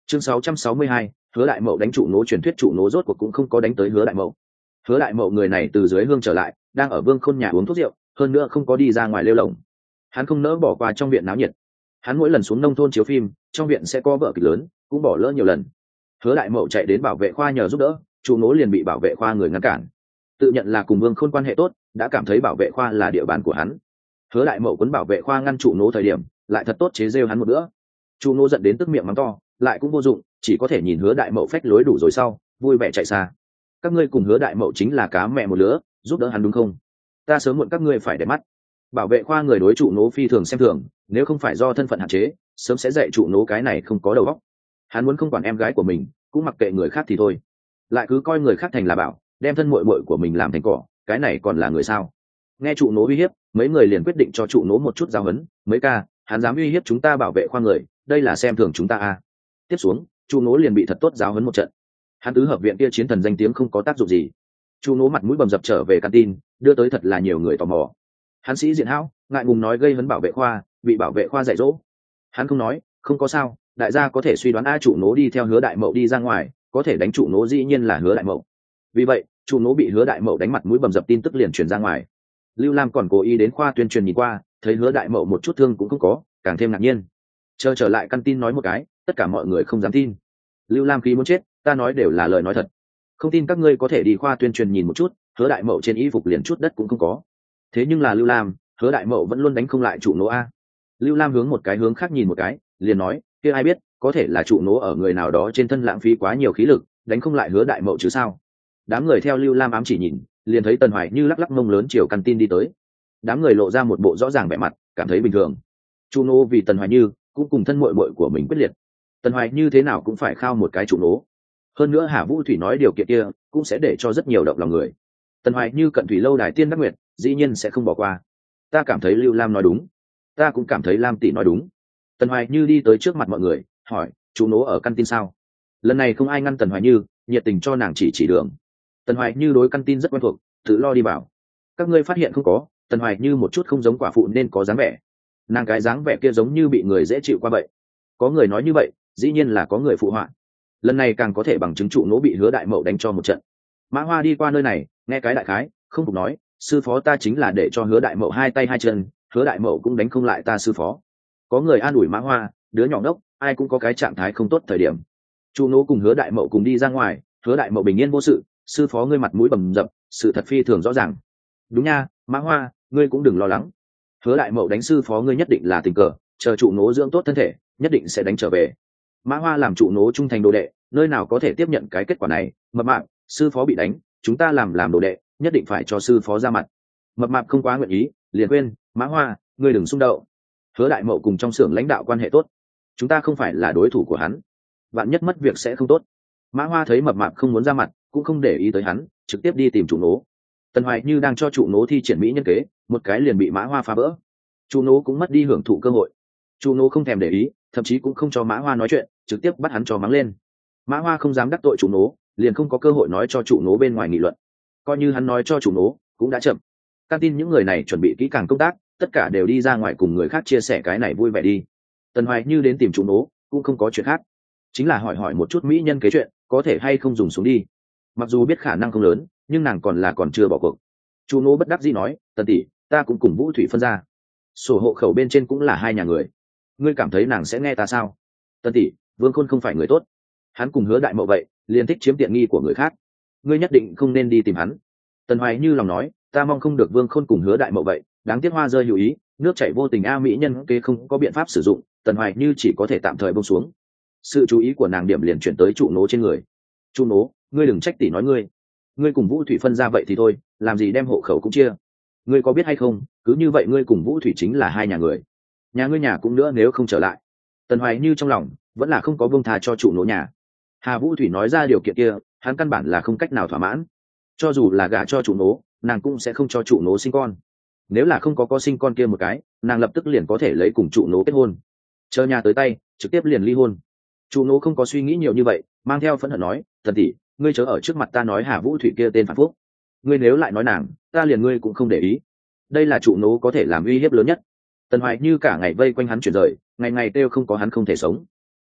Chương 662, Hứa Đại Mậu đánh trụ nố. Truyền thuyết trụ nố rốt cuộc cũng không có đánh tới Hứa Đại Mậu. Hứa Đại Mậu người này từ dưới hương trở lại, đang ở Vương Khôn nhà uống thuốc rượu, hơn nữa không có đi ra ngoài lêu lổng. Hắn không nỡ bỏ qua trong viện náo nhiệt. Hắn mỗi lần xuống nông thôn chiếu phim, trong viện sẽ có vở kịch lớn, cũng bỏ lỡ nhiều lần. Hứa Đại Mậu chạy đến bảo vệ khoa nhờ giúp đỡ, trụ nố liền bị bảo vệ khoa người ngăn cản. Tự nhận là cùng Vương Khôn quan hệ tốt, đã cảm thấy bảo vệ khoa là địa bàn của hắn. Hứa Đại Mậu quấn bảo vệ khoa ngăn trụ nố thời điểm, lại thật tốt chế rêu hắn một bữa. Trụ nố giận đến tức miệng mắng to, lại cũng vô dụng, chỉ có thể nhìn Hứa Đại Mậu phách lối đủ rồi sau, vui vẻ chạy xa. Các ngươi cùng Hứa Đại Mậu chính là cá mẹ một lứa, giúp đỡ hắn đúng không? Ta sớm muộn các ngươi phải để mắt. Bảo vệ khoa người đối trụ nố phi thường xem thường, nếu không phải do thân phận hạn chế, sớm sẽ dạy trụ nố cái này không có đầu óc. Hắn muốn không quản em gái của mình, cũng mặc kệ người khác thì thôi, lại cứ coi người khác thành là bảo, đem thân muội muội của mình làm thành cỏ, cái này còn là người sao? Nghe trụ nố uy hiếp, mấy người liền quyết định cho trụ nố một chút giáo huấn. Mấy ca, hắn dám uy hiếp chúng ta bảo vệ khoa người, đây là xem thường chúng ta à? Tiếp xuống, trụ nố liền bị thật tốt giáo huấn một trận. Hắn tứ hợp viện kia chiến thần danh tiếng không có tác dụng gì. Trụ nố mặt mũi bầm dập trở về căn tin, đưa tới thật là nhiều người tò mò. Hắn sĩ diện hão, ngại ngùng nói gây hấn bảo vệ khoa, bị bảo vệ khoa dạy dỗ. Hắn không nói, không có sao, đại gia có thể suy đoán trụ nố đi theo Hứa Đại Mậu đi ra ngoài, có thể đánh trụ nố dĩ nhiên là Hứa Đại Mậu. Vì vậy, trụ nố bị Hứa Đại Mậu đánh mặt mũi bầm dập tin tức liền truyền ra ngoài. Lưu Lam còn cố ý đến khoa tuyên truyền nhìn qua, thấy Hứa Đại Mậu một chút thương cũng không có, càng thêm ngạc nhiên. Chờ trở lại căn tin nói một cái, tất cả mọi người không dám tin. Lưu Lam khí muốn chết, ta nói đều là lời nói thật. Không tin các ngươi có thể đi khoa tuyên truyền nhìn một chút, Hứa Đại Mậu trên y phục liền chút đất cũng không có. Thế nhưng là Lưu Lam, Hứa Đại Mậu vẫn luôn đánh không lại trụ nố a. Lưu Lam hướng một cái hướng khác nhìn một cái, liền nói, kia ai biết, có thể là trụ nố ở người nào đó trên thân lãng phí quá nhiều khí lực, đánh không lại Hứa Đại Mậu chứ sao? Đám người theo Lưu Lam ám chỉ nhìn, liền thấy Tần Hoài Như lắc lắc mông lớn chiều căn tin đi tới. Đám người lộ ra một bộ rõ ràng vẻ mặt, cảm thấy bình thường. Trụ nố vì Tần Hoài Như cũng cùng thân muội muội của mình quyết liệt. Tần Hoài Như thế nào cũng phải khao một cái trụ nố. Hơn nữa Hà Vũ Thủy nói điều kiện kia, cũng sẽ để cho rất nhiều động lòng người. Tần Hoài Như cận thủy lâu đài tiên đắc nguyệt, dĩ nhiên sẽ không bỏ qua. Ta cảm thấy Lưu Lam nói đúng, ta cũng cảm thấy Lam tỷ nói đúng. Tần Hoài Như đi tới trước mặt mọi người, hỏi, trụ nố ở căn tin sao? Lần này không ai ngăn Tần Hoài Như, nhiệt tình cho nàng chỉ đường. Tần Hoài Như đối căn tin rất quen thuộc, tự lo đi vào. Các ngươi phát hiện không có, Tần Hoài Như một chút không giống quả phụ nên có dáng vẻ. Nàng cái dáng vẻ kia giống như bị người dễ chịu qua vậy. Có người nói như vậy, dĩ nhiên là có người phụ họa. Lần này càng có thể bằng chứng trụ nố bị Hứa Đại Mậu đánh cho một trận. Mã Hoa đi qua nơi này, nghe cái đại khái, không phục nói, sư phó ta chính là để cho Hứa Đại Mậu hai tay hai chân, Hứa Đại Mậu cũng đánh không lại ta sư phó. Có người an ủi Mã Hoa, đứa nhỏ đốc, ai cũng có cái trạng thái không tốt thời điểm. Trụ nố cùng Hứa Đại Mậu cùng đi ra ngoài, Hứa Đại Mậu bình yên vô sự, sư phó ngươi mặt mũi bầm dập, sự thật phi thường rõ ràng. Đúng nha, Mã Hoa, ngươi cũng đừng lo lắng. Hứa Đại Mậu đánh sư phó ngươi nhất định là tình cờ, chờ trụ nố dưỡng tốt thân thể, nhất định sẽ đánh trở về. Mã Hoa làm trụ nố trung thành đồ đệ, nơi nào có thể tiếp nhận cái kết quả này? Mập mạp, sư phó bị đánh, chúng ta làm đồ đệ, nhất định phải cho sư phó ra mặt. Mập mạp không quá nguyện ý, liền quên, Mã Hoa, ngươi đừng xung động. Hứa Đại Mậu cùng trong xưởng lãnh đạo quan hệ tốt, chúng ta không phải là đối thủ của hắn, vạn nhất mất việc sẽ không tốt. Mã Hoa thấy mập mạp không muốn ra mặt, cũng không để ý tới hắn, trực tiếp đi tìm trụ nố. Tần Hoài Như đang cho trụ nố thi triển mỹ nhân kế, một cái liền bị Mã Hoa phá vỡ. Trụ nố cũng mất đi hưởng thụ cơ hội. Trụ nố không thèm để ý, thậm chí cũng không cho Mã Hoa nói chuyện, trực tiếp bắt hắn cho mắng lên. Mã Hoa không dám đắc tội trụ nố, liền không có cơ hội nói cho trụ nố bên ngoài nghị luận. Coi như hắn nói cho trụ nố, cũng đã chậm. Căn tin những người này chuẩn bị kỹ càng công tác, tất cả đều đi ra ngoài cùng người khác chia sẻ cái này vui vẻ đi. Tần Hoài Như đến tìm trụ nố, cũng không có chuyện khác, chính là hỏi một chút mỹ nhân kế chuyện, có thể hay không dùng xuống đi. Mặc dù biết khả năng không lớn, nhưng nàng còn chưa bỏ cuộc. Trụ nố bất đắc dĩ nói, Tần tỷ, ta cũng cùng Vũ Thủy phân ra, sổ hộ khẩu bên trên cũng là hai nhà người, ngươi cảm thấy nàng sẽ nghe ta sao? Tần tỷ, Vương Khôn không phải người tốt, hắn cùng Hứa Đại Mậu vậy, liền thích chiếm tiện nghi của người khác, ngươi nhất định không nên đi tìm hắn. Tần Hoài Như lòng nói, ta mong không được Vương Khôn cùng Hứa Đại Mậu vậy, đáng tiếc hoa rơi hữu ý, nước chảy vô tình mỹ nhân kế không có biện pháp sử dụng, Tần Hoài Như chỉ có thể tạm thời buông xuống. Sự chú ý của nàng điểm liền chuyển tới trụ nố trên người. Trụ nố, ngươi đừng trách tỷ nói ngươi cùng Vũ Thủy phân ra vậy thì thôi, làm gì đem hộ khẩu cũng chia. Ngươi có biết hay không, cứ như vậy ngươi cùng Vũ Thủy chính là hai nhà người, nhà ngươi nhà cũng nữa nếu không trở lại. Tần Hoài Như trong lòng vẫn là không có buông tha cho trụ nố nhà. Hà Vũ Thủy nói ra điều kiện kia, hắn căn bản là không cách nào thỏa mãn. Cho dù là gả cho trụ nố, nàng cũng sẽ không cho trụ nố sinh con. Nếu là không có sinh con kia một cái, nàng lập tức liền có thể lấy cùng trụ nố kết hôn, chờ nhà tới tay trực tiếp liền ly hôn. Trụ nố không có suy nghĩ nhiều như vậy, mang theo phẫn hận nói, Tần tỷ, ngươi chớ ở trước mặt ta nói Hà Vũ Thủy kia tên phản phúc, ngươi nếu lại nói nàng, ta liền ngươi cũng không để ý. Đây là trụ nố có thể làm uy hiếp lớn nhất. Tần Hoài Như cả ngày vây quanh hắn chuyển rời, ngày ngày kêu không có hắn không thể sống.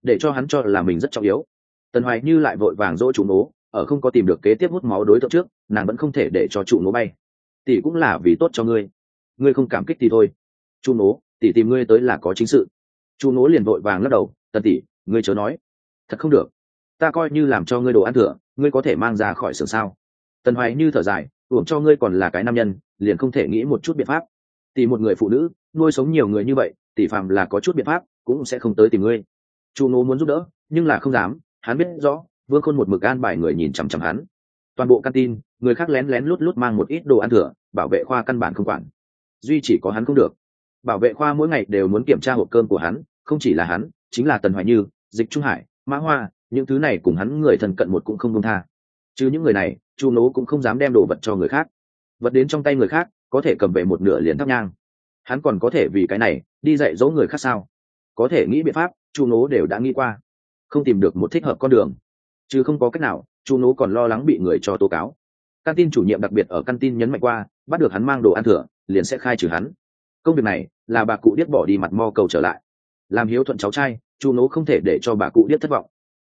để cho hắn cho là mình rất trọng yếu. Tần Hoài Như lại vội vàng dỗ trụ nố, ở không có tìm được kế tiếp hút máu đối tượng trước, nàng vẫn không thể để cho trụ nố bay. Tỷ cũng là vì tốt cho ngươi không cảm kích thì thôi. Trụ nố, tỷ tìm ngươi tới là có chính sự. Trụ nố liền vội vàng lắc đầu, Tần tỷ, ngươi chớ nói, thật không được, ta coi như làm cho ngươi đồ ăn thừa, ngươi có thể mang ra khỏi xưởng sao? Tần Hoài Như thở dài, uổng cho ngươi còn là cái nam nhân, liền không thể nghĩ một chút biện pháp. Tỷ một người phụ nữ nuôi sống nhiều người như vậy, tỷ phàm là có chút biện pháp cũng sẽ không tới tìm ngươi. Chu Nô muốn giúp đỡ nhưng là không dám, hắn biết rõ Vương Khôn một mực an bài người nhìn chằm chằm hắn. Toàn bộ canteen người khác lén lén lút lút mang một ít đồ ăn thừa, bảo vệ khoa căn bản không quản, duy chỉ có hắn không được. Bảo vệ khoa mỗi ngày đều muốn kiểm tra hộp cơm của hắn, không chỉ là hắn, chính là Tần Hoài Như, Dịch Trung Hải, Mã Hoa, những thứ này cùng hắn người thân cận một cũng không buông tha. Chứ những người này, Chu Nô cũng không dám đem đồ vật cho người khác. Vật đến trong tay người khác, có thể cầm về một nửa liền thắp nhang. Hắn còn có thể vì cái này đi dạy dỗ người khác sao? Có thể nghĩ biện pháp, Chu Nô đều đã nghĩ qua, không tìm được một thích hợp con đường, chứ không có cách nào. Chu Nô còn lo lắng bị người cho tố cáo. Căn tin chủ nhiệm đặc biệt ở căn tin nhấn mạnh qua, bắt được hắn mang đồ ăn thừa, liền sẽ khai trừ hắn. Công việc này là bà cụ điếc bỏ đi mặt mo cầu trở lại. Làm hiếu thuận cháu trai, Chu Nô không thể để cho bà cụ điếc thất vọng.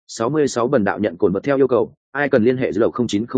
66 bần đạo nhận cồn vật theo yêu cầu, ai cần liên hệ dưới lầu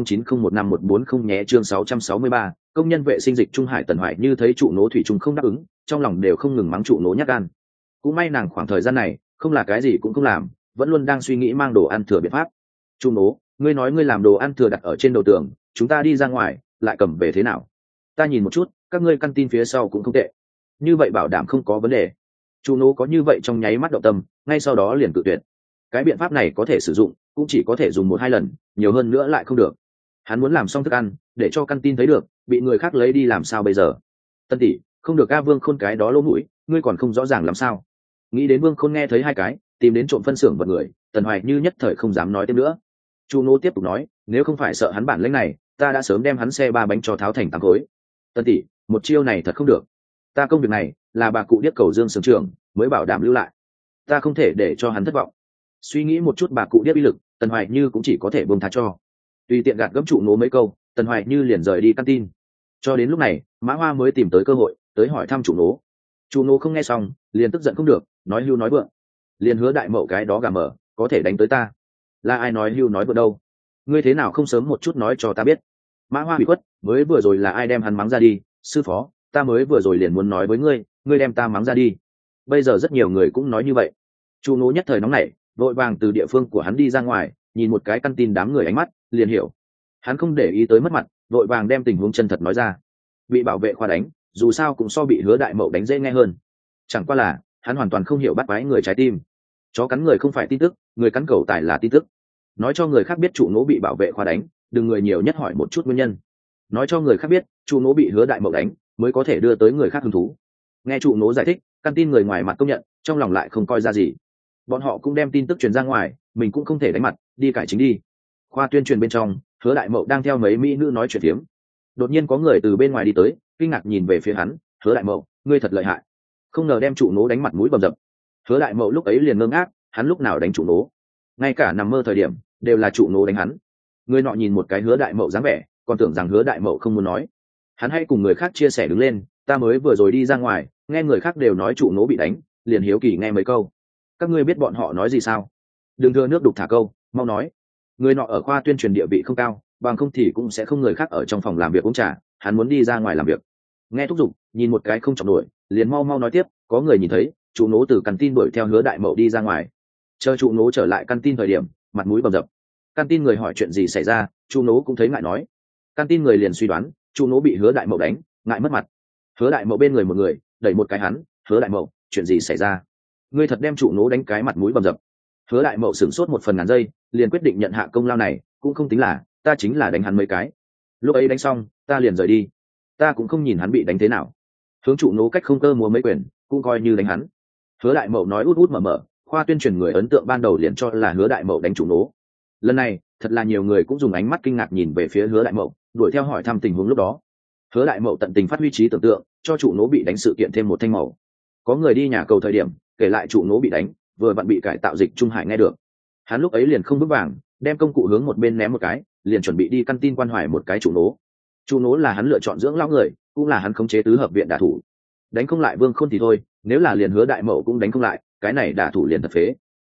0909015140 nhé. Chương 663, công nhân vệ sinh Dịch Trung Hải Tần Hoài Như thấy trụ nố thủy chung không đáp ứng, trong lòng đều không ngừng mắng trụ nố nhát gan. Cũng may nàng khoảng thời gian này không là cái gì cũng không làm, vẫn luôn đang suy nghĩ mang đồ ăn thừa biện pháp. Trụ nố, ngươi nói ngươi làm đồ ăn thừa đặt ở trên đầu tường, chúng ta đi ra ngoài lại cầm về thế nào? Ta nhìn một chút, các ngươi căn tin phía sau cũng không tệ, như vậy bảo đảm không có vấn đề. Trụ nố có như vậy trong nháy mắt động tâm, ngay sau đó liền cự tuyệt. Cái biện pháp này có thể sử dụng, cũng chỉ có thể dùng 1-2 lần, nhiều hơn nữa lại không được. Hắn muốn làm xong thức ăn để cho căn tin thấy được, bị người khác lấy đi làm sao bây giờ? Tân tỷ, không được. A Vương Khôn cái đó lỗ mũi, ngươi còn không rõ ràng làm sao? Nghĩ đến Vương Khôn nghe thấy 2 cái tìm đến trộm phân xưởng vật người, Tần Hoài Như nhất thời không dám nói thêm nữa. Chu Nô tiếp tục nói, nếu không phải sợ hắn bản lĩnh này, ta đã sớm đem hắn xe 3 bánh cho tháo thành 8 khối. Tân tỷ, một chiêu này thật không được. Ta công việc này là bà cụ điếc cầu Dương xưởng trưởng mới bảo đảm lưu lại, ta không thể để cho hắn thất vọng. Suy nghĩ một chút bà cụ điếc uy lực, Tần Hoài Như cũng chỉ có thể buông tha cho. Tùy tiện gạt gẫm trụ nố mấy câu, Tần Hoài Như liền rời đi căn tin. Cho đến lúc này, Mã Hoa mới tìm tới cơ hội tới hỏi thăm trụ nố. Trụ nố không nghe xong, liền tức giận không được, nói hưu nói vượng. Liền hứa đại mậu cái đó gà mở, có thể đánh tới ta. Là ai nói hưu nói vượng đâu? Ngươi thế nào không sớm một chút nói cho ta biết? Mã Hoa bị khuất, mới vừa rồi là ai đem hắn mắng ra đi? Sư phó, ta mới vừa rồi liền muốn nói với ngươi, ngươi đem ta mắng ra đi. Bây giờ rất nhiều người cũng nói như vậy. Trụ nố nhất thời nóng nảy, vội vàng từ địa phương của hắn đi ra ngoài, nhìn một cái căn tin đám người ánh mắt, liền hiểu. Hắn không để ý tới mất mặt, vội vàng đem tình huống chân thật nói ra. Bị bảo vệ khoa đánh, dù sao cũng so bị hứa đại mậu đánh dễ nghe hơn. Chẳng qua là hắn hoàn toàn không hiểu bắt quái người trái tim. Chó cắn người không phải tin tức, người cắn cầu tài là tin tức. Nói cho người khác biết trụ nố bị bảo vệ khoa đánh, đừng người nhiều nhất hỏi một chút nguyên nhân. Nói cho người khác biết trụ nố bị hứa đại mậu đánh, mới có thể đưa tới người khác hứng thú. Nghe trụ nố giải thích, căn tin người ngoài mặt công nhận, trong lòng lại không coi ra gì. Bọn họ cũng đem tin tức truyền ra ngoài, mình cũng không thể đánh mặt, đi cải chính đi. Khoa tuyên truyền bên trong, hứa đại mậu đang theo mấy mỹ nữ nói chuyện phiếm. Đột nhiên có người từ bên ngoài đi tới, kinh ngạc nhìn về phía hắn. Hứa đại mậu, ngươi thật lợi hại, không ngờ đem trụ nố đánh mặt mũi bầm dập. Hứa đại mậu lúc ấy liền ngơ ngác, hắn lúc nào đánh trụ nố? Ngay cả nằm mơ thời điểm đều là trụ nố đánh hắn. Người nọ nhìn một cái hứa đại mậu dáng vẻ, còn tưởng rằng hứa đại mậu không muốn nói. Hắn hay cùng người khác chia sẻ đứng lên, ta mới vừa rồi đi ra ngoài, nghe người khác đều nói trụ nố bị đánh, liền hiếu kỳ nghe mấy câu. Các ngươi biết bọn họ nói gì sao? Đừng thừa nước đục thả câu, mau nói. Người nọ ở khoa tuyên truyền địa vị không cao, bằng không thì cũng sẽ không người khác ở trong phòng làm việc uống trà, hắn muốn đi ra ngoài làm việc. Nghe thúc giục, nhìn một cái không trọng nổi, liền mau mau nói tiếp. Có người nhìn thấy trụ nố từ căn tin đuổi theo hứa đại mậu đi ra ngoài. Chờ trụ nố trở lại căn tin thời điểm, mặt mũi bầm dập. Căn tin người hỏi chuyện gì xảy ra, trụ nố cũng thấy ngại nói. Căn tin người liền suy đoán trụ nố bị hứa đại mậu đánh, ngại mất mặt. Hứa đại mậu bên người một người đẩy một cái hắn. Hứa đại mậu, chuyện gì xảy ra? Ngươi thật đem trụ nố đánh cái mặt mũi bầm dập. Hứa đại mậu sửng sốt một phần ngàn giây, liền quyết định nhận hạ công lao này, cũng không tính là, ta chính là đánh hắn mấy cái. Lúc ấy đánh xong, ta liền rời đi, ta cũng không nhìn hắn bị đánh thế nào. Hướng trụ nố cách không cơ múa mấy quyền, cũng coi như đánh hắn. Hứa đại mậu nói út út mở mở, khoa tuyên truyền người ấn tượng ban đầu liền cho là hứa đại mậu đánh trụ nố. Lần này thật là nhiều người cũng dùng ánh mắt kinh ngạc nhìn về phía hứa đại mậu, đuổi theo hỏi thăm tình huống lúc đó. Hứa đại mậu tận tình phát huy trí tưởng tượng, cho trụ nố bị đánh sự kiện thêm một thanh màu. Có người đi nhà cầu thời điểm kể lại trụ nố bị đánh, vừa vặn bị cải tạo Dịch Trung Hải nghe được. Hắn lúc ấy liền không vững vàng, đem công cụ hướng một bên ném một cái, liền chuẩn bị đi căn tin quan hoài một cái trụ nố. Trụ nố là hắn lựa chọn dưỡng lão người, cũng là hắn khống chế tứ hợp viện đả thủ. Đánh không lại Vương Khôn thì thôi, nếu là liền hứa đại mậu cũng đánh không lại, cái này đả thủ liền thật phế.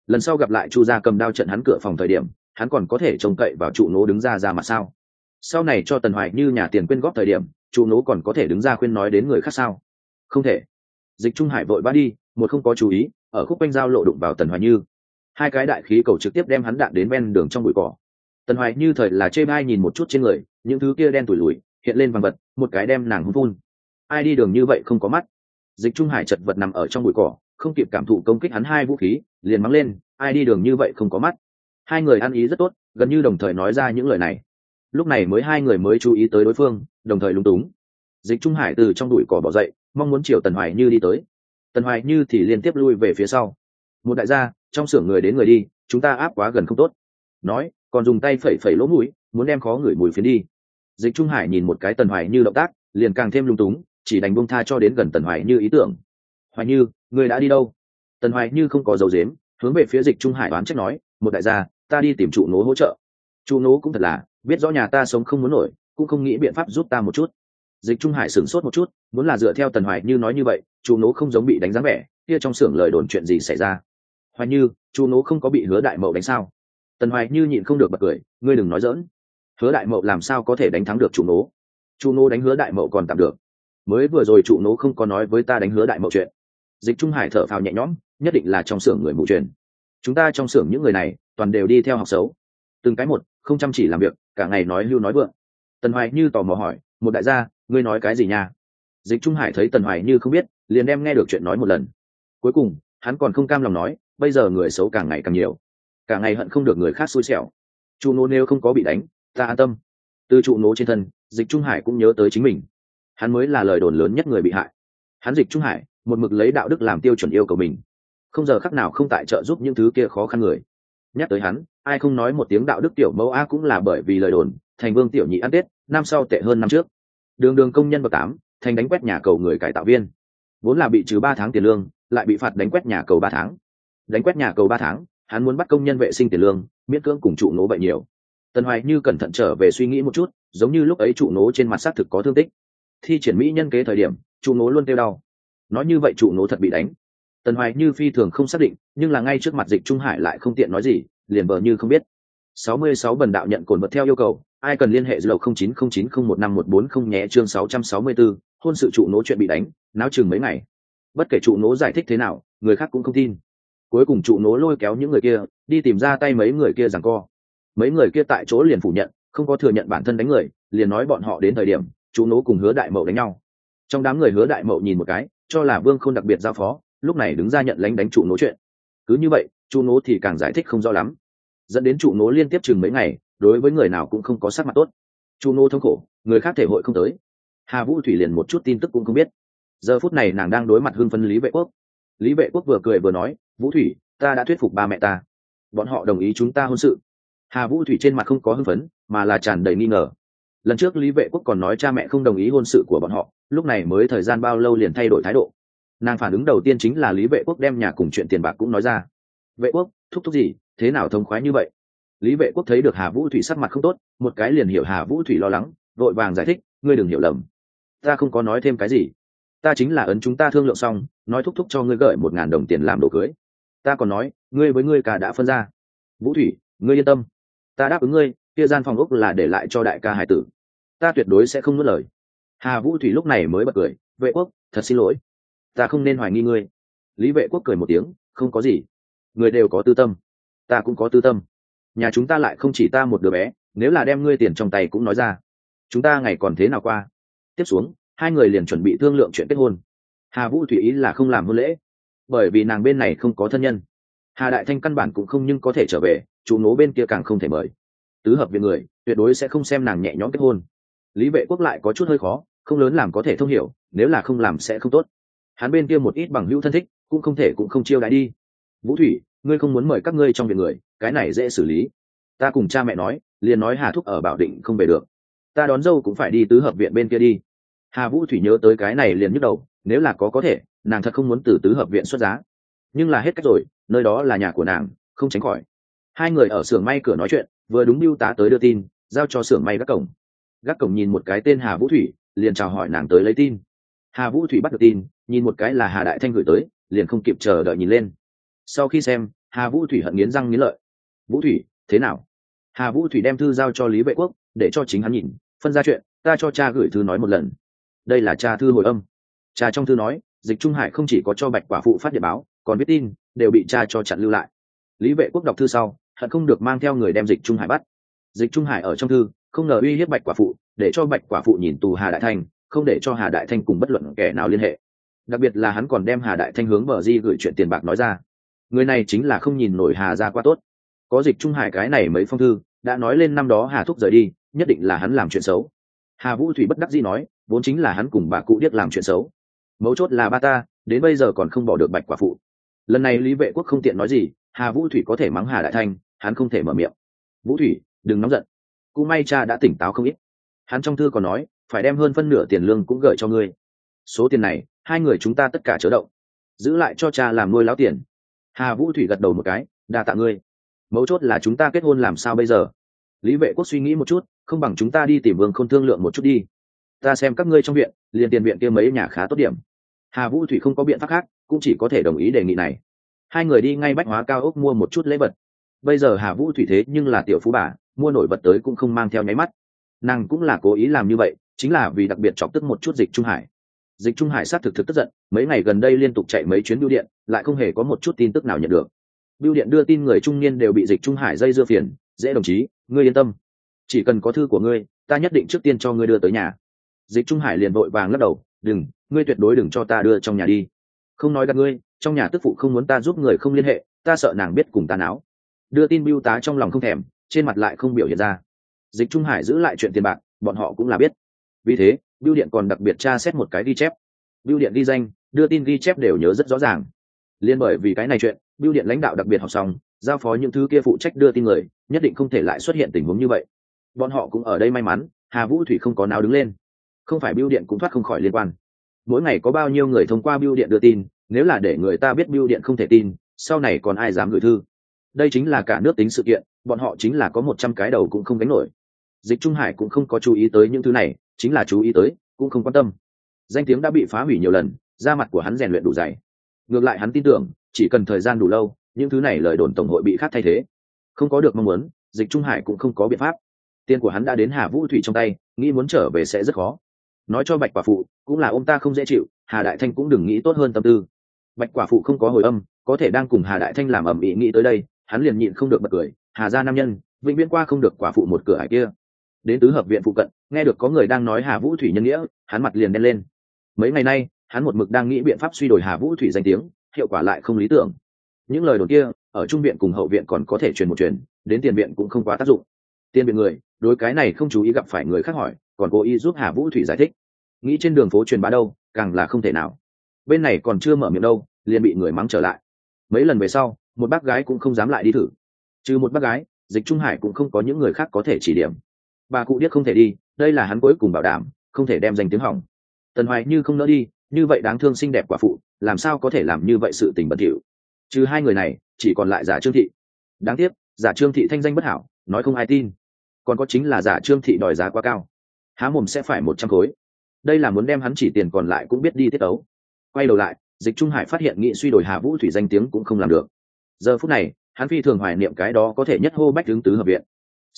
lần sau gặp lại chu gia cầm đao trận hắn cửa phòng thời điểm, hắn còn có thể trông cậy vào trụ nố đứng ra mặt sao? Sau này cho Tần Hoài Như nhà tiền quyên góp thời điểm, trụ nố còn có thể đứng ra khuyên nói đến người khác sao? Không thể. Dịch Trung Hải vội vã đi, một không có chú ý, ở khúc quanh giao lộ đụng vào Tần Hoài Như. Hai cái đại khí cầu trực tiếp đem hắn đạn đến ven đường trong bụi cỏ. Tần Hoài Như thời là chê bai nhìn một chút trên người, những thứ kia đen tủi lủi hiện lên vàng vật, một cái đem nàng hôn phun. Ai đi đường như vậy không có mắt? Dịch Trung Hải chật vật nằm ở trong bụi cỏ, không kịp cảm thụ công kích hắn hai vũ khí, liền mắng lên, ai đi đường như vậy không có mắt. Hai người ăn ý rất tốt, gần như đồng thời nói ra những lời này. Lúc này hai người mới chú ý tới đối phương, đồng thời lúng túng. Dịch Trung Hải từ trong bụi cỏ bỏ dậy, mong muốn chiều Tần Hoài Như đi tới. Tần Hoài Như thì liên tiếp lui về phía sau. Một đại gia, trong xưởng người đến người đi, chúng ta áp quá gần không tốt. Nói, còn dùng tay phẩy phẩy lỗ mũi, muốn đem khó ngửi mùi phiến đi. Dịch Trung Hải nhìn một cái Tần Hoài Như động tác, liền càng thêm lung túng, chỉ đành buông tha cho đến gần Tần Hoài Như ý tưởng. Hoài Như, người đã đi đâu? Tần Hoài Như không có dấu dếm, hướng về phía Dịch Trung Hải đoán trách nói, một đại gia, ta đi tìm trụ nố hỗ trợ. Trụ nố cũng thật là, biết rõ nhà ta sống không muốn nổi, cũng không nghĩ biện pháp giúp ta một chút. Dịch Trung Hải sửng sốt một chút, muốn là dựa theo Tần Hoài Như nói như vậy, trụ nố không giống bị đánh dáng vẻ, kia trong xưởng lời đồn chuyện gì xảy ra? Hoài Như, trụ nố không có bị Hứa Đại Mậu đánh sao? Tần Hoài Như nhịn không được bật cười, ngươi đừng nói giỡn. Hứa Đại Mậu làm sao có thể đánh thắng được trụ nố? Trụ nố đánh Hứa Đại Mậu còn tạm được, mới vừa rồi trụ nố không có nói với ta đánh Hứa Đại Mậu chuyện. Dịch Trung Hải thở phào nhẹ nhõm, nhất định là trong xưởng người mù truyền. Chúng ta trong xưởng những người này toàn đều đi theo học xấu, từng cái một không chăm chỉ làm việc, cả ngày nói hưu nói vượng. Tần Hoài Như tò mò hỏi, một đại gia, ngươi nói cái gì nha? Dịch Trung Hải thấy Tần Hoài Như không biết, liền đem nghe được chuyện nói một lần. Cuối cùng hắn còn không cam lòng nói, bây giờ người xấu càng ngày càng nhiều, cả ngày hận không được người khác xui xẻo. Trụ nố nếu không có bị đánh, ta an tâm. Từ trụ nố trên thân, Dịch Trung Hải cũng nhớ tới chính mình, hắn mới là lời đồn lớn nhất người bị hại. Hắn Dịch Trung Hải một mực lấy đạo đức làm tiêu chuẩn yêu cầu mình, không giờ khắc nào không tại trợ giúp những thứ kia khó khăn người. Nhắc tới hắn, ai không nói một tiếng đạo đức tiểu mẫu a, cũng là bởi vì lời đồn thành vương tiểu nhị ăn tết, năm sau tệ hơn năm trước. Đường công nhân bậc 8, thành đánh quét nhà cầu người cải tạo viên, vốn là bị trừ 3 tháng tiền lương, lại bị phạt đánh quét nhà cầu 3 tháng. Đánh quét nhà cầu 3 tháng, hắn muốn bắt công nhân vệ sinh tiền lương, miễn cưỡng cùng trụ nố vậy nhiều. Tần Hoài Như cẩn thận trở về suy nghĩ một chút, giống như lúc ấy trụ nố trên mặt xác thực có thương tích. Thi triển mỹ nhân kế thời điểm, trụ nố luôn kêu đau. Nói như vậy trụ nố thật bị đánh. Tần Hoài Như phi thường không xác định, nhưng là ngay trước mặt Dịch Trung Hải lại không tiện nói gì, liền vờ như không biết. 66 bần đạo nhận cồn vật theo yêu cầu, ai cần liên hệ dầu 0909015140 nhé. Chương 664, hôn sự trụ nố chuyện bị đánh, náo chừng mấy ngày. Bất kể trụ nố giải thích thế nào, người khác cũng không tin. Cuối cùng trụ nố lôi kéo những người kia đi tìm ra tay mấy người kia giằng co. Mấy người kia tại chỗ liền phủ nhận, không có thừa nhận bản thân đánh người, liền nói bọn họ đến thời điểm trụ nố cùng Hứa Đại Mậu đánh nhau. Trong đám người Hứa Đại Mậu nhìn một cái, cho là Vương Khôn đặc biệt giao phó, lúc này đứng ra nhận lãnh đánh trụ nố chuyện. Cứ như vậy trụ nố thì càng giải thích không rõ lắm, dẫn đến trụ nố liên tiếp chừng mấy ngày, đối với người nào cũng không có sắc mặt tốt. Trụ nố thống khổ, người khác thể hội không tới. Hà Vũ Thủy liền một chút tin tức cũng không biết. Giờ phút này nàng đang đối mặt hưng phấn Lý Vệ Quốc. Lý Vệ Quốc vừa cười vừa nói, Vũ Thủy, ta đã thuyết phục ba mẹ ta, bọn họ đồng ý chúng ta hôn sự. Hà Vũ Thủy trên mặt không có hưng phấn, mà là tràn đầy nghi ngờ. Lần trước Lý Vệ Quốc còn nói cha mẹ không đồng ý hôn sự của bọn họ, lúc này mới thời gian bao lâu liền thay đổi thái độ. Nàng phản ứng đầu tiên chính là Lý Vệ Quốc đem nhà cùng chuyện tiền bạc cũng nói ra. Vệ Quốc, thúc gì, thế nào thông khoái như vậy? Lý Vệ Quốc thấy được Hà Vũ Thủy sắc mặt không tốt, một cái liền hiểu Hà Vũ Thủy lo lắng, vội vàng giải thích, ngươi đừng hiểu lầm, ta không có nói thêm cái gì, ta chính là ấn chúng ta thương lượng xong, nói thúc cho ngươi gửi 1.000 đồng tiền làm đồ cưới. Ta còn nói, ngươi với ngươi cả đã phân ra. Vũ Thủy, ngươi yên tâm, ta đáp ứng ngươi, kia gian phòng ốc là để lại cho đại ca hải tử, ta tuyệt đối sẽ không nuốt lời. Hà Vũ Thủy lúc này mới bật cười, Vệ Quốc, thật xin lỗi, ta không nên hoài nghi ngươi. Lý Vệ Quốc cười một tiếng, không có gì, người đều có tư tâm, ta cũng có tư tâm, nhà chúng ta lại không chỉ ta một đứa bé, nếu là đem ngươi tiền trong tay cũng nói ra, chúng ta ngày còn thế nào qua. Tiếp xuống hai người liền chuẩn bị thương lượng chuyện kết hôn. Hà Vũ Thủy ý là không làm hôn lễ, bởi vì nàng bên này không có thân nhân. Hà Đại Thanh căn bản cũng không nhưng có thể trở về, trụ nố bên kia càng không thể mời. Tứ hợp viện người tuyệt đối sẽ không xem nàng nhẹ nhõm kết hôn. Lý Vệ Quốc lại có chút hơi khó, không lớn làm có thể thông hiểu, nếu là không làm sẽ không tốt. Hắn bên kia một ít bằng hữu thân thích cũng không thể cũng không chiêu đãi đi. Vũ Thủy, ngươi không muốn mời các ngươi trong viện người, cái này dễ xử lý. Ta cùng cha mẹ nói, liền nói Hà Thúc ở Bảo Định không về được, ta đón dâu cũng phải đi tứ hợp viện bên kia đi. Hà Vũ Thủy nhớ tới cái này liền nhức đầu, nếu là có thể, nàng thật không muốn từ tứ hợp viện xuất giá, nhưng là hết cách rồi, nơi đó là nhà của nàng, không tránh khỏi. Hai người ở xưởng may cửa nói chuyện, vừa đúng bưu tá tới đưa tin, giao cho xưởng may gác cổng. Gác cổng nhìn một cái tên Hà Vũ Thủy, liền chào hỏi nàng tới lấy tin. Hà Vũ Thủy bắt được tin, nhìn một cái là Hà Đại Thanh gửi tới, liền không kịp chờ đợi nhìn lên. Sau khi xem, Hà Vũ Thủy hận nghiến răng nghiến lợi. Vũ Thủy, thế nào? Hà Vũ Thủy đem thư giao cho Lý Vệ Quốc để cho chính hắn nhìn, phân ra chuyện, ta cho cha gửi thư nói một lần. Đây là cha thư hồi âm. Cha trong thư nói, Dịch Trung Hải không chỉ có cho Bạch quả phụ phát điện báo, còn viết tin đều bị cha cho chặn lưu lại. Lý Vệ Quốc đọc thư sau, hận không được mang theo người đem Dịch Trung Hải bắt. Dịch Trung Hải ở trong thư không ngờ uy hiếp Bạch quả phụ, để cho Bạch quả phụ nhìn tù Hà Đại Thanh, không để cho Hà Đại Thanh cùng bất luận kẻ nào liên hệ. Đặc biệt là hắn còn đem Hà Đại Thanh hướng bờ di gửi chuyện tiền bạc nói ra. Người này chính là không nhìn nổi Hà gia qua tốt. Có Dịch Trung Hải cái này mấy phong thư đã nói lên năm đó Hà thúc rời đi, nhất định là hắn làm chuyện xấu. Hà Vũ Thủy bất đắc dĩ nói, vốn chính là hắn cùng bà cụ điếc làm chuyện xấu. Mấu chốt là ba ta đến bây giờ còn không bỏ được Bạch quả phụ. Lần này Lý Vệ Quốc không tiện nói gì, Hà Vũ Thủy có thể mắng Hà Đại Thanh, hắn không thể mở miệng. Vũ Thủy, đừng nóng giận. Cũng may cha đã tỉnh táo không ít. Hắn trong thư còn nói, phải đem hơn phân nửa tiền lương cũng gửi cho ngươi. Số tiền này, hai người chúng ta tất cả chớ động, giữ lại cho cha làm nuôi láo tiền. Hà Vũ Thủy gật đầu một cái, đa tạ ngươi. Mấu chốt là chúng ta kết hôn làm sao bây giờ? Lý Vệ Quốc suy nghĩ một chút, không bằng chúng ta đi tìm Vương Khôn thương lượng một chút đi. Ta xem các ngươi trong viện, liền tiền viện kia mấy nhà khá tốt điểm. Hà Vũ Thủy không có biện pháp khác, cũng chỉ có thể đồng ý đề nghị này. Hai người đi ngay bách hóa cao ốc mua một chút lễ vật. Bây giờ Hà Vũ Thủy thế nhưng là tiểu phú bà, mua nổi vật tới cũng không mang theo nháy mắt. Nàng cũng là cố ý làm như vậy, chính là vì đặc biệt chọc tức một chút Dịch Trung Hải. Dịch Trung Hải sát thực tức giận, mấy ngày gần đây liên tục chạy mấy chuyến bưu điện, lại không hề có một chút tin tức nào nhận được. Bưu điện đưa tin người trung niên đều bị Dịch Trung Hải dây dưa phiền. Dễ đồng chí, ngươi yên tâm, chỉ cần có thư của ngươi, ta nhất định trước tiên cho ngươi đưa tới nhà. Dịch Trung Hải liền vội vàng lắc đầu, đừng, ngươi tuyệt đối đừng cho ta đưa trong nhà đi. Không nói gạt ngươi, trong nhà tức phụ không muốn ta giúp người không liên hệ, ta sợ nàng biết cùng ta náo. Đưa tin bưu tá trong lòng không thèm, trên mặt lại không biểu hiện ra. Dịch Trung Hải giữ lại chuyện tiền bạc, bọn họ cũng là biết. Vì thế, bưu điện còn đặc biệt tra xét một cái ghi chép. Bưu điện ghi danh, đưa tin ghi chép đều nhớ rất rõ ràng. Liên bởi vì cái này chuyện, bưu điện lãnh đạo đặc biệt học xong, giao phó những thứ kia phụ trách đưa tin người, nhất định không thể lại xuất hiện tình huống như vậy. Bọn họ cũng ở đây may mắn, Hà Vũ Thủy không có náo đứng lên, không phải bưu điện cũng thoát không khỏi liên quan. Mỗi ngày có bao nhiêu người thông qua bưu điện đưa tin, nếu là để người ta biết bưu điện không thể tin, sau này còn ai dám gửi thư. Đây chính là cả nước tính sự kiện, bọn họ chính là có 100 cái đầu cũng không gánh nổi. Dịch Trung Hải cũng không có chú ý tới những thứ này, chính là chú ý tới, cũng không quan tâm. Danh tiếng đã bị phá hủy nhiều lần, da mặt của hắn rèn luyện đủ dày. Ngược lại hắn tin tưởng, chỉ cần thời gian đủ lâu, những thứ này lời đồn tổng hội bị khác thay thế. Không có được mong muốn, Dịch Trung Hải cũng không có biện pháp. Tiền của hắn đã đến Hà Vũ Thủy trong tay, nghĩ muốn trở về sẽ rất khó. Nói cho Bạch quả phụ, cũng là ông ta không dễ chịu, Hà Đại Thanh cũng đừng nghĩ tốt hơn tâm tư. Bạch quả phụ không có hồi âm, có thể đang cùng Hà Đại Thanh làm ầm ĩ nghĩ tới đây, hắn liền nhịn không được bật cười. Hà gia nam nhân, vĩnh viễn qua không được quả phụ một cửa ải kia. Đến tứ hợp viện phụ cận, nghe được có người đang nói Hà Vũ Thủy nhân nghĩa, hắn mặt liền đen lên. Mấy ngày nay, hắn một mực đang nghĩ biện pháp suy đổi Hà Vũ Thủy danh tiếng, hiệu quả lại không lý tưởng. Những lời đồn kia, ở trung viện cùng hậu viện còn có thể truyền một truyền, đến tiền viện cũng không quá tác dụng. Tiền viện người, đối cái này không chú ý gặp phải người khác hỏi, còn cố ý giúp Hà Vũ Thủy giải thích. Nghĩ trên đường phố truyền bá đâu, càng là không thể nào. Bên này còn chưa mở miệng đâu, liền bị người mắng trở lại. Mấy lần về sau, một bác gái cũng không dám lại đi thử. Trừ một bác gái, Dịch Trung Hải cũng không có những người khác có thể chỉ điểm. Bà cụ điếc không thể đi, đây là hắn cuối cùng bảo đảm, không thể đem danh tiếng hỏng. Tần Hoài Như không nỡ đi, như vậy đáng thương xinh đẹp quả phụ, làm sao có thể làm như vậy sự tình bẩn thỉu. Trừ hai người này, chỉ còn lại giả Trương Thị. Đáng tiếc, giả Trương Thị thanh danh bất hảo, nói không ai tin. Còn có chính là giả Trương Thị đòi giá quá cao, há mồm sẽ phải 100 khối. Đây là muốn đem hắn chỉ tiền còn lại cũng biết đi tiết ấu. Quay đầu lại, Dịch Trung Hải phát hiện nghị suy đổi Hà Vũ Thủy danh tiếng cũng không làm được. Giờ phút này, hắn phi thường hoài niệm cái đó có thể nhất hô bách tướng tứ hợp viện.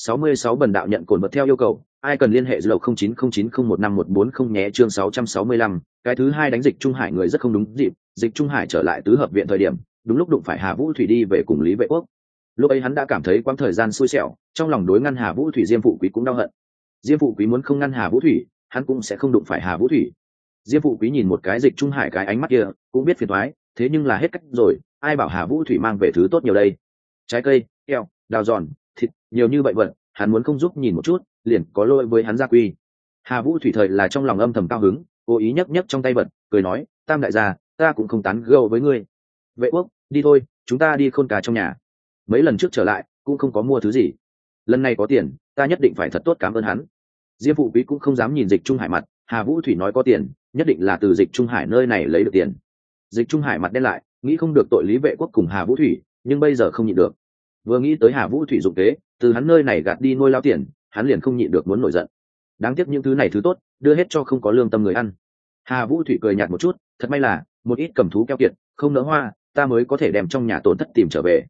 66 bần đạo nhận cồn vật theo yêu cầu, ai cần liên hệ dầu 0909015140 nhé. Chương 665, cái thứ hai đánh Dịch Trung Hải người rất không đúng dịp. Dịch Trung Hải trở lại tứ hợp viện thời điểm, đúng lúc đụng phải Hà Vũ Thủy đi về cùng Lý Vệ Quốc. Lúc ấy hắn đã cảm thấy quãng thời gian xui xẻo, trong lòng đối ngăn Hà Vũ Thủy Diêm Phụ Quý cũng đau hận. Diêm Phụ Quý muốn không ngăn Hà Vũ Thủy, hắn cũng sẽ không đụng phải Hà Vũ Thủy. Diêm Phụ Quý nhìn một cái Dịch Trung Hải cái ánh mắt kia, cũng biết phiền toái, thế nhưng là hết cách rồi, ai bảo Hà Vũ Thủy mang về thứ tốt nhiều đây. Trái cây, keo, đào giòn, thịt, nhiều như vậy vật, hắn muốn không giúp nhìn một chút, liền có lỗi với hắn gia quy. Hà Vũ Thủy thời là trong lòng âm thầm cao hứng, cố ý nhấc nhấc trong tay vật, cười nói, Tam đại gia, ta cũng không tán gẫu với ngươi. Vệ Quốc, đi thôi, chúng ta đi khôn cá trong nhà. Mấy lần trước trở lại, cũng không có mua thứ gì. Lần này có tiền, ta nhất định phải thật tốt cảm ơn hắn. Diêm Phụ Quý cũng không dám nhìn Dịch Trung Hải mặt, Hà Vũ Thủy nói có tiền, nhất định là từ Dịch Trung Hải nơi này lấy được tiền. Dịch Trung Hải mặt đen lại, nghĩ không được tội Lý Vệ Quốc cùng Hà Vũ Thủy, nhưng bây giờ không nhịn được. Vừa nghĩ tới Hà Vũ Thủy dụng kế, từ hắn nơi này gạt đi nuôi lao tiền, hắn liền không nhịn được muốn nổi giận. Đáng tiếc những thứ này thứ tốt, đưa hết cho không có lương tâm người ăn. Hà Vũ Thủy cười nhạt một chút, thật may là một ít cầm thú keo kiệt, không nỡ hoa, ta mới có thể đem trong nhà tổn thất tìm trở về.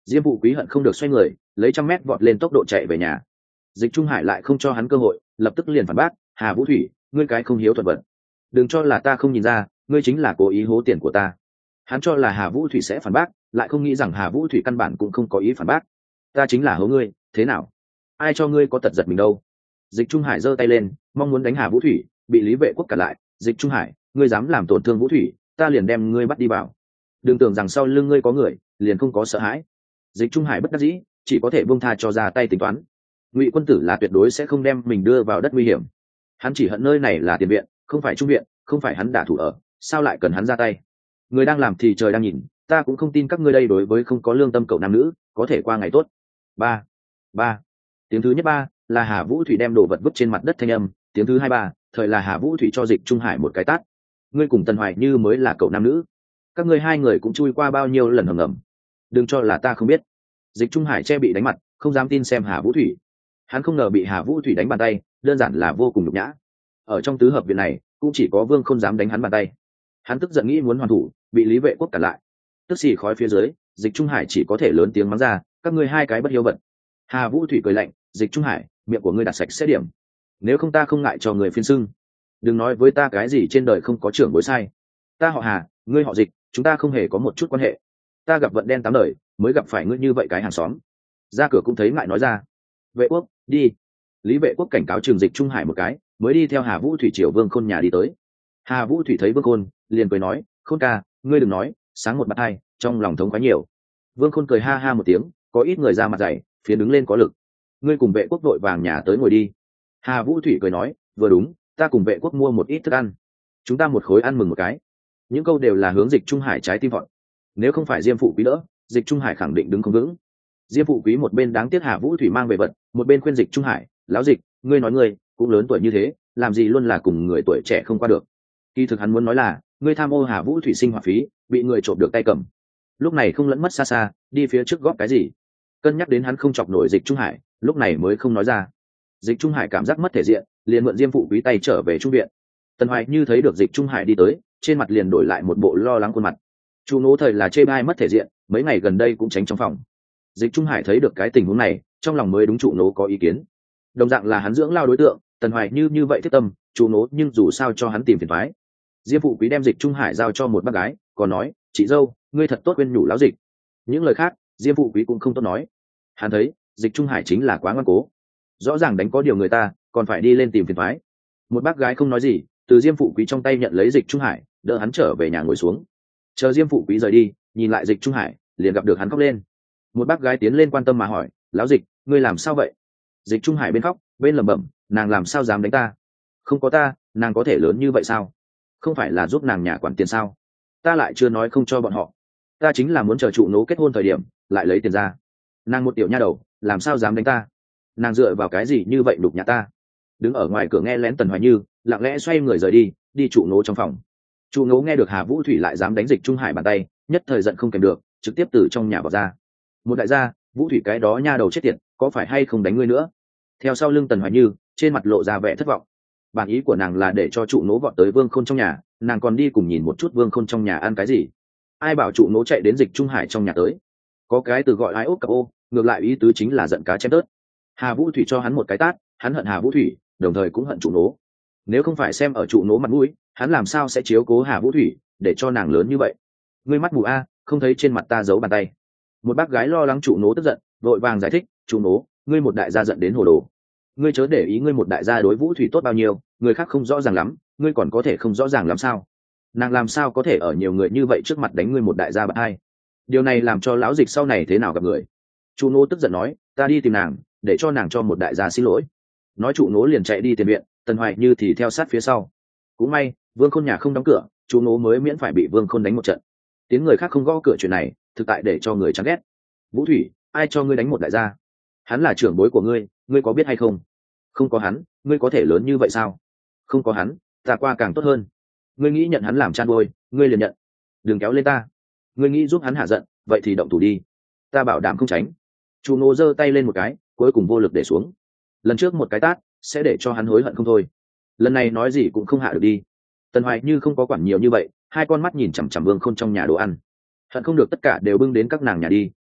Diêm Phụ Quý hận không được xoay người lấy 100 mét vọt lên tốc độ chạy về nhà. Dịch Trung Hải lại không cho hắn cơ hội, lập tức liền phản bác, Hà Vũ Thủy, ngươi cái không hiếu thuận vật, đừng cho là ta không nhìn ra, ngươi chính là cố ý hố tiền của ta. Hắn cho là Hà Vũ Thủy sẽ phản bác, lại không nghĩ rằng Hà Vũ Thủy căn bản cũng không có ý phản bác. Ta chính là hố ngươi, thế nào? Ai cho ngươi có tật giật mình đâu? Dịch Trung Hải giơ tay lên mong muốn đánh Hà Vũ Thủy, bị Lý Vệ Quốc cản lại. Dịch Trung Hải, ngươi dám làm tổn thương Vũ Thủy, ta liền đem ngươi bắt đi vào. Đừng tưởng rằng sau lưng ngươi có người liền không có sợ hãi. Dịch Trung Hải bất đắc dĩ, chỉ có thể buông tha cho ra tay tính toán. Ngụy Quân Tử là tuyệt đối sẽ không đem mình đưa vào đất nguy hiểm. Hắn chỉ hận nơi này là tiền viện, không phải trung viện, không phải hắn đả thủ ở, sao lại cần hắn ra tay? Người đang làm thì trời đang nhìn, ta cũng không tin các ngươi đây đối với không có lương tâm cậu nam nữ có thể qua ngày tốt. Ba, ba. Tiếng thứ nhất ba là Hà Vũ Thủy đem đồ vật vứt trên mặt đất thanh âm, tiếng thứ hai ba thời là Hà Vũ Thủy cho Dịch Trung Hải một cái tát. Ngươi cùng Tần Hoài Như mới là cậu nam nữ, các ngươi hai người cũng chui qua bao nhiêu lần hầm ngầm, đừng cho là ta không biết. Dịch Trung Hải che bị đánh mặt, không dám tin xem Hà Vũ Thủy. Hắn không ngờ bị Hà Vũ Thủy đánh bàn tay, đơn giản là vô cùng nhục nhã. Ở trong tứ hợp viện này cũng chỉ có Vương không dám đánh hắn bàn tay. Hắn tức giận nghĩ muốn hoàn thủ, bị Lý Vệ Quốc cản lại. Tức xì khói phía dưới, Dịch Trung Hải chỉ có thể lớn tiếng mắng ra, các ngươi hai cái bất hiếu vật. Hà Vũ Thủy cười lạnh, Dịch Trung Hải, miệng của ngươi đặt sạch sẽ điểm, nếu không ta không ngại cho người phiên xưng. Đừng nói với ta cái gì trên đời không có trưởng bối sai. Ta họ Hà, ngươi họ Dịch, chúng ta không hề có một chút quan hệ. Ta gặp vận đen 8 đời mới gặp phải ngươi như vậy cái hàng xóm. Ra cửa cũng thấy ngại nói ra. Vệ Quốc, đi. Lý Vệ Quốc cảnh cáo Trường Dịch Trung Hải một cái, mới đi theo Hà Vũ Thủy chiều Vương Khôn nhà đi tới. Hà Vũ Thủy thấy Vương Khôn, liền cười nói, Khôn ca, ngươi đừng nói, sáng một bát hai, trong lòng thống quá nhiều. Vương Khôn cười ha ha một tiếng, có ít người ra mặt dày, phía đứng lên có lực. Ngươi cùng Vệ Quốc vội vàng nhà tới ngồi đi. Hà Vũ Thủy cười nói, vừa đúng, ta cùng Vệ Quốc mua một ít thức ăn, chúng ta một khối ăn mừng một cái. Những câu đều là hướng Dịch Trung Hải trái tim vọn. Nếu không phải Diêm Phụ Quý đỡ, Dịch Trung Hải khẳng định đứng không vững. Diêm Phụ Quý một bên đáng tiếc Hà Vũ Thủy mang về vật, một bên khuyên Dịch Trung Hải, lão Dịch, ngươi nói ngươi cũng lớn tuổi như thế, làm gì luôn là cùng người tuổi trẻ không qua được. Kỳ thực hắn muốn nói là, ngươi tham ô Hà Vũ Thủy sinh hoạt phí, bị người trộm được tay cầm. Lúc này không lẫn mất xa xa, đi phía trước góp cái gì? Cân nhắc đến hắn không chọc nổi Dịch Trung Hải, lúc này mới không nói ra. Dịch Trung Hải cảm giác mất thể diện, liền mượn Diêm Phụ Quý tay trở về trung viện. Tần Hoài Như thấy được Dịch Trung Hải đi tới, trên mặt liền đổi lại một bộ lo lắng khuôn mặt. Chu Nỗ thời là chê bai mất thể diện, mấy ngày gần đây cũng tránh trong phòng. Dịch Trung Hải thấy được cái tình huống này, trong lòng mới đúng Chu Nỗ có ý kiến. Đồng dạng là hắn dưỡng lao đối tượng, Tần Hoài như vậy thiết tâm, Chu Nỗ nhưng dù sao cho hắn tìm phiền toái. Diêm Phụ Quý đem Dịch Trung Hải giao cho một bác gái, còn nói, chị dâu, ngươi thật tốt khuyên nhủ lão Dịch. Những lời khác, Diêm Phụ Quý cũng không tốt nói. Hắn thấy, Dịch Trung Hải chính là quá ngoan cố, rõ ràng đánh có điều người ta, còn phải đi lên tìm phiền toái. Một bác gái không nói gì, từ Diêm Phụ Quý trong tay nhận lấy Dịch Trung Hải, đỡ hắn trở về nhà ngồi xuống. Chờ Diêm Phụ Quý rời đi, nhìn lại Dịch Trung Hải, liền gặp được hắn khóc lên. Một bác gái tiến lên quan tâm mà hỏi, lão Dịch, ngươi làm sao vậy? Dịch Trung Hải bên khóc bên lẩm bẩm, nàng làm sao dám đánh ta? Không có ta, nàng có thể lớn như vậy sao? Không phải là giúp nàng nhà quản tiền sao? Ta lại chưa nói không cho bọn họ, ta chính là muốn chờ trụ nấu kết hôn thời điểm lại lấy tiền ra. Nàng một tiểu nha đầu, làm sao dám đánh ta? Nàng dựa vào cái gì như vậy đục nhà ta? Đứng ở ngoài cửa nghe lén Tần Hoài Như lặng lẽ xoay người rời đi, đi trụ nấu trong phòng. Trụ nấu nghe được Hà Vũ Thủy lại dám đánh Dịch Trung Hải bàn tay, nhất thời giận không kèm được, trực tiếp từ trong nhà bỏ ra. Một đại gia, Vũ Thủy cái đó nha đầu chết tiệt, có phải hay không đánh ngươi nữa? Theo sau lưng Tần Hoài Như, trên mặt lộ ra vẻ thất vọng. Bản ý của nàng là để cho trụ nấu vọt tới Vương Khôn trong nhà, nàng còn đi cùng nhìn một chút Vương Khôn trong nhà ăn cái gì. Ai bảo trụ nấu chạy đến Dịch Trung Hải trong nhà tới? Có cái từ gọi ai ốp cặp ô, ngược lại ý tứ chính là giận cá chém tớt. Hà Vũ Thủy cho hắn một cái tát, hắn hận Hà Vũ Thủy, đồng thời cũng hận trụ nấu. Nếu không phải xem ở trụ nấu mặt mũi, hắn làm sao sẽ chiếu cố Hà Vũ Thủy để cho nàng lớn như vậy? Ngươi mắt mù a, không thấy trên mặt ta giấu bàn tay? Một bác gái lo lắng trụ nấu tức giận, vội vàng giải thích, trụ nấu, ngươi một đại gia giận đến hồ đồ. Ngươi chớ để ý ngươi một đại gia đối Vũ Thủy tốt bao nhiêu, người khác không rõ ràng lắm, ngươi còn có thể không rõ ràng làm sao? Nàng làm sao có thể ở nhiều người như vậy trước mặt đánh ngươi một đại gia bạn hai? Điều này làm cho lão Dịch sau này thế nào gặp người? Trụ nô tức giận nói, ta đi tìm nàng, để cho nàng cho một đại gia xin lỗi. Nói trụ nô liền chạy đi tiền viện, Tần Hoài Như thì theo sát phía sau. Cũng may Vương Khôn nhà không đóng cửa, trụ nô mới miễn phải bị Vương Khôn đánh một trận. Tiếng người khác không gõ cửa chuyện này, thực tại để cho người chán ghét. Vũ Thủy, ai cho ngươi đánh một đại gia? Hắn là trưởng bối của ngươi, ngươi có biết hay không? Không có hắn, ngươi có thể lớn như vậy sao? Không có hắn, ta qua càng tốt hơn. Ngươi nghĩ nhận hắn làm chan bôi, ngươi liền nhận. Đừng kéo lên ta. Ngươi nghĩ giúp hắn hạ giận, vậy thì động thủ đi. Ta bảo đảm không tránh. Chu Ngô giơ tay lên một cái, cuối cùng vô lực để xuống. Lần trước một cái tát sẽ để cho hắn hối hận không thôi. Lần này nói gì cũng không hạ được đi. Tần Hoài Như không có quản nhiều như vậy, hai con mắt nhìn chằm chằm Vương Khôn trong nhà đồ ăn, hận không được tất cả đều bưng đến các nàng nhà đi.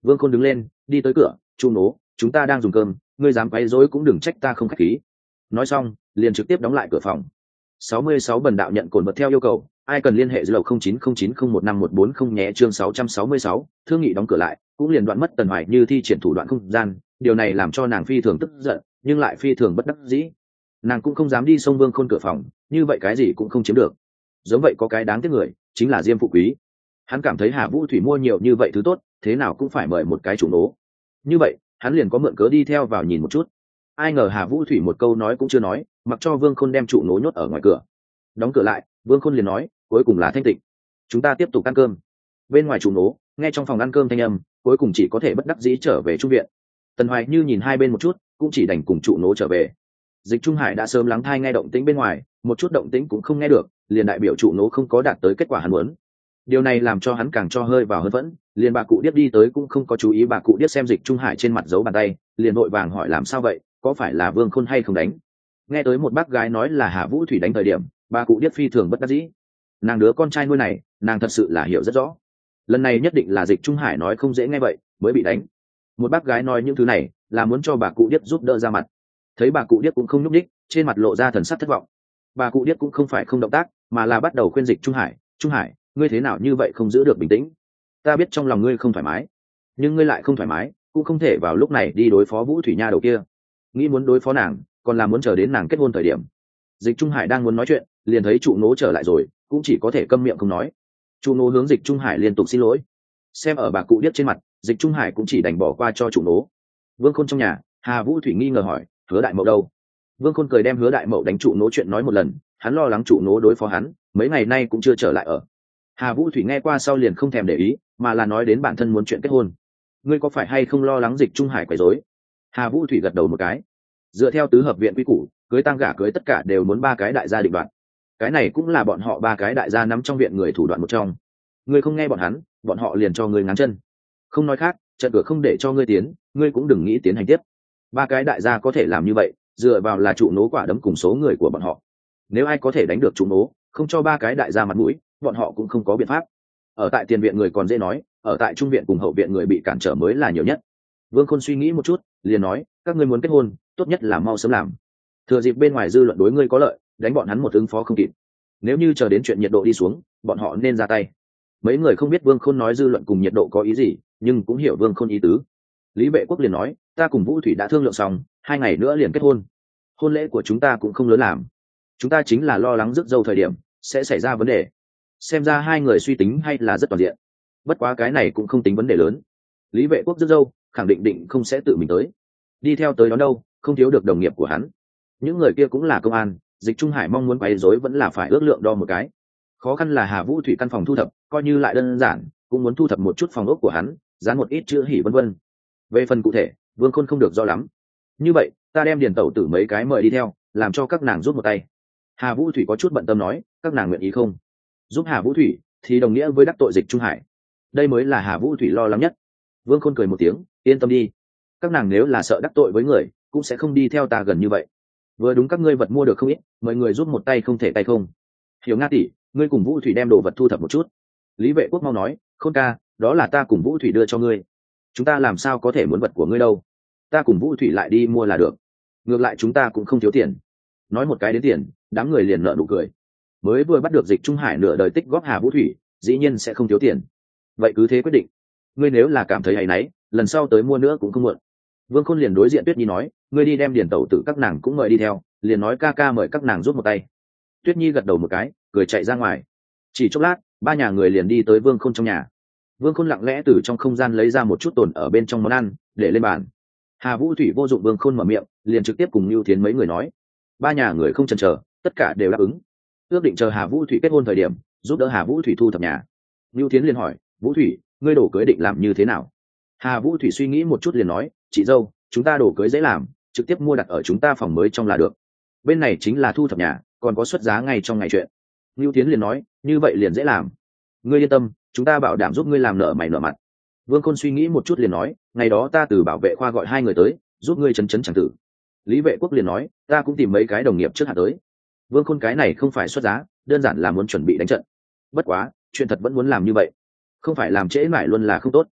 Vương Khôn đứng lên đi tới cửa, chu nố, chúng ta đang dùng cơm, ngươi dám quấy rối cũng đừng trách ta không khách khí. Nói xong liền trực tiếp đóng lại cửa phòng. 66 Bần đạo nhận cồn vật theo yêu cầu, ai cần liên hệ dưới lầu 0909015140 nhé. Chương 666, thương nghị đóng cửa lại, cũng liền đoạn mất Tần Hoài Như thi triển thủ đoạn không gian, điều này làm cho nàng phi thường tức giận, nhưng lại phi thường bất đắc dĩ. Nàng cũng không dám đi xông Vương Khôn cửa phòng, như vậy cái gì cũng không chiếm được. Giống vậy có cái đáng tiếc người, chính là Diêm Phụ Quý. Hắn cảm thấy Hà Vũ Thủy mua nhiều như vậy thứ tốt, thế nào cũng phải mời một cái chủ nố. Như vậy, hắn liền có mượn cớ đi theo vào nhìn một chút. Ai ngờ Hà Vũ Thủy một câu nói cũng chưa nói, mặc cho Vương Khôn đem trụ nố nhốt ở ngoài cửa. Đóng cửa lại, Vương Khôn liền nói, cuối cùng là thanh tịnh, chúng ta tiếp tục ăn cơm. Bên ngoài trụ nố, nghe trong phòng ăn cơm thanh âm, cuối cùng chỉ có thể bất đắc dĩ trở về trung viện. Tần Hoài Như nhìn hai bên một chút, cũng chỉ đành cùng trụ nố trở về. Dịch Trung Hải đã sớm lắng thai nghe động tĩnh bên ngoài, một chút động tĩnh cũng không nghe được, liền đại biểu trụ nố không có đạt tới kết quả hắn muốn. Điều này làm cho hắn càng cho hơi vào hơn vẫn, liền bà cụ điếc đi tới cũng không có chú ý bà cụ điếc xem Dịch Trung Hải trên mặt giấu bàn tay, liền vội vàng hỏi làm sao vậy, có phải là Vương Khôn hay không đánh. Nghe tới một bác gái nói là Hà Vũ Thủy đánh thời điểm, bà cụ điếc phi thường bất đắc dĩ. Nàng đứa con trai nuôi này, nàng thật sự là hiểu rất rõ. Lần này nhất định là Dịch Trung Hải nói không dễ nghe vậy mới bị đánh. Một bác gái nói những thứ này là muốn cho bà cụ điếc giúp đỡ ra mặt. Thấy bà cụ điếc cũng không nhúc nhích, trên mặt lộ ra thần sắc thất vọng. Bà cụ điếc cũng không phải không động tác, mà là bắt đầu khuyên Dịch Trung Hải, Trung Hải, ngươi thế nào như vậy không giữ được bình tĩnh. Ta biết trong lòng ngươi không thoải mái, nhưng ngươi lại không thoải mái cũng không thể vào lúc này đi đối phó Vũ Thủy nha đầu kia. Nghĩ muốn đối phó nàng, còn là muốn chờ đến nàng kết hôn thời điểm. Dịch Trung Hải đang muốn nói chuyện, liền thấy trụ nố trở lại rồi, cũng chỉ có thể câm miệng không nói. Trụ nố hướng Dịch Trung Hải liên tục xin lỗi. Xem ở bà cụ điếc trên mặt, Dịch Trung Hải cũng chỉ đành bỏ qua cho trụ nố. Vương Khôn trong nhà, Hà Vũ Thủy nghi ngờ hỏi, Hứa Đại Mậu đâu? Vương Khôn cười đem Hứa Đại Mậu đánh trụ nố chuyện nói một lần, hắn lo lắng trụ nố đối phó hắn, mấy ngày nay cũng chưa trở lại ở. Hà Vũ Thủy nghe qua sau liền không thèm để ý, mà là nói đến bản thân muốn chuyện kết hôn. Ngươi có phải hay không lo lắng Dịch Trung Hải quấy rối? Hà Vũ Thủy gật đầu một cái. Dựa theo tứ hợp viện quy củ, cưới tang gả cưới tất cả đều muốn ba cái đại gia định đoạt. Cái này cũng là bọn họ ba cái đại gia nắm trong viện người thủ đoạn một trong. Ngươi không nghe bọn hắn, bọn họ liền cho ngươi ngáng chân. Không nói khác, trận cửa không để cho ngươi tiến, ngươi cũng đừng nghĩ tiến hành tiếp. Ba cái đại gia có thể làm như vậy, dựa vào là trụ nố quả đấm cùng số người của bọn họ. Nếu ai có thể đánh được trụ nố, không cho ba cái đại gia mặt mũi, bọn họ cũng không có biện pháp. Ở tại tiền viện người còn dễ nói, ở tại trung viện cùng hậu viện người bị cản trở mới là nhiều nhất. Vương Khôn suy nghĩ một chút, liền nói, các ngươi muốn kết hôn, tốt nhất là mau sớm làm. Thừa dịp bên ngoài dư luận đối ngươi có lợi, đánh bọn hắn một ứng phó không kịp. Nếu như chờ đến chuyện nhiệt độ đi xuống, bọn họ nên ra tay. Mấy người không biết Vương Khôn nói dư luận cùng nhiệt độ có ý gì, nhưng cũng hiểu Vương Khôn ý tứ. Lý Vệ Quốc liền nói, ta cùng Vũ Thủy đã thương lượng xong, 2 ngày nữa liền kết hôn. Hôn lễ của chúng ta cũng không lớn làm, chúng ta chính là lo lắng rước dâu thời điểm sẽ xảy ra vấn đề. Xem ra hai người suy tính hay là rất toàn diện. Bất quá cái này cũng không tính vấn đề lớn. Lý Vệ Quốc rước dâu khẳng định không sẽ tự mình tới, đi theo tới đó đâu, không thiếu được đồng nghiệp của hắn. Những người kia cũng là công an, Dịch Trung Hải mong muốn quấy rối vẫn là phải ước lượng đo một cái. Khó khăn là Hà Vũ Thủy căn phòng thu thập, coi như lại đơn giản, cũng muốn thu thập một chút phòng ốc của hắn, dán một ít chữ hỉ vân vân. Về phần cụ thể, Vương Khôn không được rõ lắm. Như vậy, ta đem Điền Tẩu Tử mấy cái mời đi theo, làm cho các nàng giúp một tay. Hà Vũ Thủy có chút bận tâm nói, các nàng nguyện ý không? Giúp Hà Vũ Thủy thì đồng nghĩa với đắc tội Dịch Trung Hải. Đây mới là Hà Vũ Thủy lo lắng nhất. Vương Khôn cười một tiếng, yên tâm đi. Các nàng nếu là sợ đắc tội với người, cũng sẽ không đi theo ta gần như vậy. Vừa đúng các ngươi vật mua được không ít, mời người giúp một tay không thể tay không. Hiểu Nga tỷ, ngươi cùng Vũ Thủy đem đồ vật thu thập một chút. Lý Vệ Quốc mau nói, Khôn ca, đó là ta cùng Vũ Thủy đưa cho ngươi. Chúng ta làm sao có thể muốn vật của ngươi đâu? Ta cùng Vũ Thủy lại đi mua là được. Ngược lại chúng ta cũng không thiếu tiền. Nói một cái đến tiền, đám người liền nở nụ cười. Mới vừa bắt được Dịch Trung Hải nửa đời tích góp Hà Vũ Thủy, dĩ nhiên sẽ không thiếu tiền. Vậy cứ thế quyết định. Ngươi nếu là cảm thấy hay náy, lần sau tới mua nữa cũng không muộn. Vương Khôn liền đối diện Tuyết Nhi nói, ngươi đi đem Điền Tẩu Tử các nàng cũng mời đi theo, liền nói ca ca mời các nàng giúp một tay. Tuyết Nhi gật đầu một cái, cười chạy ra ngoài. Chỉ chốc lát, ba nhà người liền đi tới Vương Khôn trong nhà. Vương Khôn lặng lẽ từ trong không gian lấy ra một chút tồn ở bên trong món ăn, để lên bàn. Hà Vũ Thủy vô dụng Vương Khôn mở miệng, liền trực tiếp cùng Nưu Thiến mấy người nói. Ba nhà người không chần chờ, tất cả đều đáp ứng. Ước định chờ Hà Vũ Thủy kết hôn thời điểm, giúp đỡ Hà Vũ Thủy thu thập nhà. Nưu Thiến liền hỏi, Vũ Thủy, ngươi đổ cưới định làm như thế nào? Hà Vũ Thủy suy nghĩ một chút liền nói, chị dâu, chúng ta đổ cưới dễ làm, trực tiếp mua đặt ở chúng ta phòng mới trong là được. Bên này chính là thu thập nhà, còn có xuất giá ngay trong ngày chuyện. Nưu Thiến liền nói, như vậy liền dễ làm. Ngươi yên tâm, chúng ta bảo đảm giúp ngươi làm nợ mày nợ mặt. Vương Khôn suy nghĩ một chút liền nói, ngày đó ta từ bảo vệ khoa gọi 2 người tới, giúp ngươi chấn chẳng tử. Lý Vệ Quốc liền nói, ta cũng tìm mấy cái đồng nghiệp trước hạ tới. Vương Khôn cái này không phải xuất giá, đơn giản là muốn chuẩn bị đánh trận. Bất quá, chuyện thật vẫn muốn làm như vậy, không phải làm trễ mãi luôn là không tốt.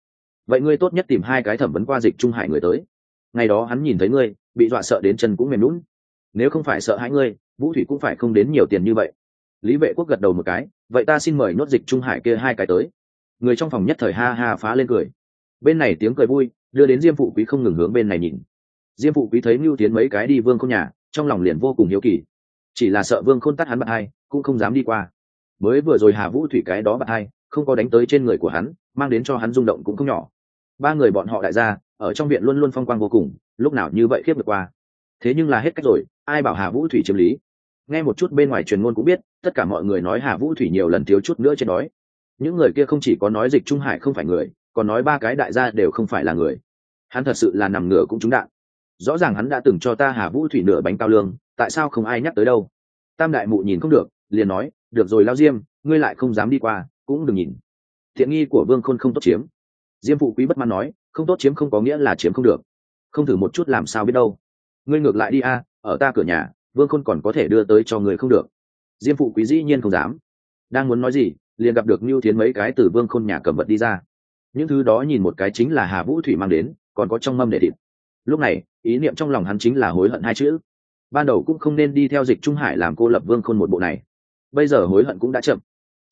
vậy ngươi tốt nhất tìm hai cái thẩm vấn qua Dịch Trung Hải người tới. Ngày đó hắn nhìn thấy ngươi bị dọa sợ đến chân cũng mềm lún, nếu không phải sợ hãi ngươi, Vũ Thủy cũng phải không đến nhiều tiền như vậy. Lý Vệ Quốc gật đầu một cái, vậy ta xin mời nốt Dịch Trung Hải kia hai cái tới. Người trong phòng nhất thời ha ha phá lên cười. Bên này tiếng cười vui đưa đến Diêm Phụ Quý không ngừng hướng bên này nhìn. Diêm Phụ Quý thấy Nưu Tiến mấy cái đi Vương Khôn nhà, trong lòng liền vô cùng hiếu kỳ, chỉ là sợ Vương Khôn tắt hắn bạt hai, cũng không dám đi qua. Mới vừa rồi Hà Vũ Thủy cái đó bạt hai không có đánh tới trên người của hắn, mang đến cho hắn rung động cũng không nhỏ. Ba người bọn họ đại gia ở trong viện luôn luôn phong quang vô cùng, lúc nào như vậy khiếp được qua. Thế nhưng là hết cách rồi, ai bảo Hà Vũ Thủy chiếm lý. Nghe một chút bên ngoài truyền ngôn cũng biết, tất cả mọi người nói Hà Vũ Thủy nhiều lần thiếu chút nữa chết đói. Những người kia không chỉ có nói Dịch Trung Hải không phải người, còn nói ba cái đại gia đều không phải là người. Hắn thật sự là nằm ngửa cũng trúng đạn. Rõ ràng hắn đã từng cho ta Hà Vũ Thủy nửa bánh cao lương, tại sao không ai nhắc tới đâu. Tam đại mụ nhìn không được, liền nói, được rồi Lao Diêm, ngươi lại không dám đi qua, cũng đừng nhìn. Thiện nghi của Vương Khôn không tốt chiếm. Diêm Phụ Quý bất mãn nói, không tốt chiếm không có nghĩa là chiếm không được, không thử một chút làm sao biết đâu. Ngươi ngược lại đi a, ở ta cửa nhà, Vương Khôn còn có thể đưa tới cho người không được. Diêm Phụ Quý dĩ nhiên không dám. Đang muốn nói gì, liền gặp được Nưu Thiến mấy cái từ Vương Khôn nhà cầm vật đi ra. Những thứ đó nhìn một cái chính là Hà Vũ Thủy mang đến, còn có trong mâm để thịt. Lúc này, ý niệm trong lòng hắn chính là hối hận hai chữ. Ban đầu cũng không nên đi theo Dịch Trung Hải làm cô lập Vương Khôn một bộ này. Bây giờ hối hận cũng đã chậm.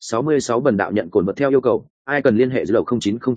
66 Bần đạo nhận cồn vật theo yêu cầu, ai cần liên hệ dữ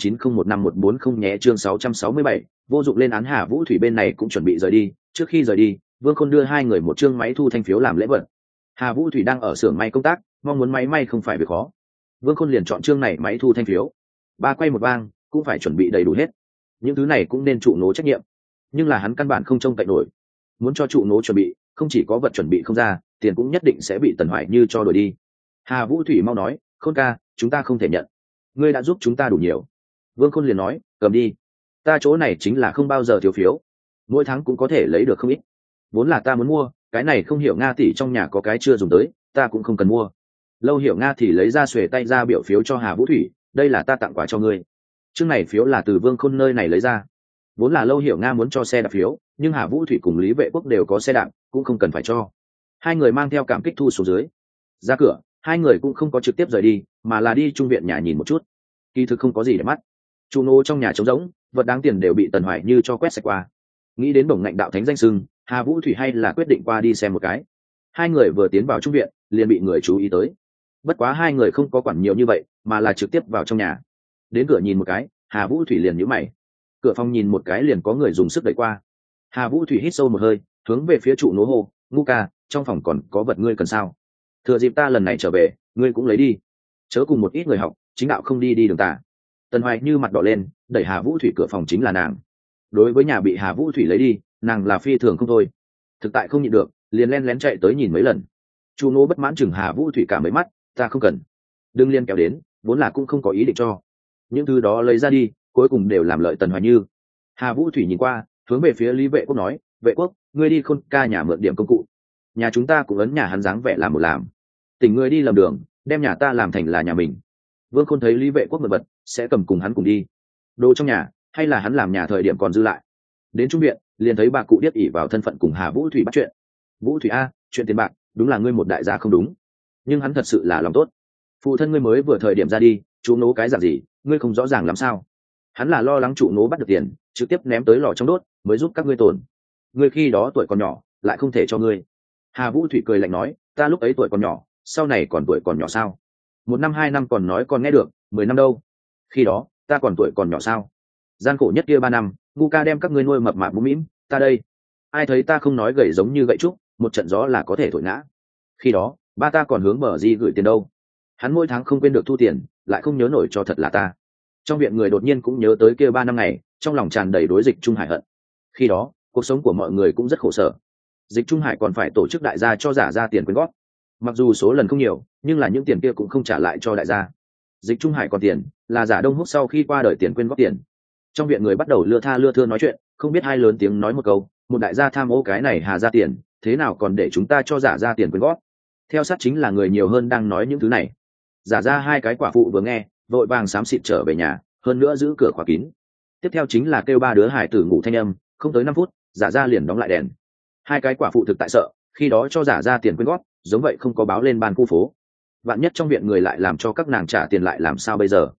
0909015140 nhé. Chương 667, vô dụng lên án. Hà Vũ Thủy bên này cũng chuẩn bị rời đi, trước khi rời đi, Vương Khôn đưa hai người một chương máy thu thanh phiếu làm lễ vật. Hà Vũ Thủy đang ở xưởng may công tác, mong muốn máy may không phải việc khó. Vương Khôn liền chọn chương này máy thu thanh phiếu. Ba quay một vang, cũng phải chuẩn bị đầy đủ hết. Những thứ này cũng nên trụ nố trách nhiệm, nhưng là hắn căn bản không trông cậy nổi. Muốn cho trụ nố chuẩn bị, không chỉ có vật chuẩn bị không ra, tiền cũng nhất định sẽ bị Tần Hoài Như cho đổi đi. Hà Vũ Thủy mau nói, Khôn ca, chúng ta không thể nhận, ngươi đã giúp chúng ta đủ nhiều. Vương Khôn liền nói, cầm đi, ta chỗ này chính là không bao giờ thiếu phiếu, mỗi tháng cũng có thể lấy được không ít. Vốn là ta muốn mua cái này, không hiểu Nga tỷ trong nhà có cái chưa dùng tới, ta cũng không cần mua. Lâu Hiểu Nga thì lấy ra xuề tay ra biểu phiếu cho Hà Vũ Thủy, đây là ta tặng quà cho ngươi. Chương này phiếu là từ Vương Khôn nơi này lấy ra. Vốn là Lâu Hiểu Nga muốn cho xe đạp phiếu, nhưng Hà Vũ Thủy cùng Lý Vệ Quốc đều có xe đạp, cũng không cần phải cho. Hai người mang theo cảm kích thu xuống dưới. Ra cửa, hai người cũng không có trực tiếp rời đi, mà là đi trung viện nhà nhìn một chút. Kỳ thực không có gì để mắt, trụ nô trong nhà trống rỗng, vật đáng tiền đều bị Tần Hoài Như cho quét sạch qua. Nghĩ đến bổng ngạnh đạo thánh danh sưng, Hà Vũ Thủy hay là quyết định qua đi xem một cái. Hai người vừa tiến vào trung viện, liền bị người chú ý tới. Bất quá hai người không có quản nhiều như vậy, mà là trực tiếp vào trong nhà. Đến cửa nhìn một cái, Hà Vũ Thủy liền nhíu mày. Cửa phòng nhìn một cái liền có người dùng sức đẩy qua. Hà Vũ Thủy hít sâu một hơi, hướng về phía trụ nố hô, Ngu ca, trong phòng còn có vật ngươi cần sao? Thừa dịp ta lần này trở về, ngươi cũng lấy đi, chớ cùng một ít người học chính đạo không đi đi đường tà. Tần Hoài Như mặt đỏ lên, đẩy Hà Vũ Thủy cửa phòng chính là nàng. Đối với nhà bị Hà Vũ Thủy lấy đi, nàng là phi thường không thôi. Thực tại không nhịn được, liền len lén chạy tới nhìn mấy lần. Chu Nô bất mãn chừng Hà Vũ Thủy cả mấy mắt, ta không cần, đừng liên kéo đến, vốn là cũng không có ý định cho. Những thứ đó lấy ra đi, cuối cùng đều làm lợi Tần Hoài Như. Hà Vũ Thủy nhìn qua, hướng về phía Lý Vệ Quốc nói, Vệ Quốc, ngươi đi Khôn ca nhà mượn điểm công cụ, nhà chúng ta cũng ấn nhà hắn dáng vẻ làm một làm. Tỉnh ngươi đi lầm đường, đem nhà ta làm thành là nhà mình. Vương Khôn thấy Lý Vệ Quốc mượn vật, sẽ cầm cùng hắn cùng đi. Đồ trong nhà, hay là hắn làm nhà thời điểm còn dư lại. Đến trung viện, liền thấy bà cụ điếc ỉ vào thân phận cùng Hà Vũ Thủy bắt chuyện. Vũ Thủy a, chuyện tiền bạc, đúng là ngươi một đại gia không đúng, nhưng hắn thật sự là lòng tốt. Phụ thân ngươi mới vừa thời điểm ra đi, chú nố cái dạng gì, ngươi không rõ ràng làm sao? Hắn là lo lắng trụ nố bắt được tiền, trực tiếp ném tới lò trong đốt, mới giúp các ngươi tồn. Ngươi khi đó tuổi còn nhỏ, lại không thể cho ngươi. Hà Vũ Thủy cười lạnh nói, ta lúc ấy tuổi còn nhỏ, sau này còn tuổi còn nhỏ sao? 1 năm 2 năm còn nói còn nghe được, 10 năm đâu? Khi đó ta còn tuổi còn nhỏ sao? Gian khổ nhất kia 3 năm, Ngu ca đem các ngươi nuôi mập mạp mũm mĩm, ta đây, ai thấy ta không nói gầy giống như gậy trúc, một trận gió là có thể thổi ngã. Khi đó ba ta còn hướng bờ di gửi tiền đâu. Hắn mỗi tháng không quên được thu tiền, lại không nhớ nổi cho thật là ta. Trong viện người đột nhiên cũng nhớ tới kia 3 năm ngày, trong lòng tràn đầy đối Dịch Trung Hải hận. Khi đó cuộc sống của mọi người cũng rất khổ sở. Dịch Trung Hải còn phải tổ chức đại gia cho giả ra tiền quyên góp, mặc dù số lần không nhiều, nhưng là những tiền kia cũng không trả lại cho đại gia. Dịch Trung Hải còn tiền, là giả Đông Húc sau khi qua đời tiền quyên góp tiền. Trong viện người bắt đầu lưa thưa nói chuyện, không biết ai lớn tiếng nói một câu, một đại gia tham ô cái này Hà ra tiền, thế nào còn để chúng ta cho giả ra tiền quyên góp. Theo sát chính là người nhiều hơn đang nói những thứ này. Giả ra hai cái quả phụ vừa nghe, vội vàng xám xịt trở về nhà, hơn nữa giữ cửa khóa kín. Tiếp theo chính là kêu ba đứa hải tử ngủ thanh âm, không tới 5 phút, giả ra liền đóng lại đèn. Hai cái quả phụ thực tại sợ, khi đó cho giả ra tiền quyên góp, giống vậy không có báo lên ban khu phố. Vạn nhất trong viện người lại làm cho các nàng trả tiền lại làm sao bây giờ?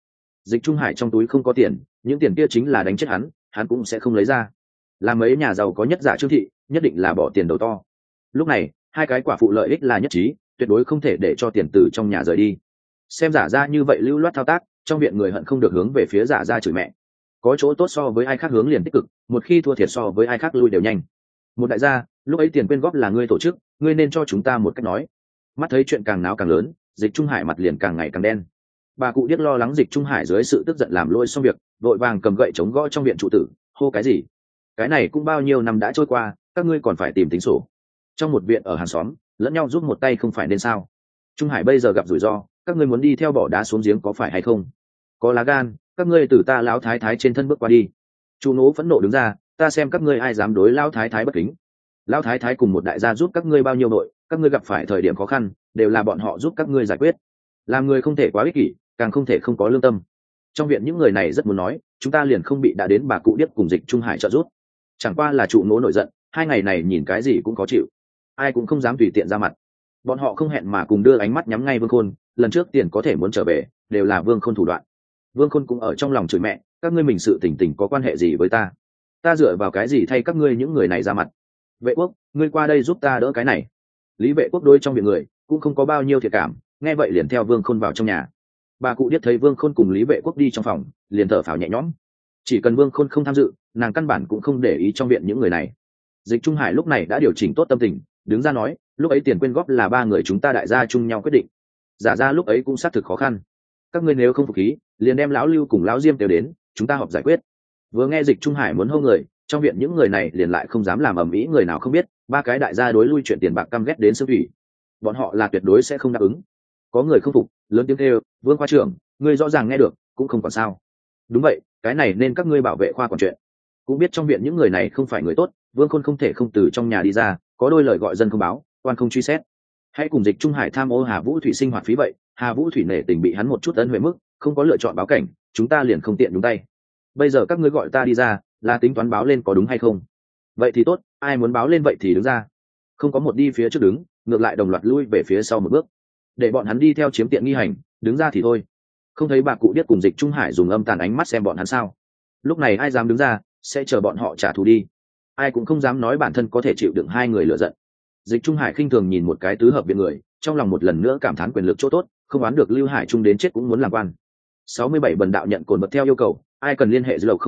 Dịch Trung Hải trong túi không có tiền, những tiền kia chính là đánh chết hắn cũng sẽ không lấy ra. Làm mấy nhà giàu có nhất giả Trương thị nhất định là bỏ tiền đầu to. Lúc này hai cái quả phụ lợi ích là nhất trí, tuyệt đối không thể để cho tiền từ trong nhà rời đi. Xem giả ra như vậy lưu loát thao tác, trong viện người hận không được hướng về phía giả ra chửi mẹ. Có chỗ tốt so với ai khác hướng liền tích cực, một khi thua thiệt so với ai khác lui đều nhanh. Một đại gia, lúc ấy tiền quyên góp là ngươi tổ chức, ngươi nên cho chúng ta một cách nói. Mắt thấy chuyện càng náo càng lớn, Dịch Trung Hải mặt liền càng ngày càng đen. Bà cụ điếc lo lắng Dịch Trung Hải dưới sự tức giận làm lôi xong việc, vội vàng cầm gậy chống gõ trong viện trụ tử, hô cái gì? Cái này cũng bao nhiêu năm đã trôi qua, các ngươi còn phải tìm tính sổ. Trong một viện ở hàng xóm, lẫn nhau giúp một tay không phải nên sao? Trung Hải bây giờ gặp rủi ro, các ngươi muốn đi theo bỏ đá xuống giếng có phải hay không? Có lá gan, các ngươi từ ta lão thái thái trên thân bước qua đi. Chu Nỗ phẫn nộ đứng ra, ta xem các ngươi ai dám đối lão thái thái bất kính. Lão thái thái cùng một đại gia giúp các ngươi bao nhiêu nội, các ngươi gặp phải thời điểm khó khăn, đều là bọn họ giúp các ngươi giải quyết. Làm người không thể quá ích kỷ, càng không thể không có lương tâm. Trong viện những người này rất muốn nói, chúng ta liền không bị đã đến bà cụ điếc cùng Dịch Trung Hải trợ giúp. Chẳng qua là Chu Nỗ nổi giận, hai ngày này nhìn cái gì cũng khó chịu, ai cũng không dám tùy tiện ra mặt. Bọn họ không hẹn mà cùng đưa ánh mắt nhắm ngay Vương Khôn, lần trước tiền có thể muốn trở về, đều là Vương Khôn thủ đoạn. Vương Khôn cũng ở trong lòng chửi mẹ, các ngươi mình sự tình có quan hệ gì với ta? Ta dựa vào cái gì thay các ngươi những người này ra mặt? Vệ Quốc, ngươi qua đây giúp ta đỡ cái này. Lý Vệ Quốc đôi trong viện người cũng không có bao nhiêu thiệt cảm, nghe vậy liền theo Vương Khôn vào trong nhà. Bà cụ điếc thấy Vương Khôn cùng Lý Vệ Quốc đi trong phòng, liền thở phào nhẹ nhõm. Chỉ cần Vương Khôn không tham dự, nàng căn bản cũng không để ý trong viện những người này. Dịch Trung Hải lúc này đã điều chỉnh tốt tâm tình, đứng ra nói, lúc ấy tiền quyên góp là ba người chúng ta đại gia chung nhau quyết định. Giả ra lúc ấy cũng xác thực khó khăn. Các ngươi nếu không phục khí, liền đem lão Lưu cùng lão Diêm đều đến, chúng ta họp giải quyết. Vừa nghe Dịch Trung Hải muốn hô người, trong viện những người này liền lại không dám làm ầm ĩ, người nào không biết, ba cái đại gia đối lui chuyện tiền bạc căm ghét đến xương thủy. Bọn họ là tuyệt đối sẽ không đáp ứng. Có người không phục, lớn tiếng kêu, Vương khoa trưởng, ngươi rõ ràng nghe được, cũng không còn sao. Đúng vậy, cái này nên các ngươi bảo vệ khoa quản chuyện. Cũng biết trong viện những người này không phải người tốt, Vương Khôn không thể không từ trong nhà đi ra, có đôi lời gọi dân không báo, quan không truy xét. Hãy cùng Dịch Trung Hải tham ô Hà Vũ Thủy sinh hoạt phí vậy, Hà Vũ Thủy nể tình bị hắn một chút ân huệ mức, không có lựa chọn báo cảnh, chúng ta liền không tiện đúng tay. Bây giờ các ngươi gọi ta đi ra, là tính toán báo lên có đúng hay không? Vậy thì tốt, ai muốn báo lên vậy thì đứng ra. Không có một đi phía trước đứng, ngược lại đồng loạt lui về phía sau một bước. Để bọn hắn đi theo chiếm tiện nghi hành, đứng ra thì thôi. Không thấy bà cụ điếc cùng Dịch Trung Hải dùng âm tàn ánh mắt xem bọn hắn sao? Lúc này ai dám đứng ra, sẽ chờ bọn họ trả thù đi. Ai cũng không dám nói bản thân có thể chịu đựng hai người lựa giận. Dịch Trung Hải khinh thường nhìn một cái tứ hợp viện người, trong lòng một lần nữa cảm thán quyền lực chỗ tốt, không đoán được Lưu Hải Trung đến chết cũng muốn làm quan. 67 bần đạo nhận cồn bật theo yêu cầu, ai cần liên hệ dưới lầu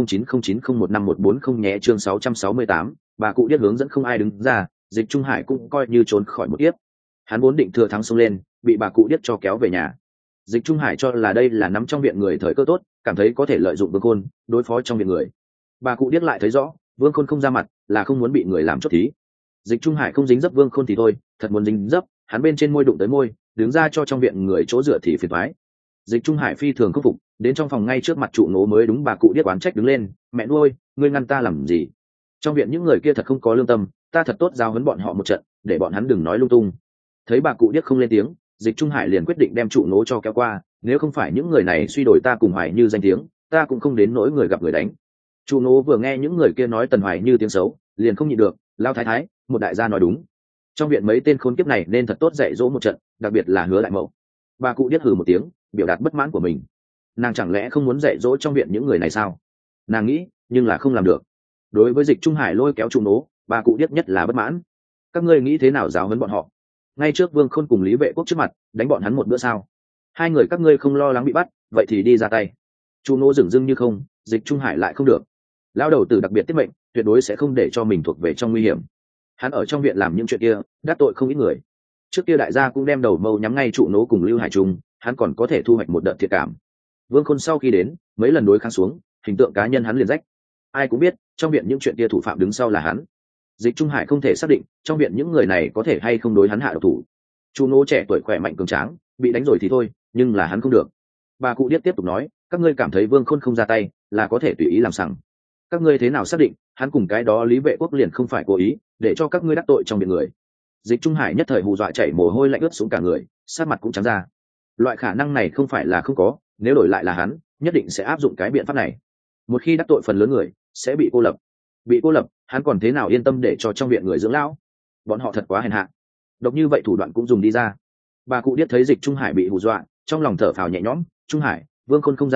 0909015140 nhé. Chương 668, bà cụ điếc hướng dẫn không ai đứng ra, Dịch Trung Hải cũng coi như trốn khỏi một kiếp. Hắn vốn định thừa thắng xông lên, bị bà cụ điếc cho kéo về nhà. Dịch Trung Hải cho là đây là nắm trong viện người thời cơ tốt, cảm thấy có thể lợi dụng Vương Khôn đối phó trong viện người. Bà cụ điếc lại thấy rõ, Vương Khôn không ra mặt, là không muốn bị người làm chốt thí. Dịch Trung Hải không dính dấp Vương Khôn thì thôi, thật muốn dính dấp, hắn bên trên môi đụng tới môi, đứng ra cho trong viện người chỗ dựa thì phiền toái. Dịch Trung Hải phi thường khắc phục, đến trong phòng ngay trước mặt trụ nố mới đúng bà cụ điếc oán trách đứng lên, mẹ nuôi, ngươi ngăn ta làm gì? Trong viện những người kia thật không có lương tâm, ta thật tốt giao huấn bọn họ một trận, để bọn hắn đừng nói lung tung. Thấy bà cụ điếc không lên tiếng, Dịch Trung Hải liền quyết định đem trụ nố cho kéo qua, nếu không phải những người này suy đổi ta cùng Hoài Như danh tiếng, ta cũng không đến nỗi người gặp người đánh. Trụ nố vừa nghe những người kia nói Tần Hoài Như tiếng xấu, liền không nhịn được, lao thái thái, một đại gia nói đúng. Trong viện mấy tên khốn kiếp này nên thật tốt dạy dỗ một trận, đặc biệt là Hứa đại mậu. Bà cụ điếc hừ một tiếng, biểu đạt bất mãn của mình. Nàng chẳng lẽ không muốn dạy dỗ trong viện những người này sao? Nàng nghĩ, nhưng là không làm được. Đối với Dịch Trung Hải lôi kéo trụ nố, bà cụ điếc nhất là bất mãn. Các ngươi nghĩ thế nào giáo huấn bọn họ? Ngay trước Vương Khôn cùng Lý Vệ Quốc trước mặt, đánh bọn hắn một bữa sao? Hai người các ngươi không lo lắng bị bắt, vậy thì đi ra tay. Trụ nố dửng dưng như không, Dịch Trung Hải lại không được. Lão đầu tử đặc biệt tiết mệnh, tuyệt đối sẽ không để cho mình thuộc về trong nguy hiểm. Hắn ở trong viện làm những chuyện kia, đắc tội không ít người. Trước kia đại gia cũng đem đầu mâu nhắm ngay trụ nố cùng Lưu Hải Trung, hắn còn có thể thu hoạch một đợt thiệt cảm. Vương Khôn sau khi đến, mấy lần đối kháng xuống, hình tượng cá nhân hắn liền rách. Ai cũng biết, trong viện những chuyện kia thủ phạm đứng sau là hắn. Dịch Trung Hải không thể xác định, trong viện những người này có thể hay không đối hắn hạ độc thủ. Trụ nố trẻ tuổi khỏe mạnh cường tráng, bị đánh rồi thì thôi, nhưng là hắn không được. Bà cụ điếc tiếp tục nói, các ngươi cảm thấy Vương Khôn không ra tay, là có thể tùy ý làm sằng. Các ngươi thế nào xác định, hắn cùng cái đó Lý Vệ Quốc liền không phải cố ý, để cho các ngươi đắc tội trong viện người. Dịch Trung Hải nhất thời hù dọa chảy mồ hôi lạnh ướt xuống cả người, sát mặt cũng trắng ra. Loại khả năng này không phải là không có, nếu đổi lại là hắn, nhất định sẽ áp dụng cái biện pháp này. Một khi đắc tội phần lớn người, sẽ bị cô lập. Bị cô lập, hắn còn thế nào yên tâm để cho trong viện người dưỡng lão? Bọn họ thật quá hèn hạ. Độc như vậy thủ đoạn cũng dùng đi ra. Bà cụ điếc thấy Dịch Trung Hải bị hù dọa, trong lòng thở phào nhẹ nhõm. Trung Hải, Vương Khôn không ra mặt,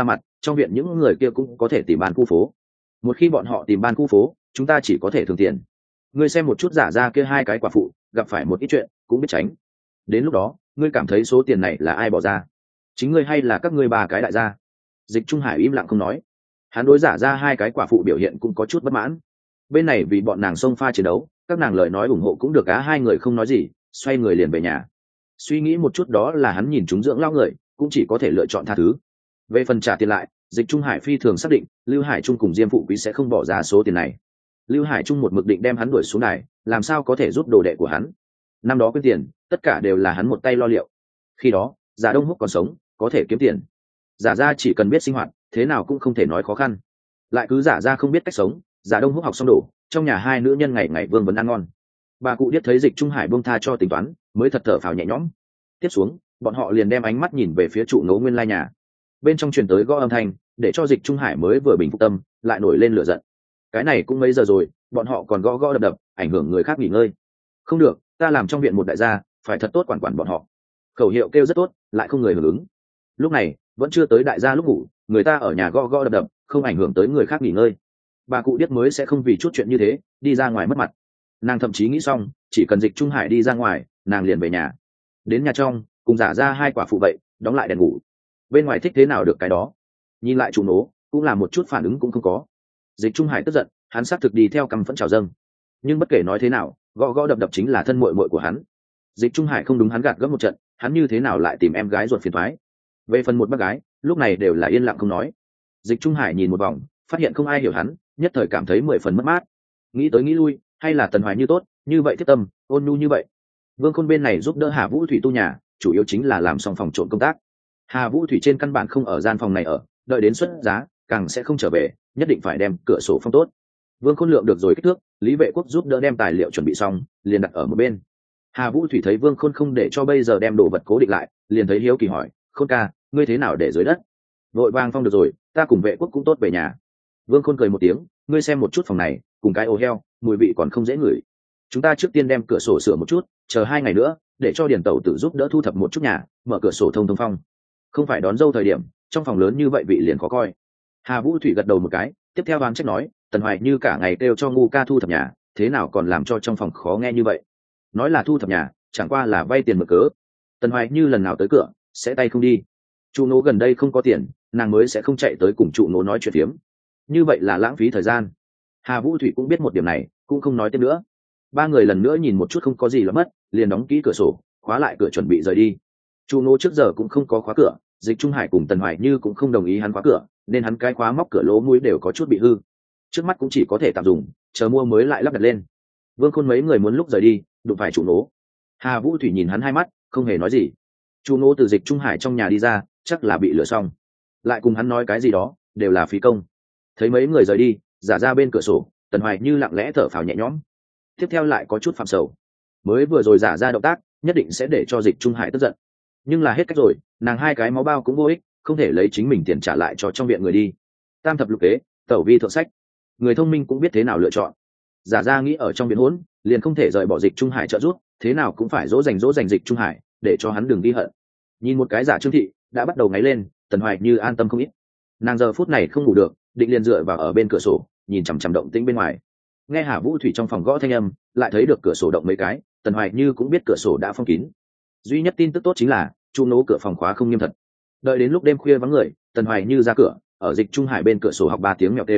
trong viện những người kia cũng có thể tìm ban khu phố. Một khi bọn họ tìm ban khu phố, chúng ta chỉ có thể thường tiền. Ngươi xem một chút giả ra kia hai cái quả phụ gặp phải một ít chuyện cũng biết tránh. Đến lúc đó ngươi cảm thấy số tiền này là ai bỏ ra, chính ngươi hay là các ngươi ba cái đại gia? Dịch Trung Hải im lặng không nói. Hắn đối giả ra hai cái quả phụ biểu hiện cũng có chút bất mãn. Bên này vì bọn nàng xông pha chiến đấu, các nàng lời nói ủng hộ cũng được, hai người không nói gì, xoay người liền về nhà. Suy nghĩ một chút đó là hắn nhìn chúng dưỡng lao người, cũng chỉ có thể lựa chọn tha thứ. Về phần trả tiền lại, Dịch Trung Hải phi thường xác định Lưu Hải Trung cùng Diêm Phụ Quý sẽ không bỏ ra số tiền này. Lưu Hải Trung một mực định đem hắn đuổi xuống đài, làm sao có thể giúp đồ đệ của hắn. Năm đó quyên tiền tất cả đều là hắn một tay lo liệu. Khi đó Giả Đông Húc còn sống, có thể kiếm tiền. Giả ra chỉ cần biết sinh hoạt, thế nào cũng không thể nói khó khăn. Lại cứ giả ra không biết cách sống, Giả Đông Húc học xong đổ, trong nhà hai nữ nhân ngày ngày vương vấn ăn ngon. Bà cụ điếc thấy Dịch Trung Hải buông tha cho tính toán, mới thật thở phào nhẹ nhõm. Tiếp xuống bọn họ liền đem ánh mắt nhìn về phía trụ nấu nguyên lai nhà. Bên trong truyền tới gõ âm thanh, để cho Dịch Trung Hải mới vừa bình phục tâm lại nổi lên lửa giận. Cái này cũng mấy giờ rồi, bọn họ còn gõ gõ đập đập, ảnh hưởng người khác nghỉ ngơi. Không được, ta làm trong viện một đại gia, phải thật tốt quản quản bọn họ. Khẩu hiệu kêu rất tốt, lại không người hưởng ứng. Lúc này vẫn chưa tới đại gia lúc ngủ, người ta ở nhà gõ gõ đập đập, không ảnh hưởng tới người khác nghỉ ngơi. Bà cụ điếc mới sẽ không vì chút chuyện như thế đi ra ngoài mất mặt. Nàng thậm chí nghĩ xong, chỉ cần Dịch Trung Hải đi ra ngoài, nàng liền về nhà. Đến nhà trong cùng giả ra hai quả phụ vậy, đóng lại đèn ngủ. Bên ngoài thích thế nào được cái đó. Nhìn lại chủ nố cũng là một chút phản ứng cũng không có. Dịch Trung Hải tức giận, hắn xác thực đi theo căm phẫn trào dâng. Nhưng bất kể nói thế nào, gõ gõ đập đập chính là thân muội muội của hắn. Dịch Trung Hải không đúng hắn gạt gấp một trận, hắn như thế nào lại tìm em gái ruột phiền toái. Về phần một bác gái, lúc này đều là yên lặng không nói. Dịch Trung Hải nhìn một vòng, phát hiện không ai hiểu hắn, nhất thời cảm thấy 10 phần mất mát. Nghĩ tới nghĩ lui, hay là Tần Hoài Như tốt, như vậy thiết tâm, ôn nhu như vậy. Vương Khôn bên này giúp đỡ Hà Vũ Thủy tu nhà, chủ yếu chính là làm xong phòng trộn công tác. Hà Vũ Thủy trên căn bản không ở gian phòng này ở, đợi đến xuất giá, càng sẽ không trở về, nhất định phải đem cửa sổ phong tốt. Vương Khôn lượng được rồi kích thước, Lý Vệ Quốc giúp đỡ đem tài liệu chuẩn bị xong, liền đặt ở một bên. Hà Vũ Thủy thấy Vương Khôn không để cho bây giờ đem đồ vật cố định lại, liền thấy hiếu kỳ hỏi, Khôn ca, ngươi thế nào để dưới đất? Vội vàng phong được rồi, ta cùng Vệ Quốc cũng tốt về nhà. Vương Khôn cười một tiếng, ngươi xem một chút phòng này, cùng cái ổ heo, mùi vị còn không dễ ngửi. Chúng ta trước tiên đem cửa sổ sửa một chút, chờ 2 ngày nữa, để cho Điền Tẩu tự giúp đỡ thu thập một chút nhà, mở cửa sổ thông phong. Không phải đón dâu thời điểm, trong phòng lớn như vậy vị liền khó coi. Hà Vũ Thủy gật đầu một cái, tiếp theo đoán trách nói, Tần Hoài Như cả ngày kêu cho ngu ca thu thập nhà, thế nào còn làm cho trong phòng khó nghe như vậy? Nói là thu thập nhà, chẳng qua là vay tiền mượn cớ. Tần Hoài Như lần nào tới cửa, sẽ tay không đi. Trụ nố gần đây không có tiền, nàng mới sẽ không chạy tới cùng trụ nố nói chuyện phiếm. Như vậy là lãng phí thời gian. Hà Vũ Thủy cũng biết một điểm này, cũng không nói tiếp nữa. Ba người lần nữa nhìn một chút không có gì là mất, liền đóng kỹ cửa sổ, khóa lại cửa chuẩn bị rời đi. Trụ nố trước giờ cũng không có khóa cửa, Dịch Trung Hải cùng Tần Hoài Như cũng không đồng ý hắn khóa cửa, nên hắn cái khóa móc cửa lỗ mũi đều có chút bị hư. Trước mắt cũng chỉ có thể tạm dùng, chờ mua mới lại lắp đặt lên. Vương Khôn mấy người muốn lúc rời đi, đụng phải trụ nố. Hà Vũ Thủy nhìn hắn hai mắt, không hề nói gì. Trụ nố từ Dịch Trung Hải trong nhà đi ra, chắc là bị lửa xong. Lại cùng hắn nói cái gì đó, đều là phí công. Thấy mấy người rời đi, giả ra bên cửa sổ, Tần Hoài Như lặng lẽ thở phào nhẹ nhõm. Tiếp theo lại có chút phạm sầu. Mới vừa rồi giả ra động tác, nhất định sẽ để cho Dịch Trung Hải tức giận. Nhưng là hết cách rồi, nàng hai cái máu bao cũng vô ích, không thể lấy chính mình tiền trả lại cho trong viện người đi. Tam thập lục kế, tẩu vi thượng sách, người thông minh cũng biết thế nào lựa chọn. Giả ra nghĩ ở trong viện hỗn, liền không thể rời bỏ Dịch Trung Hải trợ giúp, thế nào cũng phải dỗ dành Dịch Trung Hải, để cho hắn đừng đi hận. Nhìn một cái giả Trương Thị đã bắt đầu ngáy lên, Tần Hoài Như an tâm không ít. Nàng giờ phút này không ngủ được, định liền dựa vào ở bên cửa sổ, nhìn chằm chằm động tĩnh bên ngoài. Nghe Hà Vũ Thủy trong phòng gõ thanh âm, lại thấy được cửa sổ động mấy cái, Tần Hoài Như cũng biết cửa sổ đã phong kín. Duy nhất tin tức tốt chính là chu nố cửa phòng khóa không nghiêm thật. Đợi đến lúc đêm khuya vắng người, Tần Hoài Như ra cửa, ở Dịch Trung Hải bên cửa sổ học 3 tiếng mèo tê.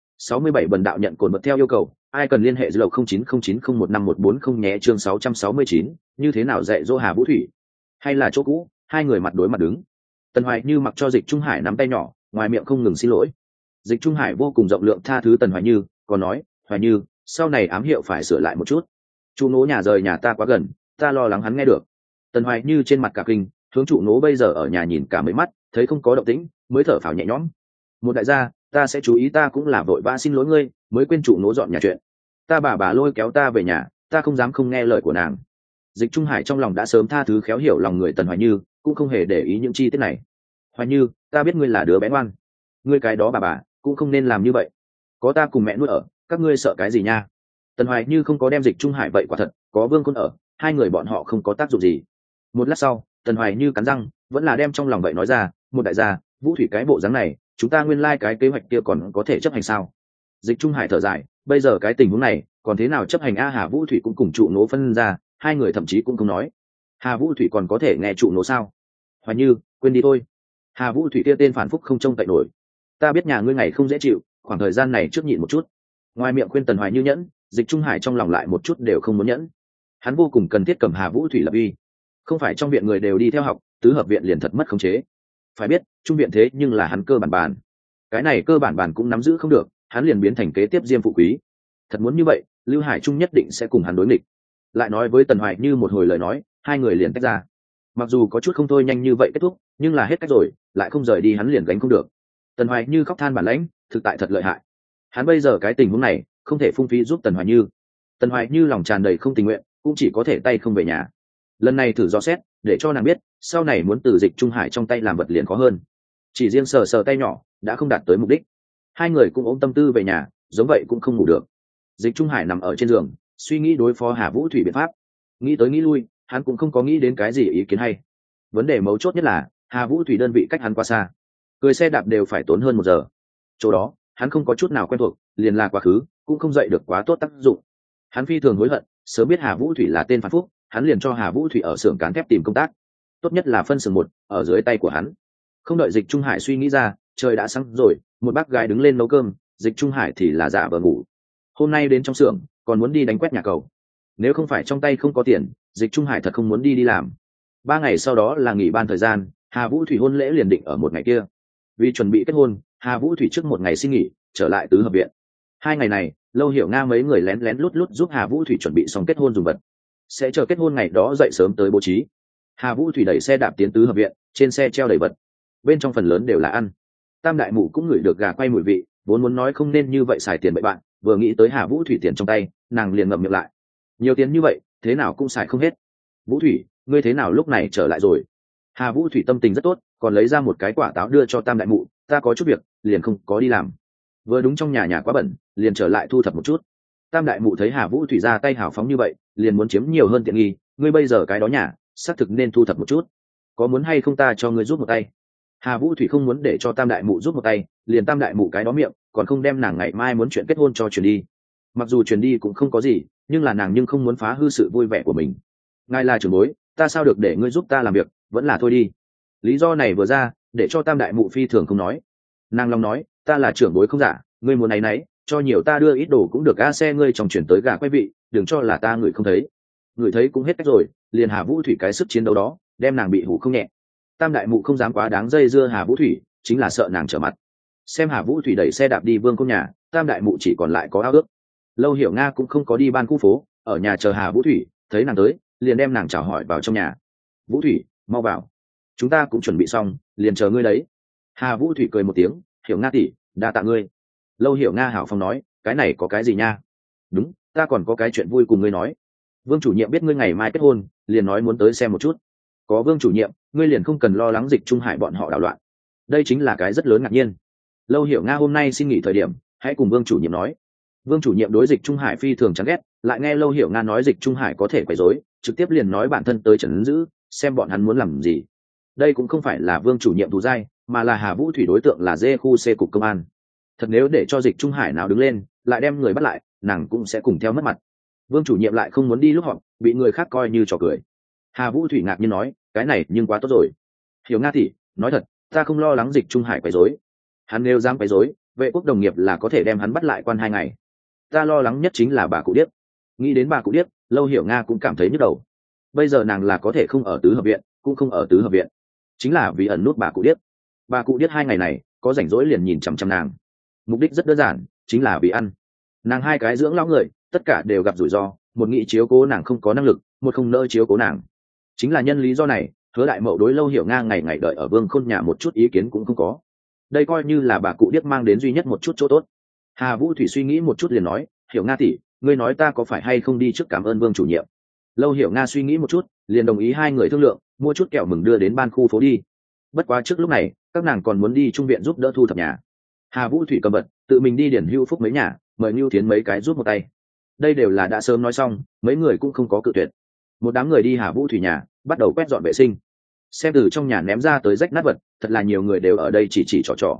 67 bần đạo nhận cồn mật theo yêu cầu, ai cần liên hệ lầu 0909015140 nhé. Chương 669, như thế nào dạy dỗ Hà Vũ Thủy? Hay là chỗ cũ, hai người mặt đối mặt đứng. Tần Hoài Như mặc cho Dịch Trung Hải nắm tay nhỏ, ngoài miệng không ngừng xin lỗi. Dịch Trung Hải vô cùng rộng lượng tha thứ Tần Hoài Như, còn nói, Hoài Như, sau này ám hiệu phải sửa lại một chút. Chu nố nhà rời nhà ta quá gần, ta lo lắng hắn nghe được. Tần Hoài Như trên mặt cả kinh, hướng trụ nố bây giờ ở nhà nhìn cả mấy mắt, thấy không có động tĩnh, mới thở phào nhẹ nhõm. Một đại gia, ta sẽ chú ý, ta cũng là vội vã xin lỗi ngươi, mới quên trụ nố dọn nhà chuyện. Ta bà lôi kéo ta về nhà, ta không dám không nghe lời của nàng. Dịch Trung Hải trong lòng đã sớm tha thứ khéo hiểu lòng người Tần Hoài Như, cũng không hề để ý những chi tiết này. Hoài Như, ta biết ngươi là đứa bé ngoan, ngươi cái đó bà cũng không nên làm như vậy. Có ta cùng mẹ nuôi ở, các ngươi sợ cái gì nha? Tần Hoài Như không có đem Dịch Trung Hải vậy quả thật, có Vương Khôn ở, hai người bọn họ không có tác dụng gì. Một lát sau, Tần Hoài Như cắn răng, vẫn là đem trong lòng vậy nói ra, một đại gia, Vũ Thủy cái bộ dáng này, chúng ta nguyên lai、cái kế hoạch kia còn có thể chấp hành sao? Dịch Trung Hải thở dài, bây giờ cái tình huống này còn thế nào chấp hành a? Hà Vũ Thủy cũng cùng trụ nỗ phân ra, hai người thậm chí cũng không nói. Hà Vũ Thủy còn có thể nghe trụ nỗ sao? Hoài Như, quên đi thôi. Hà Vũ Thủy kia tên phản phúc không trông cậy nổi. Ta biết nhà ngươi ngày không dễ chịu, khoảng thời gian này trước nhịn một chút. Ngoài miệng khuyên Tần Hoài Như nhẫn, Dịch Trung Hải trong lòng lại một chút đều không muốn nhẫn. Hắn vô cùng cần thiết cầm Hà Vũ Thủy lập uy. Không phải trong viện người đều đi theo học, tứ hợp viện liền thật mất khống chế. Phải biết, trung viện thế nhưng là hắn cơ bản bàn. Cái này cơ bản bàn cũng nắm giữ không được, hắn liền biến thành kế tiếp Diêm phụ quý. Thật muốn như vậy, Lưu Hải Trung nhất định sẽ cùng hắn đối nghịch. Lại nói với Tần Hoài Như một hồi lời nói, hai người liền tách ra. Mặc dù có chút không thôi nhanh như vậy kết thúc, nhưng là hết cách rồi, lại không rời đi hắn liền gánh không được. Tần Hoài Như khóc than bản lãnh, thực tại thật lợi hại. Hắn bây giờ cái tình huống này, không thể phung phí giúp Tần Hoài Như. Tần Hoài Như lòng tràn đầy không tình nguyện, cũng chỉ có thể tay không về nhà. Lần này thử dò xét, để cho nàng biết, sau này muốn từ Dịch Trung Hải trong tay làm vật liền khó hơn. Chỉ riêng sờ sờ tay nhỏ, đã không đạt tới mục đích. Hai người cũng ôm tâm tư về nhà, giống vậy cũng không ngủ được. Dịch Trung Hải nằm ở trên giường, suy nghĩ đối phó Hà Vũ Thủy biện pháp. Nghĩ tới nghĩ lui, hắn cũng không có nghĩ đến cái gì ý kiến hay. Vấn đề mấu chốt nhất là Hà Vũ Thủy đơn vị cách hắn quá xa, cười xe đạp đều phải tốn hơn 1 giờ. Chỗ đó hắn không có chút nào quen thuộc, liền là quá khứ cũng không dậy được quá tốt tác dụng. Hắn phi thường hối hận, sớm biết Hà Vũ Thủy là tên phản phúc, hắn liền cho Hà Vũ Thủy ở xưởng cán thép tìm công tác, tốt nhất là phân xưởng 1 ở dưới tay của hắn. Không đợi Dịch Trung Hải suy nghĩ ra, trời đã sáng rồi, một bác gái đứng lên nấu cơm, Dịch Trung Hải thì là giả vờ ngủ. Hôm nay đến trong xưởng, còn muốn đi đánh quét nhà cầu. Nếu không phải trong tay không có tiền, Dịch Trung Hải thật không muốn đi làm. 3 ngày sau đó là nghỉ ban thời gian, Hà Vũ Thủy hôn lễ liền định ở một ngày kia. Vì chuẩn bị kết hôn, Hà Vũ Thủy trước một ngày xin nghỉ, trở lại tứ hợp viện. 2 ngày này, Lâu Hiểu Nga mấy người lén lén lút lút giúp Hà Vũ Thủy chuẩn bị xong kết hôn dùng vật, sẽ chờ kết hôn ngày đó dậy sớm tới bố trí. Hà Vũ Thủy đẩy xe đạp tiến tứ hợp viện, trên xe treo đầy vật, bên trong phần lớn đều là ăn. Tam đại mụ cũng ngửi được gà quay mùi vị, vốn muốn nói không nên như vậy xài tiền bậy bạn, vừa nghĩ tới Hà Vũ Thủy tiền trong tay, nàng liền ngậm miệng lại. Nhiều tiền như vậy, thế nào cũng xài không hết. Vũ Thủy, ngươi thế nào lúc này trở lại rồi? Hà Vũ Thủy tâm tình rất tốt, còn lấy ra một cái quả táo đưa cho Tam đại mụ, ta có chút việc, liền không có đi làm. Vừa đúng trong nhà quá bẩn, liền trở lại thu thập một chút. Tam đại mụ thấy Hà Vũ Thủy ra tay hào phóng như vậy, liền muốn chiếm nhiều hơn tiện nghi, ngươi bây giờ cái đó nhà, xác thực nên thu thập một chút. Có muốn hay không ta cho ngươi giúp một tay? Hà Vũ Thủy không muốn để cho Tam đại mụ giúp một tay, liền Tam đại mụ cái đó miệng, còn không đem nàng ngày mai muốn chuyện kết hôn cho chuyển đi. Mặc dù chuyển đi cũng không có gì, nhưng là nàng nhưng không muốn phá hư sự vui vẻ của mình. Ngài là trưởng bối, ta sao được để ngươi giúp ta làm việc, vẫn là thôi đi. Lý do này vừa ra, để cho Tam đại mụ phi thường không nói. Nàng long nói, ta là trưởng bối không giả, ngươi muốn náy náy, cho nhiều ta đưa ít đồ cũng được. A xe ngươi trong chuyển tới gà quay vị, đừng cho là ta ngửi không thấy. Ngửi thấy cũng hết cách rồi, liền Hà Vũ Thủy cái sức chiến đấu đó, đem nàng bị hủ không nhẹ. Tam đại mụ không dám quá đáng dây dưa Hà Vũ Thủy, chính là sợ nàng trở mặt. Xem Hà Vũ Thủy đẩy xe đạp đi vương công nhà, Tam đại mụ chỉ còn lại có ao ước. Lâu Hiểu Nga cũng không có đi ban khu phố, ở nhà chờ Hà Vũ Thủy, thấy nàng tới, liền đem nàng chào hỏi vào trong nhà. Vũ Thủy, mau vào, chúng ta cũng chuẩn bị xong, liền chờ ngươi đấy. Hà Vũ Thủy cười một tiếng, Hiểu Nga tỷ, đa tạ ngươi. Lâu Hiểu Nga hảo phong nói, cái này có cái gì nha? Đúng, ta còn có cái chuyện vui cùng ngươi nói. Vương chủ nhiệm biết ngươi ngày mai kết hôn, liền nói muốn tới xem một chút. Có Vương chủ nhiệm, ngươi liền không cần lo lắng Dịch Trung Hải bọn họ đảo loạn. Đây chính là cái rất lớn ngạc nhiên. Lâu Hiểu Nga hôm nay xin nghỉ thời điểm, hãy cùng Vương chủ nhiệm nói. Vương chủ nhiệm đối Dịch Trung Hải phi thường chán ghét, lại nghe Lâu Hiểu Nga nói Dịch Trung Hải có thể quấy rối, trực tiếp liền nói bản thân tới trấn giữ, xem bọn hắn muốn làm gì. Đây cũng không phải là Vương chủ nhiệm thù dai, mà là Hà Vũ Thủy đối tượng là dê khu C cục công an. Thật nếu để cho Dịch Trung Hải nào đứng lên, lại đem người bắt lại, nàng cũng sẽ cùng theo mất mặt. Vương chủ nhiệm lại không muốn đi lúc họp, bị người khác coi như trò cười. Hà Vũ Thủy ngạc nhiên nói, cái này nhưng quá tốt rồi. Hiểu Nga tỷ, nói thật, ta không lo lắng Dịch Trung Hải quấy rối. Hắn nếu dám quấy rối, vệ quốc đồng nghiệp là có thể đem hắn bắt lại quan 2 ngày. Ta lo lắng nhất chính là bà cụ điếc. Nghĩ đến bà cụ điếc, Lâu Hiểu Nga cũng cảm thấy nhức đầu. Bây giờ nàng là có thể không ở tứ hợp viện, cũng không ở tứ hợp viện, chính là vì ẩn nút bà cụ điếc. Bà cụ điếc 2 ngày này có rảnh rỗi liền nhìn chằm chằm nàng, mục đích rất đơn giản, chính là vì ăn. Nàng 2 cái dưỡng lão người, tất cả đều gặp rủi ro, một nghị chiếu cố nàng không có năng lực, một không nỡ chiếu cố nàng. Chính là nhân lý do này, Hứa đại mậu đối Lâu Hiểu Nga ngày ngày đợi ở Vương Khôn nhà một chút ý kiến cũng không có. Đây coi như là bà cụ điếc mang đến duy nhất một chút chỗ tốt. Hà Vũ Thủy suy nghĩ một chút liền nói, Hiểu Nga tỷ, ngươi nói ta có phải hay không đi trước cảm ơn Vương chủ nhiệm? Lâu Hiểu Nga suy nghĩ một chút, liền đồng ý 2 người thương lượng, mua chút kẹo mừng đưa đến ban khu phố đi. Bất quá trước lúc này, các nàng còn muốn đi trung viện giúp đỡ thu thập nhà. Hà Vũ Thủy cầm bật, tự mình đi điển Hưu Phúc mấy nhà, mời Nưu Thiến mấy cái giúp một tay. Đây đều là đã sớm nói xong, mấy người cũng không có cự tuyệt. Một đám người đi Hà Vũ Thủy nhà, bắt đầu quét dọn vệ sinh. Xem từ trong nhà ném ra tới rách nát vật, thật là nhiều người đều ở đây chỉ trò.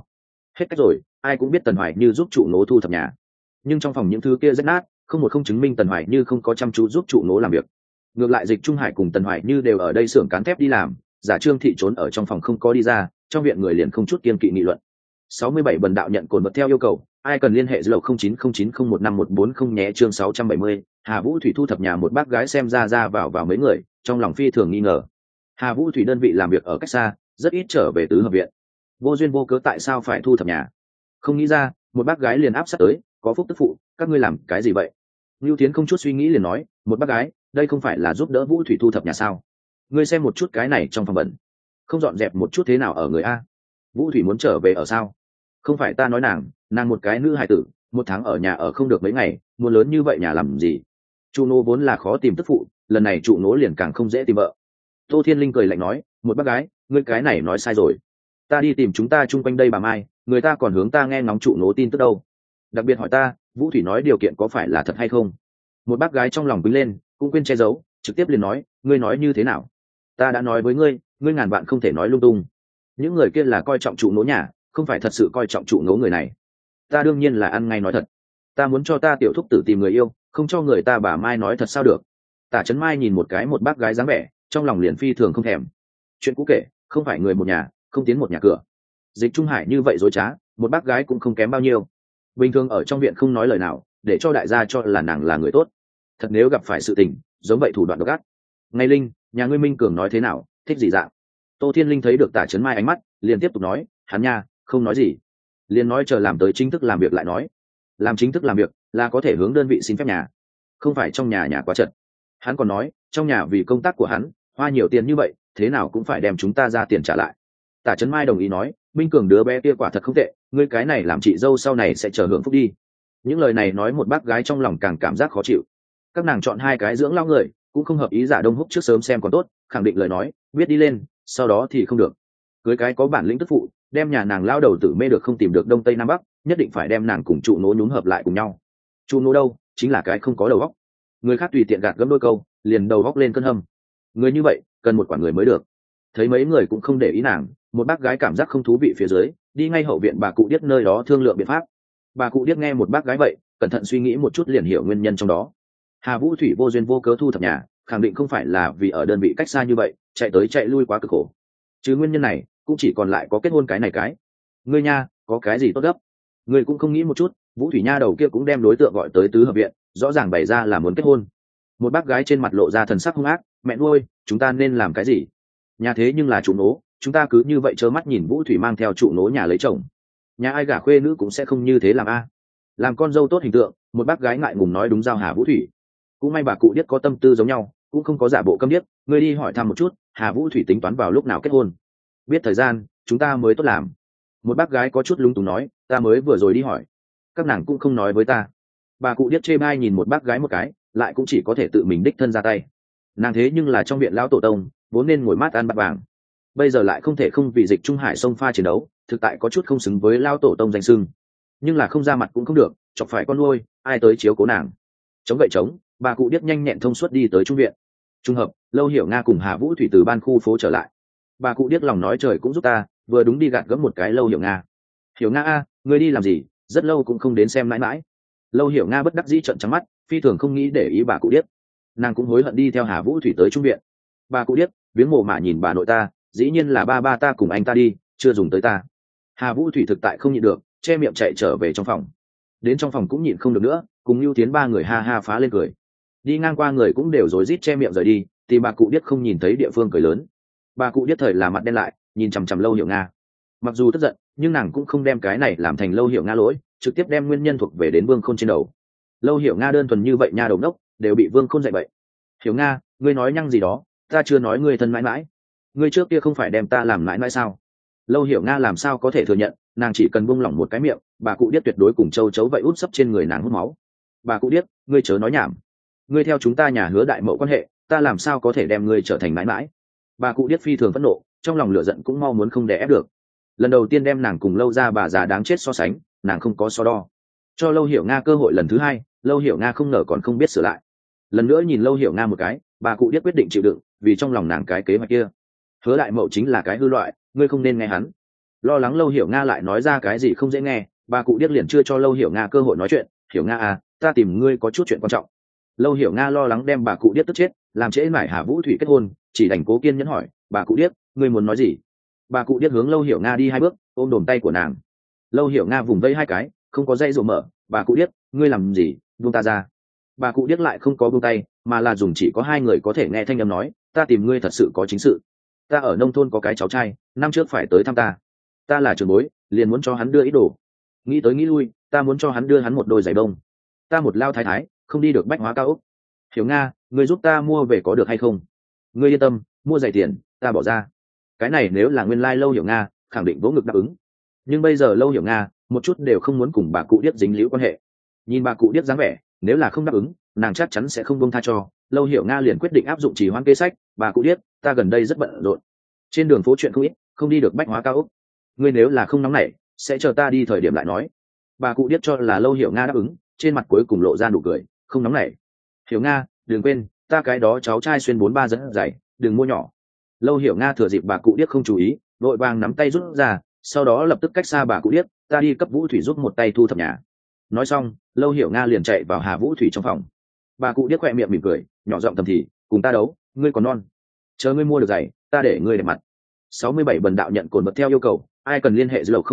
Hết cách rồi, ai cũng biết Tần Hoài Như giúp trụ nố thu thập nhà, nhưng trong phòng những thứ kia rách nát, không chứng minh Tần Hoài Như không có chăm chú giúp trụ nố làm việc. Ngược lại Dịch Trung Hải cùng Tần Hoài Như đều ở đây xưởng cán thép đi làm, giả Trương Thị trốn ở trong phòng không có đi ra, trong viện người liền không chút kiên kỵ nghị luận. 67 bần đạo nhận cồn vật theo yêu cầu, ai cần liên hệ dầu 0909015140 nhé. Chương 670, Hà Vũ Thủy thu thập nhà một bác gái xem ra vào mấy người, trong lòng phi thường nghi ngờ. Hà Vũ Thủy đơn vị làm việc ở cách xa, rất ít trở về tứ hợp viện, vô duyên vô cớ tại sao phải thu thập nhà? Không nghĩ ra, một bác gái liền áp sát tới, có phúc tức phụ, các ngươi làm cái gì vậy? Lưu Tiến không chút suy nghĩ liền nói, một bác gái, đây không phải là giúp đỡ Vũ Thủy thu thập nhà sao? Ngươi xem một chút cái này trong phòng bẩn, không dọn dẹp một chút thế nào ở người a? Vũ Thủy muốn trở về ở sao? Không phải ta nói nàng một cái nữ hài tử, một tháng ở nhà ở không được mấy ngày, muốn lớn như vậy nhà làm gì? Trụ nô vốn là khó tìm tức phụ, lần này trụ nô liền càng không dễ tìm vợ. Tô Thiên Linh cười lạnh nói, một bác gái, ngươi cái này nói sai rồi. Ta đi tìm chúng ta chung quanh đây bà Mai, người ta còn hướng ta nghe ngóng trụ nố tin tức đâu. Đặc biệt hỏi ta, Vũ Thủy nói điều kiện có phải là thật hay không? Một bác gái trong lòng quýnh lên, cũng quên che giấu, trực tiếp liền nói, ngươi nói như thế nào? Ta đã nói với ngươi, ngươi ngàn vạn không thể nói lung tung. Những người kia là coi trọng trụ nố nhà, không phải thật sự coi trọng trụ nố người này. Ta đương nhiên là ăn ngay nói thật. Ta muốn cho ta tiểu thúc tử tìm người yêu, không cho người ta bà Mai nói thật sao được? Tả Trấn Mai nhìn một cái một bác gái dáng vẻ, trong lòng liền phi thường không thèm. Chuyện cũ kể, không phải người một nhà, không tiến một nhà cửa. Dịch Trung Hải như vậy dối trá, một bác gái cũng không kém bao nhiêu. Bình thường ở trong viện không nói lời nào, để cho đại gia cho là nàng là người tốt. Thật nếu gặp phải sự tình, giống vậy thủ đoạn độc ác. Ngay Linh, nhà ngươi Minh Cường nói thế nào, thích gì dạng? Tô Thiên Linh thấy được Tả Trấn Mai ánh mắt, liền tiếp tục nói, hắn nha, không nói gì, liền nói chờ làm tới chính thức làm việc lại nói. Làm chính thức làm việc là có thể hướng đơn vị xin phép nhà, không phải trong nhà quá chật. Hắn còn nói, trong nhà vì công tác của hắn hoa nhiều tiền như vậy, thế nào cũng phải đem chúng ta ra tiền trả lại. Tả Trấn Mai đồng ý nói, Minh Cường đứa bé kia quả thật không tệ, ngươi cái này làm chị dâu sau này sẽ chờ hưởng phúc đi. Những lời này nói một bác gái trong lòng càng cảm giác khó chịu. Các nàng chọn hai cái dưỡng lao người, cũng không hợp ý. Giả Đông Húc trước sớm xem còn tốt, khẳng định lời nói, biết đi lên, sau đó thì không được. Cưới cái có bản lĩnh tức phụ, đem nhà nàng lao đầu tử mê được không tìm được đông tây nam bắc, nhất định phải đem nàng cùng trụ nố nhún hợp lại cùng nhau. Trụ nố đâu, chính là cái không có đầu óc. Người khác tùy tiện gạt gẫm đôi câu, liền đầu óc lên cơn hâm. Người như vậy, cần một quản người mới được. Thấy mấy người cũng không để ý nàng, một bác gái cảm giác không thú vị phía dưới, đi ngay hậu viện bà cụ điếc nơi đó thương lượng biện pháp. Bà cụ điếc nghe một bác gái vậy, cẩn thận suy nghĩ một chút liền hiểu nguyên nhân trong đó. Hà Vũ Thủy vô duyên vô cớ thu thập nhà, khẳng định không phải là vì ở đơn vị cách xa như vậy, chạy tới chạy lui quá cực khổ. Chứ nguyên nhân này, cũng chỉ còn lại có kết hôn cái này cái. Ngươi nha, có cái gì tốt gấp? Ngươi cũng không nghĩ một chút, Vũ Thủy nha đầu kia cũng đem đối tượng gọi tới tứ hợp viện, rõ ràng bày ra là muốn kết hôn. Một bác gái trên mặt lộ ra thần sắc hung ác, mẹ nuôi, chúng ta nên làm cái gì? Nhà thế nhưng là trụ nố, chúng ta cứ như vậy trơ mắt nhìn Vũ Thủy mang theo trụ nố nhà lấy chồng. Nhà ai gả khuê nữ cũng sẽ không như thế làm a. Làm con dâu tốt hình tượng, một bác gái ngại ngùng nói đúng giao Hà Vũ Thủy. Cũng may bà cụ điếc có tâm tư giống nhau, cũng không có giả bộ câm điếc, ngươi đi hỏi thăm một chút, Hà Vũ Thủy tính toán vào lúc nào kết hôn. Biết thời gian, chúng ta mới tốt làm. Một bác gái có chút lúng túng nói, ta mới vừa rồi đi hỏi, các nàng cũng không nói với ta. Bà cụ điếc chê bai nhìn một bác gái một cái, lại cũng chỉ có thể tự mình đích thân ra tay. Nàng thế nhưng là trong viện lão tổ tông, vốn nên ngồi mát ăn bát vàng, bây giờ lại không thể không vì Dịch Trung Hải xông pha chiến đấu, thực tại có chút không xứng với lão tổ tông danh xưng. Nhưng là không ra mặt cũng không được, chọc phải con nuôi, ai tới chiếu cố nàng. Chống gậy trống, bà cụ điếc nhanh nhẹn thông suốt đi tới trung viện. Trung hợp, Lâu Hiểu Nga cùng Hà Vũ Thủy từ ban khu phố trở lại. Bà cụ điếc lòng nói trời cũng giúp ta, vừa đúng đi gạt gẫm một cái Lâu Hiểu Nga. Hiểu Nga a, ngươi đi làm gì, rất lâu cũng không đến xem mãi mãi. Lâu Hiểu Nga bất đắc dĩ trợn trắng mắt, phi thường không nghĩ để ý bà cụ điếc. Nàng cũng hối hận đi theo Hà Vũ Thủy tới trung viện. Bà cụ điếc, viếng mồ mả nhìn bà nội ta, dĩ nhiên là ba ta cùng anh ta đi, chưa dùng tới ta. Hà Vũ Thủy thực tại không nhịn được, che miệng chạy trở về trong phòng. Đến trong phòng cũng nhịn không được nữa, cùng Lưu Tiến ba người ha ha phá lên cười. Đi ngang qua người cũng đều rối rít che miệng rời đi, tìm bà cụ điếc không nhìn thấy địa phương cười lớn. Bà cụ điếc thời là mặt đen lại, nhìn chằm chằm Lâu Hiểu Nga. Mặc dù tức giận, nhưng nàng cũng không đem cái này làm thành Lâu Hiểu Nga lỗi, trực tiếp đem nguyên nhân thuộc về đến Vương Khôn trên đầu. Lâu Hiểu Nga đơn thuần như vậy nha đầu nốc, đều bị Vương Khôn dạy bậy. Hiểu Nga, ngươi nói nhăng gì đó, ta chưa nói ngươi thân mãi mãi. Ngươi trước kia không phải đem ta làm mãi mãi sao? Lâu Hiểu Nga làm sao có thể thừa nhận, nàng chỉ cần buông lỏng một cái miệng, bà cụ điếc tuyệt đối cùng châu chấu vậy út sấp trên người nàng hút máu. Bà cụ điếc, ngươi chớ nói nhảm. Ngươi theo chúng ta nhà Hứa đại mậu quan hệ, ta làm sao có thể đem ngươi trở thành mãi mãi? Bà cụ điếc phi thường phẫn nộ, trong lòng lửa giận cũng mau muốn không đè ép được. Lần đầu tiên đem nàng cùng Lâu gia bà già đáng chết so sánh, nàng không có so đo. Cho Lâu Hiểu Nga cơ hội lần thứ hai, Lâu Hiểu Nga không ngờ còn không biết sửa lại. Lần nữa nhìn Lâu Hiểu Nga một cái, bà cụ điếc quyết định chịu đựng, vì trong lòng nàng cái kế hoạch kia. Hứa đại mậu chính là cái hư loại, ngươi không nên nghe hắn. Lo lắng Lâu Hiểu Nga lại nói ra cái gì không dễ nghe, bà cụ điếc liền chưa cho Lâu Hiểu Nga cơ hội nói chuyện. Hiểu Nga à, ta tìm ngươi có chút chuyện quan trọng. Lâu Hiểu Nga lo lắng đem bà cụ điếc tức chết, làm trễ mải Hà Vũ Thủy kết hôn, chỉ đành cố kiên nhẫn hỏi, bà cụ điếc, ngươi muốn nói gì? Bà cụ điếc hướng Lâu Hiểu Nga đi 2 bước, ôm đồm tay của nàng. Lâu Hiểu Nga vùng vây 2 cái, không có dây dụ mở. Bà cụ điếc, ngươi làm gì? Buông ta ra. Bà cụ điếc lại không có buông tay, mà là dùng chỉ có 2 người có thể nghe thanh âm nói, ta tìm ngươi thật sự có chính sự. Ta ở nông thôn có cái cháu trai, năm trước phải tới thăm ta. Ta là trưởng bối, liền muốn cho hắn đưa ít đồ. Nghĩ tới nghĩ lui, ta muốn cho hắn đưa hắn một đôi giày bông. Ta một lao thái thái, không đi được bách hóa cao ốc. Hiểu Nga, ngươi giúp ta mua về có được hay không? Ngươi yên tâm, mua giày tiền ta bỏ ra. Cái này nếu là nguyên lai Lâu Hiểu Nga khẳng định vỗ ngực đáp ứng, nhưng bây giờ Lâu Hiểu Nga một chút đều không muốn cùng bà cụ điếc dính líu quan hệ. Nhìn bà cụ điếc dáng vẻ, nếu là không đáp ứng nàng chắc chắn sẽ không buông tha cho. Lâu Hiểu Nga liền quyết định áp dụng trì hoãn kế sách. Bà cụ điếc, ta gần đây rất bận rộn, trên đường phố chuyện không ít, không đi được bách hóa cao ốc. Ngươi nếu là không nóng nảy, sẽ chờ ta đi thời điểm lại nói. Bà cụ điếc cho là Lâu Hiểu Nga đáp ứng, trên mặt cuối cùng lộ ra nụ cười, không nóng nảy. Hiểu Nga, đừng quên, ta cái đó cháu trai xuyên 43 dẫn dày, đừng mua nhỏ. Lâu Hiểu Nga thừa dịp bà cụ điếc không chú ý, vội vàng nắm tay rút ra, sau đó lập tức cách xa bà cụ điếc, ta đi cấp Vũ Thủy giúp một tay thu thập nhà. Nói xong, Lâu Hiểu Nga liền chạy vào Hà Vũ Thủy trong phòng. Bà cụ điếc khoe miệng mỉm cười, nhỏ giọng thầm thì, cùng ta đấu, ngươi còn non, chờ ngươi mua được giày, ta để ngươi đẹp mặt. 67 Bần đạo nhận cồn vật theo yêu cầu, ai cần liên hệ dưới lầu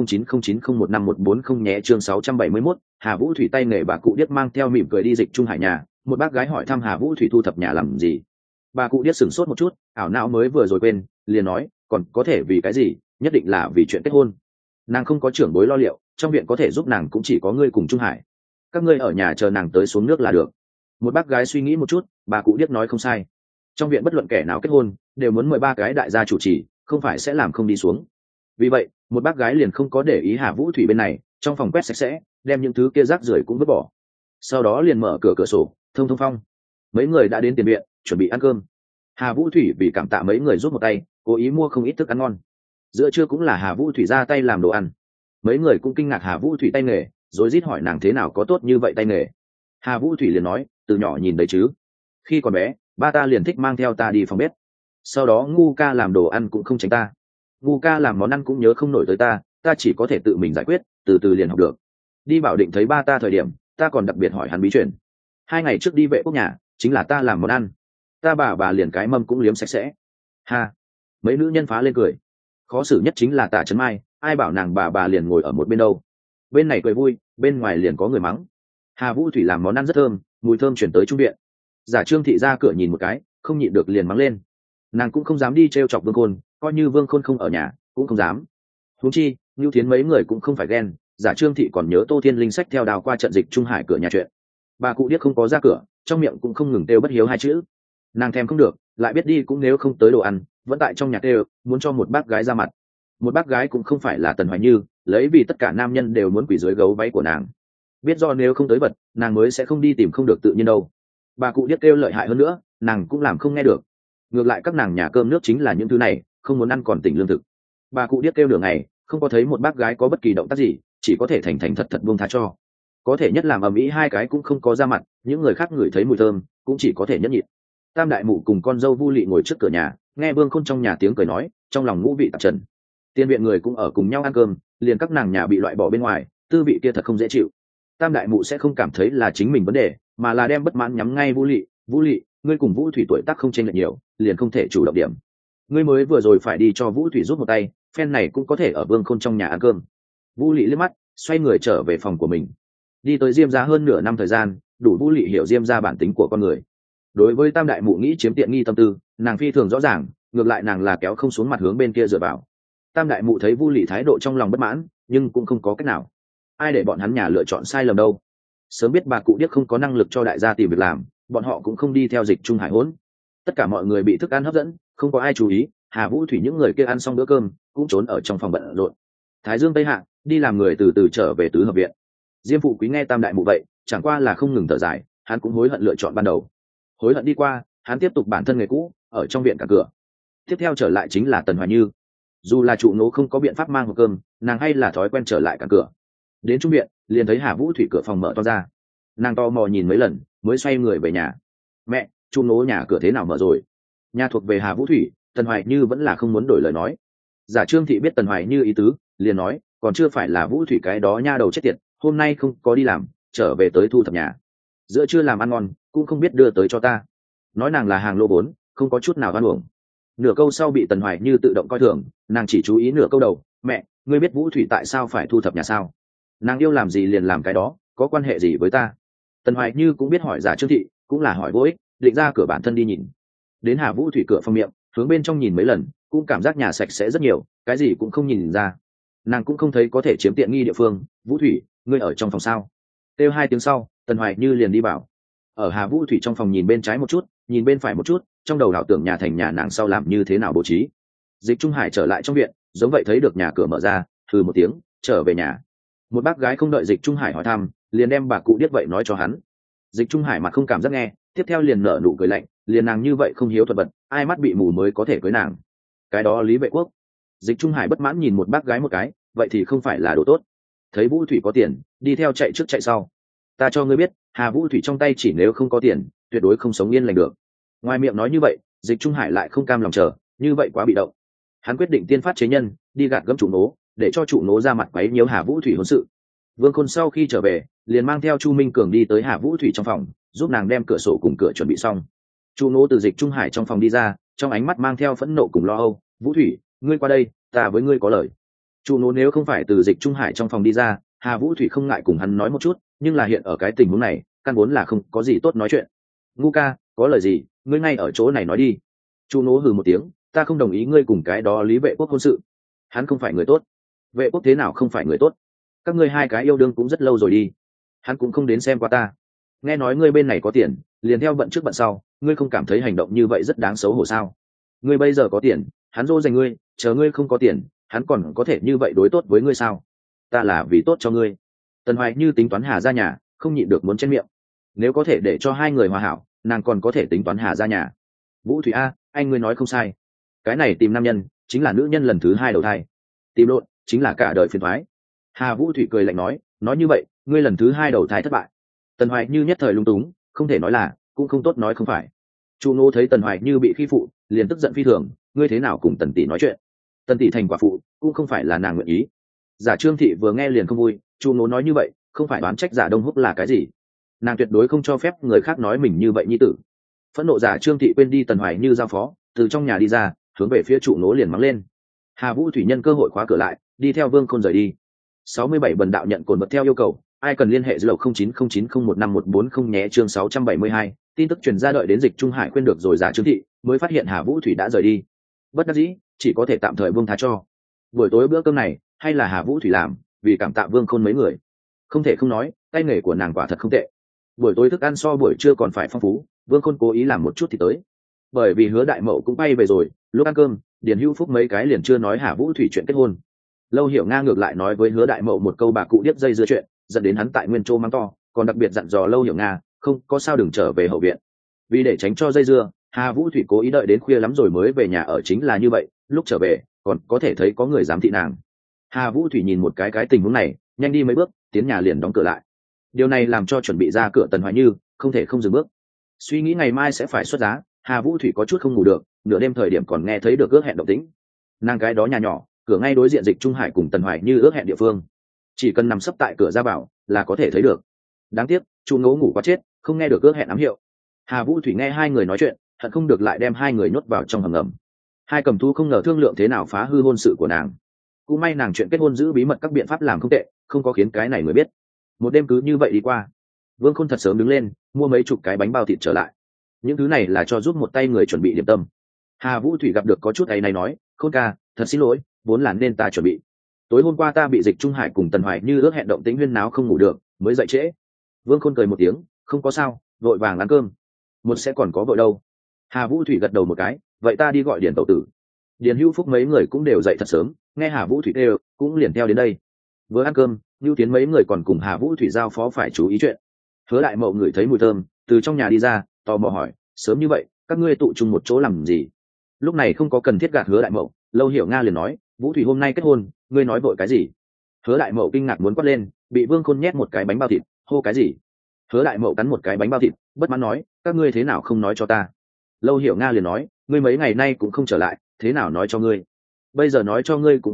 0909015140 nhé. Chương 671, Hà Vũ Thủy tay nghề. Bà cụ điếc mang theo mỉm cười đi Dịch Trung Hải nhà, một bác gái hỏi thăm Hà Vũ Thủy thu thập nhà làm gì. Bà cụ điếc sửng sốt một chút, ảo não mới vừa rồi quên, liền nói, còn có thể vì cái gì, nhất định là vì chuyện kết hôn. Nàng không có trưởng bối lo liệu, trong viện có thể giúp nàng cũng chỉ có ngươi cùng Trung Hải, các ngươi ở nhà chờ nàng tới xuống nước là được. Một bác gái suy nghĩ một chút, bà cụ điếc nói không sai, trong viện bất luận kẻ nào kết hôn đều muốn mời 3 cái đại gia chủ trì, không phải sẽ làm không đi xuống. Vì vậy một bác gái liền không có để ý Hà Vũ Thủy bên này, trong phòng quét sạch sẽ, đem những thứ kia rác rưởi cũng vứt bỏ, sau đó liền mở cửa sổ thông thông phong. Mấy người đã đến tiền viện chuẩn bị ăn cơm. Hà Vũ Thủy vì cảm tạ mấy người giúp một tay, cố ý mua không ít thức ăn ngon. Giữa trưa cũng là Hà Vũ Thủy ra tay làm đồ ăn. Mấy người cũng kinh ngạc Hà Vũ Thủy tay nghề, rồi rít hỏi nàng thế nào có tốt như vậy tay nghề. Hà Vũ Thủy liền nói, từ nhỏ nhìn đấy chứ, khi còn bé ba ta liền thích mang theo ta đi phòng bếp, sau đó ngu ca làm đồ ăn cũng không tránh ta, ngu ca làm món ăn cũng nhớ không nổi tới ta, ta chỉ có thể tự mình giải quyết, từ từ liền học được. Đi Bảo Định thấy ba ta thời điểm, ta còn đặc biệt hỏi hắn bí truyền. 2 ngày trước đi vệ quốc nhà, chính là ta làm món ăn, ta bà liền cái mâm cũng liếm sạch sẽ. Ha, mấy nữ nhân phá lên cười. Khó xử nhất chính là Tạ Trấn Mai, ai bảo nàng bà liền ngồi ở một bên đâu, bên này cười vui, bên ngoài liền có người mắng. Hà Vũ Thủy làm món ăn rất thơm, mùi thơm chuyển tới trung viện. Giả Trương Thị ra cửa nhìn một cái, không nhịn được liền mắng lên. Nàng cũng không dám đi trêu chọc Vương Khôn, coi như Vương Khôn không ở nhà cũng không dám. Huống chi Nưu Thiến mấy người cũng không phải ghen. Giả Trương Thị còn nhớ Tô Thiên Linh sách theo đào qua trận Dịch Trung Hải cửa nhà chuyện. Bà cụ điếc không có ra cửa, trong miệng cũng không ngừng kêu bất hiếu 2 chữ. Nàng thèm không được, lại biết đi cũng nếu không tới đồ ăn, vẫn tại trong nhà kêu, muốn cho một bác gái ra mặt. Một bác gái cũng không phải là Tần Hoài Như, lấy vì tất cả nam nhân đều muốn quỳ dưới gấu váy của nàng. Biết do nếu không tới vật, nàng mới sẽ không đi tìm không được tự nhiên đâu. Bà cụ điếc kêu lợi hại hơn nữa, nàng cũng làm không nghe được. Ngược lại các nàng nhà cơm nước chính là những thứ này, không muốn ăn còn tỉnh lương thực. Bà cụ điếc kêu nửa ngày, không có thấy một bác gái có bất kỳ động tác gì, chỉ có thể thành thật buông tha cho. Có thể nhất làm ầm ĩ 2 cái cũng không có ra mặt, những người khác ngửi thấy mùi thơm cũng chỉ có thể nhẫn nhịn. Tam đại mụ cùng con dâu Vu Lị ngồi trước cửa nhà, nghe Vương Khôn trong nhà tiếng cười nói, trong lòng ngũ vị tạp trần. Tiên viện người cũng ở cùng nhau ăn cơm, liền các nàng nhà bị loại bỏ bên ngoài, tư vị kia thật không dễ chịu. Tam đại mụ sẽ không cảm thấy là chính mình vấn đề, mà là đem bất mãn nhắm ngay Vũ Lị. Vũ Lị, ngươi cùng Vũ Thủy tuổi tác không chênh lệch nhiều, liền không thể chủ động điểm. Ngươi mới vừa rồi phải đi cho Vũ Thủy giúp một tay, phen này cũng có thể ở Vương Khôn trong nhà ăn cơm. Vũ Lị liếc mắt, xoay người trở về phòng của mình. Đi tới Diêm gia hơn nửa năm thời gian, đủ Vũ Lị hiểu Diêm gia bản tính của con người. Đối với tam đại mụ nghĩ chiếm tiện nghi tâm tư, nàng phi thường rõ ràng, ngược lại nàng là kéo không xuống mặt hướng bên kia dựa vào. Tam đại mụ thấy Vu Lị thái độ trong lòng bất mãn, nhưng cũng không có cách nào. Ai để bọn hắn nhà lựa chọn sai lầm đâu. Sớm biết bà cụ điếc không có năng lực cho đại gia tìm việc làm, bọn họ cũng không đi theo Dịch Trung Hải hỗn. Tất cả mọi người bị thức ăn hấp dẫn, không có ai chú ý. Hà Vũ Thủy những người kia ăn xong bữa cơm cũng trốn ở trong phòng bận rộn. Thái dương tây hạ, đi làm người từ từ trở về tứ hợp viện. Diêm phụ quý nghe tam đại mụ vậy, chẳng qua là không ngừng thở dài, hắn cũng hối hận lựa chọn ban đầu. Hối hận đi qua, hắn tiếp tục bản thân nghề cũ, ở trong viện cả cửa. Tiếp theo trở lại chính là Tần Hoài Như. Dù là trụ nố không có biện pháp mang hộp cơm, nàng hay là thói quen trở lại cả cửa. Đến trung viện liền thấy Hà Vũ Thủy cửa phòng mở to ra, nàng to mò nhìn mấy lần mới xoay người về nhà. Mẹ, trụ nố nhà cửa thế nào mở rồi? Nhà thuộc về Hà Vũ Thủy, Tần Hoài Như vẫn là không muốn đổi lời nói. Giả Trương Thị biết Tần Hoài Như ý tứ, liền nói còn chưa phải là Vũ Thủy cái đó nha đầu chết tiệt, hôm nay không có đi làm, trở về tới thu thập nhà, giữa trưa làm ăn ngon cũng không biết đưa tới cho ta. Nói nàng là hàng lô vốn, không có chút nào oan uổng. Nửa câu sau bị Tần Hoài Như tự động coi thường, nàng chỉ chú ý nửa câu đầu. Mẹ, ngươi biết Vũ Thủy tại sao phải thu thập nhà sao? Nàng yêu làm gì liền làm cái đó, có quan hệ gì với ta? Tần Hoài Như cũng biết hỏi giả Trương Thị, cũng là hỏi vô ích, định ra cửa bản thân đi nhìn. Đến Hà Vũ Thủy cửa phòng miệng, hướng bên trong nhìn mấy lần, cũng cảm giác nhà sạch sẽ rất nhiều, cái gì cũng không nhìn ra. Nàng cũng không thấy có thể chiếm tiện nghi địa phương. Vũ Thủy, ngươi ở trong phòng sao? Kêu 2 tiếng sau, Tần Hoài Như liền đi vào. Ở Hà Vũ Thủy trong phòng nhìn bên trái một chút, nhìn bên phải một chút, trong đầu đảo tưởng nhà thành nhà nàng sau làm như thế nào bố trí. Dịch Trung Hải trở lại trong viện, giống vậy thấy được nhà cửa mở ra, hừ một tiếng, trở về nhà. Một bác gái không đợi Dịch Trung Hải hỏi thăm, liền đem bà cụ điếc vậy nói cho hắn. Dịch Trung Hải mặt không cảm giác nghe, tiếp theo liền nở nụ cười lạnh, liền nàng như vậy không hiếu thuận vật, ai mắt bị mù mới có thể cưới nàng. Cái đó Lý Vệ Quốc. Dịch Trung Hải bất mãn nhìn một bác gái một cái, vậy thì không phải là đồ tốt. Thấy Vũ Thủy có tiền, đi theo chạy trước chạy sau. Ta cho ngươi biết, Hà Vũ Thủy trong tay chỉ nếu không có tiền, tuyệt đối không sống yên lành được. Ngoài miệng nói như vậy, Dịch Trung Hải lại không cam lòng chờ, như vậy quá bị động. Hắn quyết định tiên phát chế nhân, đi gạt gẫm chủ nố, để cho chủ nố ra mặt quấy nhiễu Hà Vũ Thủy hôn sự. Vương Khôn sau khi trở về, liền mang theo Chu Minh Cường đi tới Hà Vũ Thủy trong phòng, giúp nàng đem cửa sổ cùng cửa chuẩn bị xong. Chu nố từ Dịch Trung Hải trong phòng đi ra, trong ánh mắt mang theo phẫn nộ cùng lo âu. Vũ Thủy, ngươi qua đây, ta với ngươi có lời. Chu nố nếu không phải từ Dịch Trung Hải trong phòng đi ra, Hà Vũ Thủy không ngại cùng hắn nói một chút, nhưng là hiện ở cái tình huống này, căn vốn là không có gì tốt nói chuyện. Ngu ca, có lời gì, ngươi ngay ở chỗ này nói đi. Chu nố hừ một tiếng, ta không đồng ý ngươi cùng cái đó Lý Vệ Quốc hôn sự. Hắn không phải người tốt. Vệ Quốc thế nào không phải người tốt? Các ngươi hai cái yêu đương cũng rất lâu rồi đi. Hắn cũng không đến xem qua ta. Nghe nói ngươi bên này có tiền, liền theo bận trước bận sau, ngươi không cảm thấy hành động như vậy rất đáng xấu hổ sao? Ngươi bây giờ có tiền, hắn dỗ dành ngươi, chờ ngươi không có tiền, hắn còn có thể như vậy đối tốt với ngươi sao? Ta là vì tốt cho ngươi. Tần Hoài Như tính toán Hà ra nhà, không nhịn được muốn chen miệng. Nếu có thể để cho hai người hòa hảo, nàng còn có thể tính toán Hà ra nhà. Vũ Thủy a, anh ngươi nói không sai. Cái này tìm nam nhân, chính là nữ nhân lần thứ 2 đầu thai. Tìm lộn, chính là cả đời phiền toái. Hà Vũ Thủy cười lạnh nói như vậy, ngươi lần thứ 2 đầu thai thất bại. Tần Hoài Như nhất thời lung túng, không thể nói là, cũng không tốt nói không phải. Chu Nô thấy Tần Hoài Như bị khi phụ, liền tức giận phi thường, ngươi thế nào cùng Tần tỷ nói chuyện? Tần tỷ thành quả phụ, cũng không phải là nàng nguyện ý. Giả Trương Thị vừa nghe liền không vui, Chu Nô nói như vậy, không phải đoán trách Giả Đông Húc là cái gì? Nàng tuyệt đối không cho phép người khác nói mình như vậy nhi tử. Phẫn nộ Giả Trương Thị quên đi Tần Hoài Như giao phó, từ trong nhà đi ra, hướng về phía Chu Nô liền mắng lên. Hà Vũ Thủy nhân cơ hội khóa cửa lại, đi theo Vương Khôn rời đi. 67 bần đạo nhận cồn bật theo yêu cầu, ai cần liên hệ dưới lầu 0909015140 nhé. Chương 672, tin tức truyền ra, đợi đến Dịch Trung Hải khuyên được rồi Giả Trương Thị, mới phát hiện Hà Vũ Thủy đã rời đi. Bất đắc dĩ, chỉ có thể tạm thời buông tha cho. Buổi tối bữa cơm này, hay là Hà Vũ Thủy làm, vì cảm tạ Vương Khôn mấy người. Không thể không nói, tay nghề của nàng quả thật không tệ. Buổi tối thức ăn so buổi trưa còn phải phong phú, Vương Khôn cố ý làm một chút thì tới. Bởi vì Hứa Đại Mậu cũng bay về rồi, lúc ăn cơm, Điền Hữu Phúc mấy cái liền chưa nói Hà Vũ Thủy chuyện kết hôn. Lâu Hiểu Nga ngược lại nói với Hứa Đại Mậu một câu bà cụ điếc dây dưa chuyện, dẫn đến hắn tại Nguyên Châu mắng to, còn đặc biệt dặn dò Lâu Hiểu Nga, không có sao đừng trở về hậu viện. Vì để tránh cho dây dưa, Hà Vũ Thủy cố ý đợi đến khuya lắm rồi mới về nhà ở, chính là như vậy, lúc trở về, còn có thể thấy có người giám thị nàng. Hà Vũ Thủy nhìn một cái tình huống này, nhanh đi mấy bước, tiến nhà liền đóng cửa lại. Điều này làm cho chuẩn bị ra cửa Tần Hoài Như không thể không dừng bước. Suy nghĩ ngày mai sẽ phải xuất giá, Hà Vũ Thủy có chút không ngủ được, nửa đêm thời điểm còn nghe thấy được ước hẹn động tĩnh. Nàng cái đó nhà nhỏ, cửa ngay đối diện Dịch Trung Hải cùng Tần Hoài Như ước hẹn địa phương, chỉ cần nằm sấp tại cửa ra vào là có thể thấy được. Đáng tiếc, Chu Ngỗ ngủ quá chết, không nghe được ước hẹn ám hiệu. Hà Vũ Thủy nghe hai người nói chuyện, hận không được lại đem hai người nhốt vào trong hầm ngầm. Hai cầm thú không ngờ thương lượng thế nào phá hư hôn sự của nàng. Cũng may nàng chuyện kết hôn giữ bí mật các biện pháp làm không tệ, không có khiến cái này người biết. Một đêm cứ như vậy đi qua. Vương Khôn thật sớm đứng lên, mua mấy chục cái bánh bao thịt trở lại. Những thứ này là cho giúp một tay người chuẩn bị điểm tâm. Hà Vũ Thủy gặp được có chút ấy này nói, Khôn ca, thật xin lỗi, vốn là nên ta chuẩn bị. Tối hôm qua ta bị Dịch Trung Hải cùng Tần Hoài Như ước hẹn động tĩnh huyên náo không ngủ được, mới dậy trễ. Vương Khôn cười một tiếng, không có sao, vội vàng ăn cơm. Một sẽ còn có vội đâu. Hà Vũ Thủy gật đầu một cái, vậy ta đi gọi Điền tẩu tử. Điền Hữu Phúc mấy người cũng đều dậy thật sớm, nghe Hà Vũ Thủy kêu, cũng liền theo đến đây. Vừa ăn cơm, Nưu Tiến mấy người còn cùng Hà Vũ Thủy giao phó phải chú ý chuyện. Hứa Đại Mậu ngửi thấy mùi thơm, từ trong nhà đi ra, tò mò hỏi, sớm như vậy, các ngươi tụ chung một chỗ làm gì? Lúc này không có cần thiết gạt Hứa Đại Mậu, Lâu Hiểu Nga liền nói, Vũ Thủy hôm nay kết hôn, ngươi nói vội cái gì? Hứa Đại Mậu kinh ngạc muốn quát lên, bị Vương Khôn nhét một cái bánh bao thịt, hô cái gì? Hứa Đại Mậu cắn một cái bánh bao thịt, bất mãn nói, các ngươi thế nào không nói cho ta? Lâu Hiểu Nga liền nói, ngươi mấy ngày nay cũng không trở lại, thế nào nói cho ngươi? Bây giờ nói cho ngươi cũng không muộn,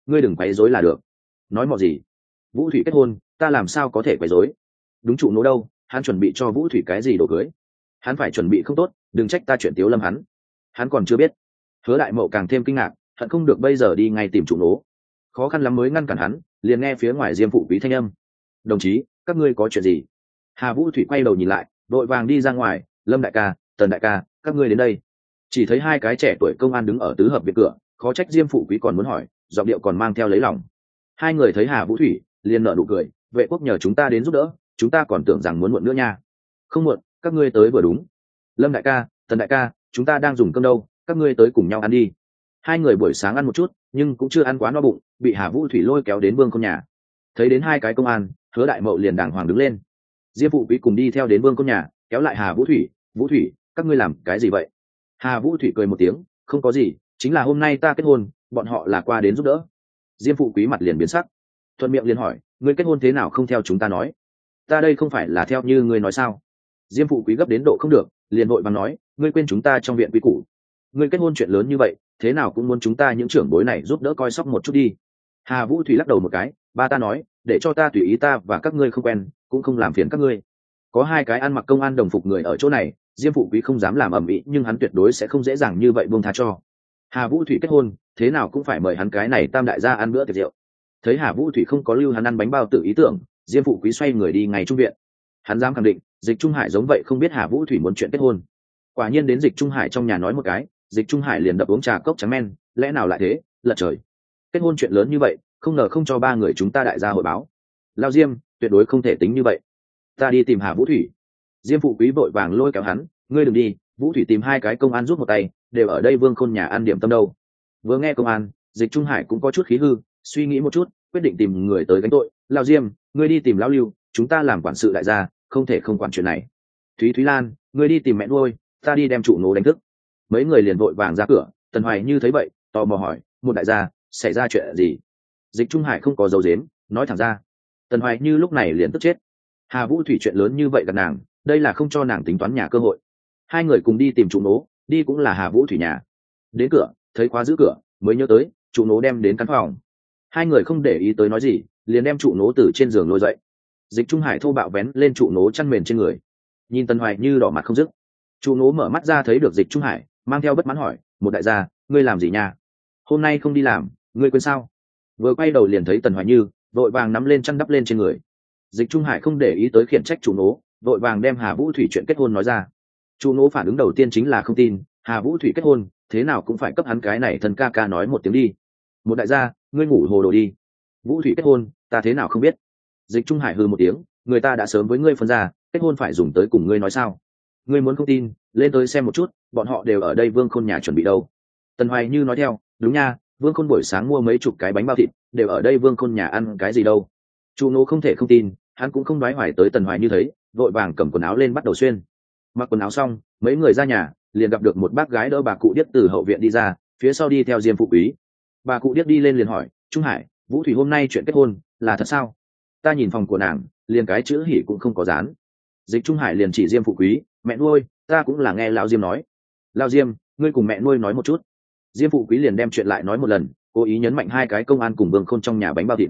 ngươi đừng quấy rối là được. Nói mò gì? Vũ thủy kết hôn, ta làm sao có thể quấy rối? Đúng trụ nỗ đâu, hắn chuẩn bị cho Vũ thủy cái gì đồ cưới? Hắn phải chuẩn bị không tốt, đừng trách ta chuyện tiếu lâm hắn còn chưa biết. Hứa đại mậu càng thêm kinh ngạc, hận không được bây giờ đi ngay tìm trụ nỗ, khó khăn lắm mới ngăn cản hắn, liền nghe phía ngoài Diêm phụ quý thanh âm: đồng chí, các ngươi có chuyện gì? Hà Vũ thủy quay đầu nhìn lại, đội vàng đi ra ngoài: Lâm đại ca, Tần đại ca, các ngươi đến đây. Chỉ thấy hai cái trẻ tuổi công an đứng ở tứ hợp viện cửa, khó trách Diêm phụ quý còn muốn hỏi, giọng điệu còn mang theo lấy lòng. Hai người thấy Hà Vũ thủy liền nở nụ cười: vệ quốc nhờ chúng ta đến giúp đỡ, chúng ta còn tưởng rằng muốn muộn nữa nha. Không muộn, các ngươi tới vừa đúng. Lâm đại ca, Tần đại ca, chúng ta đang dùng cơm đâu, các ngươi tới cùng nhau ăn đi. Hai người buổi sáng ăn một chút, nhưng cũng chưa ăn quá no bụng, bị Hà Vũ thủy lôi kéo đến vương con nhà. Thấy đến hai cái công an, Hứa đại mậu liền đàng hoàng đứng lên. Diêm phụ quý cùng đi theo đến vương con nhà, kéo lại Hà Vũ thủy: Vũ thủy, các ngươi làm cái gì vậy? Hà Vũ thủy cười một tiếng: không có gì, chính là hôm nay ta kết hôn, bọn họ là qua đến giúp đỡ. Diêm phụ quý mặt liền biến sắc, thuận miệng liền hỏi: ngươi kết hôn thế nào không theo chúng ta nói? Ta đây không phải là theo như ngươi nói sao? Diêm phụ quý gấp đến độ không được, liền vội vàng nói: ngươi quên chúng ta trong viện quý củ, ngươi kết hôn chuyện lớn như vậy, thế nào cũng muốn chúng ta những trưởng bối này giúp đỡ coi sóc một chút đi. Hà Vũ thủy lắc đầu một cái: ba ta nói, để cho ta tùy ý, ta và các ngươi không quen, cũng không làm phiền các ngươi. Có hai cái ăn mặc công an đồng phục người ở chỗ này, Diêm phụ quý không dám làm ầm ĩ, nhưng hắn tuyệt đối sẽ không dễ dàng như vậy buông tha cho. Hà Vũ thủy kết hôn, thế nào cũng phải mời hắn cái này tam đại gia ăn bữa tiệc rượu. Thấy Hà Vũ thủy không có lưu hắn ăn bánh bao tự ý tưởng, Diêm phụ quý xoay người đi ngay trung viện. Hắn dám khẳng định, Dịch Trung Hải giống vậy không biết Hà Vũ thủy muốn chuyện kết hôn. Quả nhiên đến Dịch Trung Hải trong nhà nói một cái, Dịch Trung Hải liền đập uống trà cốc trắng men, lẽ nào lại thế, lật trời. Kết hôn chuyện lớn như vậy, không ngờ không cho ba người chúng ta đại gia hội báo. Lao Diêm, tuyệt đối không thể tính như vậy. Ta đi tìm Hà Vũ thủy. Diêm phụ quý vội vàng lôi kéo hắn: ngươi đừng đi, Vũ thủy tìm hai cái công an giúp một tay, đều ở đây vương khôn nhà ăn điểm tâm đâu. Vừa nghe công an, Dịch Trung Hải cũng có chút khí hư, suy nghĩ một chút, quyết định tìm người tới gánh tội. Lao Diêm, ngươi đi tìm Lão Lưu, chúng ta làm quản sự đại gia, không thể không quản chuyện này. Thúy Lan, ngươi đi tìm mẹ nuôi, ta đi đem trụ nô đánh thức. Mấy người liền vội vàng ra cửa. Tần Hoài Như thấy vậy, tò mò hỏi: một đại gia, xảy ra chuyện gì? Dịch Trung Hải không có dấu dếm, nói thẳng ra. Tần Hoài Như lúc này liền tức chết. Hà Vũ thủy chuyện lớn như vậy gặp nàng, đây là không cho nàng tính toán nhà cơ hội. Hai người cùng đi tìm trụ nố, đi cũng là Hà Vũ thủy nhà. Đến cửa, thấy khóa giữ cửa, mới nhớ tới trụ nố đem đến căn phòng. Hai người không để ý tới nói gì, liền đem trụ nố từ trên giường lôi dậy. Dịch Trung Hải thô bạo vén lên trụ nố chăn mền trên người. Nhìn Tần Hoài Như đỏ mặt không dứt. Trụ nố mở mắt ra thấy được Dịch Trung Hải, mang theo bất mãn hỏi: một đại gia, ngươi làm gì nha? Hôm nay không đi làm, ngươi quên sao? Vừa quay đầu liền thấy Tần Hoài Như vội vàng nắm lên chăn đắp lên trên người. Dịch Trung Hải không để ý tới khiển trách trụ nố, vội vàng đem Hà Vũ thủy chuyện kết hôn nói ra. Trụ nố phản ứng đầu tiên chính là không tin, Hà Vũ thủy kết hôn, thế nào cũng phải cấp hắn cái này thân ca ca nói một tiếng đi. Một đại gia, ngươi ngủ hồ đồ đi. Vũ thủy kết hôn, ta thế nào không biết? Dịch Trung Hải hừ một tiếng: người ta đã sớm với ngươi phân ra, kết hôn phải dùng tới cùng ngươi nói sao? Ngươi muốn không tin, lên tới xem một chút, bọn họ đều ở đây vương khôn nhà chuẩn bị đâu. Tần Hoài Như nói theo: đúng nha, vương khôn buổi sáng mua mấy chục cái bánh bao thịt, đều ở đây vương khôn nhà ăn cái gì đâu. Chu Nô không thể không tin, hắn cũng không đoái hoài tới Tần Hoài Như thấy, vội vàng cầm quần áo lên bắt đầu xuyên. Mặc quần áo xong, mấy người ra nhà, liền gặp được một bác gái đỡ bà cụ điếc từ hậu viện đi ra, phía sau đi theo Diêm phụ quý. Bà cụ điếc đi lên liền hỏi: Trung Hải, Vũ thủy hôm nay chuyện kết hôn là thật sao? Ta nhìn phòng của nàng, liền cái chữ hỉ cũng không có dán. Dịch Trung Hải liền chỉ Diêm phụ quý: mẹ nuôi, ta cũng là nghe lão Diêm nói. Lão Diêm, ngươi cùng mẹ nuôi nói một chút. Diêm phụ quý liền đem chuyện lại nói một lần, cố ý nhấn mạnh hai cái công an cùng Vương Khôn trong nhà bánh bao thịt.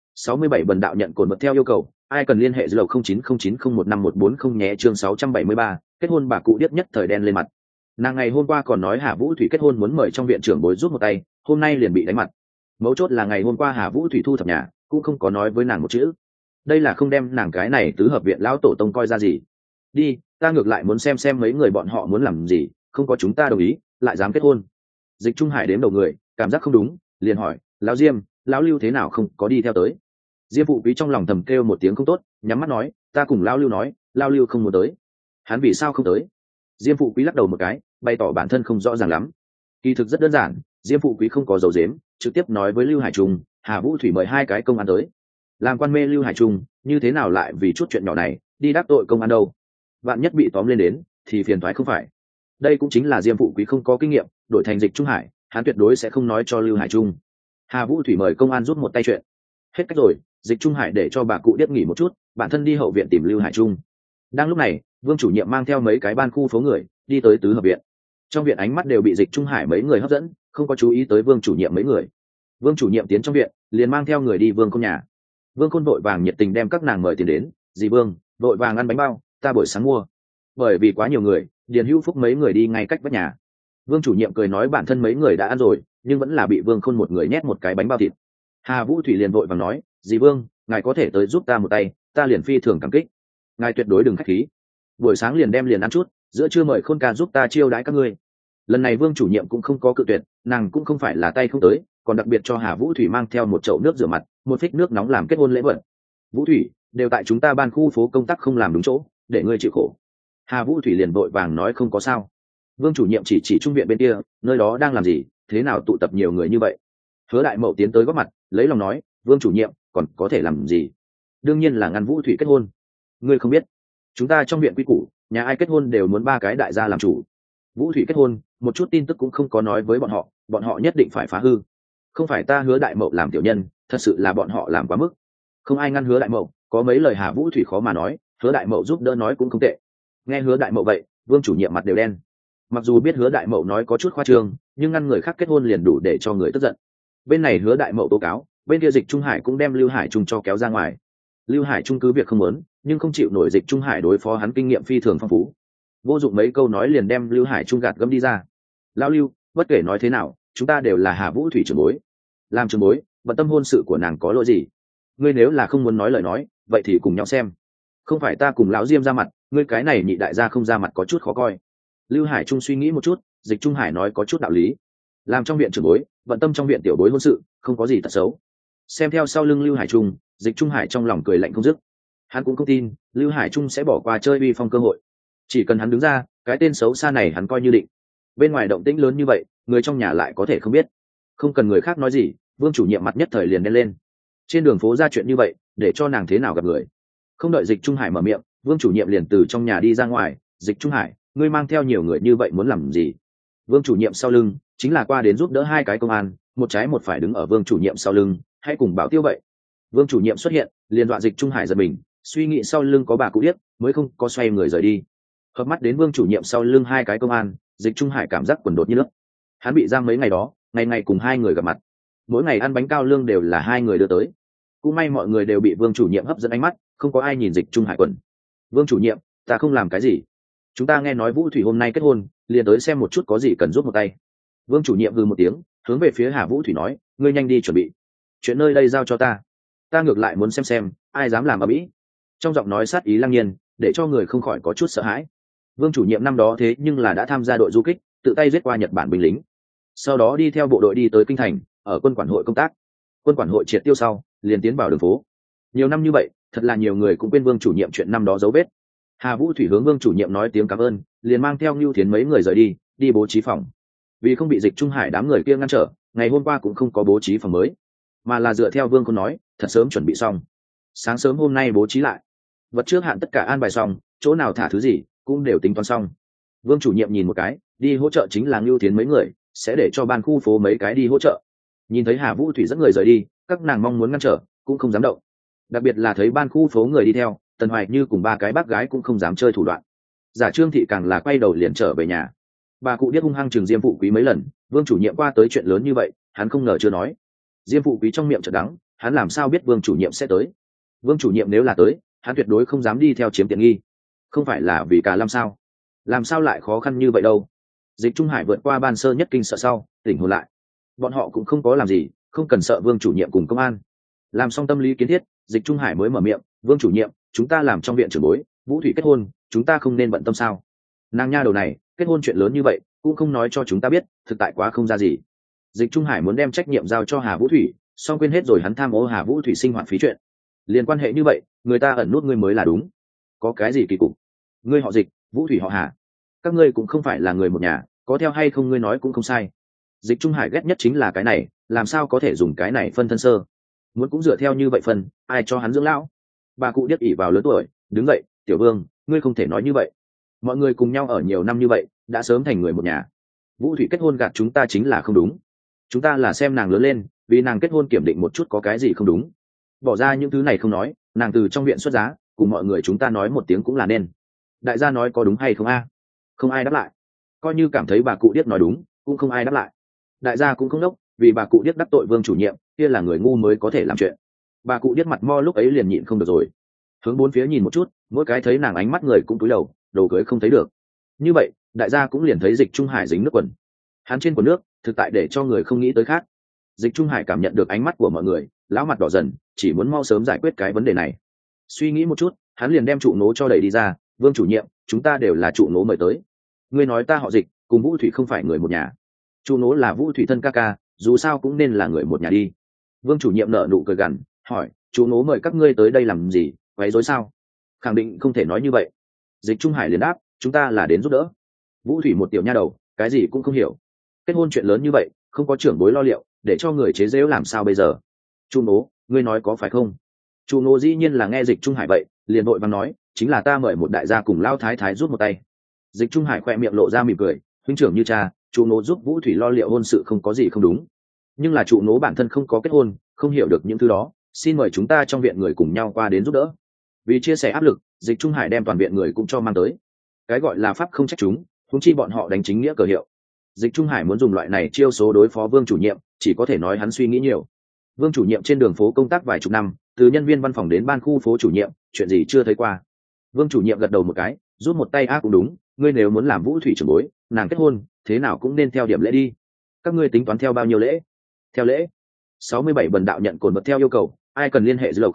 67 bần đạo nhận cồn mật theo yêu cầu, ai cần liên hệ dưới lầu 0909015140 nhé. Chương 673, kết hôn. Bà cụ điếc nhất thời đen lên mặt. Nàng ngày hôm qua còn nói Hà Vũ thủy kết hôn muốn mời trong viện trưởng bối giúp một tay, hôm nay liền bị đánh mặt. Mấu chốt là ngày hôm qua Hà Vũ thủy thu thập nhà, cũng không có nói với nàng một chữ. Đây là không đem nàng cái này tứ hợp viện lão tổ tông coi ra gì. Đi, ta ngược lại muốn xem mấy người bọn họ muốn làm gì, không có chúng ta đồng ý lại dám kết hôn. Dịch Trung Hải đếm đầu người, cảm giác không đúng, liền hỏi: lão Diêm, lão Lưu thế nào không có đi theo tới? Diêm phụ quý trong lòng thầm kêu một tiếng không tốt, nhắm mắt nói: ta cùng lão Lưu nói, lão Lưu không muốn tới. Hắn vì sao không tới? Diêm phụ quý lắc đầu một cái, bày tỏ bản thân không rõ ràng lắm. Kỳ thực rất đơn giản, Diêm phụ quý không có dấu dếm, trực tiếp nói với Lưu Hải Trung: Hà Vũ thủy mời hai cái công an tới. Làm quan mê Lưu Hải Trung, như thế nào lại vì chút chuyện nhỏ này đi đắc tội công an đâu? Vạn nhất bị tóm lên đến, thì phiền toái không phải? Đây cũng chính là Diêm phụ quý không có kinh nghiệm, đổi thành Dịch Trung Hải, hắn tuyệt đối sẽ không nói cho Lưu Hải Trung. Hà Vũ thủy mời công an giúp một tay chuyện. Hết cách rồi, Dịch Trung Hải để cho bà cụ điếc nghỉ một chút, bản thân đi hậu viện tìm Lưu Hải Trung. Đang lúc này, Vương chủ nhiệm mang theo mấy cái ban khu phố người đi tới tứ hợp viện. Trong viện ánh mắt đều bị Dịch Trung Hải mấy người hấp dẫn, không có chú ý tới Vương chủ nhiệm mấy người. Vương chủ nhiệm tiến trong viện liền mang theo người đi Vương Khôn nhà. Vương Khôn vội vàng nhiệt tình đem các nàng mời tiền đến. Dì Vương vội vàng ăn bánh bao, ta buổi sáng mua. Bởi vì quá nhiều người, Điền Hữu Phúc mấy người đi ngay cách vách nhà. Vương chủ nhiệm cười nói bản thân mấy người đã ăn rồi, nhưng vẫn là bị Vương Khôn một người nhét một cái bánh bao thịt. Hà Vũ Thủy liền vội vàng nói, dì Vương ngài có thể tới giúp ta một tay, ta liền phi thường cảm kích, ngài tuyệt đối đừng khách khí. Buổi sáng liền đem liền ăn chút, giữa trưa mời Khôn ca giúp ta chiêu đãi các ngươi. Lần này Vương chủ nhiệm cũng không có cự tuyệt, nàng cũng không phải là tay không tới, còn đặc biệt cho Hà Vũ Thủy mang theo một chậu nước rửa mặt, một phích nước nóng làm kết hôn lễ vật. Vũ Thủy đều tại chúng ta ban khu phố công tác không làm đúng chỗ, để ngươi chịu khổ. Hà Vũ Thủy liền vội vàng nói không có sao. Vương chủ nhiệm chỉ trung viện bên kia, nơi đó đang làm gì, thế nào tụ tập nhiều người như vậy. Hứa Đại Mậu tiến tới góp mặt, lấy lòng nói, Vương chủ nhiệm còn có thể làm gì, đương nhiên là ngăn Vũ Thủy kết hôn. Ngươi không biết, chúng ta trong viện quy củ, nhà ai kết hôn đều muốn ba cái đại gia làm chủ. Vũ Thủy kết hôn, một chút tin tức cũng không có nói với bọn họ nhất định phải phá hư. Không phải ta Hứa Đại Mậu làm tiểu nhân, thật sự là bọn họ làm quá mức. Không ai ngăn Hứa Đại Mậu, có mấy lời Hà Vũ Thủy khó mà nói, Hứa Đại Mậu giúp đỡ nói cũng không tệ. Nghe Hứa Đại Mậu vậy, Vương chủ nhiệm mặt đều đen. Mặc dù biết Hứa Đại Mậu nói có chút khoa trương, nhưng ngăn người khác kết hôn liền đủ để cho người tức giận. Bên này Hứa Đại Mậu tố cáo, bên kia Dịch Trung Hải cũng đem Lưu Hải Trung cho kéo ra ngoài. Lưu Hải Trung cứ việc không muốn, nhưng không chịu nổi Dịch Trung Hải đối phó hắn kinh nghiệm phi thường phong phú, vô dụng mấy câu nói liền đem Lưu Hải Trung gạt gẫm đi ra. Lão Lưu, bất kể nói thế nào, chúng ta đều là Hà Vũ Thủy trưởng bối, làm trưởng bối, bận tâm hôn sự của nàng có lỗi gì? Ngươi nếu là không muốn nói lời nói, vậy thì cùng nhau xem. Không phải ta cùng lão Diêm ra mặt, ngươi cái này nhị đại gia không ra mặt có chút khó coi. Lưu Hải Trung suy nghĩ một chút, Dịch Trung Hải nói có chút đạo lý. Làm trong viện trưởng bối, bận tâm trong viện tiểu bối hôn sự, không có gì tật xấu. Xem theo sau lưng Lưu Hải Trung, Dịch Trung Hải trong lòng cười lạnh không dứt. Hắn cũng không tin Lưu Hải Trung sẽ bỏ qua chơi uy phong cơ hội. Chỉ cần hắn đứng ra, cái tên xấu xa này hắn coi như định. Bên ngoài động tĩnh lớn như vậy, người trong nhà lại có thể không biết. Không cần người khác nói gì, Vương chủ nhiệm mặt nhất thời liền đen lên. Trên đường phố ra chuyện như vậy, để cho nàng thế nào gặp người. Không đợi Dịch Trung Hải mở miệng, Vương chủ nhiệm liền từ trong nhà đi ra ngoài. Dịch Trung Hải, ngươi mang theo nhiều người như vậy muốn làm gì? Vương chủ nhiệm sau lưng chính là qua đến giúp đỡ hai cái công an, một trái một phải đứng ở Vương chủ nhiệm sau lưng, hãy cùng bảo tiêu vậy. Vương chủ nhiệm xuất hiện, liền dọa Dịch Trung Hải giật mình, suy nghĩ sau lưng có bà cụ điếc, mới không có xoay người rời đi. Hợp mắt đến Vương chủ nhiệm sau lưng hai cái công an, Dịch Trung Hải cảm giác quần đột như nước. Hắn bị giam mấy ngày đó, ngày ngày cùng hai người gặp mặt, mỗi ngày ăn bánh cao lương đều là hai người đưa tới. Cũng may mọi người đều bị Vương chủ nhiệm hấp dẫn ánh mắt, không có ai nhìn Dịch Trung Hải quần. Vương chủ nhiệm, ta không làm cái gì, chúng ta nghe nói Vũ Thủy hôm nay kết hôn, liền tới xem một chút có gì cần giúp một tay. Vương chủ nhiệm hừ một tiếng, hướng về phía Hà Vũ Thủy nói, ngươi nhanh đi chuẩn bị, chuyện nơi đây giao cho ta ngược lại muốn xem ai dám làm ở mỹ. Trong giọng nói sát ý lăng nhiên, để cho người không khỏi có chút sợ hãi. Vương chủ nhiệm năm đó thế nhưng là đã tham gia đội du kích, tự tay giết qua Nhật Bản binh lính, sau đó đi theo bộ đội đi tới kinh thành, ở quân quản hội công tác. Quân quản hội triệt tiêu sau, liền tiến vào đường phố. Nhiều năm như vậy, thật là nhiều người cũng quên Vương chủ nhiệm chuyện năm đó dấu vết. Hà Vũ Thủy hướng Vương chủ nhiệm nói tiếng cảm ơn, liền mang theo Nưu Thiến mấy người rời đi bố trí phòng. Vì không bị Dịch Trung Hải đám người kia ngăn trở, ngày hôm qua cũng không có bố trí phòng mới, mà là dựa theo Vương Khôn nói, thật sớm chuẩn bị xong, sáng sớm hôm nay bố trí lại. Vật trước hạn tất cả an bài xong, chỗ nào thả thứ gì cũng đều tính toán xong. Vương chủ nhiệm nhìn một cái, đi hỗ trợ chính là Nưu Thiến mấy người, sẽ để cho ban khu phố mấy cái đi hỗ trợ. Nhìn thấy Hà Vũ Thủy dẫn người rời đi, các nàng mong muốn ngăn trở cũng không dám động, đặc biệt là thấy ban khu phố người đi theo, Tần Hoài Như cùng ba cái bác gái cũng không dám chơi thủ đoạn. Giả Trương Thị càng là quay đầu liền trở về nhà. Bà cụ điếc hung hăng chừng Diêm Phụ Quý mấy lần, Vương chủ nhiệm qua tới chuyện lớn như vậy, hắn không ngờ chưa nói. Diêm Phụ Quý trong miệng chợt đắng, hắn làm sao biết Vương chủ nhiệm sẽ tới? Vương chủ nhiệm nếu là tới, hắn tuyệt đối không dám đi theo chiếm tiện nghi. Không phải là vì cả lâm sao? Làm sao lại khó khăn như vậy đâu? Dịch Trung Hải vượt qua ban sơ nhất kinh sợ sau, tỉnh hồn lại. Bọn họ cũng không có làm gì, không cần sợ Vương chủ nhiệm cùng công an. Làm xong tâm lý kiến thiết, Dịch Trung Hải mới mở miệng, Vương chủ nhiệm, chúng ta làm trong viện trưởng bối, Vũ Thủy kết hôn, chúng ta không nên bận tâm sao? Nàng nha đầu này, kết hôn chuyện lớn như vậy, cũng không nói cho chúng ta biết, thực tại quá không ra gì. Dịch Trung Hải muốn đem trách nhiệm giao cho Hà Vũ Thủy, song quên hết rồi hắn tham ô Hà Vũ Thủy sinh hoạt phí chuyện. Liên quan hệ như vậy, người ta ẩn nút ngươi mới là đúng. Có cái gì kỳ cục? Ngươi họ Dịch, Vũ Thủy họ Hà, các ngươi cũng không phải là người một nhà, có theo hay không ngươi nói cũng không sai. Dịch Trung Hải ghét nhất chính là cái này, làm sao có thể dùng cái này phân thân sơ? Muốn cũng dựa theo như vậy phân, ai cho hắn dưỡng lão? Bà cụ điếc ỉ vào lớn tuổi, đứng dậy, Tiểu Vương, ngươi không thể nói như vậy. Mọi người cùng nhau ở nhiều năm như vậy, đã sớm thành người một nhà. Vũ Thủy kết hôn gạt chúng ta chính là không đúng. Chúng ta là xem nàng lớn lên, vì nàng kết hôn kiểm định một chút có cái gì không đúng. Bỏ ra những thứ này không nói, nàng từ trong viện xuất giá, cùng mọi người chúng ta nói một tiếng cũng là nên. Đại gia nói có đúng hay không a? Không ai đáp lại. Coi như cảm thấy bà cụ điếc nói đúng, cũng không ai đáp lại. Đại gia cũng không đốc, vì bà cụ điếc đắc tội vương chủ nhiệm kia là người ngu mới có thể làm chuyện. Bà cụ điếc mặt mo lúc ấy liền nhịn không được rồi, hướng bốn phía nhìn một chút, mỗi cái thấy nàng ánh mắt người cũng cúi đầu, đồ cưới không thấy được. Như vậy đại gia cũng liền thấy Dịch Trung Hải dính nước quần, hắn trên quần nước thực tại để cho người không nghĩ tới khác. Dịch Trung Hải cảm nhận được ánh mắt của mọi người, lão mặt đỏ dần, chỉ muốn mau sớm giải quyết cái vấn đề này. Suy nghĩ một chút, hắn liền đem trụ nố cho đẩy đi ra. Vương chủ nhiệm, chúng ta đều là trụ nố mời tới. Ngươi nói ta họ Dịch, cùng Vũ Thủy không phải người một nhà. Trụ nố là Vũ Thủy thân ca ca, dù sao cũng nên là người một nhà đi. Vương chủ nhiệm nở nụ cười gằn, hỏi, trụ nố mời các ngươi tới đây làm gì, quấy rối sao? Khẳng định không thể nói như vậy. Dịch Trung Hải liền đáp, chúng ta là đến giúp đỡ. Vũ Thủy một tiểu nha đầu, cái gì cũng không hiểu. Kết hôn chuyện lớn như vậy, không có trưởng bối lo liệu, để cho người chế giễu làm sao bây giờ? Trụ nố, ngươi nói có phải không? Trụ nố dĩ nhiên là nghe Dịch Trung Hải vậy, liền vội vàng nói, chính là ta mời một đại gia cùng lao thái thái giúp một tay. Dịch Trung Hải khoe miệng lộ ra mỉm cười, huynh trưởng như cha, trụ nố giúp Vũ Thủy lo liệu hôn sự không có gì không đúng. Nhưng là trụ nố bản thân không có kết hôn, không hiểu được những thứ đó, xin mời chúng ta trong viện người cùng nhau qua đến giúp đỡ. Vì chia sẻ áp lực, Dịch Trung Hải đem toàn viện người cũng cho mang tới. Cái gọi là pháp không trách chúng, huống chi bọn họ đánh chính nghĩa cờ hiệu. Dịch Trung Hải muốn dùng loại này chiêu số đối phó Vương chủ nhiệm, chỉ có thể nói hắn suy nghĩ nhiều. Vương chủ nhiệm trên đường phố công tác vài chục năm, từ nhân viên văn phòng đến ban khu phố chủ nhiệm, chuyện gì chưa thấy qua. Vương chủ nhiệm gật đầu một cái, rút một tay cũng đúng, ngươi nếu muốn làm Vũ Thủy trưởng bối, nàng kết hôn, thế nào cũng nên theo điểm lễ đi. Các ngươi tính toán theo bao nhiêu lễ? Theo lễ 67 bần đạo nhận cồn vật theo yêu cầu, ai cần liên hệ dưới lầu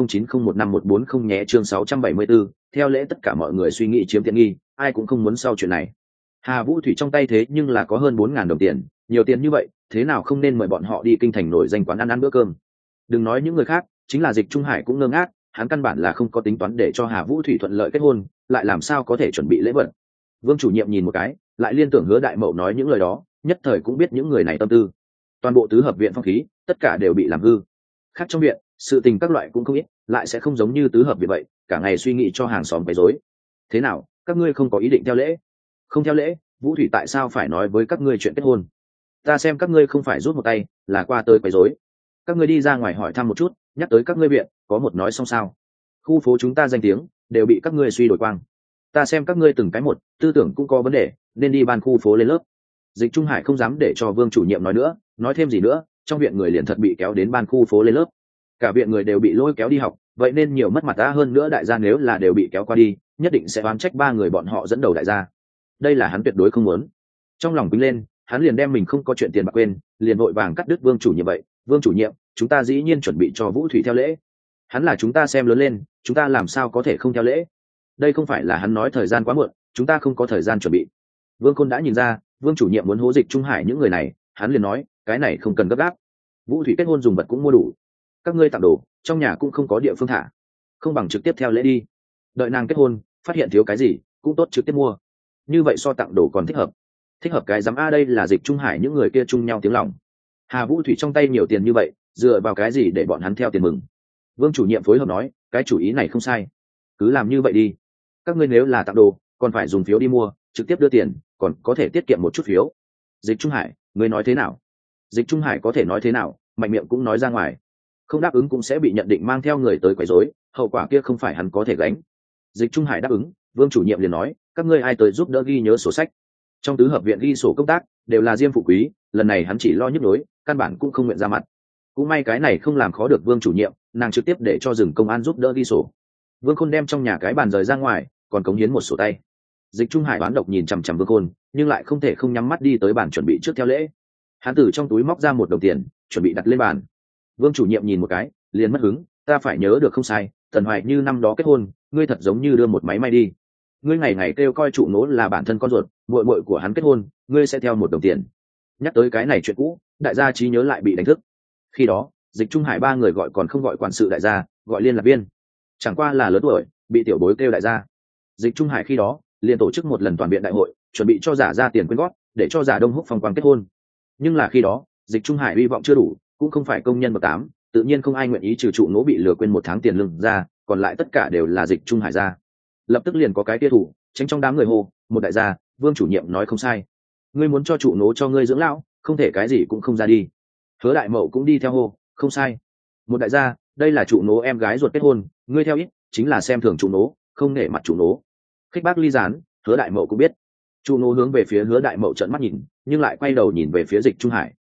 0909015140 nhé. Chương 674, theo lễ tất cả mọi người suy nghĩ chiếm tiện nghi, ai cũng không muốn sau chuyện này. Hà Vũ Thủy trong tay thế nhưng là có hơn 4.000 đồng tiền, nhiều tiền như vậy, thế nào không nên mời bọn họ đi kinh thành nổi danh quán ăn bữa cơm. Đừng nói những người khác, chính là Dịch Trung Hải cũng ngơ ngác, hắn căn bản là không có tính toán để cho Hà Vũ Thủy thuận lợi kết hôn, lại làm sao có thể chuẩn bị lễ vật. Vương chủ nhiệm nhìn một cái, lại liên tưởng Hứa Đại Mậu nói những lời đó, nhất thời cũng biết những người này tâm tư. Toàn bộ tứ hợp viện phong khí, tất cả đều bị làm hư. Khác trong viện, sự tình các loại cũng không ít, lại sẽ không giống như tứ hợp viện vậy, cả ngày suy nghĩ cho hàng xóm quấy rối. Thế nào, các ngươi không có ý định theo lễ? Không theo lễ, Vũ Thủy tại sao phải nói với các ngươi chuyện kết hôn? Ta xem các ngươi không phải rút một tay, là qua tới quấy rối. Các ngươi đi ra ngoài hỏi thăm một chút, nhắc tới các ngươi viện, có một nói xong sao? Khu phố chúng ta danh tiếng đều bị các ngươi suy đổi quang. Ta xem các ngươi từng cái một, tư tưởng cũng có vấn đề, nên đi ban khu phố lên lớp. Dịch Trung Hải không dám để cho Vương chủ nhiệm nói nữa, nói thêm gì nữa, trong viện người liền thật bị kéo đến ban khu phố lên lớp. Cả viện người đều bị lôi kéo đi học, vậy nên nhiều mất mặt ta hơn nữa, đại gia nếu là đều bị kéo qua đi, nhất định sẽ oán trách ba người bọn họ dẫn đầu đại gia. Đây là hắn tuyệt đối không muốn. Trong lòng quýnh lên, hắn liền đem mình không có chuyện tiền bạc quên, liền vội vàng cắt đứt Vương chủ nhiệm vậy. Vương chủ nhiệm, chúng ta dĩ nhiên chuẩn bị cho Vũ Thủy theo lễ. Hắn là chúng ta xem lớn lên, chúng ta làm sao có thể không theo lễ? Đây không phải là hắn nói thời gian quá muộn, chúng ta không có thời gian chuẩn bị. Vương Khôn đã nhìn ra, Vương chủ nhiệm muốn hố Dịch Trung Hải những người này, hắn liền nói, cái này không cần gấp gáp. Vũ Thủy kết hôn dùng vật cũng mua đủ, các ngươi tặng đồ, trong nhà cũng không có địa phương thả, không bằng trực tiếp theo lễ đi. Đợi nàng kết hôn, phát hiện thiếu cái gì, cũng tốt trực tiếp mua. Như vậy so tặng đồ còn thích hợp. Thích hợp cái dám a, đây là Dịch Trung Hải những người kia chung nhau tiếng lòng. Hà Vũ Thủy trong tay nhiều tiền như vậy, dựa vào cái gì để bọn hắn theo tiền mừng? Vương chủ nhiệm phối hợp nói, cái chủ ý này không sai, cứ làm như vậy đi. Các ngươi nếu là tặng đồ, còn phải dùng phiếu đi mua, trực tiếp đưa tiền, còn có thể tiết kiệm một chút phiếu. Dịch Trung Hải, ngươi nói thế nào? Dịch Trung Hải có thể nói thế nào, mạnh miệng cũng nói ra ngoài. Không đáp ứng cũng sẽ bị nhận định mang theo người tới quấy rối, hậu quả kia không phải hắn có thể gánh. Dịch Trung Hải đáp ứng, Vương chủ nhiệm liền nói, các ngươi ai tới giúp đỡ ghi nhớ sổ sách. Trong tứ hợp viện ghi sổ công tác đều là Diêm phụ quý, lần này hắn chỉ lo nhức nhối, căn bản cũng không nguyện ra mặt. Cũng may cái này không làm khó được Vương chủ nhiệm, nàng trực tiếp để cho rừng công an giúp đỡ ghi sổ. Vương Khôn đem trong nhà cái bàn rời ra ngoài, còn cống hiến một sổ tay. Dịch Trung Hải oán độc nhìn chằm chằm Vương Khôn, nhưng lại không thể không nhắm mắt đi tới bàn chuẩn bị trước theo lễ. Hắn từ trong túi móc ra 1 đồng tiền, chuẩn bị đặt lên bàn. Vương chủ nhiệm nhìn một cái, liền mất hứng, ta phải nhớ được không sai, Tần Hoài Như năm đó kết hôn, ngươi thật giống như đưa một máy may đi. Ngươi ngày ngày kêu coi trụ nố là bản thân con ruột, muội muội của hắn kết hôn, ngươi sẽ theo 1 đồng tiền. Nhắc tới cái này chuyện cũ, đại gia trí nhớ lại bị đánh thức. Khi đó, Dịch Trung Hải ba người gọi còn không gọi quản sự đại gia, gọi liên lạc viên. Chẳng qua là lớn tuổi, bị tiểu bối kêu đại gia. Dịch Trung Hải khi đó liền tổ chức một lần toàn viện đại hội, chuẩn bị cho giả ra tiền quyên góp, để cho giả Đông Húc phong quang kết hôn. Nhưng là khi đó, Dịch Trung Hải hy vọng chưa đủ, cũng không phải công nhân bậc 8, tự nhiên không ai nguyện ý trừ trụ nỗ bị lừa quên 1 tháng tiền lương ra, còn lại tất cả đều là Dịch Trung Hải ra. Lập tức liền có cái tia thủ, tránh trong đám người hô, một đại gia, Vương chủ nhiệm nói không sai, ngươi muốn cho trụ nỗ cho ngươi dưỡng lão, không thể cái gì cũng không ra đi. Hứa Đại Mậu cũng đi theo hô, không sai, một đại gia, đây là trụ nỗ em gái ruột kết hôn, ngươi theo ít, chính là xem thường trụ nỗ, không nể mặt trụ nỗ. Khích bác ly gián, Hứa Đại Mậu cũng biết. Trụ nỗ hướng về phía Hứa Đại Mậu trợn mắt nhìn, nhưng lại quay đầu nhìn về phía Dịch Trung Hải.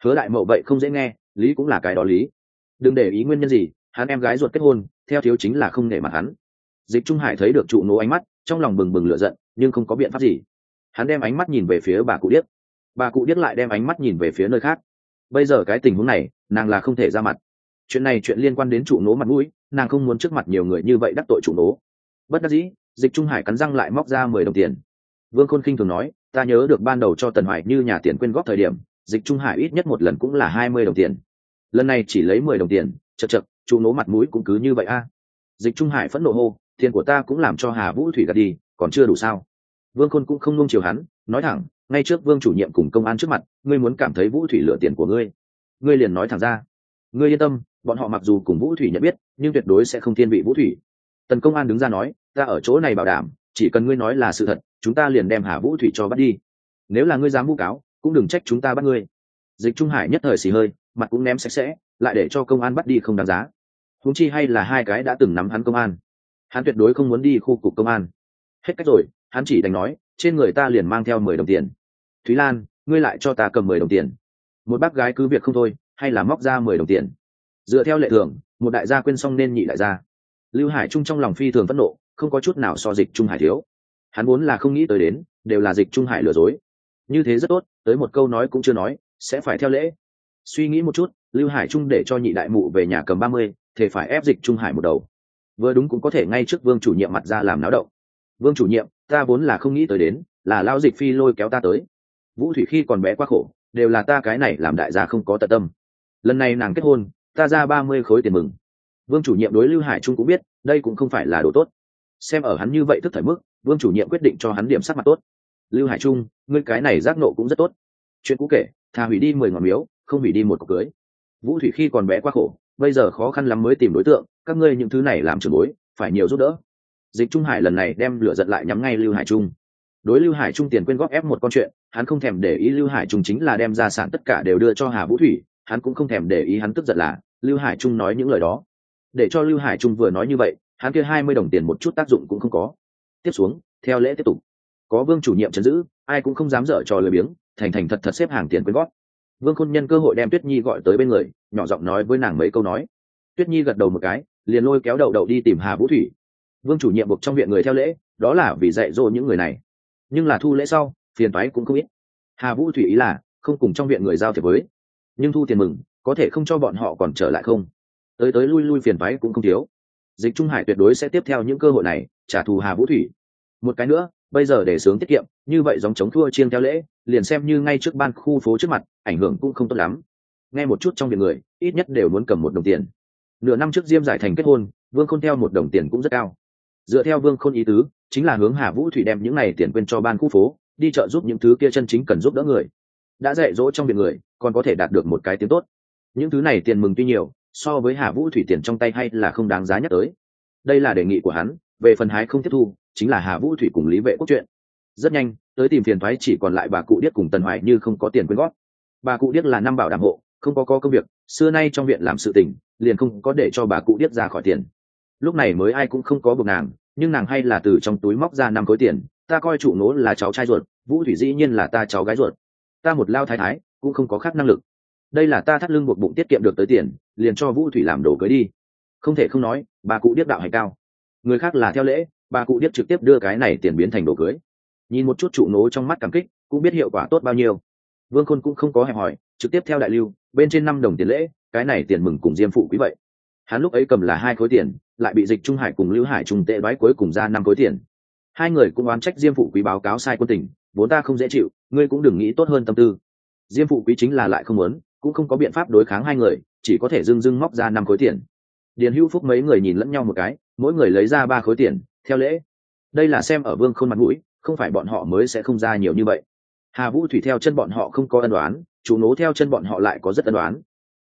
Hứa đại mậu vậy không dễ nghe, lý cũng là cái đó lý. Đừng để ý nguyên nhân gì, hắn em gái ruột kết hôn, theo thiếu chính là không nể mặt hắn. Dịch Trung Hải thấy được trụ nố ánh mắt, trong lòng bừng bừng lửa giận, nhưng không có biện pháp gì. Hắn đem ánh mắt nhìn về phía bà cụ điếc, bà cụ điếc lại đem ánh mắt nhìn về phía nơi khác. Bây giờ cái tình huống này, nàng là không thể ra mặt. Chuyện này chuyện liên quan đến trụ nố mặt mũi, nàng không muốn trước mặt nhiều người như vậy đắc tội trụ nố. Bất đắc dĩ, Dịch Trung Hải cắn răng lại móc ra 10 đồng tiền. Vương Khôn khinh thường nói, ta nhớ được ban đầu cho Tần Hoài Như nhà tiền quyên góp thời điểm, Dịch Trung Hải ít nhất một lần cũng là 20 đồng tiền. Lần này chỉ lấy 10 đồng tiền, chậc chậc, trụ nố mặt mũi cũng cứ như vậy a. Dịch Trung Hải phẫn nộ hô, tiền của ta cũng làm cho Hà Vũ Thủy gạt đi, còn chưa đủ sao? Vương Khôn cũng không nuông chiều hắn, nói thẳng, ngay trước Vương chủ nhiệm cùng công an trước mặt, ngươi muốn cảm thấy Vũ Thủy lựa tiền của ngươi, ngươi liền nói thẳng ra. Ngươi yên tâm, bọn họ mặc dù cùng Vũ Thủy nhận biết, nhưng tuyệt đối sẽ không thiên vị Vũ Thủy. Tần công an đứng ra nói, ta ở chỗ này bảo đảm, chỉ cần ngươi nói là sự thật, chúng ta liền đem Hà Vũ Thủy cho bắt đi. Nếu là ngươi dám vu cáo, cũng đừng trách chúng ta bắt ngươi. Dịch Trung Hải nhất thời xì hơi, mặt cũng ném sạch sẽ, lại để cho công an bắt đi không đáng giá. Huống chi hay là hai cái đã từng nắm hắn công an, hắn tuyệt đối không muốn đi khu cục công an. Hết cách rồi, hắn chỉ đành nói, trên người ta liền mang theo 10 đồng tiền. Thúy Lan, ngươi lại cho ta cầm 10 đồng tiền. Một bác gái cứ việc không thôi, hay là móc ra 10 đồng tiền. Dựa theo lệ thường, một đại gia quên xong nên nhị đại gia. Lưu Hải Trung trong lòng phi thường phẫn nộ, không có chút nào so Dịch Trung Hải thiếu. Hắn vốn là không nghĩ tới đến, đều là Dịch Trung Hải lừa dối. Như thế rất tốt, tới một câu nói cũng chưa nói, sẽ phải theo lễ. Suy nghĩ một chút, Lưu Hải Trung để cho nhị đại mụ về nhà cầm 30, thì phải ép Dịch Trung Hải một đầu. Vừa đúng cũng có thể ngay trước Vương chủ nhiệm mặt ra làm náo động. Vương chủ nhiệm, ta vốn là không nghĩ tới đến, là lao Dịch Phi lôi kéo ta tới. Vũ Thủy khi còn bé quá khổ, đều là ta cái này làm đại gia không có tận tâm. Lần này nàng kết hôn, ta ra 30 khối tiền mừng. Vương chủ nhiệm đối Lưu Hải Trung cũng biết, đây cũng không phải là đồ tốt. Xem ở hắn như vậy tức thời mức, Vương chủ nhiệm quyết định cho hắn điểm sắc mặt tốt. Lưu Hải Trung, ngươi cái này giác nộ cũng rất tốt. Chuyện cũ kể, thà hủy đi 10 ngọn miếu, không hủy đi một cuộc cưới. Vũ Thủy khi còn bé quá khổ, bây giờ khó khăn lắm mới tìm đối tượng, các ngươi những thứ này làm trưởng bối, phải nhiều giúp đỡ. Dịch Trung Hải lần này đem lửa giận lại nhắm ngay Lưu Hải Trung. Đối Lưu Hải Trung tiền quyên góp ép một con chuyện, hắn không thèm để ý. Lưu Hải Trung chính là đem gia sản tất cả đều đưa cho Hà Vũ Thủy, hắn cũng không thèm để ý. Hắn tức giận là Lưu Hải Trung nói những lời đó, để cho Lưu Hải Trung vừa nói như vậy, hắn kia 20 đồng tiền một chút tác dụng cũng không có. Tiếp xuống, theo lễ tiếp tục, có Vương chủ nhiệm trấn giữ, ai cũng không dám dở trò lười biếng, thành thành thật thật xếp hàng tiền quyên góp. Vương Khôn nhân cơ hội đem Tuyết Nhi gọi tới bên người, nhỏ giọng nói với nàng mấy câu nói. Tuyết Nhi gật đầu một cái, liền lôi kéo Đậu Đậu đi tìm Hà Vũ Thủy. Vương chủ nhiệm buộc trong viện người theo lễ, đó là vì dạy dỗ những người này. Nhưng là thu lễ sau, phiền toái cũng không ít. Hà Vũ Thủy ý là không cùng trong viện người giao thiệp với, nhưng thu tiền mừng, có thể không cho bọn họ còn trở lại không? Tới tới lui lui phiền toái cũng không thiếu. Dịch Trung Hải tuyệt đối sẽ tiếp theo những cơ hội này trả thù Hà Vũ Thủy. Một cái nữa, bây giờ để sướng tiết kiệm, như vậy giống chống thua chiêng theo lễ, liền xem như ngay trước ban khu phố trước mặt, ảnh hưởng cũng không tốt lắm. Nghe một chút trong viện người, ít nhất đều muốn cầm 1 đồng tiền. Nửa năm trước Diêm Giải Thành kết hôn, Vương Khôn theo 1 đồng tiền cũng rất cao. Dựa theo Vương Khôn ý tứ, chính là hướng Hà Vũ Thủy đem những này tiền quên cho ban khu phố, đi trợ giúp những thứ kia chân chính cần giúp đỡ người. Đã dạy dỗ trong viện người, còn có thể đạt được một cái tiếng tốt. Những thứ này tiền mừng tuy nhiều, so với Hà Vũ Thủy tiền trong tay hay là không đáng giá nhắc tới. Đây là đề nghị của hắn, về phần hái không tiếp thu, chính là Hà Vũ Thủy cùng Lý Vệ Quốc chuyện. Rất nhanh, tới tìm phiền toái chỉ còn lại bà cụ Điếc cùng Tần Hoài Như không có tiền quyên góp. Bà cụ Điếc là năm bảo đảm hộ, không có công việc, xưa nay trong viện làm sự tình, liền không có để cho bà cụ Điếc ra khỏi tiền. Lúc này mới ai cũng không có buộc nàng, nhưng nàng hay là từ trong túi móc ra 5 khối tiền. Ta coi trụ nố là cháu trai ruột, Vũ Thủy dĩ nhiên là ta cháu gái ruột. Ta một lao thái thái, cũng không có khác năng lực. Đây là ta thắt lưng buộc bụng tiết kiệm được tới tiền, liền cho Vũ Thủy làm đồ cưới đi. Không thể không nói, bà cụ Điếc đạo hành cao. Người khác là theo lễ, bà cụ Điếc trực tiếp đưa cái này tiền biến thành đồ cưới. Nhìn một chút trụ nố trong mắt cảm kích, cũng biết hiệu quả tốt bao nhiêu. Vương Khôn cũng không có hẹp hỏi, trực tiếp theo đại lưu, bên trên 5 đồng tiền lễ, cái này tiền mừng cùng Diêm phụ quý vậy. Hắn lúc ấy cầm là 2 khối tiền, lại bị Dịch Trung Hải cùng Lưu Hải Trung tệ đoái cuối cùng ra 5 khối tiền. Hai người cũng oán trách Diêm phụ quý báo cáo sai quân tình, vốn ta không dễ chịu, ngươi cũng đừng nghĩ tốt hơn tâm tư. Diêm phụ quý chính là lại không muốn, cũng không có biện pháp đối kháng hai người, chỉ có thể dưng dưng móc ra 5 khối tiền. Điền Hữu Phúc mấy người nhìn lẫn nhau một cái, mỗi người lấy ra 3 khối tiền, theo lễ. Đây là xem ở Vương Khôn mặt mũi, không phải bọn họ mới sẽ không ra nhiều như vậy. Hà Vũ Thủy theo chân bọn họ không có ân đoán, chủ nố theo chân bọn họ lại có rất ân đoán.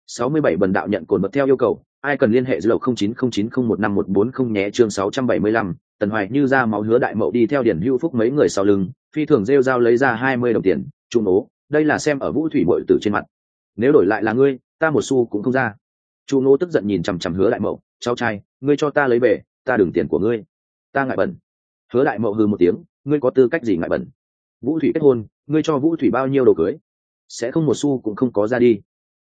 67 bần đạo nhận cồn bật theo yêu cầu, ai cần liên hệ dầu 0909015140 nhé. Chương 675, Tần Hoài Như ra máu hứa đại mậu đi theo Điền Hữu Phúc mấy người sau lưng, phi thường rêu rao lấy ra 20 đồng tiền, chủ nố, đây là xem ở Vũ Thủy bội tử trên mặt. Nếu đổi lại là ngươi, ta một xu cũng không ra. Chủ nố tức giận nhìn chằm chằm hứa đại mậu, cháu trai, ngươi cho ta lấy về, ta đừng tiền của ngươi. Ta ngại bẩn. Hứa đại mậu hừ một tiếng, ngươi có tư cách gì ngại bẩn? Vũ Thủy kết hôn, ngươi cho Vũ Thủy bao nhiêu đồ cưới? Sẽ không một xu cũng không có ra đi.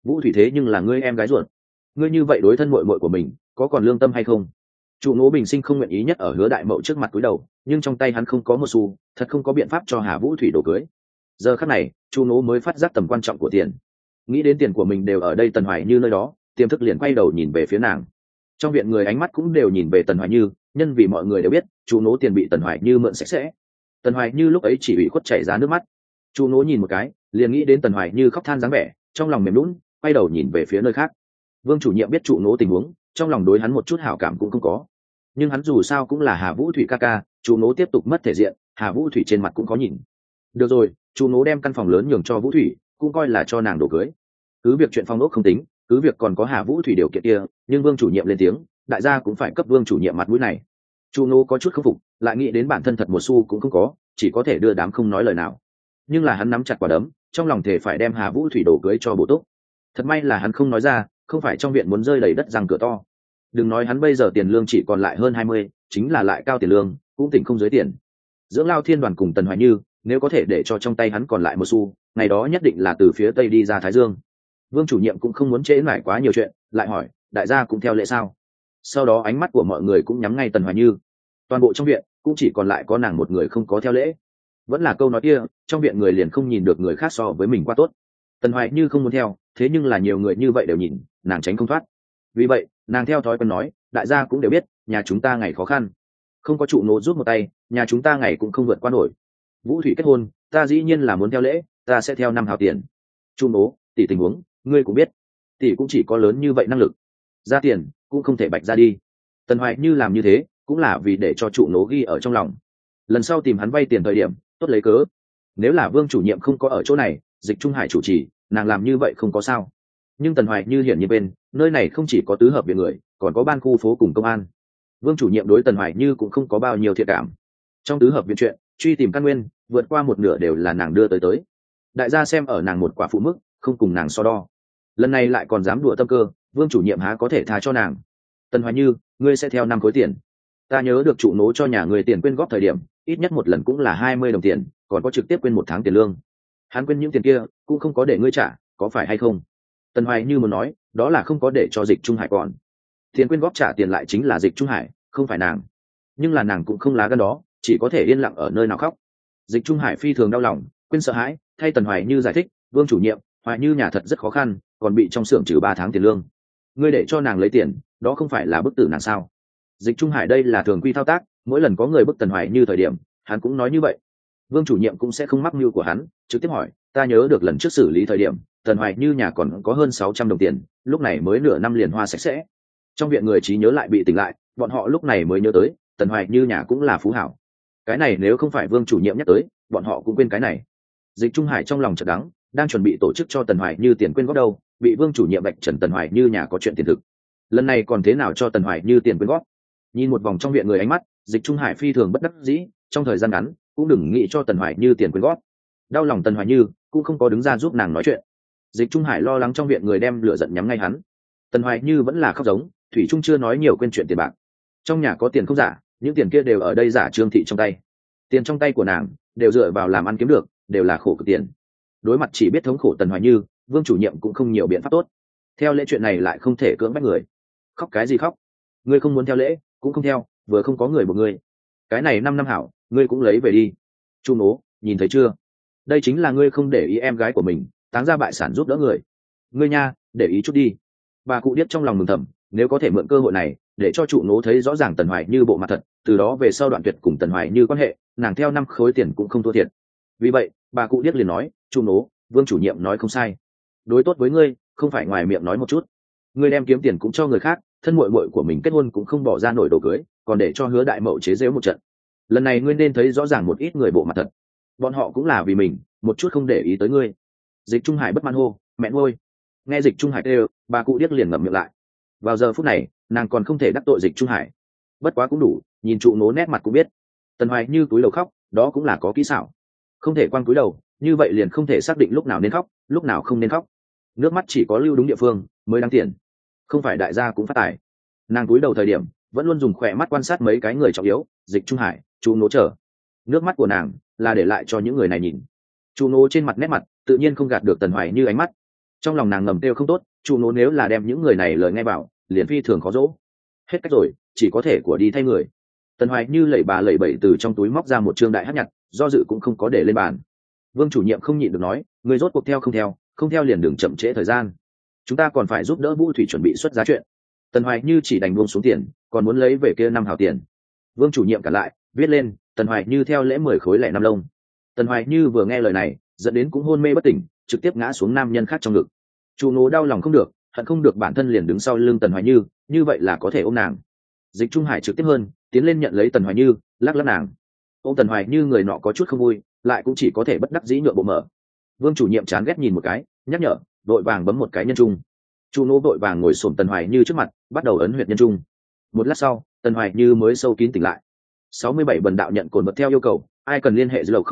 Vũ thủy thế nhưng là ngươi em gái ruột, ngươi như vậy đối thân muội muội của mình có còn lương tâm hay không? Trụ Ngô Bình Sinh không nguyện ý nhất ở Hứa Đại Mậu trước mặt cúi đầu, nhưng trong tay hắn không có một xu, thật không có biện pháp cho Hà Vũ thủy đồ cưới. Giờ khắc này, Trụ Ngô mới phát giác tầm quan trọng của tiền. Nghĩ đến tiền của mình đều ở đây Tần Hoài Như nơi đó, tiềm thức liền quay đầu nhìn về phía nàng. Trong viện người ánh mắt cũng đều nhìn về Tần Hoài Như, nhân vì mọi người đều biết Trụ Ngô tiền bị Tần Hoài Như mượn sạch sẽ. Tần Hoài Như lúc ấy chỉ bị khuất chảy ra nước mắt. Trụ Ngô nhìn một cái, liền nghĩ đến Tần Hoài Như khóc than dáng vẻ, trong lòng mềm nhũn, quay đầu nhìn về phía nơi khác. Vương chủ nhiệm biết Trụ Ngô tình huống, trong lòng đối hắn một chút hảo cảm cũng không có, nhưng hắn dù sao cũng là Hà Vũ thủy ca ca, Trụ Ngô tiếp tục mất thể diện, Hà Vũ thủy trên mặt cũng có nhìn. Được rồi, Trụ Ngô đem căn phòng lớn nhường cho Vũ thủy, cũng coi là cho nàng đồ cưới. Cứ việc chuyện phong ốc không tính, cứ việc còn có Hà Vũ thủy điều kiện kia, nhưng Vương chủ nhiệm lên tiếng, đại gia cũng phải cấp Vương chủ nhiệm mặt mũi này. Trụ Ngô có chút khâm phục, lại nghĩ đến bản thân thật một xu cũng không có, chỉ có thể đưa đám không nói lời nào. Nhưng là hắn nắm chặt quả đấm, trong lòng thể phải đem Hà Vũ thủy đồ cưới cho bổ túc. Thật may là hắn không nói ra, không phải trong viện muốn rơi đầy đất răng cửa to. Đừng nói hắn bây giờ tiền lương chỉ còn lại hơn 20, chính là lại cao tiền lương cũng tỉnh không dưới tiền. Dưỡng Lao Thiên Đoàn cùng Tần Hoài Như, nếu có thể để cho trong tay hắn còn lại một xu, ngày đó nhất định là từ phía tây đi ra Thái Dương. Vương chủ nhiệm cũng không muốn trễ nải quá nhiều chuyện, lại hỏi, đại gia cũng theo lễ sao? Sau đó ánh mắt của mọi người cũng nhắm ngay Tần Hoài Như. Toàn bộ trong viện cũng chỉ còn lại có nàng một người không có theo lễ. Vẫn là câu nói kia, trong viện người liền không nhìn được người khác so với mình quá tốt. Tần Hoài Như không muốn theo, thế nhưng là nhiều người như vậy đều nhìn, nàng tránh không thoát. Vì vậy nàng theo thói quen nói, đại gia cũng đều biết nhà chúng ta ngày khó khăn, không có Trụ Ngô giúp một tay, nhà chúng ta ngày cũng không vượt qua nổi. Vũ thủy kết hôn, ta dĩ nhiên là muốn theo lễ, ta sẽ theo 5 hào tiền. Trụ Ngô, tỷ tình huống ngươi cũng biết, tỷ cũng chỉ có lớn như vậy năng lực, ra tiền cũng không thể bạch ra đi. Tần Hoài Như làm như thế cũng là vì để cho Trụ Ngô ghi ở trong lòng, lần sau tìm hắn vay tiền thời điểm tốt lấy cớ. Nếu là Vương chủ nhiệm không có ở chỗ này, Dịch Trung Hải chủ trì, nàng làm như vậy không có sao. Nhưng Tần Hoài Như hiển nhiên bên nơi này không chỉ có tứ hợp viện người, còn có ban khu phố cùng công an. Vương chủ nhiệm đối Tần Hoài Như cũng không có bao nhiêu thiện cảm. Trong tứ hợp viện chuyện truy tìm căn nguyên, vượt qua một nửa đều là nàng đưa tới. Đại gia xem ở nàng một quả phụ mức, không cùng nàng so đo. Lần này lại còn dám đùa tâm cơ, Vương chủ nhiệm há có thể tha cho nàng. Tần Hoài Như, ngươi sẽ theo 5 khối tiền. Ta nhớ được Trụ Ngô cho nhà người tiền quyên góp thời điểm, ít nhất một lần cũng là 20 đồng tiền, còn có trực tiếp quên 1 tháng tiền lương. Hắn quên những tiền kia cũng không có để ngươi trả, có phải hay không? Tần Hoài Như muốn nói, đó là không có để cho Dịch Trung Hải còn. Tiền quyên góp trả tiền lại chính là Dịch Trung Hải, không phải nàng. Nhưng là nàng cũng không lá gan đó, chỉ có thể yên lặng ở nơi nào khóc. Dịch Trung Hải phi thường đau lòng, quên sợ hãi, thay Tần Hoài Như giải thích, Vương chủ nhiệm, Hoài Như nhà thật rất khó khăn, còn bị trong xưởng trừ 3 tháng tiền lương. Ngươi để cho nàng lấy tiền, đó không phải là bức tử nàng sao? Dịch Trung Hải đây là thường quy thao tác, mỗi lần có người bức Tần Hoài Như thời điểm, hắn cũng nói như vậy. Vương chủ nhiệm cũng sẽ không mắc mưu của hắn, trực tiếp hỏi, ta nhớ được lần trước xử lý thời điểm, Tần Hoài Như nhà còn có hơn 600 đồng tiền, lúc này mới nửa năm liền hoa sạch sẽ. Trong viện người trí nhớ lại bị tỉnh lại, bọn họ lúc này mới nhớ tới, Tần Hoài Như nhà cũng là phú hảo. Cái này nếu không phải Vương chủ nhiệm nhắc tới, bọn họ cũng quên cái này. Dịch Trung Hải trong lòng chợt đắng, đang chuẩn bị tổ chức cho Tần Hoài Như tiền quyên góp đâu, bị Vương chủ nhiệm bạch trần Tần Hoài Như nhà có chuyện tiền thực. Lần này còn thế nào cho Tần Hoài Như tiền quyên góp? Nhìn một vòng trong viện người ánh mắt, Dịch Trung Hải phi thường bất đắc dĩ, trong thời gian ngắn cũng đừng nghĩ cho Tần Hoài Như tiền quyên góp. Đau lòng Tần Hoài Như cũng không có đứng ra giúp nàng nói chuyện. Dịch Trung Hải lo lắng trong viện người đem lửa giận nhắm ngay hắn. Tần Hoài Như vẫn là khóc giống, thủy trung chưa nói nhiều quên chuyện tiền bạc. Trong nhà có tiền không giả, những tiền kia đều ở đây giả Trương thị trong tay. Tiền trong tay của nàng đều dựa vào làm ăn kiếm được, đều là khổ cực tiền. Đối mặt chỉ biết thống khổ Tần Hoài Như, Vương chủ nhiệm cũng không nhiều biện pháp tốt. Theo lễ chuyện này lại không thể cưỡng bách người. Khóc cái gì khóc? Ngươi không muốn theo lễ, cũng không theo, vừa không có người một người. Cái này 5 năm hảo, ngươi cũng lấy về đi. Chu Nố, nhìn thấy chưa? Đây chính là ngươi không để ý em gái của mình, táng ra bại sản giúp đỡ người. Ngươi nha, để ý chút đi. Bà cụ điếc trong lòng mừng thầm, nếu có thể mượn cơ hội này để cho Trụ Nố thấy rõ ràng Tần Hoài Như bộ mặt thật, từ đó về sau đoạn tuyệt cùng Tần Hoài Như quan hệ, nàng theo 5 khối tiền cũng không thua thiệt. Vì vậy bà cụ điếc liền nói, Trụ Nố, Vương chủ nhiệm nói không sai, đối tốt với ngươi không phải ngoài miệng nói một chút. Ngươi đem kiếm tiền cũng cho người khác, thân muội muội của mình kết hôn cũng không bỏ ra nổi đồ cưới, còn để cho Hứa Đại Mậu chế giễu một trận. Lần này ngươi nên thấy rõ ràng một ít người bộ mặt thật, bọn họ cũng là vì mình, một chút không để ý tới ngươi. Dịch Trung Hải bất mãn hô, mẹ ngôi. Nghe Dịch Trung Hải kêu, bà cụ điếc liền ngậm miệng lại. Vào giờ phút này nàng còn không thể đắc tội Dịch Trung Hải, bất quá cũng đủ, nhìn Trụ Nố nét mặt cũng biết Tần Hoài Như túi đầu khóc, đó cũng là có kỹ xảo, không thể quăng túi đầu như vậy liền không thể xác định lúc nào nên khóc, lúc nào không nên khóc. Nước mắt chỉ có lưu đúng địa phương mới đáng tiền, không phải đại gia cũng phát tài. Nàng túi đầu thời điểm vẫn luôn dùng khỏe mắt quan sát mấy cái người trọng yếu, Dịch Trung Hải, Trụ Nố chờ. Nước mắt của nàng là để lại cho những người này nhìn. Trụ Nố trên mặt nét mặt tự nhiên không gạt được Tần Hoài Như ánh mắt. Trong lòng nàng ngầm kêu không tốt, trụ nỗ nếu là đem những người này lời nghe bảo liền phi thường khó dỗ. Hết cách rồi, chỉ có thể của đi thay người. Tần Hoài Như lẩy bà lẩy bẩy từ trong túi móc ra một trương đại hát nhặt, do dự cũng không có để lên bàn. Vương chủ nhiệm không nhịn được nói, người rốt cuộc theo không theo, không theo liền đừng chậm trễ thời gian, chúng ta còn phải giúp đỡ Vũ Thủy chuẩn bị xuất giá chuyện. Tần Hoài Như chỉ đành buông xuống tiền, còn muốn lấy về kia 5 hào tiền. Vương chủ nhiệm cả lại viết lên, Tần Hoài Như theo lễ 10 khối lẻ 5 lông. Tần Hoài Như vừa nghe lời này, dẫn đến cũng hôn mê bất tỉnh, trực tiếp ngã xuống nam nhân khác trong ngực. Chu Nô đau lòng không được, hận không được bản thân liền đứng sau lưng Tần Hoài như vậy là có thể ôm nàng. Dịch Trung Hải trực tiếp hơn, tiến lên nhận lấy Tần Hoài Như, lắc lắc nàng. Ôm Tần Hoài Như người nọ có chút không vui, lại cũng chỉ có thể bất đắc dĩ nhượng bộ mở. Vương chủ nhiệm chán ghét nhìn một cái, nhắc nhở, đội vàng bấm một cái nhân trung. Chu Nô đội vàng ngồi xổm Tần Hoài Như trước mặt, bắt đầu ấn huyệt nhân trung. Một lát sau, Tần Hoài Như mới sâu kín tỉnh lại. 67 bần đạo nhận cồn vật theo yêu cầu, ai cần liên hệ dưới lầu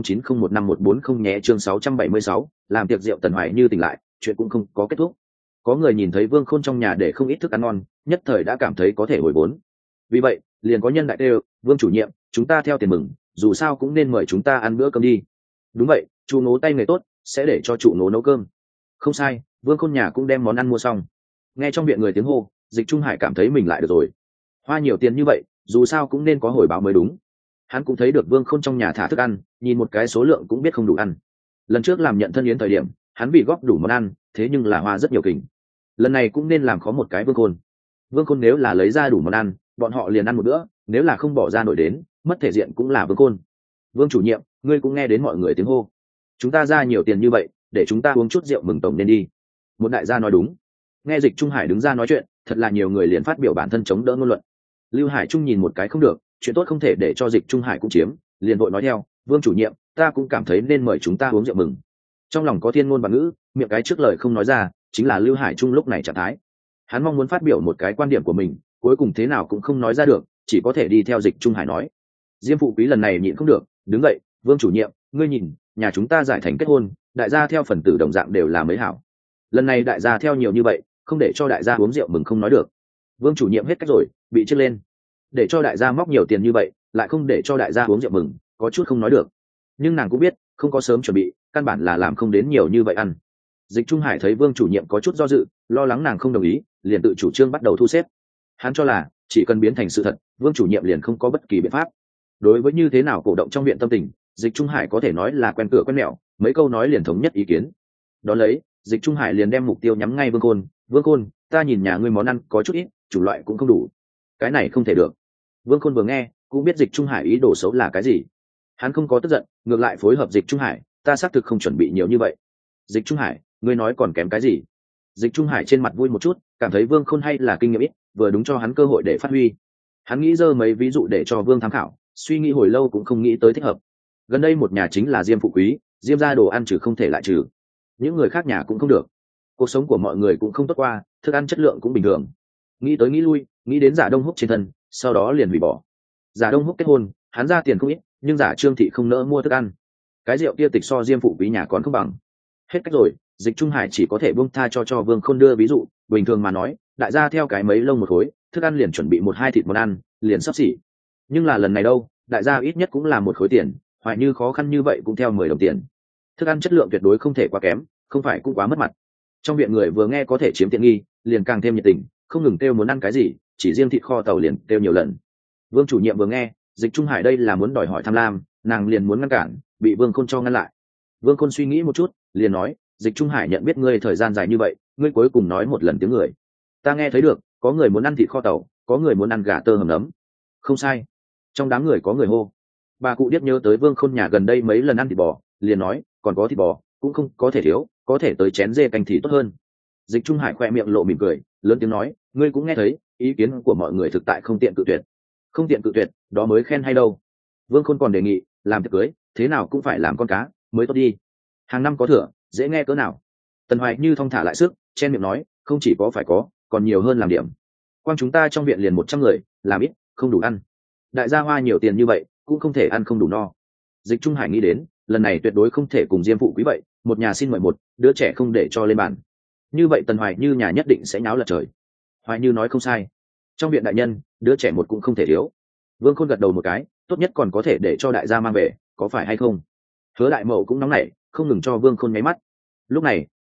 0909015140 nhé. Chương 676, làm tiệc rượu. Tần Hoài Như tỉnh lại, chuyện cũng không có kết thúc. Có người nhìn thấy Vương Khôn trong nhà để không ít thức ăn ngon, nhất thời đã cảm thấy có thể hồi vốn. Vì vậy, liền có nhân đại đều, Vương chủ nhiệm, chúng ta theo tiền mừng, dù sao cũng nên mời chúng ta ăn bữa cơm đi. Đúng vậy, Chu Nố tay nghề tốt, sẽ để cho Chu Nố nấu cơm. Không sai, Vương Khôn nhà cũng đem món ăn mua xong. Nghe trong viện người tiếng hô, Dịch Trung Hải cảm thấy mình lại được rồi. Hoa nhiều tiền như vậy, dù sao cũng nên có hồi báo mới đúng. Hắn cũng thấy được Vương Khôn trong nhà thả thức ăn, nhìn một cái số lượng cũng biết không đủ ăn. Lần trước làm nhận thân yến thời điểm, hắn bị góp đủ món ăn, thế nhưng là hoa rất nhiều kình. Lần này cũng nên làm khó một cái Vương Khôn. Vương Khôn nếu là lấy ra đủ món ăn, bọn họ liền ăn một bữa, nếu là không bỏ ra nổi đến, mất thể diện cũng là Vương Khôn. Vương chủ nhiệm, ngươi cũng nghe đến mọi người tiếng hô. Chúng ta ra nhiều tiền như vậy, để chúng ta uống chút rượu mừng tổng nên đi. Một đại gia nói đúng. Nghe Dịch Trung Hải đứng ra nói chuyện, thật là nhiều người liền phát biểu bản thân chống đỡ ngôn luận. Lưu Hải Trung nhìn một cái không được, chuyện tốt không thể để cho Dịch Trung Hải cũng chiếm, liền vội nói theo, Vương chủ nhiệm, ta cũng cảm thấy nên mời chúng ta uống rượu mừng. Trong lòng có thiên ngôn và ngữ, miệng cái trước lời không nói ra, chính là Lưu Hải Trung lúc này trạng thái. Hắn mong muốn phát biểu một cái quan điểm của mình, cuối cùng thế nào cũng không nói ra được, chỉ có thể đi theo Dịch Trung Hải nói. Diêm phụ quý lần này nhịn không được, đứng dậy, Vương chủ nhiệm, ngươi nhìn, nhà chúng ta giải thành kết hôn, đại gia theo phần tử đồng dạng đều là mấy hảo. Lần này đại gia theo nhiều như vậy, không để cho đại gia uống rượu mừng không nói được. Vương chủ nhiệm hết cách rồi, bị chết lên. Để cho đại gia móc nhiều tiền như vậy, lại không để cho đại gia uống rượu mừng, có chút không nói được. Nhưng nàng cũng biết, không có sớm chuẩn bị, căn bản là làm không đến nhiều như vậy ăn. Dịch Trung Hải thấy Vương chủ nhiệm có chút do dự, lo lắng nàng không đồng ý, liền tự chủ trương bắt đầu thu xếp. Hắn cho là chỉ cần biến thành sự thật, Vương chủ nhiệm liền không có bất kỳ biện pháp. Đối với như thế nào cổ động trong viện tâm tình, Dịch Trung Hải có thể nói là quen cửa quen mẹo, mấy câu nói liền thống nhất ý kiến. Đó lấy, Dịch Trung Hải liền đem mục tiêu nhắm ngay Vương Khôn. Vương Khôn, ta nhìn nhà ngươi món ăn có chút ít, chủng loại cũng không đủ. Cái này không thể được. Vương Khôn vừa nghe, cũng biết Dịch Trung Hải ý đồ xấu là cái gì. Hắn không có tức giận, ngược lại phối hợp Dịch Trung Hải, ta xác thực không chuẩn bị nhiều như vậy. Dịch Trung Hải, ngươi nói còn kém cái gì? Dịch Trung Hải trên mặt vui một chút, cảm thấy Vương Khôn hay là kinh nghiệm ít, vừa đúng cho hắn cơ hội để phát huy. Hắn nghĩ dơ mấy ví dụ để cho Vương tham khảo, suy nghĩ hồi lâu cũng không nghĩ tới thích hợp. Gần đây một nhà chính là Diêm phụ quý, Diêm ra đồ ăn trừ không thể lại trừ. Những người khác nhà cũng không được. Cuộc sống của mọi người cũng không tốt qua, thức ăn chất lượng cũng bình thường. Nghĩ tới nghĩ lui, nghĩ đến Giả Đông Húc trên thân, sau đó liền hủy bỏ. Giả Đông Húc kết hôn, hắn ra tiền không ít, nhưng Giả Trương thị không nỡ mua thức ăn. Cái rượu kia tịch so Diêm phụ quý nhà còn không bằng. Hết cách rồi, Dịch Trung Hải chỉ có thể buông tha cho Vương Khôn đưa ví dụ, bình thường mà nói, đại gia theo cái mấy lông một khối, thức ăn liền chuẩn bị 1-2 thịt món ăn, liền sắp xỉ. Nhưng là lần này đâu, đại gia ít nhất cũng là 1 khối tiền, Hoài Như khó khăn như vậy cũng theo 10 đồng tiền. Thức ăn chất lượng tuyệt đối không thể quá kém, không phải cũng quá mất mặt. Trong viện người vừa nghe có thể chiếm tiện nghi, liền càng thêm nhiệt tình, không ngừng kêu muốn ăn cái gì, chỉ riêng thịt kho tàu liền kêu nhiều lần. Vương chủ nhiệm vừa nghe, Dịch Trung Hải đây là muốn đòi hỏi tham lam, nàng liền muốn ngăn cản, bị Vương Khôn cho ngăn lại. Vương Khôn suy nghĩ một chút, liền nói, Dịch Trung Hải nhận biết ngươi thời gian dài như vậy, ngươi cuối cùng nói một lần tiếng người. Ta nghe thấy được, có người muốn ăn thịt kho tàu, có người muốn ăn gà tơ hầm nấm. Không sai. Trong đám người có người hô. Bà cụ điếc nhớ tới Vương Khôn nhà gần đây mấy lần ăn thịt bò, liền nói, còn có thịt bò, cũng không có thể thiếu, có thể tới chén dê canh thì tốt hơn. Dịch Trung Hải khoe miệng lộ mỉm cười, lớn tiếng nói, ngươi cũng nghe thấy, ý kiến của mọi người thực tại không tiện cự tuyệt. Không tiện cự tuyệt, đó mới khen hay đâu. Vương Khôn còn đề nghị, làm tiệc cưới, thế nào cũng phải làm con cá, mới tốt đi. Hàng năm có thừa, dễ nghe cỡ nào. Tần Hoài Như thong thả lại sức, chen miệng nói, không chỉ có phải có, còn nhiều hơn làm điểm. Quang chúng ta trong viện liền 100 người, làm ít, không đủ ăn. Đại gia hoa nhiều tiền như vậy, cũng không thể ăn không đủ no. Dịch Trung Hải nghĩ đến, lần này tuyệt đối không thể cùng Diêm phụ quý vậy, một nhà xin mời một đứa trẻ không để cho lên bàn. Như vậy Tần Hoài Như nhà nhất định sẽ nháo lật trời. Hoài Như nói không sai. Trong viện đại nhân, đứa trẻ một cũng không thể thiếu. Vương Khôn gật đầu một cái, tốt nhất còn có thể để cho đại gia mang về, có phải hay không? Hứa Đại Mậu cũng nóng nảy, không ngừng cho Vương Khôn nháy mắt. Lúc này,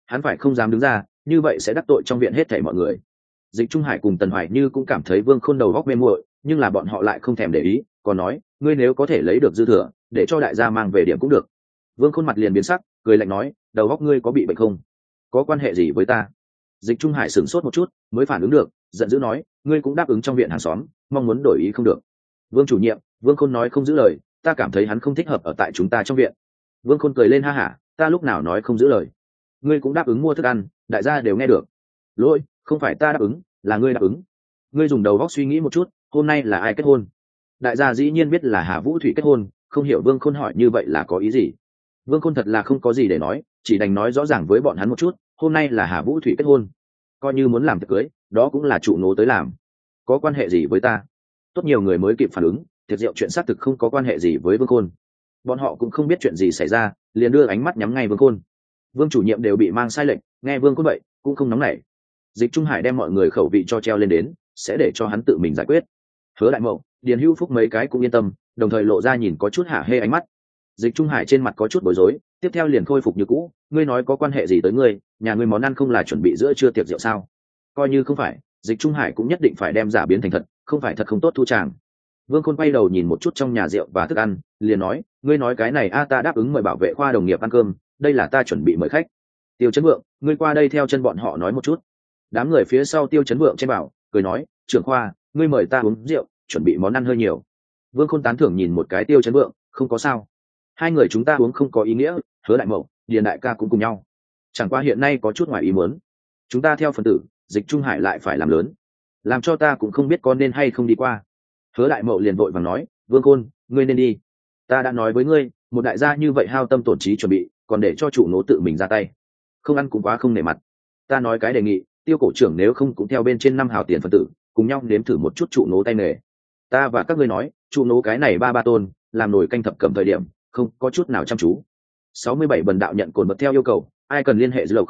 hắn phải không dám đứng ra, như vậy sẽ đắc tội trong viện hết thảy mọi người. Dịch Trung Hải cùng Tần Hoài Như cũng cảm thấy Vương Khôn đầu óc mê muội, nhưng là bọn họ lại không thèm để ý, còn nói, ngươi nếu có thể lấy được dư thừa, để cho đại gia mang về điểm cũng được. Vương Khôn mặt liền biến sắc, cười lạnh nói, đầu óc ngươi có bị bệnh không? Có quan hệ gì với ta? Dịch Trung Hải sửng sốt một chút, mới phản ứng được, giận dữ nói, ngươi cũng đáp ứng trong viện hàng xóm, mong muốn đổi ý không được. Vương chủ nhiệm, Vương Khôn nói không giữ lời, ta cảm thấy hắn không thích hợp ở tại chúng ta trong viện. Vương Khôn cười lên ha hả, ta lúc nào nói không giữ lời? Ngươi cũng đáp ứng mua thức ăn, đại gia đều nghe được. Lỗi, không phải ta đáp ứng, là ngươi đáp ứng. Ngươi dùng đầu óc suy nghĩ một chút, hôm nay là ai kết hôn? Đại gia dĩ nhiên biết là Hà Vũ Thủy kết hôn, không hiểu Vương Khôn hỏi như vậy là có ý gì. Vương Khôn thật là không có gì để nói, chỉ đành nói rõ ràng với bọn hắn một chút, hôm nay là Hà Vũ Thủy kết hôn, coi như muốn làm tiệc cưới, đó cũng là chủ nô tới làm, có quan hệ gì với ta? Tốt nhiều người mới kịp phản ứng, tiệc rượu chuyện xác thực không có quan hệ gì với Vương Khôn. Bọn họ cũng không biết chuyện gì xảy ra, liền đưa ánh mắt nhắm ngay Vương Khôn. Vương chủ nhiệm đều bị mang sai lệch, nghe Vương Khôn vậy cũng không nóng nảy. Dịch Trung Hải đem mọi người khẩu vị cho treo lên đến, sẽ để cho hắn tự mình giải quyết. Hứa Đại Mậu, Điền Hữu Phúc mấy cái cũng yên tâm, đồng thời lộ ra nhìn có chút hả hê ánh mắt. Dịch Trung Hải trên mặt có chút bối rối, tiếp theo liền khôi phục như cũ, ngươi nói có quan hệ gì tới ngươi, nhà ngươi món ăn không là chuẩn bị giữa trưa tiệc rượu sao? Coi như không phải, Dịch Trung Hải cũng nhất định phải đem giả biến thành thật, không phải thật không tốt thu tràng. Vương Khôn quay đầu nhìn một chút trong nhà rượu và thức ăn, liền nói, ngươi nói cái này ta đáp ứng mời bảo vệ khoa đồng nghiệp ăn cơm, đây là ta chuẩn bị mời khách. Tiêu Chấn Vượng, ngươi qua đây theo chân bọn họ nói một chút. Đám người phía sau Tiêu Chấn Vượng trên bảo, cười nói, trưởng khoa, ngươi mời ta uống rượu, chuẩn bị món ăn hơi nhiều. Vương Khôn tán thưởng nhìn một cái Tiêu Chấn Vượng, không có sao. Hai người chúng ta uống không có ý nghĩa, Hứa Đại Mậu, Điền đại ca cũng cùng nhau. Chẳng qua hiện nay có chút ngoài ý muốn. Chúng ta theo phần tử, Dịch Trung Hải lại phải làm lớn, làm cho ta cũng không biết có nên hay không đi qua. Hứa Đại Mậu liền vội vàng nói, Vương Khôn, ngươi nên đi. Ta đã nói với ngươi, một đại gia như vậy hao tâm tổn trí chuẩn bị, còn để cho chủ nô tự mình ra tay, không ăn cũng quá không nể mặt. Ta nói cái đề nghị, Tiêu cổ trưởng nếu không cũng theo bên trên 5 hào tiền phần tử, cùng nhau nếm thử một chút chủ nô tay nghề. Ta và các ngươi nói, chủ nô cái này ba tôn, làm nồi canh thập cẩm thời điểm, không có chút nào chăm chú. 67 bần đạo nhận cồn bật theo yêu cầu, ai cần liên hệ dư lộc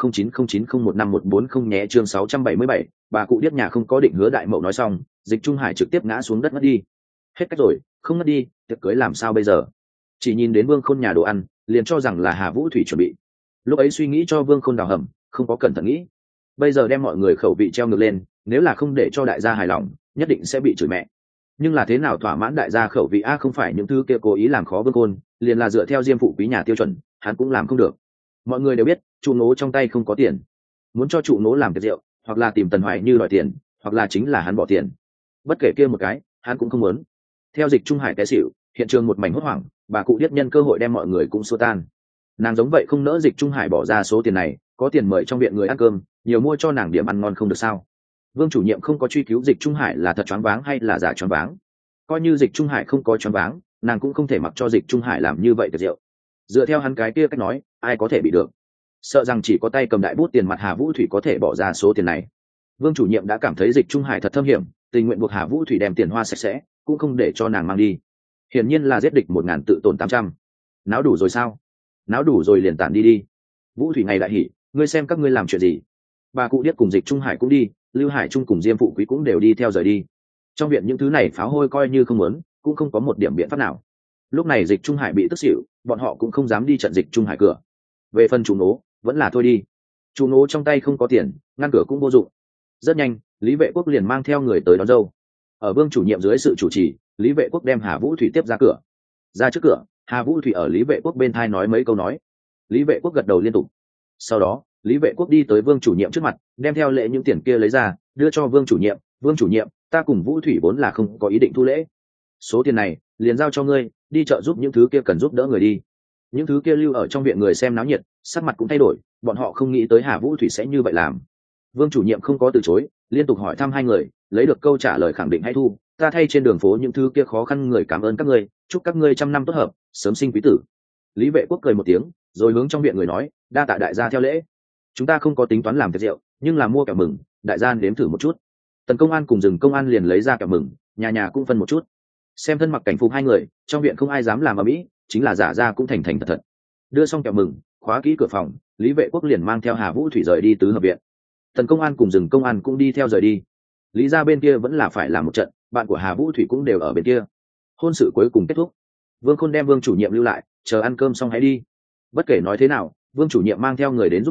0909015140 nhé. Chương 677, bà cụ điếc nhà không có định. Hứa Đại Mậu nói xong, Dịch Trung Hải trực tiếp ngã xuống đất ngất đi. Hết cách rồi, không ngất đi, tiệc cưới làm sao bây giờ? Chỉ nhìn đến Vương Khôn nhà đồ ăn, liền cho rằng là Hà Vũ Thủy chuẩn bị. Lúc ấy suy nghĩ cho Vương Khôn đào hầm, không có cẩn thận nghĩ. Bây giờ đem mọi người khẩu vị treo ngược lên, nếu là không để cho đại gia hài lòng, nhất định sẽ bị chửi mẹ. Nhưng là thế nào thỏa mãn đại gia khẩu vị không phải những thứ kia cố ý làm khó Vương Khôn, liền là dựa theo diêm phụ quý nhà tiêu chuẩn, hắn cũng làm không được. Mọi người đều biết, trụ nố trong tay không có tiền, muốn cho trụ nố làm tiệc rượu, hoặc là tìm Tần Hoài Như đòi tiền, hoặc là chính là hắn bỏ tiền. Bất kể kia một cái, hắn cũng không muốn. Theo Dịch Trung Hải té xỉu, hiện trường một mảnh hốt hoảng, bà cụ điếc nhân cơ hội đem mọi người cũng xua tan. Nàng giống vậy không nỡ Dịch Trung Hải bỏ ra số tiền này, có tiền mời trong viện người ăn cơm, nhiều mua cho nàng điểm ăn ngon không được sao? Vương chủ nhiệm không có truy cứu Dịch Trung Hải là thật choáng váng hay là giả choáng váng. Coi như Dịch Trung Hải không có choáng váng, nàng cũng không thể mặc cho Dịch Trung Hải làm như vậy tiệc rượu. Dựa theo hắn cái kia cách nói, ai có thể bị được? Sợ rằng chỉ có tay cầm đại bút tiền mặt Hà Vũ Thủy có thể bỏ ra số tiền này. Vương chủ nhiệm đã cảm thấy Dịch Trung Hải thật thâm hiểm, tình nguyện buộc Hà Vũ Thủy đem tiền hoa sạch sẽ, cũng không để cho nàng mang đi. Hiển nhiên là giết địch 1000 tự tổn 800. Náo đủ rồi sao? Náo đủ rồi liền tản đi đi. Vũ Thủy ngày đại hỉ, ngươi xem các ngươi làm chuyện gì? Bà cụ điếc cùng Dịch Trung Hải cũng đi, Lưu Hải Trung cùng Diêm phụ quý cũng đều đi theo rời đi. Trong viện những thứ này pháo hôi coi như không muốn, cũng không có một điểm biện pháp nào. Lúc này Dịch Trung Hải bị tức xỉu, bọn họ cũng không dám đi trận Dịch Trung Hải cửa. Về phần chủ nố, vẫn là thôi đi. Chủ nố trong tay không có tiền, ngăn cửa cũng vô dụng. Rất nhanh, Lý Vệ Quốc liền mang theo người tới đón dâu. Ở Vương chủ nhiệm dưới sự chủ trì, Lý Vệ Quốc đem Hà Vũ Thủy tiếp ra cửa. Ra trước cửa, Hà Vũ Thủy ở Lý Vệ Quốc bên thai nói mấy câu nói. Lý Vệ Quốc gật đầu liên tục. Sau đó, Lý Vệ Quốc đi tới Vương chủ nhiệm trước mặt, đem theo lệ những tiền kia lấy ra, đưa cho Vương chủ nhiệm. Vương chủ nhiệm, ta cùng Vũ Thủy vốn là không có ý định thu lễ. Số tiền này, liền giao cho ngươi, đi chợ giúp những thứ kia cần giúp đỡ người đi. Những thứ kia lưu ở trong viện người xem náo nhiệt, sắc mặt cũng thay đổi, bọn họ không nghĩ tới Hà Vũ Thủy sẽ như vậy làm. Vương chủ nhiệm không có từ chối, liên tục hỏi thăm hai người, lấy được câu trả lời khẳng định hãy thu. Ta thay trên đường phố những thứ kia khó khăn người cảm ơn các ngươi, chúc các ngươi trăm năm tốt hợp, sớm sinh quý tử. Lý Vệ Quốc cười một tiếng, rồi hướng trong viện người nói, đa tạ đại gia theo lễ. Chúng ta không có tính toán làm tiệc rượu, nhưng là mua kẹo mừng, đại gia nếm thử một chút. Tần Công An cùng Rừng Công An liền lấy ra kẹo mừng, nhà nhà cũng phân một chút. Xem thân mặc cảnh phục hai người, trong viện không ai dám làm ở mỹ, chính là giả ra cũng thành thành thật thật. Đưa xong kẹo mừng, khóa kỹ cửa phòng, Lý Vệ Quốc liền mang theo Hà Vũ Thủy rời đi tứ hợp viện. Tần Công An cùng Rừng Công An cũng đi theo rời đi. Lý ra bên kia vẫn là phải làm một trận, bạn của Hà Vũ Thủy cũng đều ở bên kia. Hôn sự cuối cùng kết thúc, Vương Khôn đem Vương chủ nhiệm lưu lại, chờ ăn cơm xong hãy đi. Bất kể nói thế nào, Vương chủ nhiệm mang theo người đến giúp đỡ,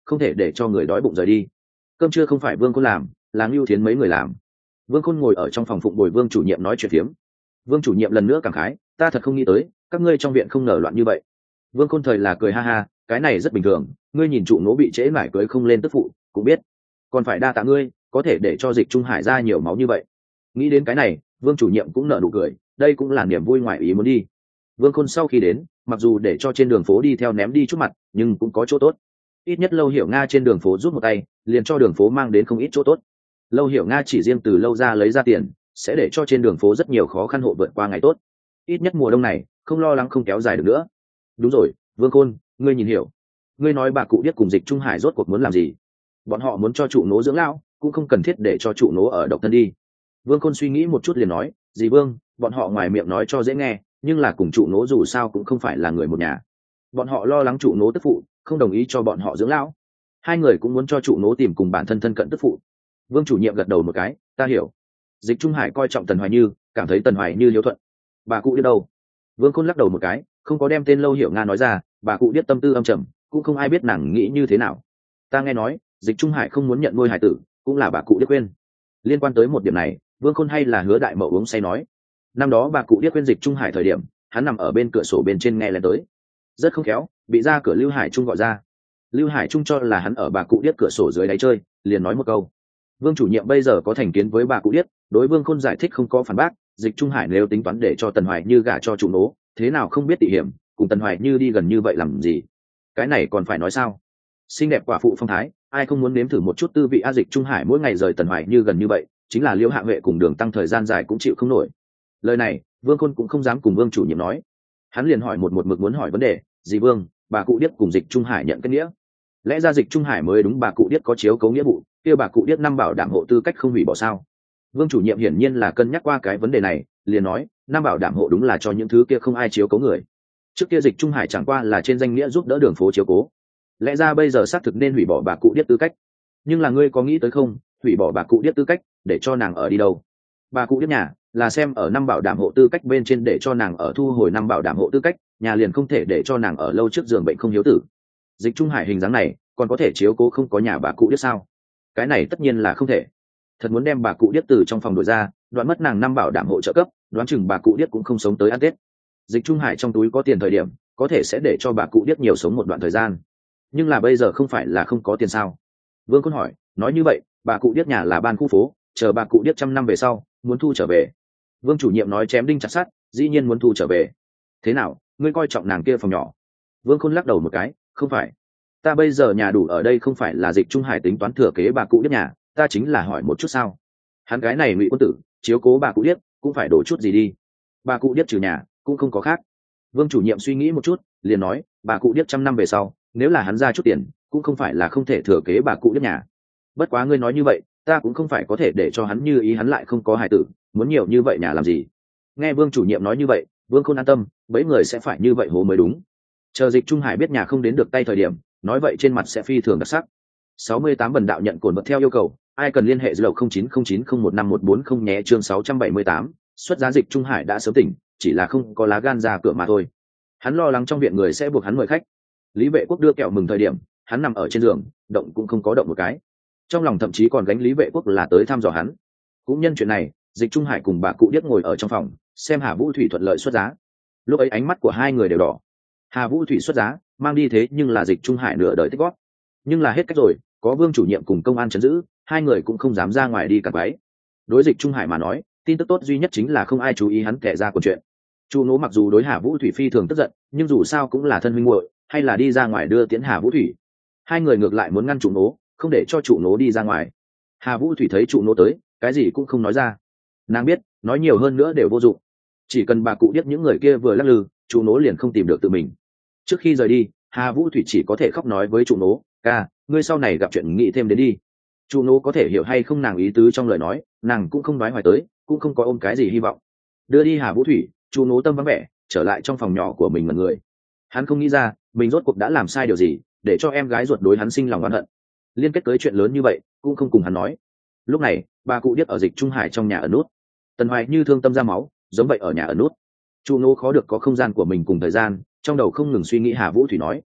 không thể để cho người đói bụng rời đi. Cơm trưa không phải Vương Khôn làm, là Ngưu Thiến mấy người làm. Vương Khôn ngồi ở trong phòng phụng bồi Vương chủ nhiệm nói chuyện phiếm. Vương chủ nhiệm lần nữa cảm khái, ta thật không nghĩ tới các ngươi trong viện không nở loạn như vậy. Vương Khôn thời là cười ha ha, cái này rất bình thường, ngươi nhìn trụ nố bị trễ mải cưới không lên tức phụ cũng biết, còn phải đa tạ ngươi có thể để cho Dịch Trung Hải ra nhiều máu như vậy. Nghĩ đến cái này, Vương chủ nhiệm cũng nở nụ cười, đây cũng là niềm vui ngoài ý muốn đi. Vương Khôn sau khi đến, mặc dù để cho trên đường phố đi theo ném đi chút mặt, nhưng cũng có chỗ tốt. Ít nhất Lâu Hiểu Nga trên đường phố rút một tay, liền cho đường phố mang đến không ít chỗ tốt. Lâu Hiểu Nga chỉ riêng từ lâu ra lấy ra tiền, sẽ để cho trên đường phố rất nhiều khó khăn hộ vượt qua ngày tốt. Ít nhất mùa đông này không lo lắng không kéo dài được nữa. Đúng rồi, Vương Khôn, ngươi nhìn hiểu, ngươi nói bà cụ điếc cùng Dịch Trung Hải rốt cuộc muốn làm gì? Bọn họ muốn cho trụ nố dưỡng lão, cũng không cần thiết để cho trụ nố ở độc thân đi. Vương Khôn suy nghĩ một chút liền nói, dì Vương, bọn họ ngoài miệng nói cho dễ nghe, nhưng là cùng trụ nố dù sao cũng không phải là người một nhà. Bọn họ lo lắng trụ nố tức phụ, không đồng ý cho bọn họ dưỡng lão. Hai người cũng muốn cho trụ nố tìm cùng bản thân thân cận tức phụ. Vương chủ nhiệm gật đầu một cái, ta hiểu. Dịch Trung Hải coi trọng Tần Hoài Như, cảm thấy Tần Hoài Như hiếu thuận. Bà cụ đi đâu? Vương Khôn lắc đầu một cái, không có đem tên Lâu Hiểu Nga nói ra, bà cụ biết tâm tư âm trầm, cũng không ai biết nàng nghĩ như thế nào. Ta nghe nói Dịch Trung Hải không muốn nhận nuôi hải tử, cũng là bà cụ điếc quên. Liên quan tới một điểm này, Vương Khôn hay là Hứa Đại Mậu uống say nói, năm đó bà cụ điếc quên Dịch Trung Hải thời điểm, hắn nằm ở bên cửa sổ bên trên nghe lên tới, rất không khéo bị ra cửa Lưu Hải Trung gọi ra. Lưu Hải Trung cho là hắn ở bà cụ điếc cửa sổ dưới đáy chơi, liền nói một câu. Vương chủ nhiệm bây giờ có thành kiến với bà cụ điếc, đối Vương Khôn giải thích không có phản bác. Dịch Trung Hải nếu tính toán để cho Tần Hoài Như gả cho trụ nố, thế nào không biết tỉ hiểm, cùng Tần Hoài Như đi gần như vậy làm gì? Cái này còn phải nói sao? Xinh đẹp quả phụ phong thái, ai không muốn nếm thử một chút tư vị. A Dịch Trung Hải mỗi ngày rời Tần Hoài Như gần như vậy, chính là Liễu Hạ Huệ cùng Đường Tăng thời gian dài cũng chịu không nổi. Lời này Vương Khôn cũng không dám cùng Vương chủ nhiệm nói, hắn liền hỏi một mực muốn hỏi vấn đề, dì Vương, bà cụ điếc cùng Dịch Trung Hải nhận cái nghĩa, lẽ ra Dịch Trung Hải mới đúng bà cụ điếc có chiếu cấu nghĩa vụ, kia bà cụ điếc năm bảo đảm hộ tư cách không hủy bỏ sao? Vương chủ nhiệm hiển nhiên là cân nhắc qua cái vấn đề này, liền nói năm bảo đảm hộ đúng là cho những thứ kia không ai chiếu cấu người. Trước kia Dịch Trung Hải chẳng qua là trên danh nghĩa giúp đỡ đường phố chiếu cố, lẽ ra bây giờ xác thực nên hủy bỏ bà cụ điếc tư cách. Nhưng là ngươi có nghĩ tới không, hủy bỏ bà cụ điếc tư cách để cho nàng ở đi đâu? Bà cụ điếc nhà là xem ở năm bảo đảm hộ tư cách bên trên để cho nàng ở, thu hồi năm bảo đảm hộ tư cách, nhà liền không thể để cho nàng ở lâu trước giường bệnh không hiếu tử. Dịch Trung Hải hình dáng này còn có thể chiếu cố không có nhà bà cụ điếc sao? Cái này tất nhiên là không thể. Thật muốn đem bà cụ điếc từ trong phòng đuổi ra, đoạn mất nàng năm bảo đảm hộ trợ cấp, đoán chừng bà cụ điếc cũng không sống tới ăn Tết. Dịch Trung Hải trong túi có tiền thời điểm, có thể sẽ để cho bà cụ điếc nhiều sống một đoạn thời gian, nhưng là bây giờ không phải là không có tiền sao? Vương Khôn hỏi, nói như vậy bà cụ điếc nhà là ban khu phố, chờ bà cụ điếc 100 năm về sau muốn thu trở về. Vương chủ nhiệm nói chém đinh chặt sắt, dĩ nhiên muốn thu trở về. Thế nào, ngươi coi trọng nàng kia phòng nhỏ? Vương Khôn lắc đầu một cái, không phải, ta bây giờ nhà đủ ở đây, không phải là Dịch Trung Hải tính toán thừa kế bà cụ điếc nhà, ta chính là hỏi một chút sao. Hắn cái này ngụy quân tử, chiếu cố bà cụ điếc cũng phải đổ chút gì đi. Bà cụ điếc trừ nhà cũng không có khác. Vương chủ nhiệm suy nghĩ một chút, liền nói, bà cụ điếc 100 năm về sau nếu là hắn ra chút tiền, cũng không phải là không thể thừa kế bà cụ điếc nhà. Bất quá ngươi nói như vậy, ta cũng không phải có thể để cho hắn như ý, hắn lại không có hài tử, muốn nhiều như vậy nhà làm gì? Nghe Vương chủ nhiệm nói như vậy, Vương Khôn an tâm, mấy người sẽ phải như vậy hố mới đúng. Chờ Dịch Trung Hải biết nhà không đến được tay thời điểm, nói vậy trên mặt sẽ phi thường đặc sắc. 68 Bần đạo nhận cồn vật theo yêu cầu, ai cần liên hệ dầu 0909015140 nhé. Chương 678, xuất giá. Dịch Trung Hải đã sớm tỉnh, chỉ là không có lá gan ra cửa mà thôi. Hắn lo lắng trong viện người sẽ buộc hắn mời khách. Lý Vệ Quốc đưa kẹo mừng thời điểm, hắn nằm ở trên giường, động cũng không có động một cái. Trong lòng thậm chí còn gánh Lý Vệ Quốc là tới thăm dò hắn. Cũng nhân chuyện này, Dịch Trung Hải cùng bà cụ điếc ngồi ở trong phòng, xem Hà Vũ Thủy thuận lợi xuất giá. Lúc ấy ánh mắt của hai người đều đỏ. Hà Vũ Thủy xuất giá, mang đi thế nhưng là Dịch Trung Hải nửa đời tích góp. Nhưng là hết cách rồi, có Vương chủ nhiệm cùng công an trấn giữ, hai người cũng không dám ra ngoài đi cặp váy. Đối Dịch Trung Hải mà nói, tin tức tốt duy nhất chính là không ai chú ý hắn kẻ ra của chuyện. Chu Nỗ mặc dù đối Hà Vũ Thủy phi thường tức giận, nhưng dù sao cũng là thân huynh muội, hay là đi ra ngoài đưa tiễn Hà Vũ Thủy. Hai người ngược lại muốn ngăn Chu Nỗ, không để cho Chu Nỗ đi ra ngoài. Hà Vũ Thủy thấy Chu Nỗ tới, cái gì cũng không nói ra. Nàng biết, nói nhiều hơn nữa đều vô dụng. Chỉ cần bà cụ biết những người kia vừa lắc lư, Chu Nỗ liền không tìm được tự mình. Trước khi rời đi, Hà Vũ Thủy chỉ có thể khóc nói với Chu Nỗ, ca, ngươi sau này gặp chuyện nghĩ thêm đến đi. Chu Nỗ có thể hiểu hay không nàng ý tứ trong lời nói, nàng cũng không nói hoài tới, cũng không có ôm cái gì hy vọng. Đưa đi Hà Vũ Thủy, Chu Nỗ tâm vắng vẻ, trở lại trong phòng nhỏ của mình mà người. Hắn không nghĩ ra mình rốt cuộc đã làm sai điều gì để cho em gái ruột đối hắn sinh lòng oán hận, liên kết tới chuyện lớn như vậy cũng không cùng hắn nói. Lúc này bà cụ điếc ở Dịch Trung Hải trong nhà ở nút. Tần Hoài như thương tâm ra máu, giống vậy ở nhà ở nút. Chu Nỗ khó được có không gian của mình cùng thời gian, trong đầu không ngừng suy nghĩ Hà Vũ Thủy nói.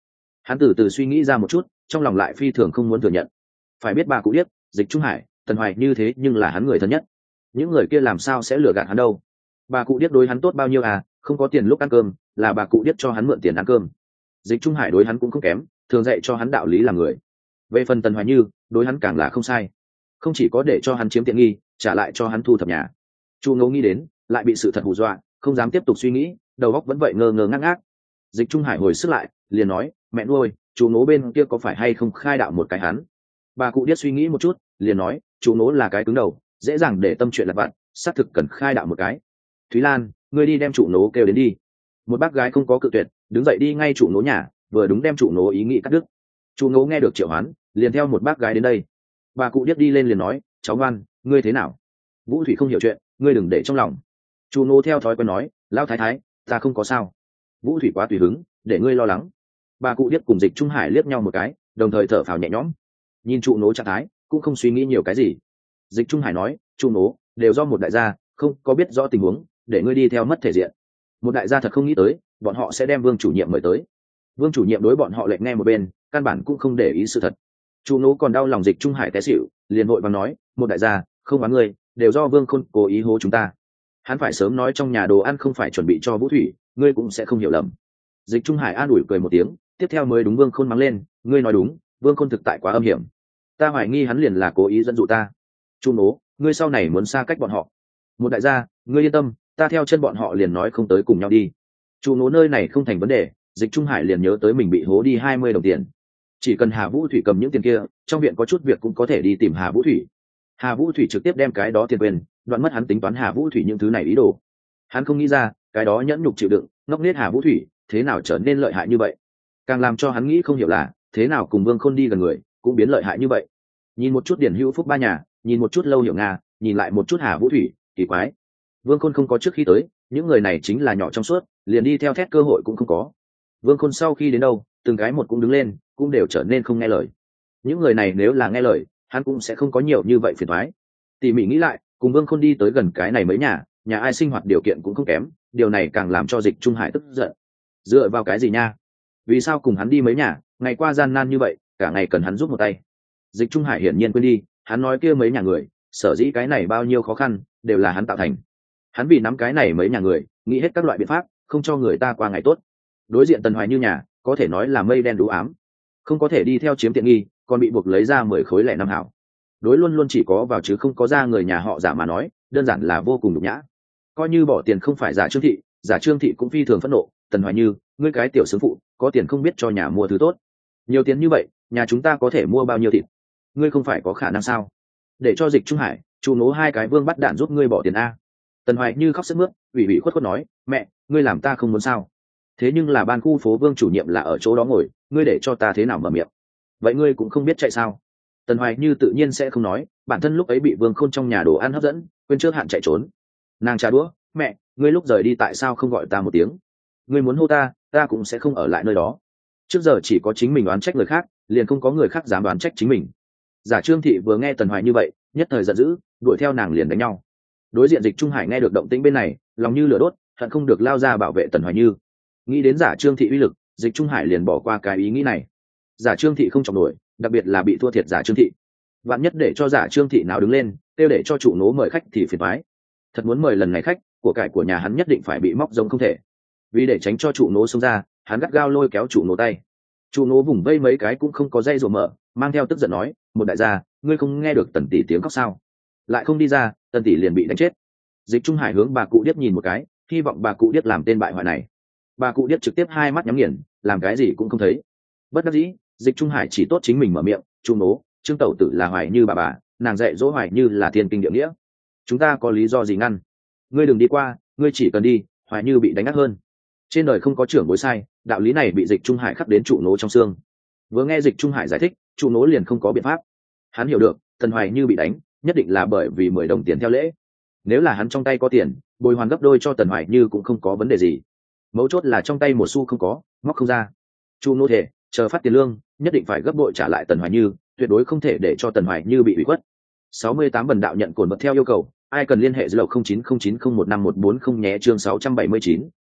Hắn từ từ suy nghĩ ra một chút, trong lòng lại phi thường không muốn thừa nhận. Phải biết bà cụ điếc, Dịch Trung Hải, Tần Hoài như thế nhưng là hắn người thân nhất, những người kia làm sao sẽ lừa gạt hắn đâu. Bà cụ điếc đối hắn tốt bao nhiêu à, không có tiền lúc ăn cơm là bà cụ điếc cho hắn mượn tiền ăn cơm. Dịch Trung Hải đối hắn cũng không kém, thường dạy cho hắn đạo lý làm người. Về phần Tần Hoài Như, đối hắn càng là không sai, không chỉ có để cho hắn chiếm tiện nghi, trả lại cho hắn thu thập nhà. Chu Ngô nghĩ đến, lại bị sự thật hù dọa, không dám tiếp tục suy nghĩ, đầu óc vẫn vậy ngơ ngơ ngác ngác. Dịch Trung Hải hồi sức lại, liền nói, mẹ nuôi, chú Ngô bên kia có phải hay không khai đạo một cái hắn? Bà cụ điếc suy nghĩ một chút, liền nói, chú Ngô là cái cứng đầu, dễ dàng để tâm chuyện lặt vặt, xác thực cần khai đạo một cái. Thúy Lan, ngươi đi đem chủ Ngô kêu đến đi. Một bác gái không có cự tuyệt, đứng dậy đi ngay chủ Ngô nhà, vừa đúng đem chủ Ngô ý nghĩ cắt đứt. Chủ Ngô nghe được triệu hoán, liền theo một bác gái đến đây. Bà cụ điếc đi lên liền nói, cháu ngoan, ngươi thế nào? Vũ Thủy không hiểu chuyện, ngươi đừng để trong lòng. Chủ Ngô theo thói quen nói, lão thái thái, ta không có sao. Vũ Thủy quá tùy hứng, để ngươi lo lắng. Bà cụ điếc cùng Dịch Trung Hải liếc nhau một cái, đồng thời thở phào nhẹ nhõm. Nhìn Chủ Ngô trạng thái, cũng không suy nghĩ nhiều cái gì. Dịch Trung Hải nói, Chủ Ngô đều do một đại gia, không có biết rõ tình huống, để ngươi đi theo mất thể diện. Một đại gia thật không nghĩ tới, bọn họ sẽ đem Vương chủ nhiệm mời tới. Vương chủ nhiệm đối bọn họ lệnh nghe một bên, căn bản cũng không để ý sự thật. Chủ Ngô còn đau lòng Dịch Trung Hải té xỉu, liền vội vàng nói, một đại gia, không oán ngươi, đều do Vương Khôn cố ý hố chúng ta. Hắn phải sớm nói trong nhà đồ ăn không phải chuẩn bị cho Vũ Thủy, ngươi cũng sẽ không hiểu lầm. Dịch Trung Hải an ủi cười một tiếng, tiếp theo mới đúng Vương Khôn mắng lên, ngươi nói đúng, Vương Khôn thực tại quá âm hiểm, ta hoài nghi hắn liền là cố ý dẫn dụ ta. Chu Nố, ngươi sau này muốn xa cách bọn họ. Một đại gia, ngươi yên tâm, ta theo chân bọn họ liền nói không tới cùng nhau đi. Chu Nố nơi này không thành vấn đề. Dịch Trung Hải liền nhớ tới mình bị hố đi 20 đồng tiền, chỉ cần Hà Vũ Thủy cầm những tiền kia, trong viện có chút việc cũng có thể đi tìm Hà Vũ Thủy. Hà Vũ Thủy trực tiếp đem cái đó tiền quên, đoạn mất hắn tính toán Hà Vũ Thủy những thứ này ý đồ. Hắn không nghĩ ra, cái đó nhẫn nhục chịu đựng, ngốc nghếch Hà Vũ Thủy thế nào trở nên lợi hại như vậy. Càng làm cho hắn nghĩ không hiểu là, thế nào cùng Vương Khôn đi gần người cũng biến lợi hại như vậy. Nhìn một chút Điển Hữu Phúc ba nhà, nhìn một chút Lâu Hiểu Nga, nhìn lại một chút Hà Vũ Thủy, kỳ quái. Vương Khôn không có trước khi tới, những người này chính là nhỏ trong suốt, liền đi theo thét cơ hội cũng không có. Vương Khôn sau khi đến đâu, từng cái một cũng đứng lên, cũng đều trở nên không nghe lời. Những người này nếu là nghe lời, hắn cũng sẽ không có nhiều như vậy phiền toái. Tỉ mỉ nghĩ lại, cùng Vương Khôn đi tới gần cái này mấy nhà ai sinh hoạt điều kiện cũng không kém, điều này càng làm cho Dịch Trung Hải tức giận. Dựa vào cái gì nha? Vì sao cùng hắn đi mấy nhà, ngày qua gian nan như vậy, cả ngày cần hắn giúp một tay? Dịch Trung Hải hiển nhiên quên đi, hắn nói kia mấy nhà người, sở dĩ cái này bao nhiêu khó khăn, đều là hắn tạo thành. Hắn vì nắm cái này mấy nhà người, nghĩ hết các loại biện pháp, không cho người ta qua ngày tốt. Đối diện Tần Hoài Như nhà, có thể nói là mây đen đú ám, không có thể đi theo chiếm tiện nghi, còn bị buộc lấy ra 10 khối lẻ năm hảo. Đối luôn luôn chỉ có vào chứ không có ra người nhà họ giả mà nói, đơn giản là vô cùng nhục nhã. Coi như bỏ tiền không phải giả Trương thị, giả Trương thị cũng phi thường phẫn nộ. Tần Hoài Như, ngươi cái tiểu sướng phụ, có tiền không biết cho nhà mua thứ tốt, nhiều tiền như vậy, nhà chúng ta có thể mua bao nhiêu thịt? Ngươi không phải có khả năng sao? Để cho Dịch Trung Hải, Chu Nố hai cái vương bắt đạn giúp ngươi bỏ tiền a. Tần Hoài Như khóc sướt mướt, ủy khuất nói, mẹ, ngươi làm ta không muốn sao? Thế nhưng là ban khu phố Vương chủ nhiệm là ở chỗ đó ngồi, ngươi để cho ta thế nào mở miệng? Vậy ngươi cũng không biết chạy sao? Tần Hoài Như tự nhiên sẽ không nói, bản thân lúc ấy bị Vương Khôn trong nhà đồ ăn hấp dẫn, quên trước hạn chạy trốn. Nàng trà đũa, mẹ, ngươi lúc rời đi tại sao không gọi ta một tiếng? Ngươi muốn hô ta, ta cũng sẽ không ở lại nơi đó. Trước giờ chỉ có chính mình đoán trách người khác, liền không có người khác dám đoán trách chính mình. Giả Trương thị vừa nghe Tần Hoài như vậy, nhất thời giận dữ, đuổi theo nàng liền đánh nhau. Đối diện Dịch Trung Hải nghe được động tĩnh bên này, lòng như lửa đốt, hận không được lao ra bảo vệ Tần Hoài Như. Nghĩ đến Giả Trương thị uy lực, Dịch Trung Hải liền bỏ qua cái ý nghĩ này. Giả Trương thị không trọng nổi, đặc biệt là bị thua thiệt Giả Trương thị. Vạn nhất để cho Giả Trương thị nào đứng lên, kêu để cho chủ nố mời khách thì phiền toái. Thật muốn mời lần này khách, của cải của nhà hắn nhất định phải bị móc giống không thể. Vì để tránh cho chủ nố xông ra, hắn gắt gao lôi kéo chủ nố tay. Chủ nố vùng vây mấy cái cũng không có dây rùa mở, mang theo tức giận nói, một đại gia, ngươi không nghe được Tần tỷ tiếng khóc sao? Lại không đi ra, Tần tỷ liền bị đánh chết. Dịch Trung Hải hướng bà cụ điếc nhìn một cái, hy vọng bà cụ điếc làm tên bại hoại này. Bà cụ điếc trực tiếp hai mắt nhắm nghiền, làm cái gì cũng không thấy. Bất đắc dĩ, Dịch Trung Hải chỉ tốt chính mình mở miệng, chủ nố, Trương tẩu tử là Hoài Như bà, nàng dạy dỗ Hoài Như là thiên kinh địa nghĩa. Chúng ta có lý do gì ngăn? Ngươi đừng đi qua, ngươi chỉ cần đi, Hoài Như bị đánh ác hơn. Trên đời không có trưởng bối sai, đạo lý này bị Dịch Trung Hải khắc đến trụ nố trong xương. Vừa nghe Dịch Trung Hải giải thích, trụ nố liền không có biện pháp. Hắn hiểu được, Tần Hoài Như bị đánh, nhất định là bởi vì 10 đồng tiền theo lễ. Nếu là hắn trong tay có tiền, bồi hoàn gấp đôi cho Tần Hoài Như cũng không có vấn đề gì. Mấu chốt là trong tay một xu không có, móc không ra. Trụ nố thể, chờ phát tiền lương, nhất định phải gấp bội trả lại Tần Hoài Như, tuyệt đối không thể để cho Tần Hoài Như bị ủy khuất. 68 Bần đạo nhận cổn bật theo yêu cầu, ai cần liên hệ dưới lầu 0909015140 nhé chương 679,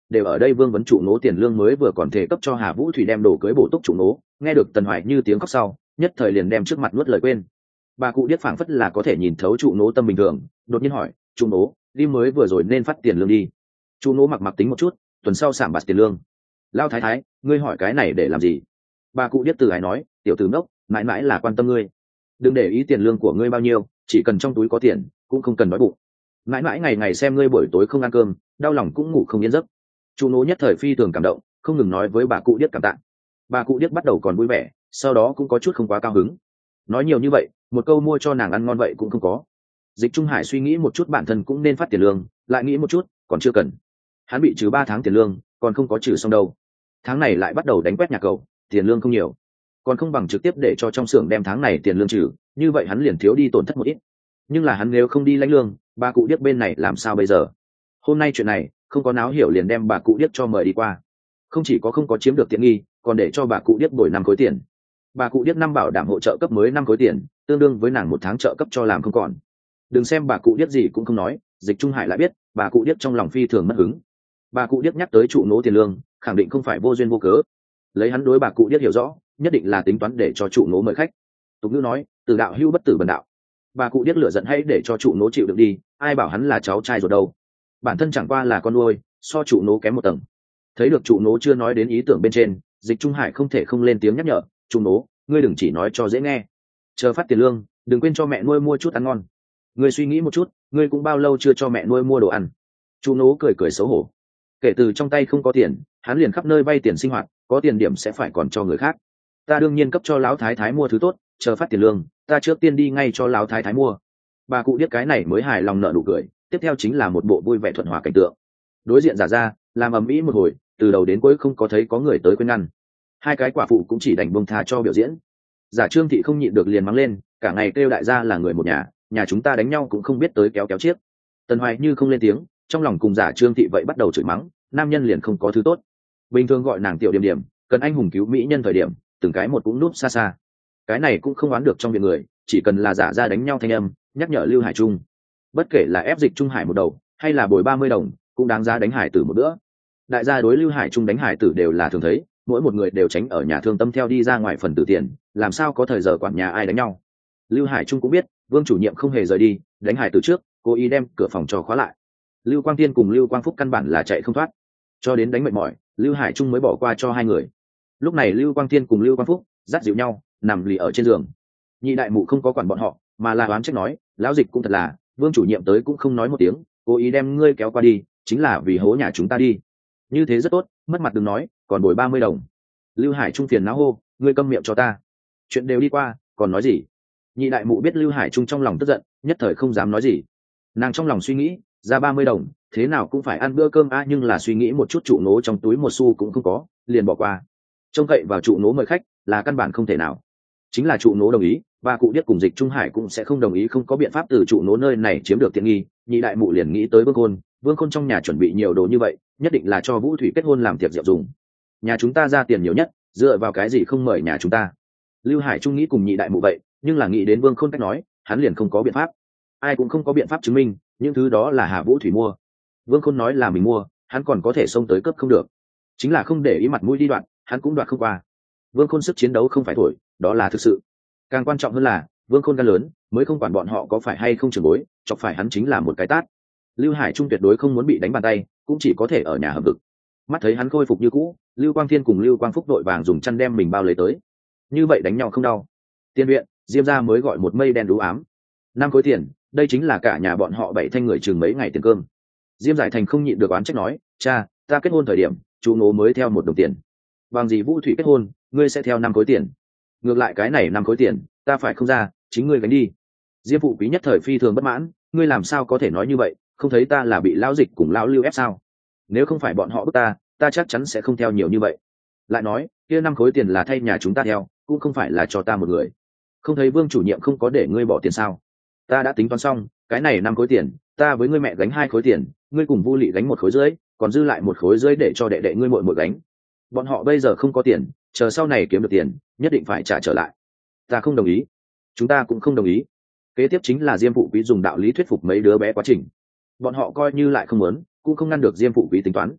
đều ở đây vương vấn trụ nố tiền lương mới vừa còn thể cấp cho Hà Vũ Thủy đem đồ cưới bổ túc trụ nố. Nghe được Tần Hoài Như tiếng khóc sau, nhất thời liền đem trước mặt nuốt lời quên. Bà cụ điếc phảng phất là có thể nhìn thấu trụ nố tâm bình thường, đột nhiên hỏi, trụ nố đi mới vừa rồi nên phát tiền lương đi. Trụ nố mặc tính một chút, tuần sau sảm bạt tiền lương. Lao thái thái, ngươi hỏi cái này để làm gì? Bà cụ điếc từ ái nói, tiểu tử ngốc, mãi mãi là quan tâm ngươi, đừng để ý tiền lương của ngươi bao nhiêu, chỉ cần trong túi có tiền, cũng không cần đói bụng. Mãi mãi ngày ngày xem ngươi buổi tối không ăn cơm, đau lòng cũng ngủ không yên giấc. Trụ nố nhất thời phi thường cảm động, không ngừng nói với bà cụ điếc cảm tạ. Bà cụ điếc bắt đầu còn vui vẻ, sau đó cũng có chút không quá cao hứng. Nói nhiều như vậy, một câu mua cho nàng ăn ngon vậy cũng không có. Dịch Trung Hải suy nghĩ một chút, bản thân cũng nên phát tiền lương, lại nghĩ một chút, còn chưa cần. Hắn bị trừ 3 tháng tiền lương, còn không có trừ xong đâu. Tháng này lại bắt đầu đánh quét nhà cầu, tiền lương không nhiều, còn không bằng trực tiếp để cho trong xưởng đem tháng này tiền lương trừ, như vậy hắn liền thiếu đi tổn thất một ít. Nhưng là hắn nếu không đi lãnh lương, bà cụ điếc bên này làm sao bây giờ? Hôm nay chuyện này không có náo hiểu, liền đem bà cụ điếc cho mời đi qua. Không chỉ có không có chiếm được tiện nghi, còn để cho bà cụ điếc bồi 5 khối tiền. Bà cụ điếc năm bảo đảm hỗ trợ cấp mới 5 khối tiền, tương đương với nàng 1 tháng trợ cấp cho làm không còn. Đừng xem bà cụ điếc gì cũng không nói, Dịch Trung Hải lại biết bà cụ điếc trong lòng phi thường mất hứng. Bà cụ điếc nhắc tới trụ nố tiền lương, khẳng định không phải vô duyên vô cớ. Lấy hắn đối bà cụ điếc hiểu rõ, nhất định là tính toán để cho trụ nố mời khách. Tục ngữ nói, từ đạo hữu bất tử bần đạo. Bà cụ điếc lửa giận hãy để cho trụ nố chịu được đi, ai bảo hắn là cháu trai rồi đâu. Bản thân chẳng qua là con nuôi, so trụ nố kém một tầng. Thấy được trụ nố chưa nói đến ý tưởng bên trên, Dịch Trung Hải không thể không lên tiếng nhắc nhở, trụ nố, ngươi đừng chỉ nói cho dễ nghe, chờ phát tiền lương đừng quên cho mẹ nuôi mua chút ăn ngon. Ngươi suy nghĩ một chút, ngươi cũng bao lâu chưa cho mẹ nuôi mua đồ ăn? Trụ nố cười cười xấu hổ. Kể từ trong tay không có tiền, hắn liền khắp nơi vay tiền sinh hoạt, có tiền điểm sẽ phải còn cho người khác. Ta đương nhiên cấp cho lão thái thái mua thứ tốt, chờ phát tiền lương ta trước tiên đi ngay cho lão thái thái mua. Bà cụ điếc cái này mới hài lòng nở nụ cười, tiếp theo chính là một bộ vui vẻ thuận hòa cảnh tượng. Đối diện giả ra làm ầm ĩ một hồi, từ đầu đến cuối không có thấy có người tới khuyên ngăn. Hai cái quả phụ cũng chỉ đành buông tha cho biểu diễn. Giả Trương thị không nhịn được liền mắng lên, cả ngày kêu đại gia là người một nhà chúng ta đánh nhau cũng không biết tới kéo chiếc. Tần Hoài Như không lên tiếng, trong lòng cùng Giả Trương thị vậy bắt đầu chửi mắng, nam nhân liền không có thứ tốt. Bình thường gọi nàng tiểu điểm điểm, cần anh hùng cứu mỹ nhân thời điểm, từng cái một cũng núp xa xa. Cái này cũng không oán được trong viện người, chỉ cần là giả ra đánh nhau thanh âm, nhắc nhở Lưu Hải Trung. Bất kể là ép Dịch Trung Hải một đầu, hay là bồi 30 đồng, cũng đáng giá đánh hải tử một bữa. Đại gia đối Lưu Hải Trung đánh hải tử đều là thường thấy, mỗi một người đều tránh ở nhà thương tâm theo đi ra ngoài phần tử tiền, làm sao có thời giờ quản nhà ai đánh nhau. Lưu Hải Trung cũng biết Vương chủ nhiệm không hề rời đi, đánh hải tử trước cố ý đem cửa phòng cho khóa lại. Lưu Quang Tiên cùng Lưu Quang Phúc căn bản là chạy không thoát, cho đến đánh mệt mỏi Lưu Hải Trung mới bỏ qua cho hai người. Lúc này Lưu Quang Tiên cùng Lưu Quang Phúc dắt dịu nhau nằm lì ở trên giường. Nhị đại mụ không có quản bọn họ, mà là oán trách nói, lão Dịch cũng thật là, Vương chủ nhiệm tới cũng không nói một tiếng, cố ý đem ngươi kéo qua đi, chính là vì hố nhà chúng ta đi. Như thế rất tốt, mất mặt đừng nói, còn bồi 30 đồng. Lưu Hải Trung phiền não hô, ngươi câm miệng cho ta, chuyện đều đi qua còn nói gì. Nhị đại mụ biết Lưu Hải Trung trong lòng tức giận, nhất thời không dám nói gì. Nàng trong lòng suy nghĩ, ra 30 đồng thế nào cũng phải ăn bữa cơm a, nhưng là suy nghĩ một chút trụ nố trong túi một xu cũng không có, liền bỏ qua. Trông cậy vào trụ nố mời khách là căn bản không thể nào. Chính là trụ nố đồng ý, và cụ điếc cùng Dịch Trung Hải cũng sẽ không đồng ý, không có biện pháp từ trụ nố nơi này chiếm được tiện nghi. Nhị đại mụ liền nghĩ tới Vương Khôn trong nhà chuẩn bị nhiều đồ như vậy, nhất định là cho Vũ Thủy kết hôn làm tiệc rượu dùng. Nhà chúng ta ra tiền nhiều nhất, dựa vào cái gì không mời nhà chúng ta? Lưu Hải Trung nghĩ cùng nhị đại mụ vậy, nhưng là nghĩ đến Vương Khôn cách nói, hắn liền không có biện pháp. Ai cũng không có biện pháp chứng minh những thứ đó là Hà Vũ Thủy mua. Vương Khôn nói là mình mua, hắn còn có thể xông tới cấp không được, chính là không để ý mặt mũi đi đoạn, hắn cũng đoạt không qua. Vương Khôn sức chiến đấu không phải thổi, đó là thực sự. Càng quan trọng hơn là Vương Khôn gan lớn, mới không quản bọn họ có phải hay không trưởng bối, chọc phải hắn chính là một cái tát. Lưu Hải Trung tuyệt đối không muốn bị đánh bàn tay, cũng chỉ có thể ở nhà hầm vực. Mắt thấy hắn khôi phục như cũ, Lưu Quang Thiên cùng Lưu Quang Phúc đội vàng dùng chăn đem mình bao lấy tới. Như vậy đánh nhau không đau. Tiên viện, Diêm gia mới gọi một mây đen đú ám. 5 khối tiền, đây chính là cả nhà bọn họ 7 thanh người chừng mấy ngày tiền cơm. Diêm Giải Thành không nhịn được oán trách nói, cha, ta kết hôn thời điểm, chú nố mới theo 1 đồng tiền. Bằng gì Vũ Thủy kết hôn, ngươi sẽ theo 5 khối tiền? Ngược lại cái này 5 khối tiền, ta phải không ra, chính ngươi gánh đi. Diêm phụ quý nhất thời phi thường bất mãn, ngươi làm sao có thể nói như vậy, không thấy ta là bị lão Dịch cùng lão Lưu ép sao? Nếu không phải bọn họ bức ta chắc chắn sẽ không theo nhiều như vậy. Lại nói, kia 5 khối tiền là thay nhà chúng ta theo, cũng không phải là cho ta một người. Không thấy Vương chủ nhiệm không có để ngươi bỏ tiền sao? Ta đã tính toán xong, cái này 5 khối tiền, ta với ngươi mẹ gánh 2 khối tiền, ngươi cùng Vu Lị gánh 1 khối rưỡi, còn dư lại 1 khối rưỡi để cho đệ đệ ngươi muội muội gánh. Bọn họ bây giờ không có tiền, chờ sau này kiếm được tiền, nhất định phải trả trở lại. Ta không đồng ý, chúng ta cũng không đồng ý. Kế tiếp chính là Diêm phụ quý dùng đạo lý thuyết phục mấy đứa bé quá trình. Bọn họ coi như lại không muốn, cũng không ngăn được Diêm phụ quý tính toán.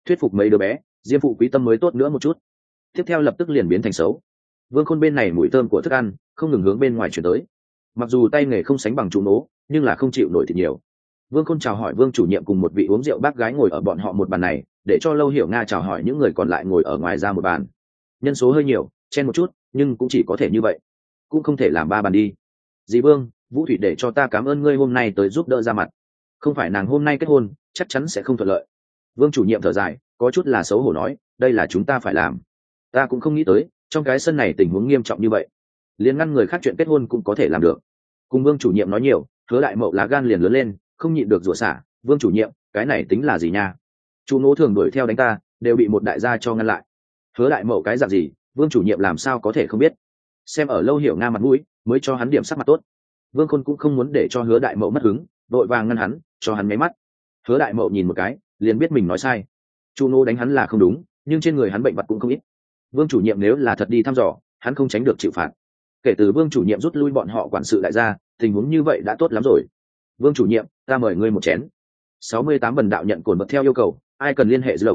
thuyết phục mấy đứa bé, diêm phụ quý tâm mới tốt nữa một chút. Tiếp theo lập tức liền biến thành xấu. Vương Khôn bên này mùi thơm của thức ăn không ngừng hướng bên ngoài chuyển tới. Mặc dù tay nghề không sánh bằng chủ nố, nhưng là không chịu nổi thì nhiều. Vương Khôn chào hỏi Vương chủ nhiệm cùng một vị uống rượu bác gái ngồi ở bọn họ một bàn này, để cho Lâu Hiểu Nga chào hỏi những người còn lại ngồi ở ngoài ra một bàn. Nhân số hơi nhiều, chen một chút, nhưng cũng chỉ có thể như vậy, cũng không thể làm ba bàn đi. Dì Vương, Vũ Thủy để cho ta cảm ơn ngươi hôm nay tới giúp đỡ ra mặt. Không phải nàng hôm nay kết hôn, chắc chắn sẽ không thuận lợi. Vương chủ nhiệm thở dài, có chút là xấu hổ nói, đây là chúng ta phải làm. Ta cũng không nghĩ tới, trong cái sân này tình huống nghiêm trọng như vậy, liền ngăn người khác chuyện kết hôn cũng có thể làm được. Cùng Vương chủ nhiệm nói nhiều, Hứa Đại Mậu lá gan liền lớn lên, không nhịn được rủa xả, Vương chủ nhiệm, cái này tính là gì nha? Chú nô thường đuổi theo đánh ta, đều bị một đại gia cho ngăn lại. Hứa Đại Mậu cái dạng gì, Vương chủ nhiệm làm sao có thể không biết? Xem ở Lâu Hiểu Nga mặt mũi, mới cho hắn điểm sắc mặt tốt. Vương Khôn cũng không muốn để cho Hứa Đại Mậu mất hứng, vội vàng ngăn hắn, cho hắn máy mắt. Hứa Đại Mậu nhìn một cái, liền biết mình nói sai. Chu nô đánh hắn là không đúng, nhưng trên người hắn bệnh vật cũng không ít. Vương chủ nhiệm nếu là thật đi thăm dò, hắn không tránh được chịu phạt. Kể từ Vương chủ nhiệm rút lui bọn họ quản sự đại gia, tình huống như vậy đã tốt lắm rồi. Vương chủ nhiệm, ta mời ngươi một chén. 68 bần đạo nhận cồn vật theo yêu cầu, ai cần liên hệ dư lộc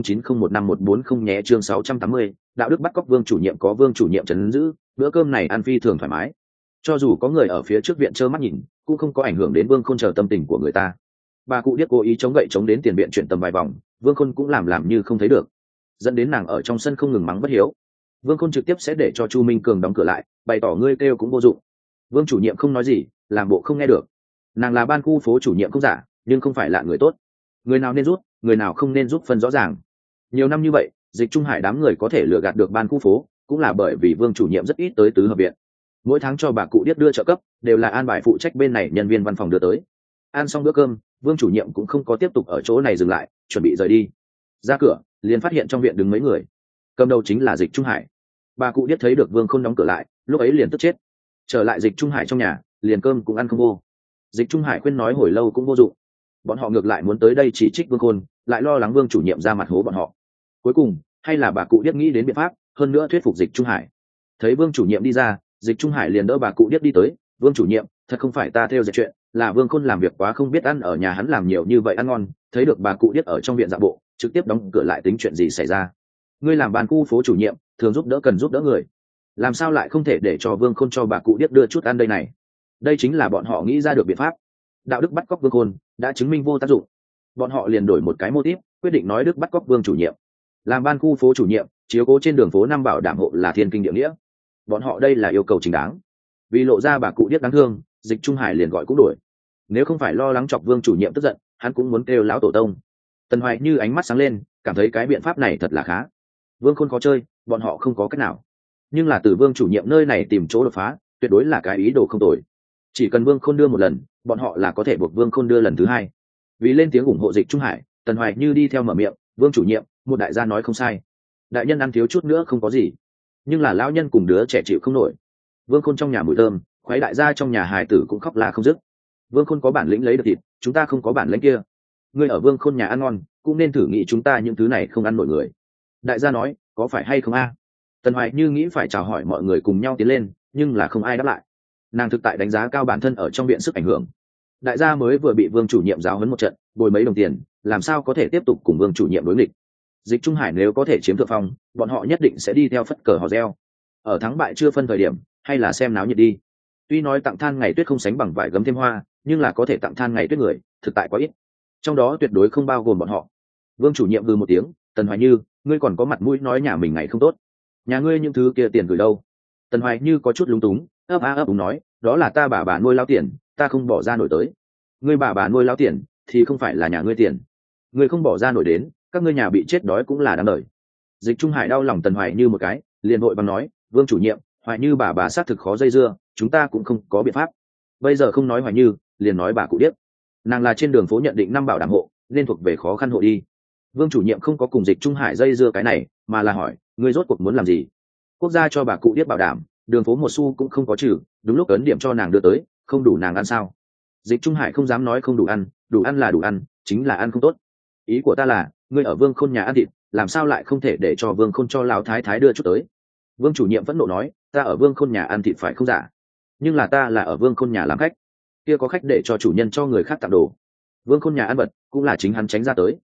0909015140 nhé. Chương 680, đạo đức bắt cóc. Vương chủ nhiệm có Vương chủ nhiệm trấn giữ, bữa cơm này ăn phi thường thoải mái. Cho dù có người ở phía trước viện trơ mắt nhìn, cũng không có ảnh hưởng đến Vương Khôn chờ tâm tình của người ta. Bà cụ điếc cố ý chống gậy chống đến tiền viện chuyển tầm vài vòng, Vương Khôn cũng làm như không thấy được, dẫn đến nàng ở trong sân không ngừng mắng bất hiếu. Vương Khôn trực tiếp sẽ để cho Chu Minh Cường đóng cửa lại, bày tỏ ngươi kêu cũng vô dụng. Vương chủ nhiệm không nói gì, làm bộ không nghe được. Nàng là ban khu phố chủ nhiệm không giả, nhưng không phải là người tốt. Người nào nên rút, người nào không nên rút phân rõ ràng. Nhiều năm như vậy, Dịch Trung Hải đám người có thể lừa gạt được ban khu phố, cũng là bởi vì Vương chủ nhiệm rất ít tới tứ hợp viện. Mỗi tháng cho bà cụ điếc đưa trợ cấp, đều là an bài phụ trách bên này nhân viên văn phòng đưa tới. Ăn xong bữa cơm, Vương chủ nhiệm cũng không có tiếp tục ở chỗ này dừng lại, chuẩn bị rời đi. Ra cửa, liền phát hiện trong viện đứng mấy người. Cầm đầu chính là Dịch Trung Hải. Bà cụ điếc thấy được Vương không đóng cửa lại, lúc ấy liền tức chết. Trở lại Dịch Trung Hải trong nhà, liền cơm cũng ăn không vô. Dịch Trung Hải khuyên nói hồi lâu cũng vô dụng. Bọn họ ngược lại muốn tới đây chỉ trích Vương Khôn, lại lo lắng Vương chủ nhiệm ra mặt hố bọn họ. Cuối cùng, hay là bà cụ điếc nghĩ đến biện pháp, hơn nữa thuyết phục Dịch Trung Hải. Thấy Vương chủ nhiệm đi ra, Dịch Trung Hải liền đỡ bà cụ điếc đi tới. Vương chủ nhiệm, thật không phải ta theo dệt chuyện, là Vương Khôn làm việc quá không biết ăn, ở nhà hắn làm nhiều như vậy ăn ngon. Thấy được bà cụ điếc ở trong viện dạo bộ, trực tiếp đóng cửa lại, tính chuyện gì xảy ra. Ngươi làm ban khu phố chủ nhiệm, thường giúp đỡ cần giúp đỡ người, làm sao lại không thể để cho Vương Khôn cho bà cụ điếc đưa chút ăn đây này? Đây chính là bọn họ nghĩ ra được biện pháp. Đạo đức bắt cóc Vương Khôn đã chứng minh vô tác dụng, bọn họ liền đổi một cái mô típ, quyết định nói đức bắt cóc Vương chủ nhiệm. Làm ban khu phố chủ nhiệm, chiếu cố trên đường phố năm bảo đảm hộ là thiên kinh địa nghĩa. Bọn họ đây là yêu cầu chính đáng. Vì lộ ra bà cụ điếc đáng thương, Dịch Trung Hải liền gọi cũng đổi. Nếu không phải lo lắng chọc Vương chủ nhiệm tức giận, hắn cũng muốn kêu lão tổ tông. Tần Hoài Như ánh mắt sáng lên, cảm thấy cái biện pháp này thật là khá. Vương Khôn khó chơi, bọn họ không có cách nào, nhưng là từ Vương chủ nhiệm nơi này tìm chỗ đột phá, tuyệt đối là cái ý đồ không tồi. Chỉ cần Vương Khôn đưa một lần, bọn họ là có thể buộc Vương Khôn đưa lần thứ hai. Vì lên tiếng ủng hộ Dịch Trung Hải, Tần Hoài Như đi theo mở miệng, Vương chủ nhiệm, một đại gia nói không sai, đại nhân ăn thiếu chút nữa không có gì, nhưng là lão nhân cùng đứa trẻ chịu không nổi. Vương Khôn trong nhà mùi thơm, khoái đại gia trong nhà hài tử cũng khóc là không dứt. Vương Khôn có bản lĩnh lấy được thịt, chúng ta không có bản lĩnh kia. Ngươi ở Vương Khôn nhà ăn ngon, cũng nên thử nghĩ chúng ta những thứ này không ăn nổi người. Đại gia nói, có phải hay không a? Tần Hoài Như nghĩ phải chào hỏi mọi người cùng nhau tiến lên, nhưng là không ai đáp lại. Nàng thực tại đánh giá cao bản thân ở trong viện sức ảnh hưởng. Đại gia mới vừa bị Vương chủ nhiệm giáo huấn một trận, bồi mấy đồng tiền, làm sao có thể tiếp tục cùng Vương chủ nhiệm đối nghịch. Dịch Trung Hải nếu có thể chiếm thượng phong, bọn họ nhất định sẽ đi theo phất cờ hò reo. Ở thắng bại chưa phân thời điểm, hay là xem náo nhiệt đi. Tuy nói tặng than ngày tuyết không sánh bằng vải gấm thêm hoa, nhưng là có thể tặng than ngày tuyết người, thực tại quá ít. Trong đó tuyệt đối không bao gồm bọn họ. Vương chủ nhiệm hừ một tiếng, Tần Hoài Như, ngươi còn có mặt mũi nói nhà mình ngày không tốt? Nhà ngươi những thứ kia tiền gửi đâu? Tần Hoài Như có chút lúng túng, ấp úng nói, đó là ta bà nuôi lao tiền, ta không bỏ ra nổi tới. Ngươi bà nuôi lao tiền, thì không phải là nhà ngươi tiền. Ngươi không bỏ ra nổi đến, các ngươi nhà bị chết đói cũng là đáng đời. Dịch Trung Hải đau lòng Tần Hoài Như một cái, liền vội bằng nói, Vương chủ nhiệm, Hoài Như bà xác thực khó dây dưa, chúng ta cũng không có biện pháp. Bây giờ không nói Hoài Như, liền nói bà cụ điếc. Nàng là trên đường phố nhận định năm bảo đảm hộ, nên thuộc về khó khăn hộ đi. Vương chủ nhiệm không có cùng Dịch Trung Hải dây dưa cái này, mà là hỏi, ngươi rốt cuộc muốn làm gì? Quốc gia cho bà cụ điếc bảo đảm, đường phố một xu cũng không có trừ, đúng lúc ấn điểm cho nàng đưa tới, không đủ nàng ăn sao? Dịch Trung Hải không dám nói không đủ ăn là đủ ăn, chính là ăn không tốt. Ý của ta là, ngươi ở Vương Khôn nhà ăn thịt, làm sao lại không thể để cho Vương Khôn cho lão thái thái đưa chút tới? Vương chủ nhiệm phẫn nộ nói, ta ở Vương Khôn nhà ăn thịt phải không giả, nhưng là ta là ở Vương Khôn nhà làm khách, kia có khách để cho chủ nhân cho người khác tặng đồ. Vương Khôn nhà ăn vật cũng là chính hắn tránh ra tới.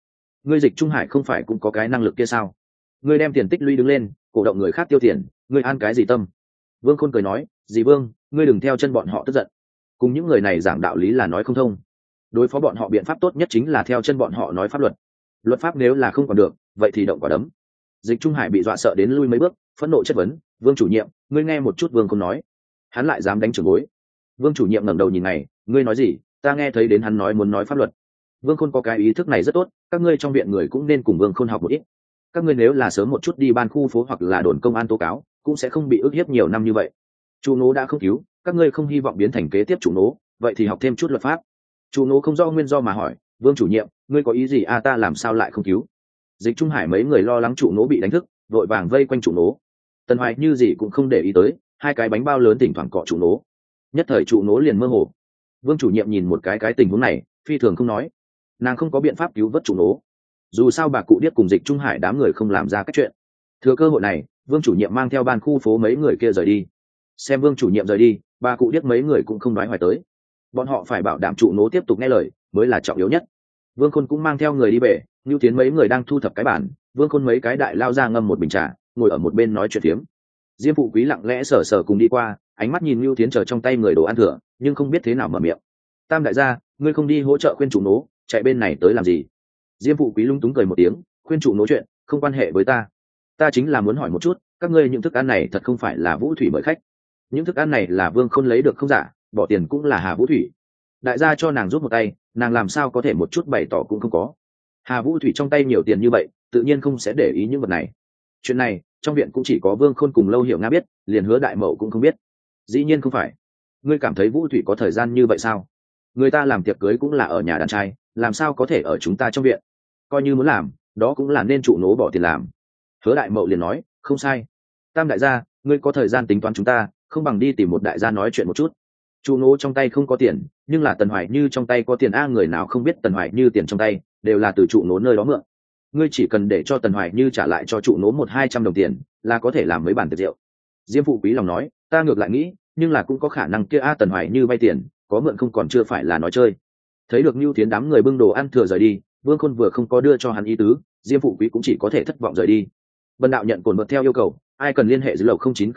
ngươi Dịch Trung Hải không phải cũng có cái năng lực kia sao? Ngươi đem tiền tích lũy đứng lên, cổ động người khác tiêu tiền, ngươi an cái gì tâm? Vương Khôn cười nói, dì Vương, ngươi đừng theo chân bọn họ tức giận. Cùng những người này giảng đạo lý là nói không thông. Đối phó bọn họ biện pháp tốt nhất chính là theo chân bọn họ nói pháp luật. Luật pháp nếu là không còn được, vậy thì động quả đấm. Dịch Trung Hải bị dọa sợ đến lui mấy bước, phẫn nộ chất vấn, Vương chủ nhiệm, ngươi nghe một chút Vương Khôn nói. Hắn lại dám đánh trưởng bối. Vương chủ nhiệm ngẩng đầu nhìn này, ngươi nói gì? Ta nghe thấy đến hắn nói muốn nói pháp luật. Vương Khôn có cái ý thức này rất tốt, các ngươi trong viện người cũng nên cùng Vương Khôn học một ít. Các ngươi nếu là sớm một chút đi ban khu phố hoặc là đồn công an tố cáo, cũng sẽ không bị ức hiếp nhiều năm như vậy. Chủ nố đã không cứu, các ngươi không hy vọng biến thành kế tiếp chủ nố, vậy thì học thêm chút luật pháp. Chủ nố không rõ nguyên do mà hỏi, Vương chủ nhiệm, ngươi có ý gì à, ta làm sao lại không cứu? Dịch Trung Hải mấy người lo lắng chủ nố bị đánh thức, vội vàng vây quanh chủ nố. Tần Hoài như gì cũng không để ý tới, hai cái bánh bao lớn thỉnh thoảng cọ chủ nố. Nhất thời chủ nố liền mơ hồ. Vương chủ nhiệm nhìn một cái tình huống này, phi thường không nói. Nàng không có biện pháp cứu vớt chủ nố. Dù sao bà cụ điếc cùng Dịch Trung Hải đám người không làm ra cách chuyện. Thừa cơ hội này, Vương chủ nhiệm mang theo ban khu phố mấy người kia rời đi. Xem Vương chủ nhiệm rời đi, bà cụ điếc mấy người cũng không nói hoài tới. Bọn họ phải bảo đảm trụ nố tiếp tục nghe lời mới là trọng yếu nhất. Vương Khôn cũng mang theo người đi về, Nưu Tiến mấy người đang thu thập cái bản, Vương Khôn mấy cái đại lao ra ngâm một bình trà, ngồi ở một bên nói chuyện phiếm. Diêm Phụ Quý lặng lẽ sờ sờ cùng đi qua, ánh mắt nhìn Nưu Tiến chờ trong tay người đồ ăn thừa, nhưng không biết thế nào mở miệng. Tam đại gia, ngươi không đi hỗ trợ khuyên trụ nố, chạy bên này tới làm gì? Diêm Phụ Quý lung túng cười một tiếng, khuyên trụ nố chuyện không quan hệ với ta. Ta chính là muốn hỏi một chút, các ngươi những thức ăn này thật không phải là Vũ Thủy mời khách? Những thức ăn này là Vương Khôn lấy được không giả, bỏ tiền cũng là Hà Vũ Thủy. Đại gia cho nàng giúp một tay, nàng làm sao có thể một chút bày tỏ cũng không có. Hà Vũ Thủy trong tay nhiều tiền như vậy, tự nhiên không sẽ để ý những vật này. Chuyện này trong viện cũng chỉ có Vương Khôn cùng Lâu Hiểu Nga biết, liền Hứa Đại Mậu cũng không biết. Dĩ nhiên không phải. Ngươi cảm thấy Vũ Thủy có thời gian như vậy sao? Người ta làm tiệc cưới cũng là ở nhà đàn trai, làm sao có thể ở chúng ta trong viện? Coi như muốn làm, đó cũng là nên trụ nố bỏ tiền làm. Hứa Đại Mậu liền nói, không sai. Tam đại gia, ngươi có thời gian tính toán chúng ta, không bằng đi tìm một đại gia nói chuyện một chút. Trụ nố trong tay không có tiền, nhưng là Tần Hoài Như trong tay có tiền a, người nào không biết Tần Hoài Như tiền trong tay đều là từ trụ nố nơi đó mượn. Ngươi chỉ cần để cho Tần Hoài Như trả lại cho trụ nố 100-200 đồng tiền là có thể làm mấy bàn tiệc rượu. Diêm Phụ Quý lòng nói, ta ngược lại nghĩ, nhưng là cũng có khả năng kia a, Tần Hoài Như vay tiền có mượn không còn chưa phải là nói chơi. Thấy được Nưu Tiến đám người bưng đồ ăn thừa rời đi, Vương Khôn vừa không có đưa cho hắn ý tứ, Diêm Phụ Quý cũng chỉ có thể thất vọng rời đi. Vân đạo nhận cồn vật theo yêu cầu, ai cần liên hệ dưới lầu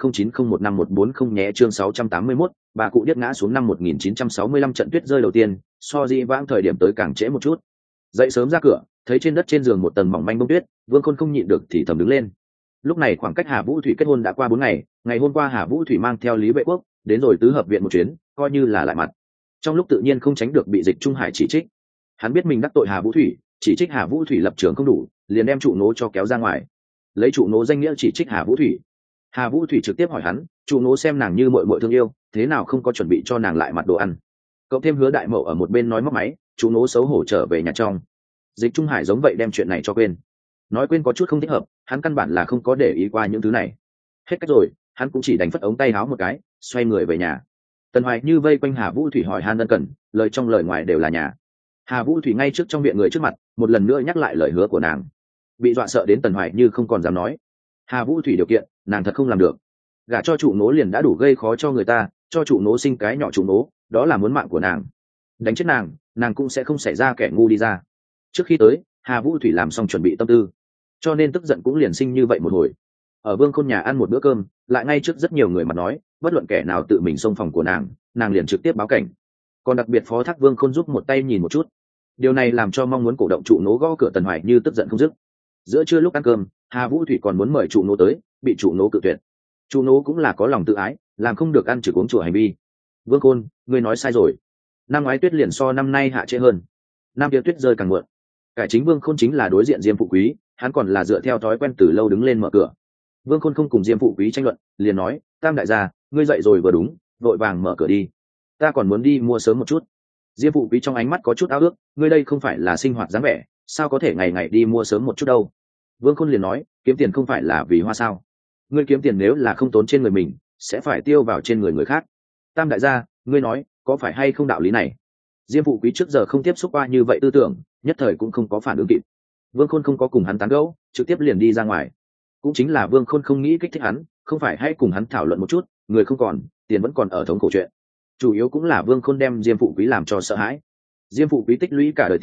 0909015140 nhé. Chương 681, bà cụ điếc ngã xuống năm 1965, trận tuyết rơi đầu tiên, so di vãng thời điểm tới càng trễ một chút. Dậy sớm ra cửa, thấy trên đất trên giường một tầng mỏng manh bông tuyết, Vương Khôn không nhịn được thì thầm đứng lên. Lúc này khoảng cách Hà Vũ Thủy kết hôn đã qua 4 ngày, ngày hôm qua Hà Vũ Thủy mang theo Lý Vệ Quốc đến rồi tứ hợp viện một chuyến, coi như là lại mặt. Trong lúc tự nhiên không tránh được bị Dịch Trung Hải chỉ trích. Hắn biết mình đắc tội Hà Vũ Thủy, chỉ trích Hà Vũ Thủy lập trường không đủ, liền đem trụ nố cho kéo ra ngoài, lấy trụ nố danh nghĩa chỉ trích Hà Vũ Thủy. Hà Vũ Thủy trực tiếp hỏi hắn, trụ nố xem nàng như muội muội thương yêu, thế nào không có chuẩn bị cho nàng lại mặt đồ ăn? Cộng thêm Hứa Đại Mậu ở một bên nói móc máy, trụ nố xấu hổ trở về nhà trong. Dịch Trung Hải giống vậy đem chuyện này cho quên. Nói quên có chút không thích hợp, hắn căn bản là không có để ý qua những thứ này. Hết cách rồi, hắn cũng chỉ đánh phất ống tay áo một cái, xoay người về nhà. Tần Hoài Như vây quanh Hà Vũ Thủy hỏi han ân cần, lời trong lời ngoài đều là nhà. Hà Vũ Thủy ngay trước trong viện người trước mặt, một lần nữa nhắc lại lời hứa của nàng. Bị dọa sợ đến Tần Hoài Như không còn dám nói. Hà Vũ Thủy điều kiện, nàng thật không làm được. Gả cho trụ nố liền đã đủ gây khó cho người ta, cho trụ nố sinh cái nhỏ trụ nố, đó là muốn mạng của nàng. Đánh chết nàng, nàng cũng sẽ không xảy ra kẻ ngu đi ra. Trước khi tới, Hà Vũ Thủy làm xong chuẩn bị tâm tư, cho nên tức giận cũng liền sinh như vậy một hồi. Ở Vương Khôn nhà ăn một bữa cơm, lại ngay trước rất nhiều người mà nói, bất luận kẻ nào tự mình xông phòng của nàng liền trực tiếp báo cảnh. Còn đặc biệt phó thác Vương Khôn giúp một tay nhìn một chút. Điều này làm cho mong muốn cổ động trụ nố gõ cửa Tần Hoài Như tức giận không dứt. Giữa trưa lúc ăn cơm, Hà Vũ Thủy còn muốn mời trụ nố tới, bị trụ nố cự tuyệt. Trụ nố cũng là có lòng tự ái, làm không được ăn trừ uống chùa hành vi. Vương Khôn, ngươi nói sai rồi. Năm ngoái tuyết liền so năm nay hạ trễ hơn, năm kia tuyết rơi càng muộn. Cải chính Vương Khôn chính là đối diện Diêm Phụ Quý, hắn còn là dựa theo thói quen từ lâu đứng lên mở cửa. Vương Khôn không cùng Diêm Phụ Quý tranh luận, liền nói, Tam đại gia, ngươi dậy rồi vừa đúng, vội vàng mở cửa đi. Ta còn muốn đi mua sớm một chút. Diêm Phụ Quý trong ánh mắt có chút ao ước, ngươi đây không phải là sinh hoạt dáng vẻ, sao có thể ngày ngày đi mua sớm một chút đâu. Vương Khôn liền nói, kiếm tiền không phải là vì hoa sao? Ngươi kiếm tiền nếu là không tốn trên người mình, sẽ phải tiêu vào trên người người khác. Tam đại gia, ngươi nói, có phải hay không đạo lý này? Diêm Phụ Quý trước giờ không tiếp xúc qua như vậy tư tưởng, nhất thời cũng không có phản ứng kịp. Vương Khôn không có cùng hắn tán gẫu, trực tiếp liền đi ra ngoài. Cũng chính là Vương Khôn không nghĩ kích thích hắn, không phải hãy cùng hắn thảo luận một chút, người không còn, tiền vẫn còn ở thống khổ chuyện. Chủ yếu cũng là Vương Khôn đem Diêm Phụ Quý làm cho sợ hãi. Diêm Phụ Quý tích lũy cả đời tiền,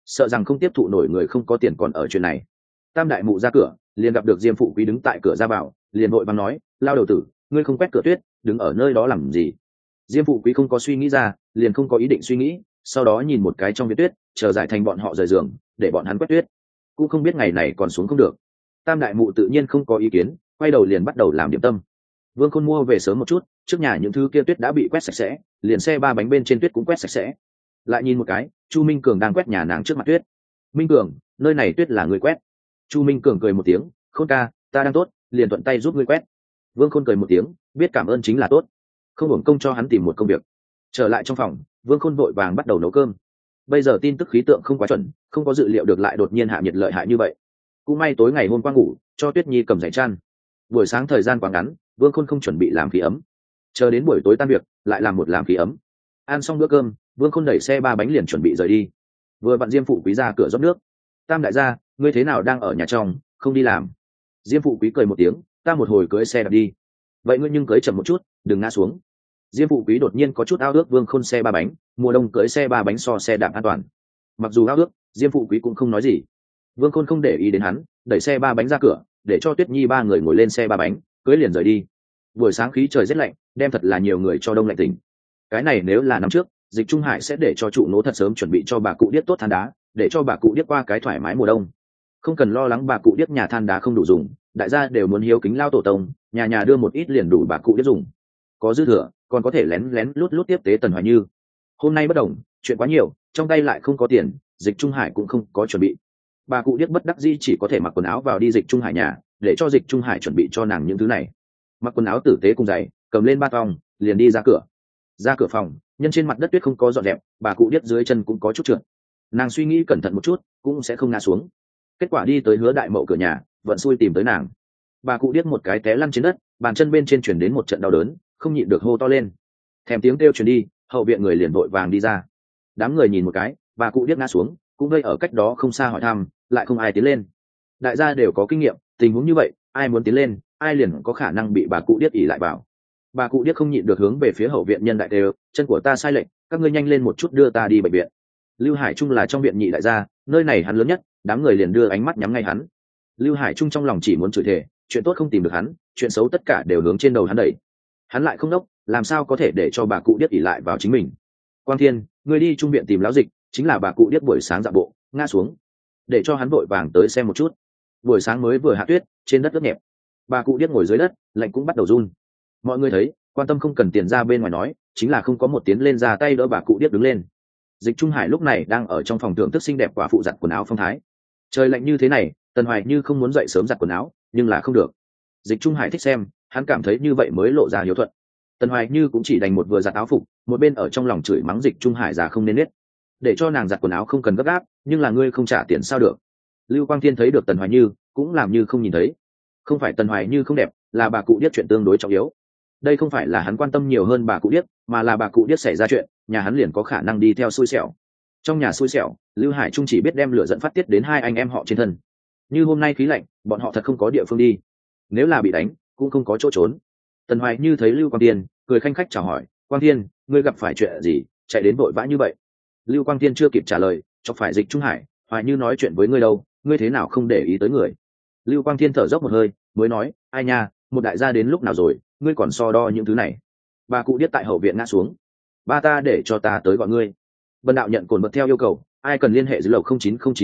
sợ rằng không tiếp thụ nổi người không có tiền còn ở chuyện này. Tam đại mụ ra cửa, liền gặp được Diêm Phụ Quý đứng tại cửa ra vào, liền vội vàng nói, lao đầu tử, ngươi không quét cửa tuyết, đứng ở nơi đó làm gì? Diêm Phụ Quý không có suy nghĩ ra, liền không có ý định suy nghĩ, sau đó nhìn một cái trong viện tuyết, chờ giải thành bọn họ rời giường, để bọn hắn quét tuyết. Cũng không biết ngày này còn xuống không được. Tam đại mụ tự nhiên không có ý kiến, quay đầu liền bắt đầu làm điểm tâm. Vương Khôn mua về sớm một chút, trước nhà những thứ kia tuyết đã bị quét sạch sẽ, liền xe ba bánh bên trên tuyết cũng quét sạch sẽ. Lại nhìn một cái, Chu Minh Cường đang quét nhà nàng trước mặt tuyết. Minh Cường, nơi này tuyết là người quét. Chu Minh Cường cười một tiếng, Khôn ca, ta đang tốt, liền thuận tay giúp ngươi quét. Vương Khôn cười một tiếng, biết cảm ơn chính là tốt, không hưởng công cho hắn tìm một công việc. Trở lại trong phòng, Vương Khôn vội vàng bắt đầu nấu cơm. Bây giờ tin tức khí tượng không quá chuẩn, không có dự liệu được lại đột nhiên hạ nhiệt lợi hại như vậy. Cũng may tối ngày hôm qua ngủ, cho Tuyết Nhi cầm giày chăn. Buổi sáng thời gian quá ngắn, Vương Khôn không chuẩn bị làm khí ấm. Chờ đến buổi tối tan việc, lại làm một làm khí ấm. Ăn xong bữa cơm, Vương Khôn đẩy xe ba bánh liền chuẩn bị rời đi. Vừa vặn Diêm Phụ Quý ra cửa rót nước. Tam đại gia, ngươi thế nào đang ở nhà trong, không đi làm? Diêm Phụ Quý cười một tiếng, ta một hồi cưới xe đạp đi. Vậy ngươi nhưng cưới chậm một chút, đừng ngã xuống. Diêm Phụ Quý đột nhiên có chút ao ước Vương Khôn xe ba bánh, mùa đông cưới xe ba bánh so xe đạp an toàn. Mặc dù ao ước, Diêm Phụ Quý cũng không nói gì. Vương Khôn không để ý đến hắn, đẩy xe ba bánh ra cửa, để cho Tuyết Nhi ba người ngồi lên xe ba bánh, cưới liền rời đi. Buổi sáng khí trời rất lạnh, đem thật là nhiều người cho đông lạnh tỉnh. Cái này nếu là năm trước, Dịch Trung Hải sẽ để cho trụ nố thật sớm chuẩn bị cho bà cụ điếc tốt than đá, để cho bà cụ điếc qua cái thoải mái mùa đông. Không cần lo lắng bà cụ điếc nhà than đá không đủ dùng, đại gia đều muốn hiếu kính lao tổ tông, nhà nhà đưa một ít liền đủ bà cụ điếc dùng. Có dư thừa, còn có thể lén lén lút lút tiếp tế Tần Hoài Như. Hôm nay bất đồng, chuyện quá nhiều, trong tay lại không có tiền, Dịch Trung Hải cũng không có chuẩn bị. Bà cụ điếc bất đắc dĩ chỉ có thể mặc quần áo vào đi Dịch Trung Hải nhà, để cho Dịch Trung Hải chuẩn bị cho nàng những thứ này. Mặc quần áo tử tế cùng giày, cầm lên ba tong, liền đi ra cửa. Ra cửa phòng, nhân trên mặt đất tuyết không có dọn dẹp, bà cụ điếc dưới chân cũng có chút trượt. Nàng suy nghĩ cẩn thận một chút, cũng sẽ không ngã xuống. Kết quả đi tới Hứa Đại Mậu cửa nhà, vận xui tìm tới nàng. Bà cụ điếc một cái té lăn trên đất, bàn chân bên trên chuyển đến một trận đau đớn, không nhịn được hô to lên. Thèm tiếng kêu truyền đi, hậu viện người liền vội vàng đi ra. Đám người nhìn một cái, bà cụ điếc ngã xuống, cũng gây ở cách đó không xa hỏi thăm, lại không ai tiến lên. Đại gia đều có kinh nghiệm, tình huống như vậy, ai muốn tiến lên, ai liền có khả năng bị bà cụ điếc ỉ lại vào. Bà cụ điếc không nhịn được hướng về phía hậu viện nhân đại đều, chân của ta sai lệch, các ngươi nhanh lên một chút đưa ta đi bệnh viện. Lưu Hải Trung là trong viện nhị đại gia, nơi này hắn lớn nhất, đám người liền đưa ánh mắt nhắm ngay hắn. Lưu Hải Trung trong lòng chỉ muốn chửi thề, chuyện tốt không tìm được hắn, chuyện xấu tất cả đều hướng trên đầu hắn đẩy. Hắn lại không đốc, làm sao có thể để cho bà cụ điếc ỉ lại vào chính mình. Quang Thiên, người đi trung viện tìm lão Dịch, chính là bà cụ điếc buổi sáng dạo bộ ngã xuống, để cho hắn vội vàng tới xem một chút. Buổi sáng mới vừa hạ tuyết, trên đất ướt nhẹp, bà cụ điếc ngồi dưới đất, lạnh cũng bắt đầu run. Mọi người thấy, quan tâm không cần tiền ra bên ngoài nói, chính là không có một tiến lên ra tay đỡ bà cụ điếc đứng lên. Dịch Trung Hải lúc này đang ở trong phòng thưởng thức xinh đẹp quả phụ giặt quần áo phong thái. Trời lạnh như thế này, Tần Hoài Như không muốn dậy sớm giặt quần áo, nhưng là không được. Dịch Trung Hải thích xem, hắn cảm thấy như vậy mới lộ ra hiếu thuận. Tần Hoài Như cũng chỉ đành một vừa giặt áo phục, một bên ở trong lòng chửi mắng Dịch Trung Hải già không nên nết. Để cho nàng giặt quần áo không cần gấp gáp, nhưng là ngươi không trả tiền sao được. Lưu Quang Thiên thấy được Tần Hoài Như, cũng làm như không nhìn thấy. Không phải Tần Hoài Như không đẹp, là bà cụ điếc chuyện tương đối trọng yếu. Đây không phải là hắn quan tâm nhiều hơn bà cụ điếc, mà là bà cụ điếc xảy ra chuyện, nhà hắn liền có khả năng đi theo xui xẻo. Trong nhà xui xẻo, Lưu Hải Trung chỉ biết đem lửa giận phát tiết đến hai anh em họ trên thân. Như hôm nay khí lạnh, bọn họ thật không có địa phương đi. Nếu là bị đánh, cũng không có chỗ trốn. Tần Hoài Như thấy Lưu Quang Thiên, cười khanh khách chào hỏi, Quang Thiên, ngươi gặp phải chuyện gì, chạy đến vội vã như vậy? Lưu Quang Thiên chưa kịp trả lời, chọc phải Dịch Trung Hải, Hoài Như nói chuyện với ngươi đâu, ngươi thế nào không để ý tới người? Lưu Quang Thiên thở dốc một hơi, mới nói, ai nha, một đại gia đến lúc nào rồi, ngươi còn so đo những thứ này? Bà cụ điếc tại hậu viện ngã xuống, ba ta để cho ta tới gọi ngươi. Bần đạo nhận cồn bật theo yêu cầu, ai cần liên hệ dưới lầu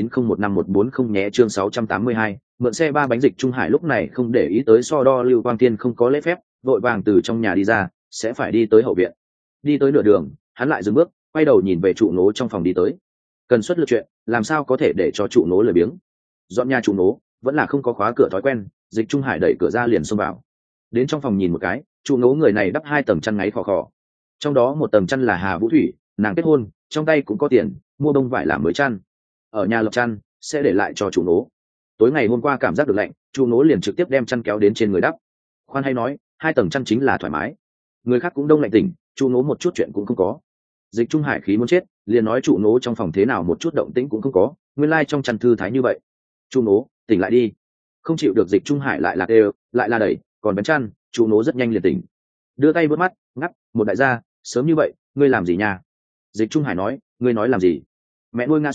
0909015140 nhé. Chương 682, mượn xe ba bánh. Dịch Trung Hải lúc này không để ý tới so đo Lưu Quang Thiên không có lễ phép, vội vàng từ trong nhà đi ra, sẽ phải đi tới hậu viện. Đi tới nửa đường, hắn lại dừng bước, quay đầu nhìn về trụ nố trong phòng đi tới. Cần xuất lực chuyện, làm sao có thể để cho trụ nố lười biếng. Dọn nhà trụ nố, vẫn là không có khóa cửa thói quen, Dịch Trung Hải đẩy cửa ra liền xông vào. Đến trong phòng nhìn một cái, trụ nố người này đắp 2 tầng chăn ngáy khò khò. Trong đó một tầng chăn là Hà Vũ Thủy, nàng kết hôn, trong tay cũng có tiền, mua bông vải làm mới chăn. Ở nhà lọc chăn, sẽ để lại cho trụ nố. Tối ngày hôm qua cảm giác được lạnh, trụ nố liền trực tiếp đem chăn kéo đến trên người đắp. Khoan hay nói, 2 tầng chăn chính là thoải mái. Người khác cũng đông lạnh tỉnh, trụ nố một chút chuyện cũng không có. Dịch Trung Hải khí muốn chết, liền nói trụ nố trong phòng thế nào một chút động tĩnh cũng không có, nguyên lai trong chăn thư thái như vậy. Trụ nố, tỉnh lại đi. Không chịu được Dịch Trung Hải lại là đều, lại là đẩy, còn bén chăn, trụ nố rất nhanh liền tỉnh. Đưa tay vớt mắt, ngắp, một đại gia, sớm như vậy, ngươi làm gì nha? Dịch Trung Hải nói, ngươi nói làm gì? Mẹ nuôi ngã xuống,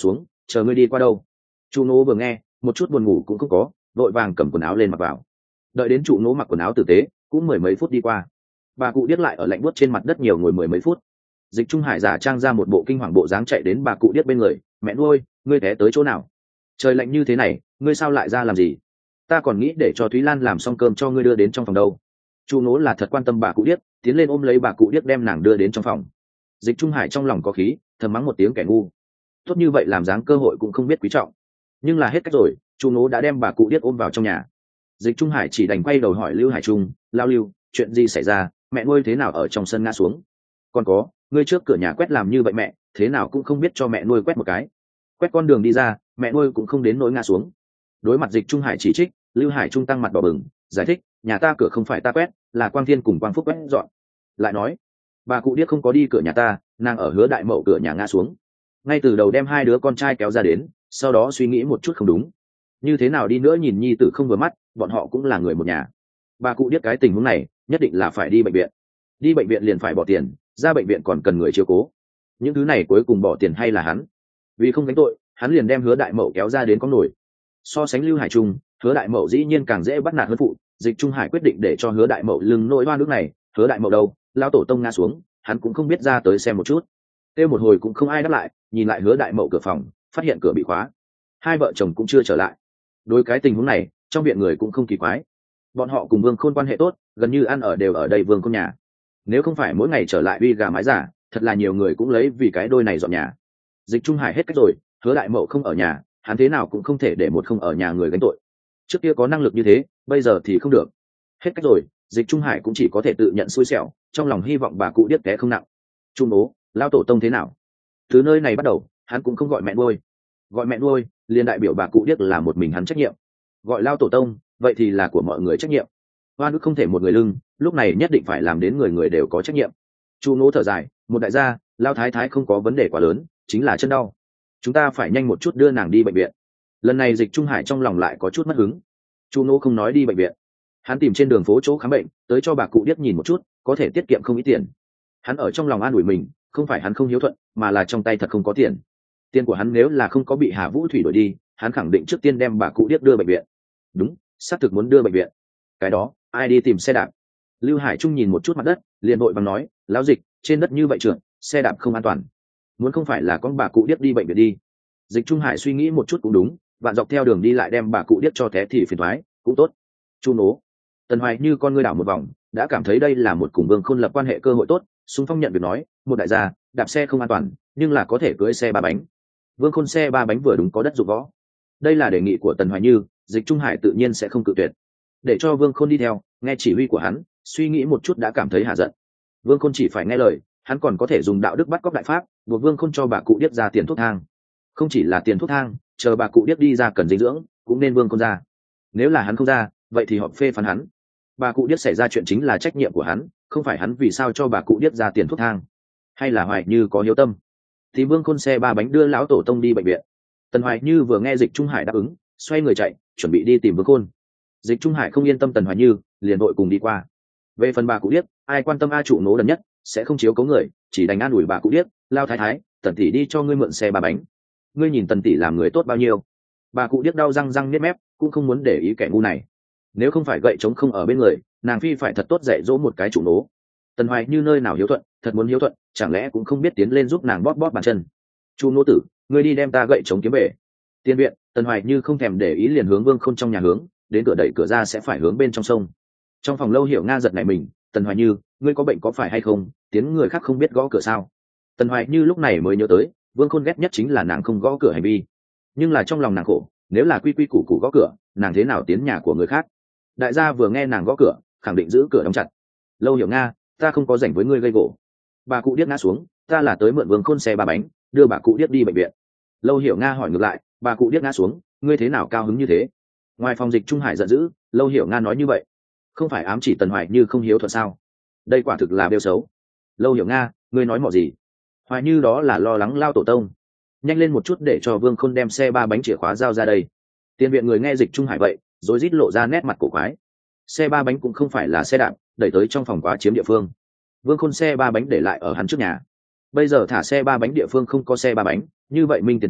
chờ ngươi đi qua đâu. Chu Nỗ vừa nghe một chút buồn ngủ cũng không có, vội vàng cầm quần áo lên mặc vào. Đợi đến Chu Nỗ mặc quần áo tử tế cũng mười mấy phút đi qua, bà cụ điếc lại ở lạnh buốt trên mặt đất nhiều ngồi mười mấy phút. Dịch Trung Hải giả trang ra một bộ kinh hoàng bộ dáng chạy đến bà cụ điếc bên người. Mẹ nuôi, ngươi té tới chỗ nào? Trời lạnh như thế này ngươi sao lại ra làm gì? Ta còn nghĩ để cho Thúy Lan làm xong cơm cho ngươi đưa đến trong phòng đâu. Chu Nỗ là thật quan tâm bà cụ điếc, tiến lên ôm lấy bà cụ điếc đem nàng đưa đến trong phòng. Dịch Trung Hải trong lòng có khí, thầm mắng một tiếng kẻ ngu, tốt như vậy làm dáng cơ hội cũng không biết quý trọng. Nhưng là hết cách rồi, Chu Nỗ đã đem bà cụ điếc ôm vào trong nhà. Dịch Trung Hải chỉ đành quay đầu hỏi Lưu Hải Trung, lao Lưu, chuyện gì xảy ra, mẹ nuôi thế nào ở trong sân ngã xuống? Còn có, ngươi trước cửa nhà quét làm như vậy mẹ, thế nào cũng không biết cho mẹ nuôi quét một cái. Quét con đường đi ra, mẹ nuôi cũng không đến nỗi ngã xuống. Đối mặt Dịch Trung Hải chỉ trích, Lưu Hải Trung tăng mặt đỏ bừng, giải thích, nhà ta cửa không phải ta quét, là Quang Thiên cùng Quang Phúc quét dọn. Lại nói, bà cụ điếc không có đi cửa nhà ta, nàng ở Hứa Đại Mậu cửa nhà ngã xuống. Ngay từ đầu đem hai đứa con trai kéo ra đến, sau đó suy nghĩ một chút không đúng, như thế nào đi nữa nhìn nhi tử không vừa mắt, bọn họ cũng là người một nhà. Bà cụ điếc cái tình huống này nhất định là phải đi bệnh viện. Đi bệnh viện liền phải bỏ tiền, ra bệnh viện còn cần người chiếu cố. Những thứ này cuối cùng bỏ tiền hay là hắn? Vì không gánh tội, hắn liền đem Hứa Đại Mậu kéo ra đến có nổi. So sánh Lưu Hải Trung, Hứa Đại Mậu dĩ nhiên càng dễ bắt nạt hơn phụ. Dịch Trung Hải quyết định để cho Hứa Đại Mậu lưng nỗi oan nước này. Hứa Đại Mậu đâu, lao tổ tông ngã xuống, hắn cũng không biết ra tới xem một chút. Kêu một hồi cũng không ai đáp lại, nhìn lại Hứa Đại Mậu cửa phòng, phát hiện cửa bị khóa, hai vợ chồng cũng chưa trở lại. Đối cái tình huống này, trong viện người cũng không kỳ quái. Bọn họ cùng Vương Khôn quan hệ tốt, gần như ăn ở đều ở đây Vương Khôn nhà. Nếu không phải mỗi ngày trở lại uy gà mái giả, thật là nhiều người cũng lấy vì cái đôi này dọn nhà. Dịch Trung Hải hết cách rồi, Hứa Đại Mậu không ở nhà, hắn thế nào cũng không thể để một không ở nhà người gánh tội. Trước kia có năng lực như thế, bây giờ thì không được. Hết cách rồi, Dịch Trung Hải cũng chỉ có thể tự nhận xui xẻo, trong lòng hy vọng bà cụ điếc té không nặng. Trung Ố, lao tổ tông thế nào? Từ nơi này bắt đầu, hắn cũng không gọi mẹ nuôi. Gọi mẹ nuôi, liền đại biểu bà cụ điếc là một mình hắn trách nhiệm. Gọi lao tổ tông, vậy thì là của mọi người trách nhiệm. Hoa nước không thể một người lưng, lúc này nhất định phải làm đến người người đều có trách nhiệm. Chu Nỗ thở dài, một đại gia, lao thái thái không có vấn đề quá lớn, chính là chân đau. Chúng ta phải nhanh một chút đưa nàng đi bệnh viện. Lần này Dịch Trung Hải trong lòng lại có chút mất hứng. Chu Nỗ không nói đi bệnh viện, hắn tìm trên đường phố chỗ khám bệnh, tới cho bà cụ điếc nhìn một chút, có thể tiết kiệm không ít tiền. Hắn ở trong lòng an ủi mình, không phải hắn không hiếu thuận, mà là trong tay thật không có tiền. Tiền của hắn nếu là không có bị Hà Vũ Thủy đuổi đi, hắn khẳng định trước tiên đem bà cụ điếc đưa bệnh viện. Đúng, xác thực muốn đưa bệnh viện. Cái đó, ai đi tìm xe đạp? Lưu Hải Trung nhìn một chút mặt đất, liền vội vàng nói, lão Dịch, trên đất như vậy trượt, xe đạp không an toàn. Muốn không phải là con bà cụ điếc đi bệnh viện đi. Dịch Trung Hải suy nghĩ một chút cũng đúng, bạn dọc theo đường đi lại đem bà cụ điếc cho té thì phiền thoái, cũng tốt. Chu Nỗ, Tần Hoài như con ngươi đảo một vòng, đã cảm thấy đây là một cùng Vương Khôn lập quan hệ cơ hội tốt, xung phong nhận việc nói, một đại gia, đạp xe không an toàn, nhưng là có thể cưỡi xe ba bánh. Vương Khôn xe ba bánh vừa đúng có đất dụng võ. Đây là đề nghị của Tần Hoài Như, Dịch Trung Hải tự nhiên sẽ không cự tuyệt. Để cho Vương Khôn đi theo, nghe chỉ huy của hắn, suy nghĩ một chút đã cảm thấy hạ giận. Vương Khôn chỉ phải nghe lời, hắn còn có thể dùng đạo đức bắt cóc đại pháp, buộc Vương Khôn cho bà cụ điếc ra tiền thuốc thang. Không chỉ là tiền thuốc thang, chờ bà cụ điếc đi ra cần dinh dưỡng, cũng nên Vương Khôn ra. Nếu là hắn không ra, vậy thì họ phê phán hắn. Bà cụ điếc xảy ra chuyện chính là trách nhiệm của hắn, không phải hắn vì sao cho bà cụ điếc ra tiền thuốc thang. Hay là Hoài Như có hiếu tâm, thì Vương Khôn xe ba bánh đưa lão tổ tông đi bệnh viện. Tần Hoài Như vừa nghe Dịch Trung Hải đáp ứng, xoay người chạy, chuẩn bị đi tìm Vương Khôn. Dịch Trung Hải không yên tâm Tần Hoài Như, liền đội cùng đi qua. Về phần bà cụ điếc, ai quan tâm A Trụ Nỗ đần nhất, sẽ không chiếu cố người, chỉ đành an ủi bà cụ điếc, lao thái thái, Tần tỷ đi cho ngươi mượn xe ba bánh. Ngươi nhìn Tần tỷ làm người tốt bao nhiêu. Bà cụ điếc đau răng răng niết mép, cũng không muốn để ý kẻ ngu này. Nếu không phải gậy trống không ở bên người, nàng phi phải thật tốt dạy dỗ một cái Trụ Nỗ. Tần Hoài Như nơi nào hiếu thuận, thật muốn hiếu thuận, chẳng lẽ cũng không biết tiến lên giúp nàng bóp bóp bàn chân. Chu Nỗ tử, ngươi đi đem ta gậy trống kiếm về. Tiên viện, Tần Hoài Như không thèm để ý liền hướng Vương Khôn trong nhà hướng, đến cửa đẩy cửa ra sẽ phải hướng bên trong sông. Trong phòng Lâu Hiểu Nga giật nảy mình, Tần Hoài Như, ngươi có bệnh có phải hay không, tiếng người khác không biết gõ cửa sao? Tần Hoài Như lúc này mới nhớ tới, Vương Khôn ghét nhất chính là nàng không gõ cửa hành vi. Nhưng là trong lòng nàng khổ, nếu là quy quy củ củ gõ cửa, nàng thế nào tiến nhà của người khác? Đại gia vừa nghe nàng gõ cửa, khẳng định giữ cửa đóng chặt. Lâu Hiểu Nga, ta không có rảnh với ngươi gây gỗ. Bà cụ điếc ngã xuống, ta là tới mượn Vương Khôn xe ba bánh, đưa bà cụ điếc đi bệnh viện. Lâu Hiểu Nga hỏi ngược lại, bà cụ điếc ngã xuống, ngươi thế nào cao hứng như thế? Ngoài phòng Dịch Trung Hải giận dữ, Lâu Hiểu Nga nói như vậy, không phải ám chỉ Tần Hoài Như không hiếu thuận sao? Đây quả thực là bêu xấu. Lâu Hiểu Nga, ngươi nói mọ gì? Hoài Như đó là lo lắng lao tổ tông. Nhanh lên một chút để cho Vương Khôn đem xe ba bánh chìa khóa giao ra đây. Tiền viện người nghe Dịch Trung Hải vậy, rồi rít lộ ra nét mặt cổ quái. Xe ba bánh cũng không phải là xe đạp, đẩy tới trong phòng quá chiếm địa phương. Vương Khôn xe ba bánh để lại ở hắn trước nhà. Bây giờ thả xe ba bánh địa phương không có xe ba bánh, như vậy minh tiền chuyện,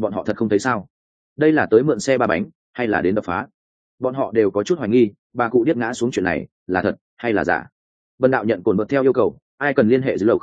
bọn họ thật không thấy sao? Đây là tới mượn xe ba bánh hay là đến đập phá? Bọn họ đều có chút hoài nghi bà cụ điếc ngã xuống chuyện này là thật hay là giả. Bần đạo nhận cồn vật theo yêu cầu, ai cần liên hệ dưới lầu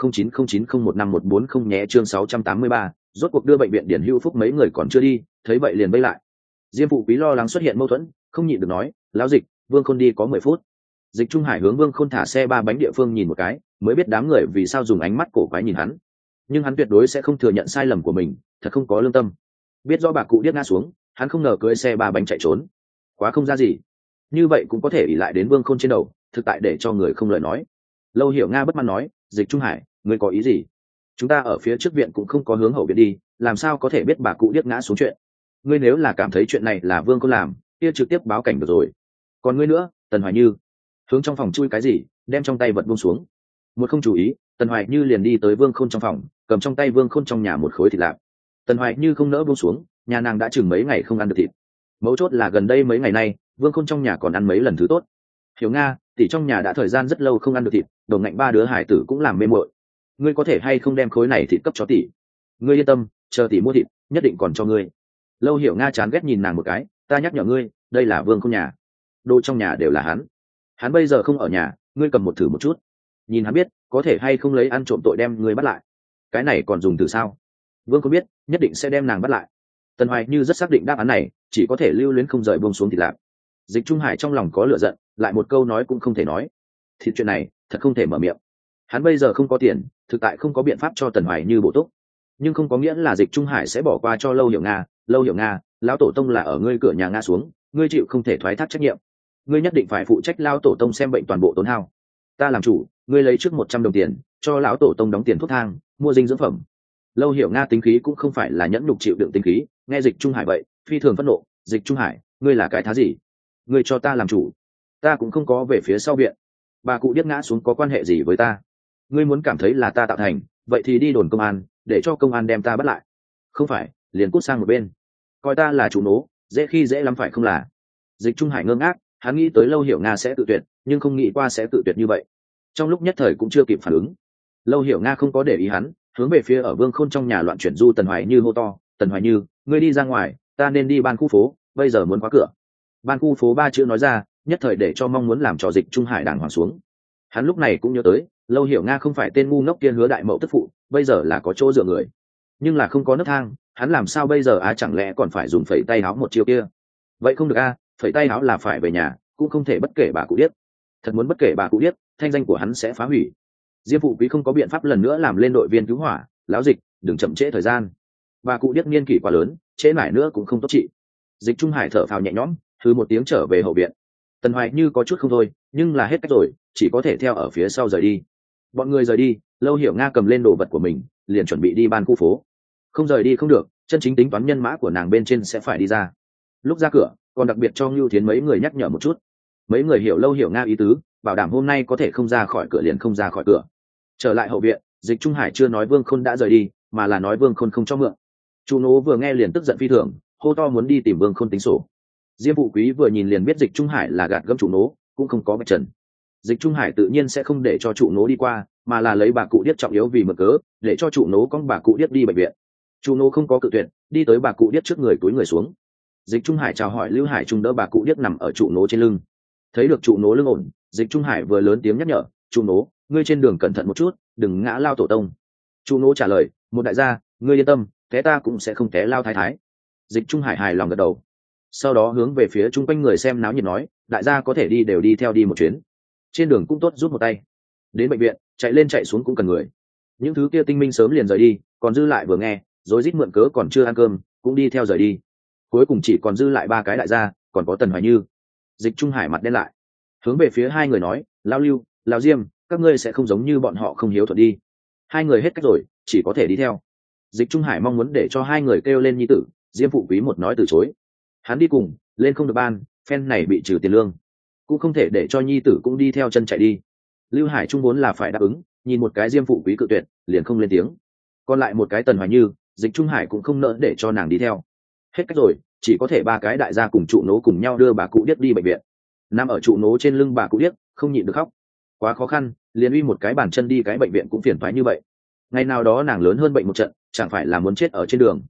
0909015140 nhé. Chương 683, rốt cuộc đưa bệnh viện Điển Hữu Phúc mấy người còn chưa đi, thấy vậy liền vây lại. Diêm Phụ Quý lo lắng xuất hiện mâu thuẫn, không nhịn được nói, lão Dịch, Vương Khôn đi có 10 phút. Dịch Trung Hải hướng Vương Khôn thả xe ba bánh địa phương nhìn một cái, mới biết đám người vì sao dùng ánh mắt cổ quái nhìn hắn. Nhưng hắn tuyệt đối sẽ không thừa nhận sai lầm của mình, thật không có lương tâm. Biết do bà cụ điếc ngã xuống, hắn không ngờ cưỡi xe ba bánh chạy trốn, quá không ra gì. Như vậy cũng có thể ỷ lại đến Vương Khôn trên đầu, thực tại để cho người không lời nói. Lâu Hiểu Nga bất mãn nói, Dịch Trung Hải, ngươi có ý gì? Chúng ta ở phía trước viện cũng không có hướng hậu viện đi, làm sao có thể biết bà cụ điếc ngã xuống chuyện? Ngươi nếu là cảm thấy chuyện này là Vương Khôn làm, kia trực tiếp báo cảnh được rồi. Còn ngươi nữa, Tần Hoài Như, hướng trong phòng chui cái gì, đem trong tay vật buông xuống. Một không chú ý, Tần Hoài Như liền đi tới Vương Khôn trong phòng, cầm trong tay Vương Khôn trong nhà một khối thịt lạp. Tần Hoài Như không nỡ buông xuống, nhà nàng đã chừng mấy ngày không ăn được thịt. Mấu chốt là gần đây mấy ngày nay, Vương Khôn trong nhà còn ăn mấy lần thứ tốt. Hiểu Nga, tỷ trong nhà đã thời gian rất lâu không ăn được thịt, đầu ngạnh ba đứa hải tử cũng làm mê muội. Ngươi có thể hay không đem khối này thịt cấp cho tỷ? Ngươi yên tâm, chờ tỷ mua thịt, nhất định còn cho ngươi. Lâu Hiểu Nga chán ghét nhìn nàng một cái, ta nhắc nhở ngươi, đây là Vương Khôn nhà, đồ trong nhà đều là hắn bây giờ không ở nhà, ngươi cầm một thử một chút, nhìn hắn biết có thể hay không lấy ăn trộm tội đem ngươi bắt lại. Cái này còn dùng từ sao? Vương Khôn biết nhất định sẽ đem nàng bắt lại. Tần Hoài Như rất xác định đáp án này, chỉ có thể lưu luyến không rời buông xuống thịt lạp. Dịch Trung Hải trong lòng có lửa giận, lại một câu nói cũng không thể nói. Thịt chuyện này thật không thể mở miệng. Hắn bây giờ không có tiền, thực tại không có biện pháp cho Tần Hoài Như bổ túc, nhưng không có nghĩa là Dịch Trung Hải sẽ bỏ qua cho Lâu Hiểu Nga. Lâu Hiểu Nga, lão tổ tông là ở ngươi cửa nhà ngã xuống, ngươi chịu không thể thoái thác trách nhiệm, ngươi nhất định phải phụ trách lão tổ tông xem bệnh toàn bộ tốn hao. Ta làm chủ, ngươi lấy trước 100 đồng tiền cho lão tổ tông đóng tiền thuốc thang, mua dinh dưỡng phẩm. Lâu Hiểu Nga tính khí cũng không phải là nhẫn nhục chịu đựng tính khí, nghe Dịch Trung Hải vậy phi thường phẫn nộ. Dịch Trung Hải, ngươi là cái thá gì? Ngươi cho ta làm chủ, ta cũng không có về phía sau viện, bà cụ điếc ngã xuống có quan hệ gì với ta? Ngươi muốn cảm thấy là ta tạo thành, vậy thì đi đồn công an, để cho công an đem ta bắt lại. Không phải, liền cút sang một bên, coi ta là chủ nố, dễ khi dễ lắm phải không là? Dịch Trung Hải ngơ ngác, hắn nghĩ tới Lâu Hiểu Nga sẽ tự tuyệt, nhưng không nghĩ qua sẽ tự tuyệt như vậy. Trong lúc nhất thời cũng chưa kịp phản ứng. Lâu Hiểu Nga không có để ý hắn, hướng về phía ở Vương Khôn trong nhà loạn chuyển du Tần Hoài Như hô to, Tần Hoài Như, ngươi đi ra ngoài, ta nên đi ban khu phố, bây giờ muốn khóa cửa. Ban khu phố 3 chữ nói ra, nhất thời để cho mong muốn làm trò Dịch Trung Hải đàng hoàng xuống. Hắn lúc này cũng nhớ tới, Lâu Hiểu Nga không phải tên ngu ngốc kia Hứa Đại Mậu tức phụ, bây giờ là có chỗ dựa người, nhưng là không có nấc thang, hắn làm sao bây giờ? Chẳng lẽ còn phải dùng phẩy tay áo một chiêu kia? Vậy không được phẩy tay áo là phải về nhà, cũng không thể bất kể bà cụ điếc. Thật muốn bất kể bà cụ điếc, thanh danh của hắn sẽ phá hủy. Diêm Phụ Quý không có biện pháp lần nữa làm lên đội viên cứu hỏa. Lão Dịch, đừng chậm trễ thời gian, bà cụ điếc niên kỷ quá lớn, trễ mãi nữa cũng không tốt trị. Dịch Trung Hải thở phào nhẹ nhõm, hừ một tiếng trở về hậu viện. Tần Hoài Như có chút không thôi, nhưng là hết cách rồi, chỉ có thể theo ở phía sau rời đi. Bọn người rời đi, Lâu Hiểu Nga cầm lên đồ vật của mình, liền chuẩn bị đi ban khu phố. Không rời đi không được, chân chính tính toán nhân mã của nàng bên trên sẽ phải đi ra. Lúc ra cửa, còn đặc biệt cho Ngưu Thiến mấy người nhắc nhở một chút. Mấy người hiểu Lâu Hiểu Nga ý tứ, bảo đảm hôm nay có thể không ra khỏi cửa liền không ra khỏi cửa. Trở lại hậu viện, Dịch Trung Hải chưa nói Vương Khôn đã rời đi, mà là nói Vương Khôn không cho mượn. Chu Nố vừa nghe liền tức giận phi thường, hô to muốn đi tìm Vương Khôn tính sổ. Diêm Phụ Quý vừa nhìn liền biết Dịch Trung Hải là gạt gẫm Chu Nố, cũng không có bạch trần. Dịch Trung Hải tự nhiên sẽ không để cho Chu Nố đi qua, mà là lấy bà cụ điếc trọng yếu vì mực cớ, để cho Chu Nố con bà cụ điếc đi bệnh viện. Chu Nố không có cự tuyệt, đi tới bà cụ điếc trước người, túi người xuống. Dịch Trung Hải chào hỏi Lưu Hải Trung đỡ bà cụ điếc nằm ở Chu Nố trên lưng. Thấy được Chu Nố lưng ổn, Dịch Trung Hải vừa lớn tiếng nhắc nhở, Chu Nố, ngươi trên đường cẩn thận một chút, đừng ngã lao tổ tông. Chu Nố trả lời, một đại gia, ngươi yên tâm, té ta cũng sẽ không té lao thái thái. Dịch Trung Hải hài lòng gật đầu, sau đó hướng về phía chung quanh người xem náo nhiệt nói, đại gia có thể đi đều đi theo đi một chuyến, trên đường cũng tốt rút một tay, đến bệnh viện chạy lên chạy xuống cũng cần người. Những thứ kia tinh minh sớm liền rời đi, còn dư lại vừa nghe rồi rít mượn cớ còn chưa ăn cơm cũng đi theo rời đi. Cuối cùng chỉ còn dư lại 3 cái đại gia, còn có Tần Hoài Như. Dịch Trung Hải mặt đen lại, hướng về phía 2 người nói, Lao Lưu, Lao Diêm, các ngươi sẽ không giống như bọn họ không hiếu thuận đi. 2 người hết cách rồi, chỉ có thể đi theo. Dịch Trung Hải mong muốn để cho 2 người kêu lên nhi tử, Diêm Phụ Quý một nói từ chối. Hắn đi cùng lên không được ban, phen này bị trừ tiền lương, cũng không thể để cho nhi tử cũng đi theo chân chạy đi. Lưu Hải Trung vốn là phải đáp ứng, nhìn một cái Diêm Phụ Quý cự tuyệt, liền không lên tiếng. Còn lại một cái Tần Hoài Như, Dịch Trung Hải cũng không nỡ để cho nàng đi theo. Hết cách rồi, chỉ có thể 3 cái đại gia cùng trụ nố cùng nhau đưa bà cụ điếc đi bệnh viện. Nằm ở trụ nố trên lưng bà cụ điếc, không nhịn được khóc. Quá khó khăn, liền uy một cái bàn chân đi cái bệnh viện cũng phiền toái như vậy. Ngày nào đó nàng lớn hơn bệnh một trận, chẳng phải là muốn chết ở trên đường.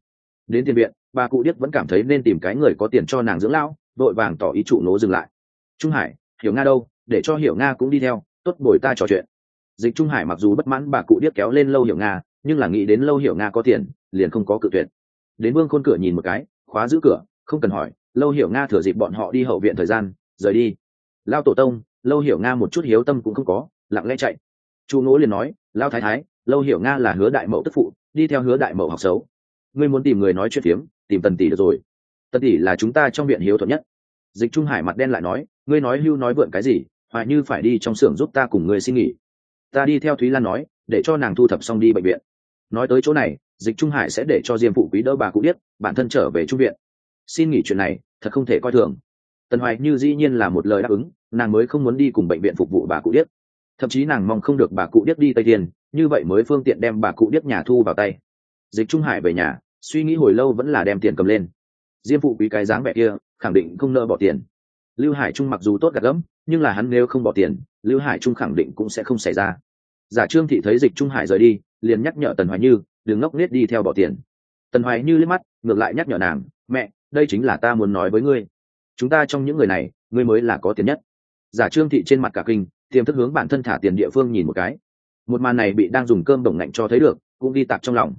Đến tiền viện, bà cụ điếc vẫn cảm thấy nên tìm cái người có tiền cho nàng dưỡng lão, đội vàng tỏ ý trụ nố dừng lại. Trung Hải, Hiểu Nga đâu, để cho Hiểu Nga cũng đi theo, tốt bồi ta trò chuyện. Dịch Trung Hải mặc dù bất mãn bà cụ điếc kéo lên Lâu Hiểu Nga, nhưng là nghĩ đến Lâu Hiểu Nga có tiền, liền không có cự tuyệt. Đến Vương Khôn cửa nhìn một cái, khóa giữ cửa, không cần hỏi. Lâu Hiểu Nga thừa dịp bọn họ đi hậu viện thời gian, rời đi. Lao tổ tông, Lâu Hiểu Nga một chút hiếu tâm cũng không có, lặng lẽ chạy. Chu Nỗ liền nói, Lao thái thái, Lâu Hiểu Nga là Hứa đại mậu tức phụ, đi theo Hứa đại mậu học xấu. Ngươi muốn tìm người nói chuyện phiếm, tìm Tần tỷ được rồi. Tần tỷ là chúng ta trong viện hiếu thuận nhất. Dịch Trung Hải mặt đen lại nói, ngươi nói hưu nói vượn cái gì, Hoài Như phải đi trong xưởng giúp ta cùng ngươi xin nghỉ. Ta đi theo Thúy Lan nói, để cho nàng thu thập xong đi bệnh viện. Nói tới chỗ này, Dịch Trung Hải sẽ để cho Diêm phụ quý đỡ bà cụ điếc, bản thân trở về trung viện. Xin nghỉ chuyện này, thật không thể coi thường. Tần Hoài Như dĩ nhiên là một lời đáp ứng, nàng mới không muốn đi cùng bệnh viện phục vụ bà cụ điếc. Thậm chí nàng mong không được bà cụ điếc đi Tây Tiền, như vậy mới phương tiện đem bà cụ điếc nhà thu vào tay. Dịch Trung Hải về nhà, suy nghĩ hồi lâu vẫn là đem tiền cầm lên. Diêm phụ quý cái dáng vẻ kia, khẳng định không nỡ bỏ tiền. Lưu Hải Trung mặc dù tốt gặt gẫm, nhưng là hắn nếu không bỏ tiền, Lưu Hải Trung khẳng định cũng sẽ không xảy ra. Giả Trương thị thấy Dịch Trung Hải rời đi, liền nhắc nhở Tần Hoài Như, đừng ngốc nghếch đi theo bỏ tiền. Tần Hoài Như liếc mắt, ngược lại nhắc nhở nàng, mẹ, đây chính là ta muốn nói với ngươi. Chúng ta trong những người này, ngươi mới là có tiền nhất. Giả Trương thị trên mặt cả kinh, tiềm thức hướng bản thân thả tiền địa phương nhìn một cái. Một màn này bị đang dùng cơm đồng ngạnh cho thấy được, cũng ghi tạc trong lòng.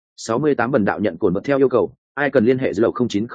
68 bần đạo nhận cồn vật theo yêu cầu, ai cần liên hệ dưới lầu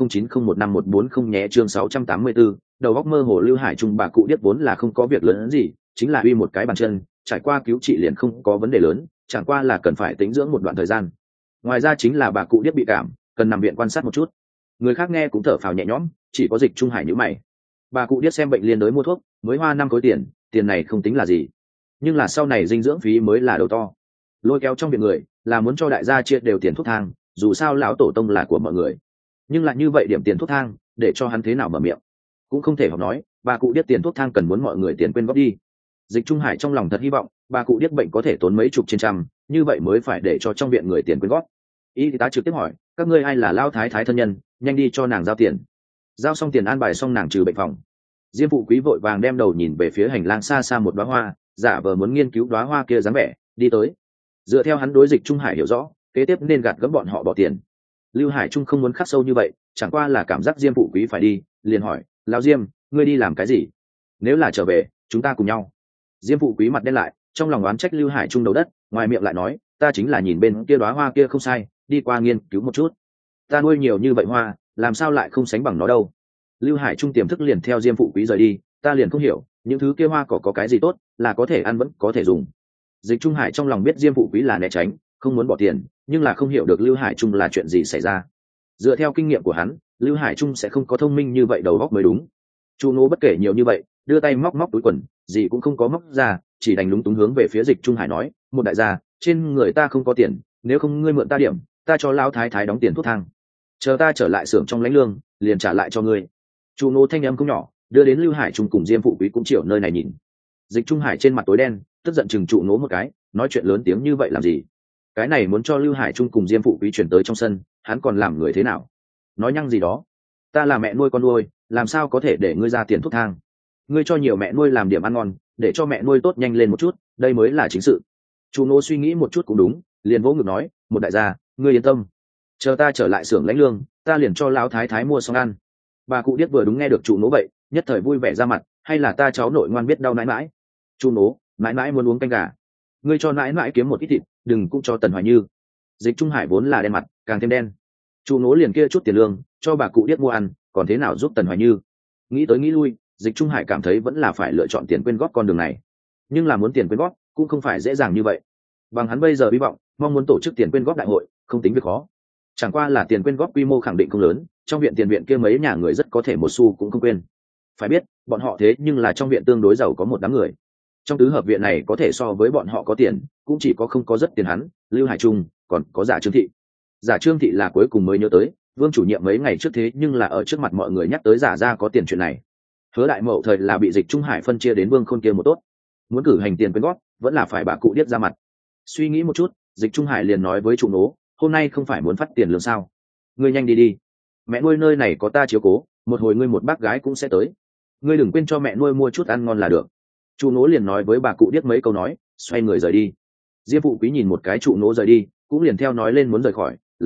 0909015140 nhé. Chương 684, đầu góc mơ hồ Lưu Hải Trung bà cụ điếc vốn là không có việc lớn gì, chính là uy một cái bàn chân, trải qua cứu trị liền không có vấn đề lớn, chẳng qua là cần phải tĩnh dưỡng một đoạn thời gian. Ngoài ra chính là bà cụ điếc bị cảm, cần nằm viện quan sát một chút. Người khác nghe cũng thở phào nhẹ nhõm, chỉ có Dịch Trung Hải nhíu mày. Bà cụ điếc xem bệnh liên đối mua thuốc, mới hoa 5 khối tiền, tiền này không tính là gì, nhưng là sau này dinh dưỡng phí mới là đầu to. Lôi kéo trong viện người là muốn cho đại gia chia đều tiền thuốc thang, dù sao lão tổ tông là của mọi người, nhưng lại như vậy điểm tiền thuốc thang để cho hắn thế nào mở miệng cũng không thể học nói. Bà cụ điếc tiền thuốc thang cần muốn mọi người tiền quên góp đi. Dịch Trung Hải trong lòng thật hy vọng bà cụ điếc bệnh có thể tốn mấy chục trên trăm, như vậy mới phải để cho trong viện người tiền quyên góp. Y tá trực tiếp hỏi, các ngươi ai là Lao thái thái thân nhân, nhanh đi cho nàng giao tiền. Giao xong tiền an bài xong nàng trừ bệnh phòng. Diêm phụ quý vội vàng đem đầu nhìn về phía hành lang xa xa một đóa hoa, giả vờ muốn nghiên cứu đóa hoa kia dáng vẻ, đi tới. Dựa theo hắn đối Dịch Trung Hải hiểu rõ, kế tiếp nên gạt gẫm bọn họ bỏ tiền. Lưu Hải Trung không muốn khắc sâu như vậy, chẳng qua là cảm giác Diêm phụ quý phải đi, liền hỏi, lão Diêm, ngươi đi làm cái gì? Nếu là trở về, chúng ta cùng nhau. Diêm phụ quý mặt đen lại, trong lòng oán trách Lưu Hải Trung đầu đất, ngoài miệng lại nói, ta chính là nhìn bên kia đóa hoa kia không sai, đi qua nghiên cứu một chút. Ta nuôi nhiều như vậy hoa, làm sao lại không sánh bằng nó đâu? Lưu Hải Trung tiềm thức liền theo Diêm phụ quý rời đi, ta liền không hiểu, những thứ kia hoa cỏ có cái gì tốt, là có thể ăn vẫn có thể dùng. Dịch Trung Hải trong lòng biết Diêm phụ quý là né tránh, không muốn bỏ tiền, nhưng là không hiểu được Lưu Hải Trung là chuyện gì xảy ra. Dựa theo kinh nghiệm của hắn, Lưu Hải Trung sẽ không có thông minh như vậy đầu óc mới đúng. Chu Nô bất kể nhiều như vậy, đưa tay móc móc túi quần, gì cũng không có móc ra, chỉ đành lúng túng hướng về phía Dịch Trung Hải nói, một đại gia, trên người ta không có tiền, nếu không ngươi mượn ta điểm, ta cho lão thái thái đóng tiền thuốc thang, chờ ta trở lại xưởng trong lãnh lương, liền trả lại cho ngươi. Chu Nô thanh âm cũng nhỏ, đưa đến Lưu Hải Trung cùng Diêm phụ quý cũng chịu nơi này nhìn. Dịch Trung Hải trên mặt tối đen, tức giận chừng Chu Nô một cái, nói chuyện lớn tiếng như vậy làm gì? Cái này muốn cho Lưu Hải Trung cùng Diêm phụ quý chuyển tới trong sân, hắn còn làm người thế nào? Nói nhăng gì đó? Ta là mẹ nuôi con nuôi, làm sao có thể để ngươi ra tiền thuốc thang? Ngươi cho nhiều mẹ nuôi làm điểm ăn ngon, để cho mẹ nuôi tốt nhanh lên một chút, đây mới là chính sự. Chu Nô suy nghĩ một chút cũng đúng, liền vỗ ngực nói, một đại gia, ngươi yên tâm, chờ ta trở lại xưởng lãnh lương, ta liền cho lão thái thái mua xong ăn. Bà cụ điếc vừa đúng nghe được Chu Nô vậy, nhất thời vui vẻ ra mặt, hay là ta cháu nội ngoan biết đau nãi mãi. Chu Nô, mãi mãi muốn uống canh gà, ngươi cho nãi mãi kiếm một ít thịt, đừng cũng cho Tần Hoài Như. Dịch Trung Hải vốn là đen mặt, càng thêm đen. Chu Nô liền kia chút tiền lương, cho bà cụ điếc mua ăn, còn thế nào giúp Tần Hoài Như? Nghĩ tới nghĩ lui, Dịch Trung Hải cảm thấy vẫn là phải lựa chọn tiền quyên góp con đường này, nhưng là muốn tiền quyên góp cũng không phải dễ dàng như vậy. Bằng hắn bây giờ hy vọng mong muốn tổ chức tiền quyên góp đại hội không tính việc khó, chẳng qua là tiền quyên góp quy mô khẳng định không lớn, trong viện tiền viện kia mấy nhà người rất có thể một xu cũng không quên. Phải biết bọn họ thế nhưng là trong viện tương đối giàu có một đám người, trong tứ hợp viện này có thể so với bọn họ có tiền cũng chỉ có không có rất tiền hắn, Lưu Hải Trung, còn có Giả Trương thị. Giả Trương thị là cuối cùng mới nhớ tới, Vương chủ nhiệm mấy ngày trước thế nhưng là ở trước mặt mọi người nhắc tới Giả ra có tiền chuyện này. Hứa đại mậu thời là bị Dịch Trung Hải phân chia đến Vương Khôn kia một tốt, muốn cử hành tiền quyên góp vẫn là phải bà cụ điếc ra mặt. Suy nghĩ một chút, Dịch Trung Hải liền nói với Trụ Nố, hôm nay không phải muốn phát tiền lương sao, ngươi nhanh đi đi, mẹ nuôi nơi này có ta chiếu cố, một hồi ngươi một bác gái cũng sẽ tới, ngươi đừng quên cho mẹ nuôi mua chút ăn ngon là được. Trụ Nố liền nói với bà cụ điếc mấy câu nói, xoay người rời đi. Diêm phụ quý nhìn một cái Trụ Nố rời đi, cũng liền theo nói lên muốn rời khỏi. Lão Dịch,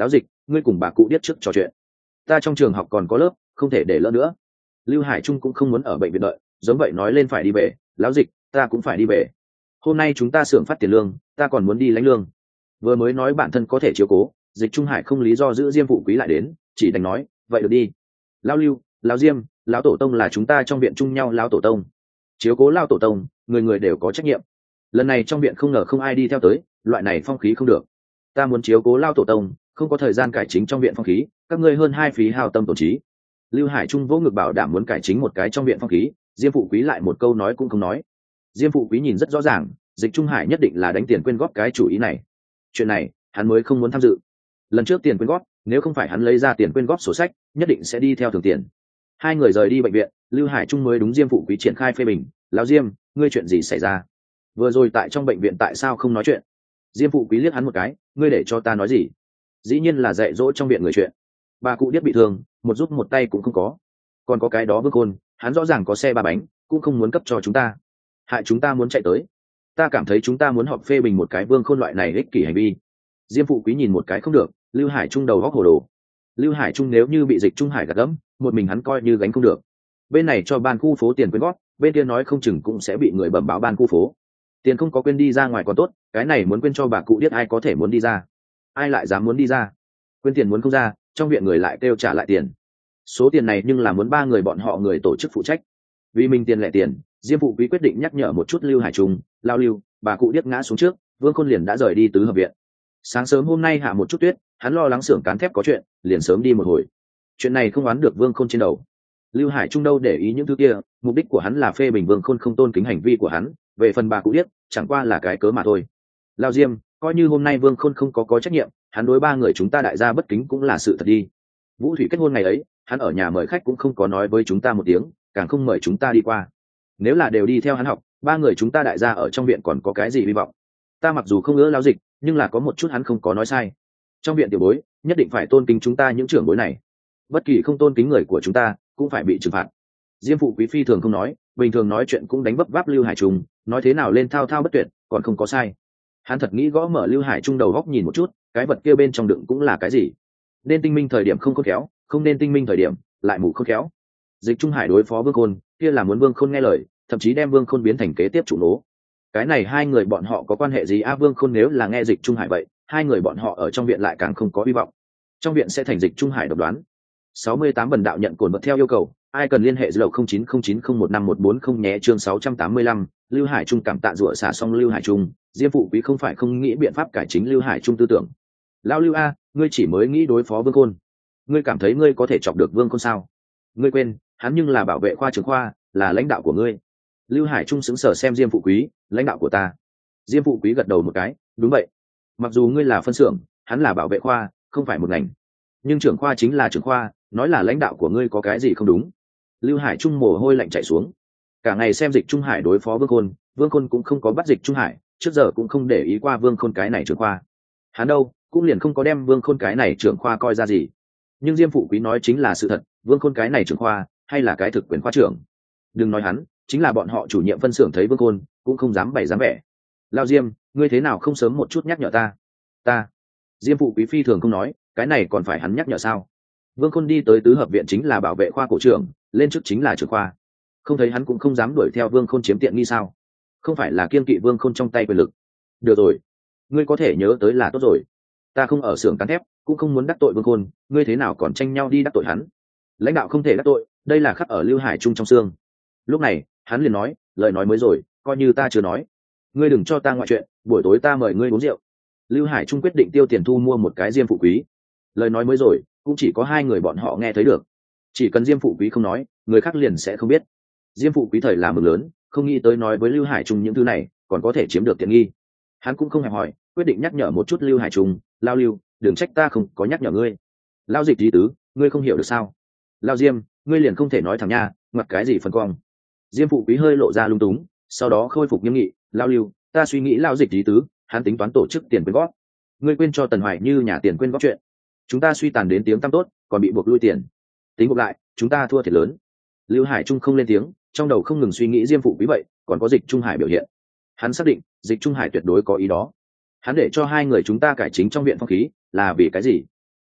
ngươi cùng bà cụ điếc trước trò chuyện, ta trong trường học còn có lớp, không thể để lỡ nữa. Lưu Hải Trung cũng không muốn ở bệnh viện đợi, giống vậy nói lên phải đi về. Lão Dịch, ta cũng phải đi về, hôm nay chúng ta xưởng phát tiền lương, ta còn muốn đi lãnh lương. Vừa mới nói bản thân có thể chiếu cố, Dịch Trung Hải không lý do giữ Diêm Phụ Quý lại đến, chỉ đành nói vậy được đi. Lão Lưu, lão Diêm, lão tổ tông là chúng ta trong viện chung nhau lão tổ tông, chiếu cố lão tổ tông, người người đều có trách nhiệm. Lần này trong viện không ngờ không ai đi theo tới, loại này phong khí không được. Ta muốn chiếu cố lão tổ tông, không có thời gian cải chính trong viện phong khí, các ngươi hơn hai phí hào tâm tổ trí. Lưu Hải Trung vỗ ngực bảo đảm muốn cải chính một cái trong viện phong khí, Diêm Phụ Quý lại một câu nói cũng không nói. Diêm Phụ Quý nhìn rất rõ ràng, Dịch Trung Hải nhất định là đánh tiền quyên góp cái chủ ý này. Chuyện này hắn mới không muốn tham dự. Lần trước tiền quyên góp, nếu không phải hắn lấy ra tiền quyên góp sổ sách, nhất định sẽ đi theo thường tiền. Hai người rời đi bệnh viện, Lưu Hải Trung mới đúng Diêm Phụ Quý triển khai phê bình. Lão Diêm, ngươi chuyện gì xảy ra? Vừa rồi tại trong bệnh viện tại sao không nói chuyện? Diêm Phụ Quý liếc hắn một cái, ngươi để cho ta nói gì? Dĩ nhiên là dạy dỗ trong viện người chuyện. Bà cụ điếc bị thương, một giúp một tay cũng không có. Còn có cái đó Vương Khôn, hắn rõ ràng có xe ba bánh, cũng không muốn cấp cho chúng ta, hại chúng ta muốn chạy tới. Ta cảm thấy chúng ta muốn họp phê bình một cái Vương Khôn loại này ích kỷ hành vi. Diêm Phụ Quý nhìn một cái không được, Lưu Hải Trung đầu góc hồ đồ. Lưu Hải Trung nếu như bị Dịch Trung Hải gạt gẫm, một mình hắn coi như gánh không được. Bên này cho ban khu phố tiền quyên góp, bên kia nói không chừng cũng sẽ bị người bẩm báo ban khu phố. Tiền không có quên đi ra ngoài còn tốt, cái này muốn quên cho bà cụ điếc ai có thể muốn đi ra? Ai lại dám muốn đi ra? Quên tiền muốn không ra, trong viện người lại kêu trả lại tiền. Số tiền này nhưng là muốn ba người bọn họ người tổ chức phụ trách. Vì mình tiền lẻ tiền, Diêm Phụ Quý quyết định nhắc nhở một chút Lưu Hải Trung. Lao Lưu, bà cụ điếc ngã xuống trước, Vương Khôn liền đã rời đi tứ hợp viện. Sáng sớm hôm nay hạ một chút tuyết, hắn lo lắng xưởng cán thép có chuyện, liền sớm đi một hồi. Chuyện này không oán được Vương Khôn trên đầu. Lưu Hải Trung đâu để ý những thứ kia, mục đích của hắn là phê bình Vương Khôn không tôn kính hành vi của hắn, về phần bà cụ điếc chẳng qua là cái cớ mà thôi. Lao Diêm, coi như hôm nay Vương Khôn không có trách nhiệm, hắn đối ba người chúng ta đại gia bất kính cũng là sự thật đi. Vũ Thủy kết hôn ngày ấy, hắn ở nhà mời khách cũng không có nói với chúng ta một tiếng, càng không mời chúng ta đi qua. Nếu là đều đi theo hắn học, ba người chúng ta đại gia ở trong viện còn có cái gì hy vọng? Ta mặc dù không ngỡ Lao Dịch, nhưng là có một chút hắn không có nói sai. Trong viện tiểu bối nhất định phải tôn kính chúng ta những trưởng bối này, bất kỳ không tôn kính người của chúng ta cũng phải bị trừng phạt. Diêm Phụ Quý phi thường không nói, bình thường nói chuyện cũng đánh vấp váp Lưu Hải Trung, nói thế nào lên thao thao bất tuyệt, còn không có sai. Hắn thật nghĩ gõ mở Lưu Hải Trung đầu góc nhìn một chút, cái vật kia bên trong đựng cũng là cái gì? Nên tinh minh thời điểm không khôn khéo, không nên tinh minh thời điểm lại mù khôn khéo. Dịch Trung Hải đối phó Vương Khôn, kia là muốn Vương Khôn nghe lời, thậm chí đem Vương Khôn biến thành kế tiếp chủ nố. Cái này hai người bọn họ có quan hệ gì? Vương Khôn nếu là nghe Dịch Trung Hải vậy, hai người bọn họ ở trong viện lại càng không có hy vọng. Trong viện sẽ thành Dịch Trung Hải độc đoán. 68 Bần đạo nhận cồn vật theo yêu cầu, ai cần liên hệ dầu 0909015140 nhé. Chương 685, Lưu Hải Trung cảm tạ rủa xả xong Lưu Hải Trung, Diêm Phụ Quý không phải không nghĩ biện pháp cải chính Lưu Hải Trung tư tưởng. Lão Lưu a, ngươi chỉ mới nghĩ đối phó Vương Khôn, ngươi cảm thấy ngươi có thể chọc được Vương Khôn sao? Ngươi quên, hắn nhưng là bảo vệ khoa trưởng khoa, là lãnh đạo của ngươi. Lưu Hải Trung sững sờ xem Diêm Phụ Quý, lãnh đạo của ta. Diêm Phụ Quý gật đầu một cái, đúng vậy. Mặc dù ngươi là phân xưởng, hắn là bảo vệ khoa, không phải một ngành, nhưng trưởng khoa chính là trưởng khoa, nói là lãnh đạo của ngươi có cái gì không đúng? Lưu Hải Trung mồ hôi lạnh chảy xuống. Cả ngày xem Dịch Trung Hải đối phó Vương Khôn, Vương Khôn cũng không có bắt Dịch Trung Hải, trước giờ cũng không để ý qua Vương Khôn cái này trưởng khoa. Hắn đâu, cũng liền không có đem Vương Khôn cái này trưởng khoa coi ra gì. Nhưng Diêm Phụ Quý nói chính là sự thật, Vương Khôn cái này trưởng khoa, hay là cái thực quyền khoa trưởng. Đừng nói hắn, chính là bọn họ chủ nhiệm phân xưởng thấy Vương Khôn, cũng không dám bày dám vẻ. Lao Diêm, ngươi thế nào không sớm một chút nhắc nhở ta? Diêm Phụ Quý phi thường không nói, cái này còn phải hắn nhắc nhở sao? Vương Khôn đi tới tứ hợp viện chính là bảo vệ khoa cổ trưởng, lên chức chính là trưởng khoa. Không thấy hắn cũng không dám đuổi theo Vương Khôn chiếm tiện nghi sao? Không phải là kiên kỵ Vương Khôn trong tay quyền lực. Được rồi, ngươi có thể nhớ tới là tốt rồi. Ta không ở xưởng cán thép, cũng không muốn đắc tội Vương Khôn, ngươi thế nào còn tranh nhau đi đắc tội hắn? Lãnh đạo không thể đắc tội, đây là khắc ở Lưu Hải Trung trong xương. Lúc này, hắn liền nói, lời nói mới rồi, coi như ta chưa nói. Ngươi đừng cho ta ngoại chuyện, buổi tối ta mời ngươi uống rượu. Lưu Hải Trung quyết định tiêu tiền thu mua một cái Diêm Phụ Quý. Lời nói mới rồi, cũng chỉ có hai người bọn họ nghe thấy được. Chỉ cần Diêm Phụ Quý không nói, người khác liền sẽ không biết. Diêm Phụ Quý thời là mừng lớn, không nghĩ tới nói với Lưu Hải Trung những thứ này, còn có thể chiếm được tiện nghi. Hắn cũng không hề hỏi, quyết định nhắc nhở một chút Lưu Hải Trung. Lao Lưu, đừng trách ta không có nhắc nhở ngươi. Lao Dịch ý tứ, ngươi không hiểu được sao? Lao Diêm, ngươi liền không thể nói thẳng nha, mặc cái gì phân quang? Diêm Phụ Quý hơi lộ ra lung túng, sau đó khôi phục nghiêm nghị. Lao Lưu, ta suy nghĩ Lao Dịch ý tứ, hắn tính toán tổ chức tiền quyên góp. Ngươi quên cho Tần Hoài Như nhà tiền quyên góp chuyện, chúng ta suy tàn đến tiếng tăm tốt, còn bị buộc lui tiền, tính gộp lại chúng ta thua thiệt lớn. Lưu Hải Trung không lên tiếng, trong đầu không ngừng suy nghĩ Diêm Phụ Quý vậy, còn có Dịch Trung Hải biểu hiện. Hắn xác định Dịch Trung Hải tuyệt đối có ý đó. Hắn để cho hai người chúng ta cải chính trong viện phong khí là vì cái gì?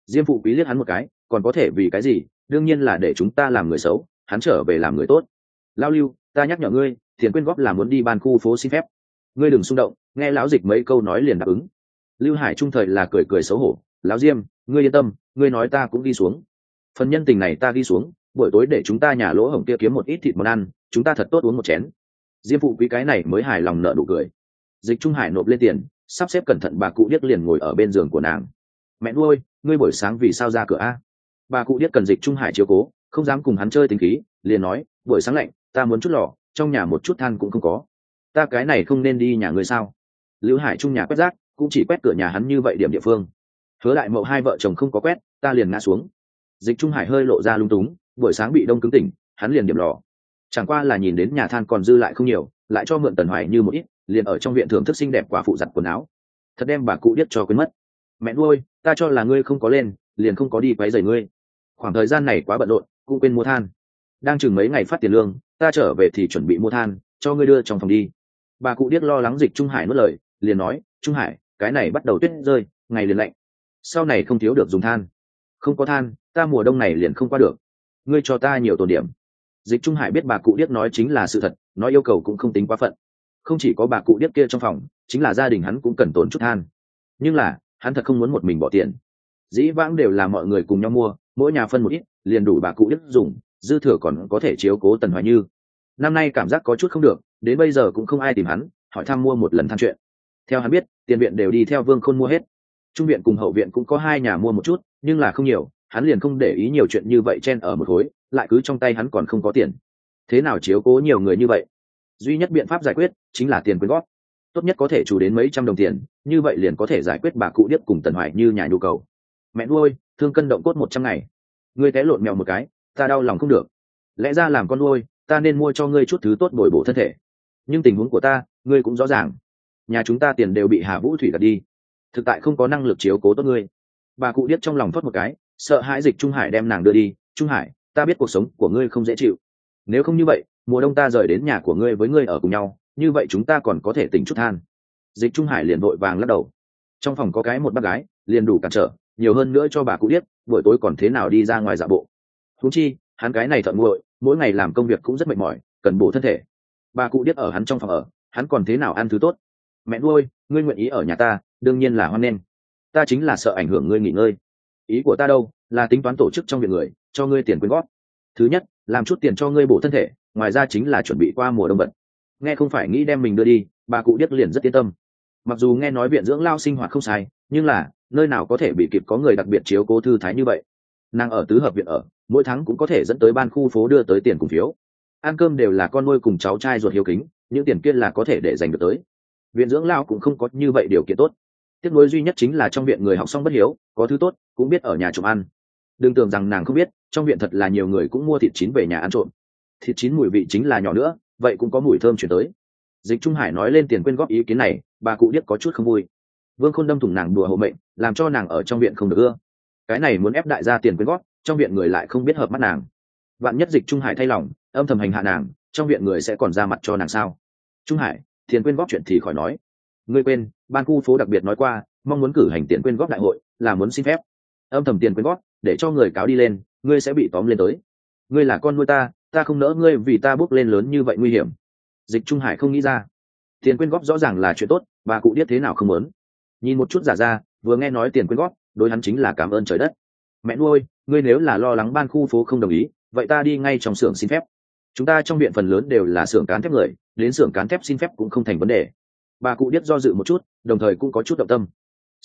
Diêm phụ quý liếc hắn một cái, còn có thể vì cái gì? Đương nhiên là để chúng ta làm người xấu, hắn trở về làm người tốt. Lão Lưu, ta nhắc nhở ngươi, tiền quyên góp là muốn đi ban khu phố xin phép, ngươi đừng xung động. Nghe lão Dịch mấy câu nói liền đáp ứng. Lưu Hải trung thời là cười cười xấu hổ. Lão Diêm, ngươi yên tâm, ngươi nói ta cũng đi xuống. Phần nhân tình này ta đi xuống, buổi tối để chúng ta nhà lỗ hổng kia kiếm một ít thịt món ăn, chúng ta thật tốt uống một chén. Diêm phụ quý cái này mới hài lòng nợ nụ cười. Dịch Trung Hải nộp lên tiền, sắp xếp cẩn thận bà cụ điếc liền ngồi ở bên giường của nàng. Mẹ nuôi, ngươi buổi sáng vì sao ra cửa a? Bà cụ điếc cần Dịch Trung Hải chiếu cố, không dám cùng hắn chơi tính khí, liền nói, buổi sáng lạnh, ta muốn chút lò, trong nhà một chút than cũng không có. Ta cái này không nên đi nhà ngươi sao? Lưu Hải Trung nhà quét rác, cũng chỉ quét cửa nhà hắn như vậy điểm địa phương. Hứa Đại Mậu hai vợ chồng không có quét, ta liền ngã xuống. Dịch Trung Hải hơi lộ ra lung túng, buổi sáng bị đông cứng tỉnh, hắn liền điểm lò. Chẳng qua là nhìn đến nhà than còn dư lại không nhiều, lại cho mượn Tần Hoài Như một ít, liền ở trong viện thưởng thức xinh đẹp quả phụ giặt quần áo. Thật đem bà cụ điếc cho quên mất. Mẹ nuôi, ta cho là ngươi không có lên, liền không có đi quấy rầy ngươi. Khoảng thời gian này quá bận rộn, cũng quên mua than. Đang chừng mấy ngày phát tiền lương, ta trở về thì chuẩn bị mua than, cho ngươi đưa trong phòng đi. Bà cụ điếc lo lắng Dịch Trung Hải nuốt lời, liền nói, Trung Hải, cái này bắt đầu tuyết rơi, ngày liền lạnh, sau này không thiếu được dùng than. Không có than, ta mùa đông này liền không qua được. Ngươi cho ta nhiều tồn điểm. Dịch Trung Hải biết bà cụ điếc nói chính là sự thật, nói yêu cầu cũng không tính quá phận. Không chỉ có bà cụ điếc kia trong phòng, chính là gia đình hắn cũng cần tồn chút than. Nhưng là, hắn thật không muốn một mình bỏ tiền. Dĩ vãng đều là mọi người cùng nhau mua, mỗi nhà phân một ít, liền đủ bà cụ điếc dùng, dư thừa còn có thể chiếu cố Tần Hoài Như. Năm nay cảm giác có chút không được, đến bây giờ cũng không ai tìm hắn, hỏi thăm mua một lần than chuyện. Theo hắn biết, tiền viện đều đi theo Vương Khôn mua hết. Trung viện cùng hậu viện cũng có hai nhà mua một chút, nhưng là không nhiều, hắn liền không để ý nhiều chuyện như vậy chen ở một khối, lại cứ trong tay hắn còn không có tiền. Thế nào chiếu cố nhiều người như vậy? Duy nhất biện pháp giải quyết chính là tiền quyên góp. Tốt nhất có thể chủ đến mấy trăm đồng tiền, như vậy liền có thể giải quyết bà cụ điếc cùng Tần Hoài Như nhà nhu cầu. Mẹ nuôi, thương cân động cốt 100 ngày. Ngươi té lộn mèo một cái, ta đau lòng không được. Lẽ ra làm con nuôi, ta nên mua cho ngươi chút thứ tốt bồi bổ thân thể. Nhưng tình huống của ta, ngươi cũng rõ ràng. Nhà chúng ta tiền đều bị Hà Vũ Thủy gạt đi, thực tại không có năng lực chiếu cố tốt ngươi. Bà cụ điếc trong lòng thoát một cái, sợ hãi Dịch Trung Hải đem nàng đưa đi. Trung Hải, ta biết cuộc sống của ngươi không dễ chịu, nếu không như vậy mùa đông ta rời đến nhà của ngươi với ngươi ở cùng nhau, như vậy chúng ta còn có thể tỉnh chút than. Dịch Trung Hải liền vội vàng lắc đầu, trong phòng có cái một bác gái liền đủ cản trở, nhiều hơn nữa cho bà cụ điếc buổi tối còn thế nào đi ra ngoài dạo bộ. Huống chi hắn cái này thợ nguội, mỗi ngày làm công việc cũng rất mệt mỏi, cần bổ thân thể. Bà cụ điếc ở hắn trong phòng ở, hắn còn thế nào ăn thứ tốt. Mẹ nuôi, ngươi nguyện ý ở nhà ta, đương nhiên là hoan nghênh, ta chính là sợ ảnh hưởng ngươi nghỉ ngơi. Ý của ta đâu là tính toán tổ chức trong viện người cho ngươi tiền quyên góp. Thứ nhất, làm chút tiền cho ngươi bổ thân thể, ngoài ra chính là chuẩn bị qua mùa đông bận. Nghe không phải nghĩ đem mình đưa đi, bà cụ điếc liền rất yên tâm. Mặc dù nghe nói viện dưỡng lao sinh hoạt không sai, nhưng là nơi nào có thể bị kịp có người đặc biệt chiếu cố thư thái như vậy. Nàng ở tứ hợp viện ở, mỗi tháng cũng có thể dẫn tới ban khu phố đưa tới tiền cùng phiếu. Ăn cơm đều là con nuôi cùng cháu trai ruột hiếu kính, những tiền kia là có thể để dành được tới. Viện dưỡng lao cũng không có như vậy điều kiện tốt. Tiếc nuối duy nhất chính là trong viện người học xong bất hiếu, có thứ tốt cũng biết ở nhà trộm ăn. Đừng tưởng rằng nàng không biết, trong viện thật là nhiều người cũng mua thịt chín về nhà ăn trộm. Thịt chín mùi vị chính là nhỏ nữa, vậy cũng có mùi thơm chuyển tới. Dịch Trung Hải nói lên tiền quyên góp ý kiến này, bà cụ điếc có chút không vui. Vương Khôn đâm thủng nàng đùa hộ mệnh, làm cho nàng ở trong viện không được ưa. Cái này muốn ép đại gia tiền quyên góp, trong viện người lại không biết hợp mắt nàng. Vạn nhất Dịch Trung Hải thay lòng, âm thầm hành hạ nàng, trong viện người sẽ còn ra mặt cho nàng sao? Trung Hải, tiền quyên góp chuyện thì khỏi nói. Ngươi quên, ban khu phố đặc biệt nói qua, mong muốn cử hành tiền quyên góp đại hội, là muốn xin phép. Âm thầm tiền quyên góp, để cho người cáo đi lên, ngươi sẽ bị tóm lên tới. Ngươi là con nuôi ta, ta không nỡ ngươi vì ta bước lên lớn như vậy nguy hiểm. Dịch Trung Hải không nghĩ ra, tiền quyên góp rõ ràng là chuyện tốt, bà cụ điếc thế nào không muốn. Nhìn một chút giả ra, vừa nghe nói tiền quyên góp, đối hắn chính là cảm ơn trời đất. Mẹ nuôi, ngươi nếu là lo lắng ban khu phố không đồng ý, vậy ta đi ngay trong xưởng xin phép. Chúng ta trong viện phần lớn đều là xưởng cán thép người, đến xưởng cán thép xin phép cũng không thành vấn đề. Bà cụ điếc do dự một chút, đồng thời cũng có chút động tâm.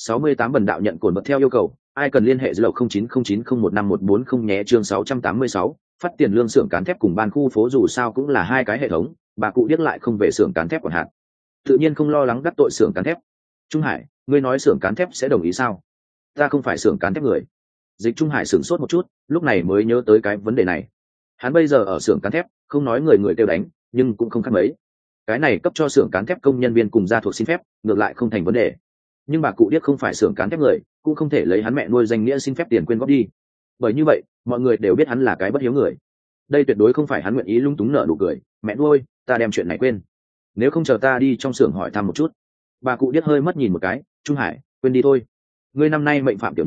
68 bần đạo nhận cổn bật theo yêu cầu, ai cần liên hệ dưới lầu 0909015140 nhé. Chương 686, phát tiền lương xưởng cán thép cùng ban khu phố dù sao cũng là hai cái hệ thống, bà cụ điếc lại không về xưởng cán thép quản hạt, tự nhiên không lo lắng đắc tội xưởng cán thép. Trung Hải, ngươi nói xưởng cán thép sẽ đồng ý sao? Ta không phải xưởng cán thép người. Dịch Trung Hải sửng sốt một chút, lúc này mới nhớ tới cái vấn đề này. Hắn bây giờ ở xưởng cán thép, không nói người người kêu đánh, nhưng cũng không khác mấy. Cái này cấp cho xưởng cán thép công nhân viên cùng gia thuộc xin phép, ngược lại không thành vấn đề. Nhưng bà cụ điếc không phải xưởng cán thép người, cũng không thể lấy hắn mẹ nuôi danh nghĩa xin phép tiền quyên góp đi. Bởi như vậy, mọi người đều biết hắn là cái bất hiếu người. Đây tuyệt đối không phải hắn nguyện ý lung túng nở nụ cười. Mẹ nuôi, ta đem chuyện này quên. Nếu không chờ ta đi trong xưởng hỏi thăm một chút. Bà cụ điếc hơi mất nhìn một cái. Trung Hải, quên đi thôi. Ngươi năm nay mệnh phạm tiểu nhân,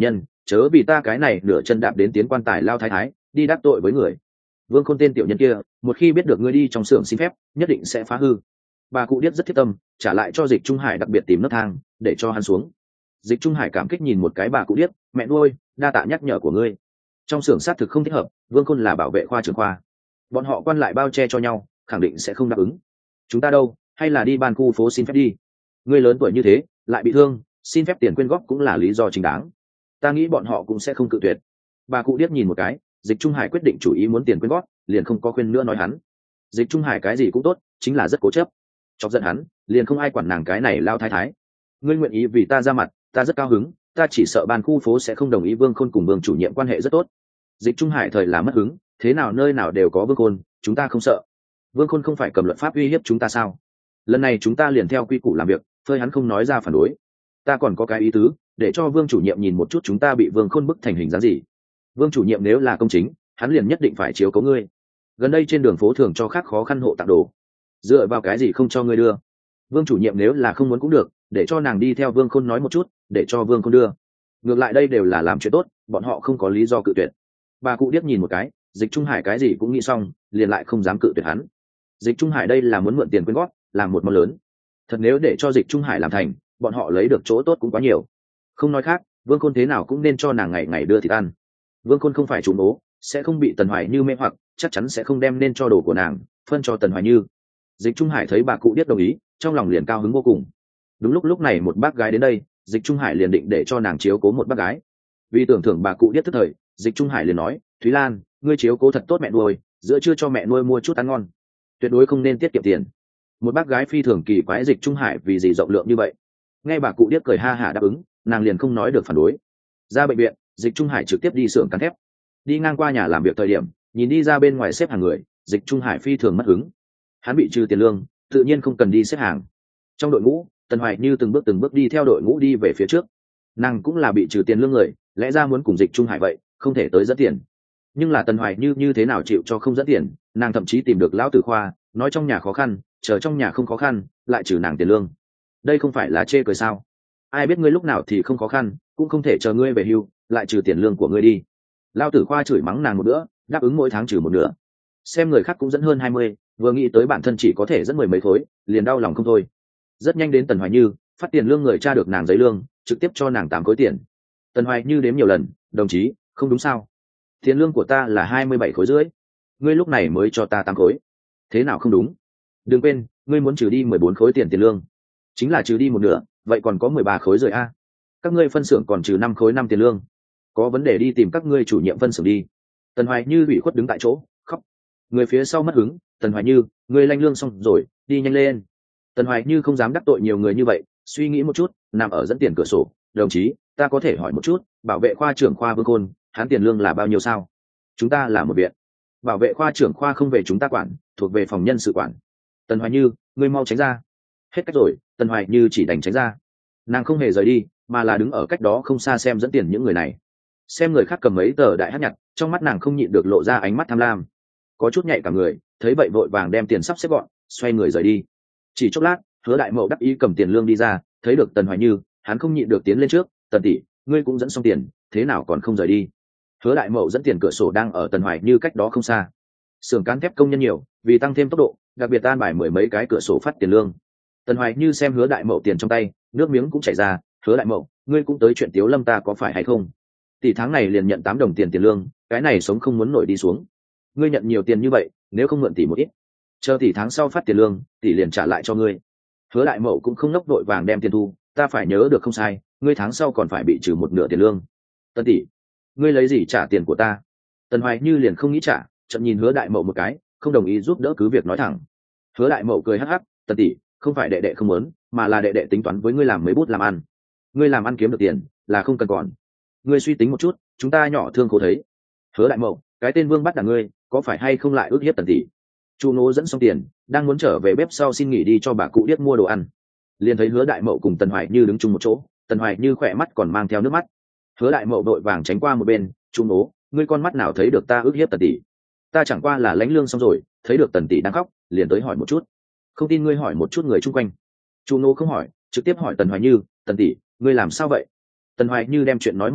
chớ vì ta cái này nửa chân đạp đến tiến quan tài lao thái thái đi đắc tội với người. Vương Khôn tên tiểu nhân kia một khi biết được ngươi đi trong xưởng xin phép nhất định sẽ phá hư. Bà cụ điếc rất thiết tâm, trả lại cho Dịch Trung Hải đặc biệt tìm nấc thang để cho hắn xuống. Dịch Trung Hải cảm kích nhìn một cái bà cụ điếc, mẹ nuôi, đa tạ nhắc nhở của ngươi. Trong xưởng xác thực không thích hợp, Vương Khôn là bảo vệ khoa trưởng khoa, bọn họ quan lại bao che cho nhau, khẳng định sẽ không đáp ứng. Chúng ta đâu, hay là đi ban khu phố xin phép đi. Ngươi lớn tuổi như thế, lại bị thương, xin phép tiền quyên góp cũng là lý do chính đáng. Ta nghĩ bọn họ cũng sẽ không cự tuyệt. Bà cụ điếc nhìn một cái, Dịch Trung Hải quyết định chủ ý muốn tiền quyên góp, liền không có khuyên nữa nói hắn. Dịch Trung Hải cái gì cũng tốt, chính là rất cố chấp. Chọc giận hắn, liền không ai quản nàng cái này lao thái thái. Ngươi nguyện ý vì ta ra mặt, ta rất cao hứng, ta chỉ sợ ban khu phố sẽ không đồng ý. Vương Khôn cùng Vương chủ nhiệm quan hệ rất tốt. Dịch Trung Hải thời là mất hứng, thế nào nơi nào đều có Vương Khôn, chúng ta không sợ. Vương Khôn không phải cầm luật pháp uy hiếp chúng ta sao? Lần này chúng ta liền theo quy củ làm việc, phơi hắn không nói ra phản đối. Ta còn có cái ý tứ, để cho Vương chủ nhiệm nhìn một chút chúng ta bị Vương Khôn bức thành hình dáng gì. Vương chủ nhiệm nếu là công chính, hắn liền nhất định phải chiếu cố ngươi. Gần đây trên đường phố thường cho khác khó khăn hộ tặng đồ, dựa vào cái gì không cho ngươi đưa? Vương chủ nhiệm nếu là không muốn cũng được, để cho nàng đi theo Vương Khôn nói một chút, để cho Vương Khôn đưa. Ngược lại đây đều là làm chuyện tốt, bọn họ không có lý do cự tuyệt. Bà cụ điếc nhìn một cái, Dịch Trung Hải cái gì cũng nghĩ xong, liền lại không dám cự tuyệt hắn. Dịch Trung Hải đây là muốn mượn tiền quyên góp, làm một món lớn. Thật nếu để cho Dịch Trung Hải làm thành, bọn họ lấy được chỗ tốt cũng quá nhiều. Không nói khác, Vương Khôn thế nào cũng nên cho nàng ngày ngày đưa thịt ăn. Vương Khôn không phải chủ nố, sẽ không bị Tần Hoài Như mê hoặc, chắc chắn sẽ không đem nên cho đồ của nàng phân cho Tần Hoài Như. Dịch Trung Hải thấy bà cụ điếc đồng ý, trong lòng liền cao hứng vô cùng. Đúng lúc này một bác gái đến đây, Dịch Trung Hải liền định để cho nàng chiếu cố một bác gái. Vì tưởng thưởng bà cụ điếc tức thời, Dịch Trung Hải liền nói, Thúy Lan, ngươi chiếu cố thật tốt mẹ nuôi, giữa trưa cho mẹ nuôi mua chút ăn ngon, tuyệt đối không nên tiết kiệm tiền. Một bác gái phi thường kỳ quái Dịch Trung Hải vì gì rộng lượng như vậy. Nghe bà cụ điếc cười ha hả đáp ứng, nàng liền không nói được phản đối. Ra bệnh viện, Dịch Trung Hải trực tiếp đi xưởng cán thép. Đi ngang qua nhà làm việc thời điểm, nhìn đi ra bên ngoài xếp hàng người, Dịch Trung Hải phi thường mất hứng. Hắn bị trừ tiền lương, tự nhiên không cần đi xếp hàng. Trong đội ngũ, Tần Hoài Như từng bước đi theo đội ngũ đi về phía trước. Nàng cũng là bị trừ tiền lương người, lẽ ra muốn cùng Dịch Trung Hải vậy, không thể tới dẫn tiền. Nhưng là Tần Hoài Như như thế nào chịu cho không dẫn tiền, nàng thậm chí tìm được lão tử khoa, nói trong nhà khó khăn, chờ trong nhà không khó khăn, lại trừ nàng tiền lương. Đây không phải là chê cười sao? Ai biết ngươi lúc nào thì không khó khăn, cũng không thể chờ ngươi về hưu, lại trừ tiền lương của ngươi đi. Lão tử khoa chửi mắng nàng một bữa, đáp ứng mỗi tháng trừ một nửa. Xem người khác cũng dẫn hơn 20, vừa nghĩ tới bản thân chỉ có thể dẫn mười mấy khối, liền đau lòng không thôi. Rất nhanh đến Tần Hoài Như, phát tiền lương người tra được nàng giấy lương, trực tiếp cho nàng 8 khối tiền. Tần Hoài Như đếm nhiều lần, đồng chí, không đúng sao? Tiền lương của ta là 27 khối rưỡi, ngươi lúc này mới cho ta 8 khối. Thế nào không đúng? Đừng quên, ngươi muốn trừ đi 14 khối tiền lương, chính là trừ đi một nửa, vậy còn có 13 khối rưỡi a. Các ngươi phân xưởng còn trừ 5 khối 5 tiền lương. Có vấn đề đi tìm các ngươi chủ nhiệm phân xưởng đi. Tần Hoài Như ủy khuất đứng tại chỗ, khóc. Người phía sau mất hứng, Tần Hoài Như, ngươi lanh lương xong rồi, đi nhanh lên. Tần Hoài Như không dám đắc tội nhiều người như vậy, suy nghĩ một chút, nằm ở dẫn tiền cửa sổ, đồng chí, ta có thể hỏi một chút, bảo vệ khoa trưởng khoa Vương Khôn, hắn tiền lương là bao nhiêu sao? Chúng ta là một viện, bảo vệ khoa trưởng khoa không về chúng ta quản, thuộc về phòng nhân sự quản. Tần Hoài Như, ngươi mau tránh ra. Hết cách rồi, Tần Hoài Như chỉ đành tránh ra. Nàng không hề rời đi, mà là đứng ở cách đó không xa xem dẫn tiền những người này. Xem người khác cầm mấy tờ đại hát nhặt, trong mắt nàng không nhịn được lộ ra ánh mắt tham lam. Có chút nhạy cả người, thấy vậy vội vàng đem tiền sắp xếp gọn, xoay người rời đi. Chỉ chốc lát, Hứa Đại Mậu đắc ý cầm tiền lương đi ra, thấy được Tần Hoài Như, hắn không nhịn được tiến lên trước, Tần tỷ, ngươi cũng dẫn xong tiền, thế nào còn không rời đi? Hứa Đại Mậu dẫn tiền cửa sổ đang ở Tần Hoài Như cách đó không xa. Xưởng cán thép công nhân nhiều, vì tăng thêm tốc độ, đặc biệt an bài mười mấy cái cửa sổ phát tiền lương. Tần Hoài Như xem Hứa Đại Mậu tiền trong tay, nước miếng cũng chảy ra. Hứa Đại Mậu, ngươi cũng tới chuyện Tiếu Lâm ta có phải hay không? Tỷ tháng này liền nhận 8 đồng tiền lương, cái này sống không muốn nổi đi xuống. Ngươi nhận nhiều tiền như vậy, nếu không mượn tỷ một ít, chờ tỷ tháng sau phát tiền lương, tỷ liền trả lại cho ngươi. Hứa Đại Mậu cũng không nốc đội vàng đem tiền thu, ta phải nhớ được không sai, ngươi tháng sau còn phải bị trừ một nửa tiền lương. Tần tỷ, ngươi lấy gì trả tiền của ta? Tần Hoài Như liền không nghĩ trả, chậm nhìn Hứa Đại Mậu một cái, không đồng ý giúp đỡ cứ việc nói thẳng. Hứa Đại Mậu cười hắc hắc, Tần tỷ, không phải đệ đệ không muốn, mà là đệ đệ tính toán với ngươi làm mấy bút làm ăn. Ngươi làm ăn kiếm được tiền, là không cần còn. Ngươi suy tính một chút, chúng ta nhỏ thương khổ thấy. Hứa Đại Mậu, cái tên Vương bắt đả ngươi, có phải hay không lại ước hiếp Tần tỷ? Chu Nô dẫn xong tiền, đang muốn trở về bếp sau xin nghỉ đi cho bà cụ điếc mua đồ ăn. Liền thấy Hứa Đại Mậu cùng Tần Hoài Như đứng chung một chỗ, Tần Hoài Như khỏe mắt còn mang theo nước mắt. Hứa Đại Mậu đội vàng tránh qua một bên, Chu Nô, ngươi con mắt nào thấy được ta ước hiếp Tần tỷ? Ta chẳng qua là lãnh lương xong rồi, thấy được Tần tỷ đang khóc, liền tới hỏi một chút. Không tin ngươi hỏi một chút người chung quanh. Chu Nô không hỏi, trực tiếp hỏi Tần Hoài Như, Tần tỷ, ngươi làm sao vậy? Tần Hoài Như đem chuyện nói một cái,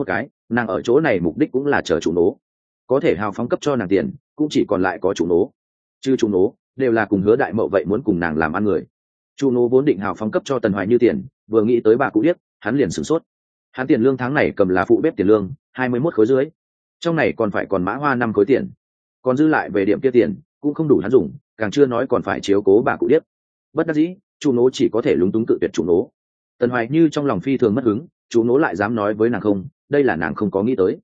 nàng ở chỗ này mục đích cũng là chờ chủ nố, có thể hào phóng cấp cho nàng tiền cũng chỉ còn lại có chủ nố, chứ chủ nố đều là cùng Hứa Đại Mậu vậy muốn cùng nàng làm ăn người. Chủ nố vốn định hào phóng cấp cho Tần Hoài Như tiền, vừa nghĩ tới bà cụ điếc hắn liền sửng sốt. Hắn tiền lương tháng này cầm là phụ bếp tiền lương 21 khối dưới, trong này còn phải còn mã hoa 5 khối tiền, còn dư lại về điểm kia tiền cũng không đủ hắn dùng, càng chưa nói còn phải chiếu cố bà cụ điếc. Bất đắc dĩ chủ nố chỉ có thể lúng túng cự tuyệt chủ nố. Tần Hoài Như trong lòng phi thường mất hứng, chủ nố lại dám nói với nàng không, đây là nàng không có nghĩ tới.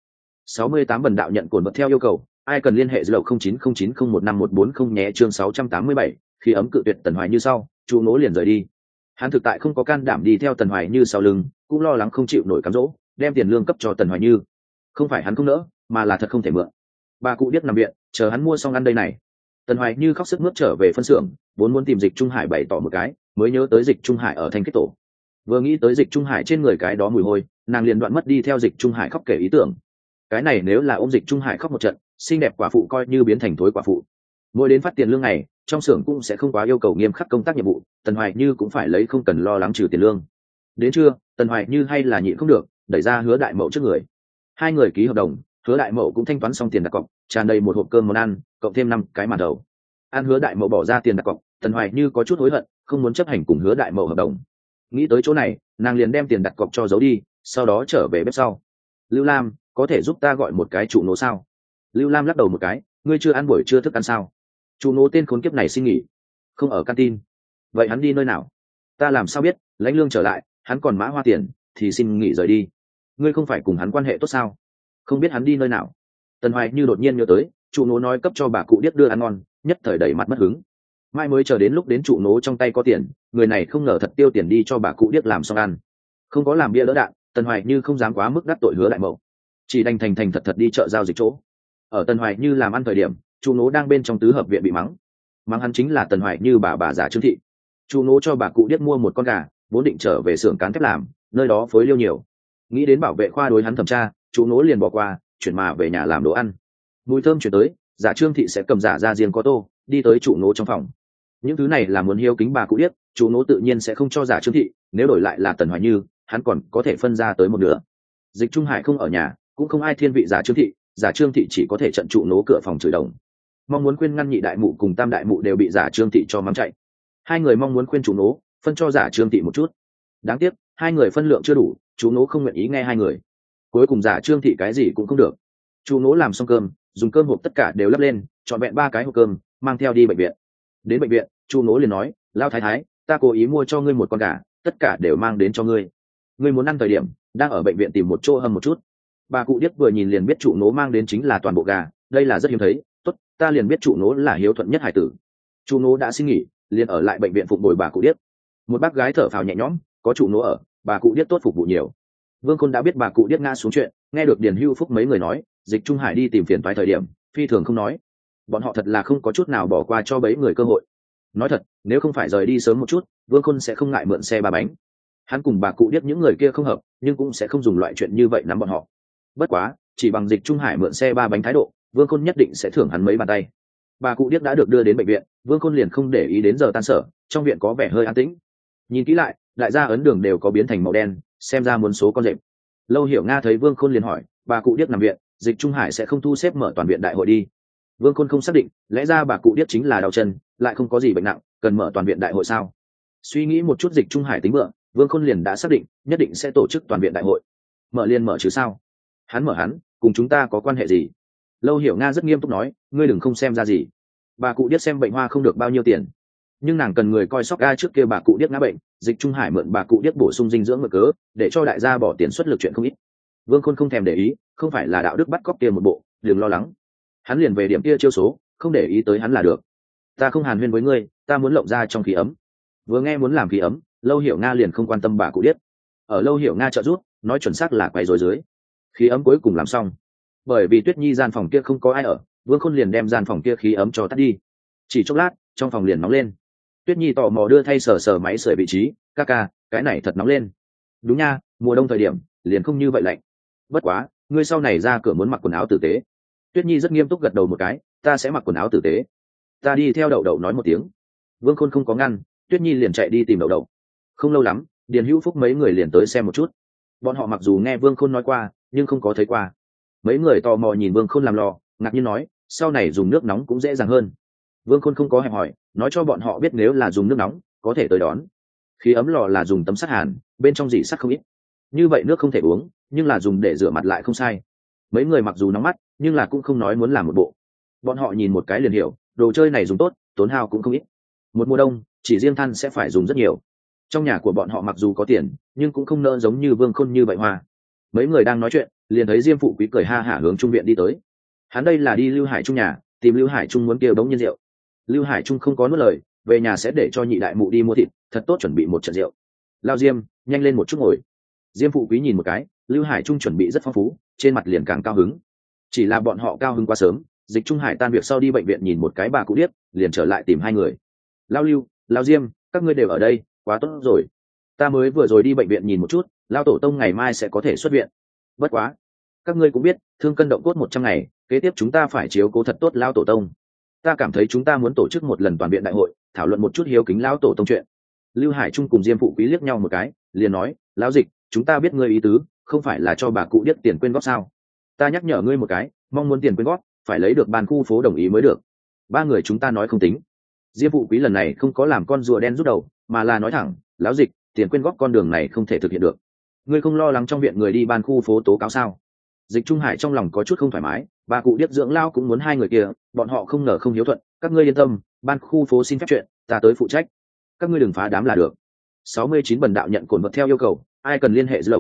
68 bần đạo nhận cồn vật theo yêu cầu, ai cần liên hệ lậu 0909015140 nhé. Chương 687, khi ấm cự tuyệt Tần Hoài Như sau, chủ nố liền rời đi. Hắn thực tại không có can đảm đi theo Tần Hoài Như sau lưng, cũng lo lắng không chịu nổi cám dỗ, đem tiền lương cấp cho Tần Hoài Như. Không phải hắn không nỡ, mà là thật không thể mượn. Bà cụ điếc nằm viện, chờ hắn mua xong ăn đây này. Tần Hoài Như khóc sức mướt trở về phân xưởng, vốn muốn tìm Dịch Trung Hải bày tỏ một cái, mới nhớ tới Dịch Trung Hải ở Thanh Kết Tổ. Vừa nghĩ tới Dịch Trung Hải trên người cái đó mùi hôi, nàng liền đoạn mất đi theo Dịch Trung Hải khóc kể ý tưởng. Cái này nếu là ôm Dịch Trung Hải khóc một trận, xinh đẹp quả phụ coi như biến thành thối quả phụ. Mỗi đến phát tiền lương này, trong xưởng cũng sẽ không quá yêu cầu nghiêm khắc công tác nhiệm vụ, Tần Hoài Như cũng phải lấy không cần lo lắng trừ tiền lương. Đến trưa, Tần Hoài Như hay là nhịn không được, đẩy ra Hứa Đại Mậu trước người. Hai người ký hợp đồng, Hứa Đại Mậu cũng thanh toán xong tiền đặt cọc, tràn đầy một hộp cơm món ăn, cộng thêm 5 cái màn đầu. Ăn Hứa Đại Mậu bỏ ra tiền đặt cọc, Tần Hoài Như có chút hối hận, không muốn chấp hành cùng Hứa Đại Mậu hợp đồng. Nghĩ tới chỗ này, nàng liền đem tiền đặt cọc cho giấu đi, sau đó trở về bếp sau. Lưu Lam, có thể giúp ta gọi một cái trụ nố sao? Lưu Lam lắc đầu một cái, ngươi chưa ăn buổi trưa thức ăn sao? Trụ nố tên khốn kiếp này xin nghỉ, không ở canteen. Vậy hắn đi nơi nào? Ta làm sao biết? Lãnh lương trở lại, hắn còn mã hoa tiền, thì xin nghỉ rời đi. Ngươi không phải cùng hắn quan hệ tốt sao? Không biết hắn đi nơi nào? Tần Hoài Như đột nhiên nhớ tới, trụ nố nói cấp cho bà cụ điếc đưa ăn ngon, nhất thời đầy mặt mất hứng. Mai mới chờ đến lúc đến trụ nố trong tay có tiền, người này không ngờ thật tiêu tiền đi cho bà cụ điếc làm xong ăn. Không có làm bia đỡ đạn, Tần Hoài Như không dám quá mức đắc tội Hứa Đại Mậu, chỉ đành thành thật đi chợ giao dịch chỗ. Ở Tần Hoài Như làm ăn thời điểm, trụ nố đang bên trong tứ hợp viện bị mắng hắn chính là Tần Hoài Như bà già Trương Thị. Trụ nố cho bà cụ điếc mua một con gà, vốn định trở về xưởng cán thép làm, nơi đó phối liêu nhiều, nghĩ đến bảo vệ khoa đối hắn thẩm tra, trụ nố liền bỏ qua, chuyển mà về nhà làm đồ ăn. Mùi thơm chuyển tới, giả Trương Thị sẽ cầm giả ra riêng có tô, đi tới trụ nố trong phòng. Những thứ này là muốn hiếu kính bà cụ điếc, trụ nố tự nhiên sẽ không cho giả Trương Thị, nếu đổi lại là Tần Hoài Như, hắn còn có thể phân ra tới một nửa. Dịch Trung Hải không ở nhà, cũng không ai thiên vị giả Trương Thị chỉ có thể trận trụ nố cửa phòng chửi đồng. Mong muốn khuyên ngăn nhị đại mụ cùng tam đại mụ đều bị giả Trương Thị cho mắng chạy. Hai người mong muốn khuyên chủ nố phân cho giả Trương Thị một chút, đáng tiếc hai người phân lượng chưa đủ, chủ nố không nguyện ý nghe hai người. Cuối cùng giả Trương Thị cái gì cũng không được. Chủ nố làm xong cơm, dùng cơm hộp tất cả đều lấp lên, trọn vẹn 3 cái hộp cơm, mang theo đi bệnh viện. Đến bệnh viện, chủ nố liền nói, lao thái thái, ta cố ý mua cho ngươi một con gà, tất cả đều mang đến cho ngươi. Ngươi muốn ăn thời điểm, đang ở bệnh viện tìm một chỗ hâm một chút. Bà cụ điếc vừa nhìn liền biết chủ nố mang đến chính là toàn bộ gà, đây là rất hiếm thấy. Tốt, ta liền biết chủ nố là hiếu thuận nhất hải tử. Chủ nố đã xin nghỉ, liền ở lại bệnh viện phụng bồi bà cụ điếc. Một bác gái thở phào nhẹ nhõm, có chủ nố ở, bà cụ điếc tốt phục vụ nhiều. Vương Khôn đã biết bà cụ điếc ngã xuống chuyện, nghe được Điền Hưu Phúc mấy người nói, Dịch Trung Hải đi tìm phiền toái thời điểm, phi thường không nói. Bọn họ thật là không có chút nào bỏ qua cho bấy người cơ hội. Nói thật, nếu không phải rời đi sớm một chút, Vương Khôn sẽ không ngại mượn xe 3 bánh. Hắn cùng bà cụ điếc những người kia không hợp, nhưng cũng sẽ không dùng loại chuyện như vậy nắm bọn họ. Bất quá, chỉ bằng Dịch Trung Hải mượn xe 3 bánh thái độ, Vương Khôn nhất định sẽ thưởng hắn mấy bàn tay. Bà cụ điếc đã được đưa đến bệnh viện, Vương Khôn liền không để ý đến giờ tan sở, trong viện có vẻ hơi an tĩnh. Nhìn kỹ lại, đại gia ấn đường đều có biến thành màu đen, xem ra muốn số con rệp. Lâu Hiểu Nga thấy Vương Khôn liền hỏi, bà cụ điếc nằm viện, Dịch Trung Hải sẽ không thu xếp mở toàn viện đại hội đi? Vương Khôn không xác định, lẽ ra bà cụ điếc chính là đau chân, lại không có gì bệnh nặng, cần mở toàn viện đại hội sao? Suy nghĩ một chút Dịch Trung Hải tính bựa, Vương Khôn liền đã xác định, nhất định sẽ tổ chức toàn viện đại hội. Mở liền mở chứ sao? Hắn mở hắn, cùng chúng ta có quan hệ gì? Lâu Hiểu Nga rất nghiêm túc nói, ngươi đừng không xem ra gì. Bà cụ điếc xem bệnh hoa không được bao nhiêu tiền, nhưng nàng cần người coi sóc ga trước kia bà cụ điếc ngã bệnh, Dịch Trung Hải mượn bà cụ điếc bổ sung dinh dưỡng mực cớ, để cho đại gia bỏ tiền xuất lực chuyện không ít. Vương Khôn không thèm để ý, không phải là đạo đức bắt cóc tiền một bộ, đừng lo lắng. Hắn liền về điểm kia chiêu số, không để ý tới hắn là được. Ta không hàn huyên với ngươi, ta muốn lộng ra trong khí ấm. Vừa nghe muốn làm khí ấm, Lâu Hiểu Nga liền không quan tâm bà cụ điếc. Ở Lâu Hiểu Nga trợ giúp, nói chuẩn xác là quay rối dưới. Khí ấm cuối cùng làm xong. Bởi vì Tuyết Nhi gian phòng kia không có ai ở, Vương Khôn liền đem gian phòng kia khí ấm cho tắt đi. Chỉ chốc lát, trong phòng liền nóng lên. Tuyết Nhi tò mò đưa thay sờ máy sưởi vị trí, ca ca, cái này thật nóng lên. Đúng nha, mùa đông thời điểm, liền không như vậy lạnh. Bất quá, ngươi sau này ra cửa muốn mặc quần áo tử tế. Tuyết Nhi rất nghiêm túc gật đầu một cái, ta sẽ mặc quần áo tử tế. Ta đi theo Đậu Đậu nói một tiếng. Vương Khôn không có ngăn, Tuyết Nhi liền chạy đi tìm Đậu Đậu. Không lâu lắm, Điền Hữu Phúc mấy người liền tới xem một chút. Bọn họ mặc dù nghe Vương Khôn nói qua, nhưng không có thấy qua. Mấy người tò mò nhìn Vương Khôn làm lò, ngạc nhiên nói, sau này dùng nước nóng cũng dễ dàng hơn. Vương Khôn không có hẹp hỏi, nói cho bọn họ biết nếu là dùng nước nóng có thể tới đón. Khí ấm lò là dùng tấm sắt hàn, bên trong dỉ sắt không ít, như vậy nước không thể uống, nhưng là dùng để rửa mặt lại không sai. Mấy người mặc dù nóng mắt nhưng là cũng không nói muốn làm một bộ. Bọn họ nhìn một cái liền hiểu, đồ chơi này dùng tốt, tốn hao cũng không ít. Một mùa đông chỉ riêng than sẽ phải dùng rất nhiều. Trong nhà của bọn họ mặc dù có tiền nhưng cũng không nỡ giống như Vương Khôn như vậy hoa. Mấy người đang nói chuyện liền thấy Diêm Phụ Quý cười ha hả hướng trung viện đi tới. Hắn đây là đi Lưu Hải Trung nhà tìm Lưu Hải Trung muốn kêu đống nhiên rượu. Lưu Hải Trung không có nuốt lời, về nhà sẽ để cho nhị đại mụ đi mua thịt, thật tốt chuẩn bị một trận rượu. Lao Diêm, nhanh lên một chút ngồi. Diêm Phụ Quý nhìn một cái, Lưu Hải Trung chuẩn bị rất phong phú, trên mặt liền càng cao hứng. Chỉ là bọn họ cao hứng quá sớm, Dịch Trung Hải tan việc sau đi bệnh viện nhìn một cái bà cụ điếc, liền trở lại tìm hai người. Lao Lưu, Lao Diêm, các ngươi đều ở đây, quá tốt rồi. Ta mới vừa rồi đi bệnh viện nhìn một chút, Lao tổ tông ngày mai sẽ có thể xuất viện. Bất quá, các ngươi cũng biết, thương cân động cốt 100 ngày, kế tiếp chúng ta phải chiếu cố thật tốt Lao tổ tông. Ta cảm thấy chúng ta muốn tổ chức một lần toàn viện đại hội, thảo luận một chút hiếu kính Lao tổ tông chuyện. Lưu Hải Trung cùng Diêm Phụ Quý liếc nhau một cái, liền nói, Lão Dịch, chúng ta biết ngươi ý tứ, không phải là cho bà cụ điếc tiền quyên góp sao? Ta nhắc nhở ngươi một cái, mong muốn tiền quyên góp phải lấy được ban khu phố đồng ý mới được. Ba người chúng ta nói không tính. Diêm Phụ Quý lần này không có làm con rùa đen rút đầu, mà là nói thẳng, Lão Dịch, tiền quyên góp con đường này không thể thực hiện được. Ngươi không lo lắng trong viện người đi ban khu phố tố cáo sao? Dịch Trung Hải trong lòng có chút không thoải mái, bà cụ điếc dưỡng lao cũng muốn hai người kia, bọn họ không ngờ không hiếu thuận, các ngươi yên tâm, ban khu phố xin phép chuyện, ta tới phụ trách. Các ngươi đừng phá đám là được. 69 Bần đạo nhận cổn vật theo yêu cầu, ai cần liên hệ dư lộc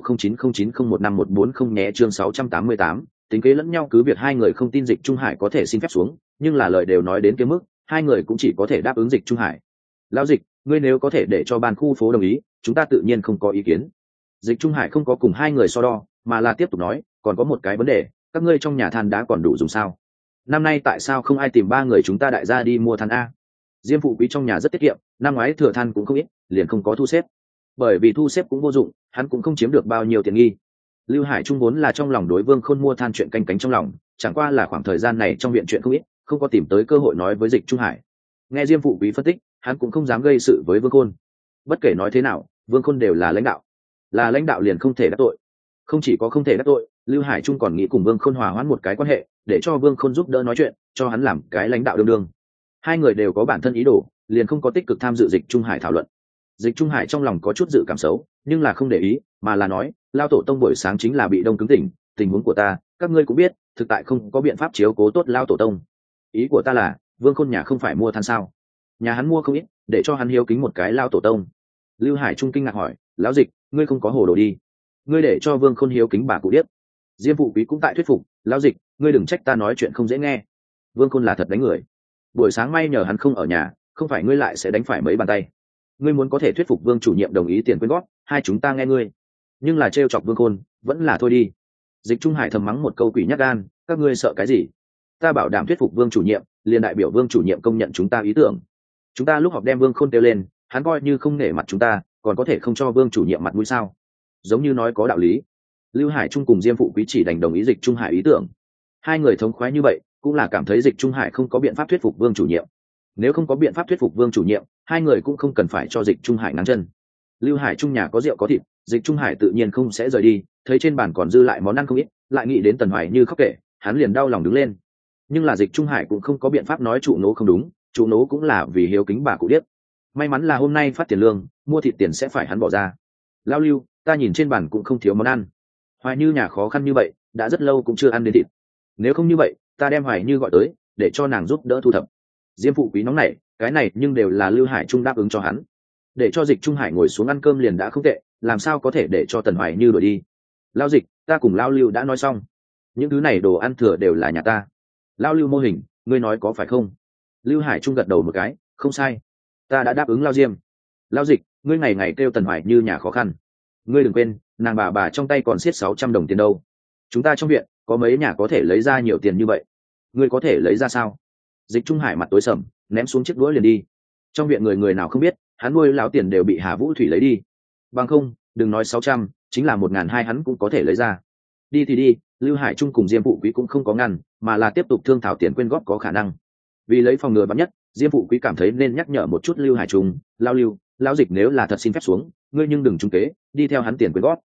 0909015140 nhé. Chương 688, tính kế lẫn nhau, cứ việc hai người không tin Dịch Trung Hải có thể xin phép xuống, nhưng là lời đều nói đến cái mức, hai người cũng chỉ có thể đáp ứng Dịch Trung Hải. Lão Dịch, ngươi nếu có thể để cho ban khu phố đồng ý, chúng ta tự nhiên không có ý kiến. Dịch Trung Hải không có cùng hai người so đo, mà là tiếp tục nói, còn có một cái vấn đề, các ngươi trong nhà than đá còn đủ dùng sao? Năm nay tại sao không ai tìm ba người chúng ta đại gia đi mua than a? Diêm Phụ Quý trong nhà rất tiết kiệm, năm ngoái thừa than cũng không ít, liền không có thu xếp. Bởi vì thu xếp cũng vô dụng, hắn cũng không chiếm được bao nhiêu tiền nghi. Lưu Hải Trung vốn là trong lòng đối Vương Khôn mua than chuyện canh cánh trong lòng, chẳng qua là khoảng thời gian này trong viện chuyện không ít, không có tìm tới cơ hội nói với Dịch Trung Hải. Nghe Diêm Phụ Quý phân tích, hắn cũng không dám gây sự với Vương Khôn. Bất kể nói thế nào, Vương Khôn đều là lãnh đạo liền không thể đắc tội. Không chỉ có không thể đắc tội, Lưu Hải Trung còn nghĩ cùng Vương Khôn hòa hoãn một cái quan hệ, để cho Vương Khôn giúp đỡ nói chuyện, cho hắn làm cái lãnh đạo đương đương. Hai người đều có bản thân ý đồ, liền không có tích cực tham dự Dịch Trung Hải thảo luận. Dịch Trung Hải trong lòng có chút dự cảm xấu, nhưng là không để ý, mà là nói, Lao tổ tông buổi sáng chính là bị đông cứng tỉnh, tình huống của ta, các ngươi cũng biết, thực tại không có biện pháp chiếu cố tốt Lao tổ tông. Ý của ta là, Vương Khôn nhà không phải mua than sao? Nhà hắn mua không ít, để cho hắn hiếu kính một cái Lao tổ tông. Lưu Hải Trung kinh ngạc hỏi, Lão Dịch, ngươi không có hồ đồ đi? Ngươi để cho Vương Khôn hiếu kính bà cụ điếc. Diêm Phụ Quý cũng tại thuyết phục, Lão Dịch, ngươi đừng trách ta nói chuyện không dễ nghe. Vương Khôn là thật đánh người. Buổi sáng may nhờ hắn không ở nhà, không phải ngươi lại sẽ đánh phải mấy bàn tay. Ngươi muốn có thể thuyết phục Vương chủ nhiệm đồng ý tiền quyên góp, hai chúng ta nghe ngươi. Nhưng là trêu chọc Vương Khôn, vẫn là thôi đi. Dịch Trung Hải thầm mắng một câu quỷ nhát gan, các ngươi sợ cái gì? Ta bảo đảm thuyết phục Vương chủ nhiệm, liền đại biểu Vương chủ nhiệm công nhận chúng ta ý tưởng. Chúng ta lúc họp đem Vương Khôn kêu lên, hắn coi như không nể mặt chúng ta, còn có thể không cho Vương chủ nhiệm mặt mũi sao? Giống như nói có đạo lý. Lưu Hải Trung cùng Diêm Phụ Quý chỉ đành đồng ý Dịch Trung Hải ý tưởng. Hai người thống khoái như vậy, cũng là cảm thấy Dịch Trung Hải không có biện pháp thuyết phục Vương chủ nhiệm. Nếu không có biện pháp thuyết phục Vương chủ nhiệm, hai người cũng không cần phải cho Dịch Trung Hải ngáng chân. Lưu Hải Trung nhà có rượu có thịt, Dịch Trung Hải tự nhiên không sẽ rời đi, thấy trên bàn còn dư lại món ăn không ít, lại nghĩ đến Tần Hoài Như khóc kể, hắn liền đau lòng đứng lên. Nhưng là Dịch Trung Hải cũng không có biện pháp nói trụ nố không đúng, trụ nố cũng là vì hiếu kính bà cụ điếc. May mắn là hôm nay phát tiền lương, mua thịt tiền sẽ phải hắn bỏ ra. Lao Lưu, ta nhìn trên bàn cũng không thiếu món ăn. Hoài Như nhà khó khăn như vậy, đã rất lâu cũng chưa ăn đến thịt. Nếu không như vậy, ta đem Hoài Như gọi tới, để cho nàng giúp đỡ thu thập. Diêm Phụ Quý nóng nảy, cái này nhưng đều là Lưu Hải Trung đáp ứng cho hắn. Để cho Dịch Trung Hải ngồi xuống ăn cơm liền đã không tệ, làm sao có thể để cho Tần Hoài Như đuổi đi. Lao Dịch, ta cùng Lao Lưu đã nói xong, những thứ này đồ ăn thừa đều là nhà ta. Lao Lưu mô hình, ngươi nói có phải không? Lưu Hải Trung gật đầu một cái, không sai, ta đã đáp ứng Lao Diêm. Lao Dịch, ngươi ngày ngày kêu Tần Hoài Như nhà khó khăn, ngươi đừng quên, nàng bà trong tay còn xiết 600 đồng tiền đâu. Chúng ta trong viện có mấy nhà có thể lấy ra nhiều tiền như vậy, ngươi có thể lấy ra sao? Dịch Trung Hải mặt tối sầm, ném xuống chiếc đũa liền đi. Trong viện người người nào không biết, hắn nuôi lão tiền đều bị Hà Vũ Thủy lấy đi. Bằng không, đừng nói 600, chính là 1.200 hắn cũng có thể lấy ra. Đi thì đi, Lưu Hải Trung cùng Diêm Phụ Quý cũng không có ngăn, mà là tiếp tục thương thảo tiền quyên góp có khả năng. Vì lấy phòng ngừa bắn nhất, Diêm Phụ Quý cảm thấy nên nhắc nhở một chút Lưu Hải Trung, Lao Lưu, Lão Dịch nếu là thật xin phép xuống, ngươi nhưng đừng trúng kế, đi theo hắn tiền quyên góp.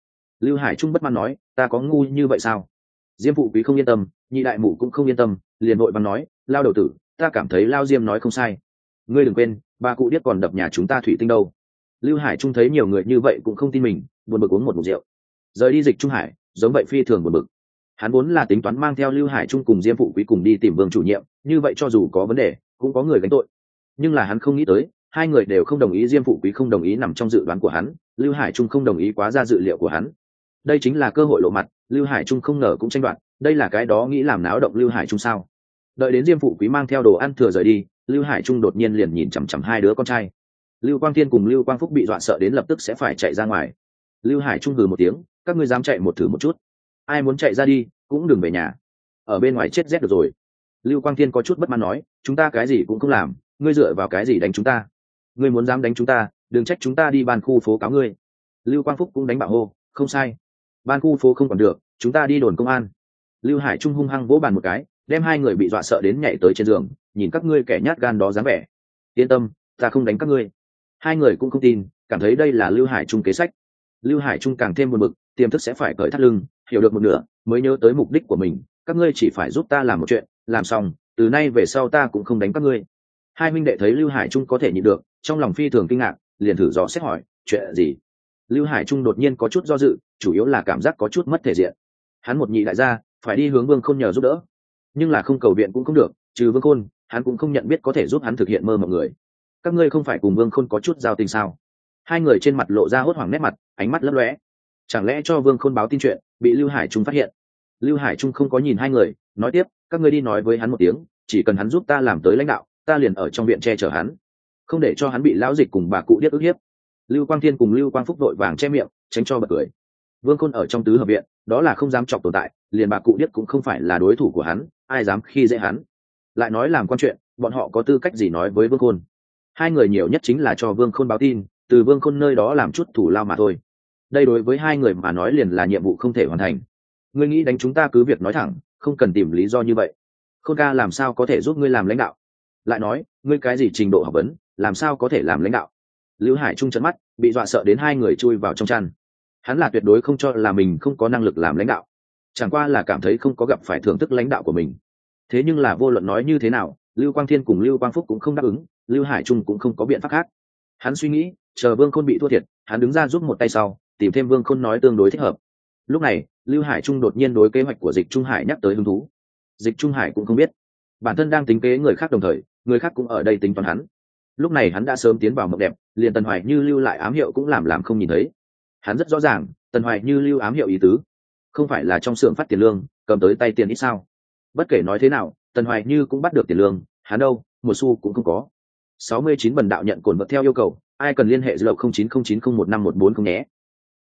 Lưu Hải Trung bất mãn nói, ta có ngu như vậy sao? Diêm phụ quý không yên tâm, nhị đại mụ cũng không yên tâm, liền vội vàng nói, lao đầu tử, ta cảm thấy lao Diêm nói không sai. Ngươi đừng quên, ba cụ điếc còn đập nhà chúng ta thủy tinh đâu. Lưu Hải Trung thấy nhiều người như vậy cũng không tin mình, buồn bực uống một ngụm rượu. Rời đi Dịch Trung Hải, giống vậy phi thường buồn bực. Hắn vốn là tính toán mang theo Lưu Hải Trung cùng Diêm phụ quý cùng đi tìm Vương chủ nhiệm, như vậy cho dù có vấn đề, cũng có người gánh tội. Nhưng là hắn không nghĩ tới, hai người đều không đồng ý, Diêm phụ quý không đồng ý nằm trong dự đoán của hắn, Lưu Hải Trung không đồng ý quá ra dự liệu của hắn. Đây chính là cơ hội lộ mặt, Lưu Hải Trung không ngờ cũng tranh đoạt, đây là cái đó nghĩ làm náo động Lưu Hải Trung sao? Đợi đến Diêm phụ quý mang theo đồ ăn thừa rời đi, Lưu Hải Trung đột nhiên liền nhìn chằm chằm hai đứa con trai. Lưu Quang Thiên cùng Lưu Quang Phúc bị dọa sợ đến lập tức sẽ phải chạy ra ngoài. Lưu Hải Trung hừ một tiếng, các ngươi dám chạy một thử một chút, ai muốn chạy ra đi cũng đừng về nhà, ở bên ngoài chết rét được rồi. Lưu Quang Thiên có chút bất mãn nói, chúng ta cái gì cũng không làm, ngươi dựa vào cái gì đánh chúng ta? Ngươi muốn dám đánh chúng ta, đừng trách chúng ta đi ban khu phố cáo ngươi. Lưu Quang Phúc cũng đánh bạo hô, không sai, ban khu phố không còn được, chúng ta đi đồn công an. Lưu Hải Trung hung hăng vỗ bàn một cái, đem hai người bị dọa sợ đến nhảy tới trên giường, nhìn các ngươi kẻ nhát gan đó dáng vẻ. Yên tâm, ta không đánh các ngươi. Hai người cũng không tin, cảm thấy đây là Lưu Hải Trung kế sách. Lưu Hải Trung càng thêm buồn bực, tiềm thức sẽ phải cởi thắt lưng, hiểu được một nửa mới nhớ tới mục đích của mình, các ngươi chỉ phải giúp ta làm một chuyện, làm xong từ nay về sau ta cũng không đánh các ngươi. Hai minh đệ thấy Lưu Hải Trung có thể nhịn được, trong lòng phi thường kinh ngạc, liền thử dò xét hỏi, chuyện gì? Lưu Hải Trung đột nhiên có chút do dự, chủ yếu là cảm giác có chút mất thể diện. Hắn một nhị đại gia, phải đi hướng Vương Khôn nhờ giúp đỡ, nhưng là không cầu viện cũng không được, trừ Vương Khôn, hắn cũng không nhận biết có thể giúp hắn thực hiện mơ mộng người. Các ngươi không phải cùng Vương Khôn có chút giao tình sao? Hai người trên mặt lộ ra hốt hoảng nét mặt, ánh mắt lấp lóe. Chẳng lẽ cho Vương Khôn báo tin chuyện, bị Lưu Hải Trung phát hiện? Lưu Hải Trung không có nhìn hai người, nói tiếp, các ngươi đi nói với hắn một tiếng, chỉ cần hắn giúp ta làm tới lãnh đạo, ta liền ở trong viện che chở hắn, không để cho hắn bị lão Dịch cùng bà cụ điếc ức hiếp. Lưu Quang Thiên cùng Lưu Quang Phúc đội vàng che miệng, tránh cho bật cười. Vương Khôn ở trong tứ hợp viện, đó là không dám chọc tồn tại, liền bà cụ điếc cũng không phải là đối thủ của hắn, ai dám khi dễ hắn? Lại nói làm quan chuyện, bọn họ có tư cách gì nói với Vương Khôn? Hai người nhiều nhất chính là cho Vương Khôn báo tin, từ Vương Khôn nơi đó làm chút thủ lao mà thôi. Đây đối với hai người mà nói liền là nhiệm vụ không thể hoàn thành. Ngươi nghĩ đánh chúng ta cứ việc nói thẳng, không cần tìm lý do như vậy. Khôn ca làm sao có thể giúp ngươi làm lãnh đạo? Lại nói, ngươi cái gì trình độ học vấn, làm sao có thể làm lãnh đạo? Lưu Hải Trung trợn mắt, bị dọa sợ đến hai người chui vào trong chăn. Hắn là tuyệt đối không cho là mình không có năng lực làm lãnh đạo, chẳng qua là cảm thấy không có gặp phải thưởng thức lãnh đạo của mình. Thế nhưng là vô luận nói như thế nào, Lưu Quang Thiên cùng Lưu Quang Phúc cũng không đáp ứng, Lưu Hải Trung cũng không có biện pháp khác. Hắn suy nghĩ, chờ Vương Khôn bị thua thiệt, hắn đứng ra giúp một tay sau, tìm thêm Vương Khôn nói tương đối thích hợp. Lúc này, Lưu Hải Trung đột nhiên đối kế hoạch của Dịch Trung Hải nhắc tới hứng thú. Dịch Trung Hải cũng không biết, bản thân đang tính kế người khác, đồng thời người khác cũng ở đây tính toán hắn. Lúc này hắn đã sớm tiến vào mộng đẹp, liền Tần Hoài Như lưu lại ám hiệu cũng làm không nhìn thấy. Hắn rất rõ ràng, Tần Hoài Như lưu ám hiệu ý tứ, không phải là trong xưởng phát tiền lương, cầm tới tay tiền ít sao? Bất kể nói thế nào, Tần Hoài Như cũng bắt được tiền lương, hắn đâu, một xu cũng không có. 69 bần đạo nhận cồn vật theo yêu cầu, ai cần liên hệ Zalo 0909015140 nhé.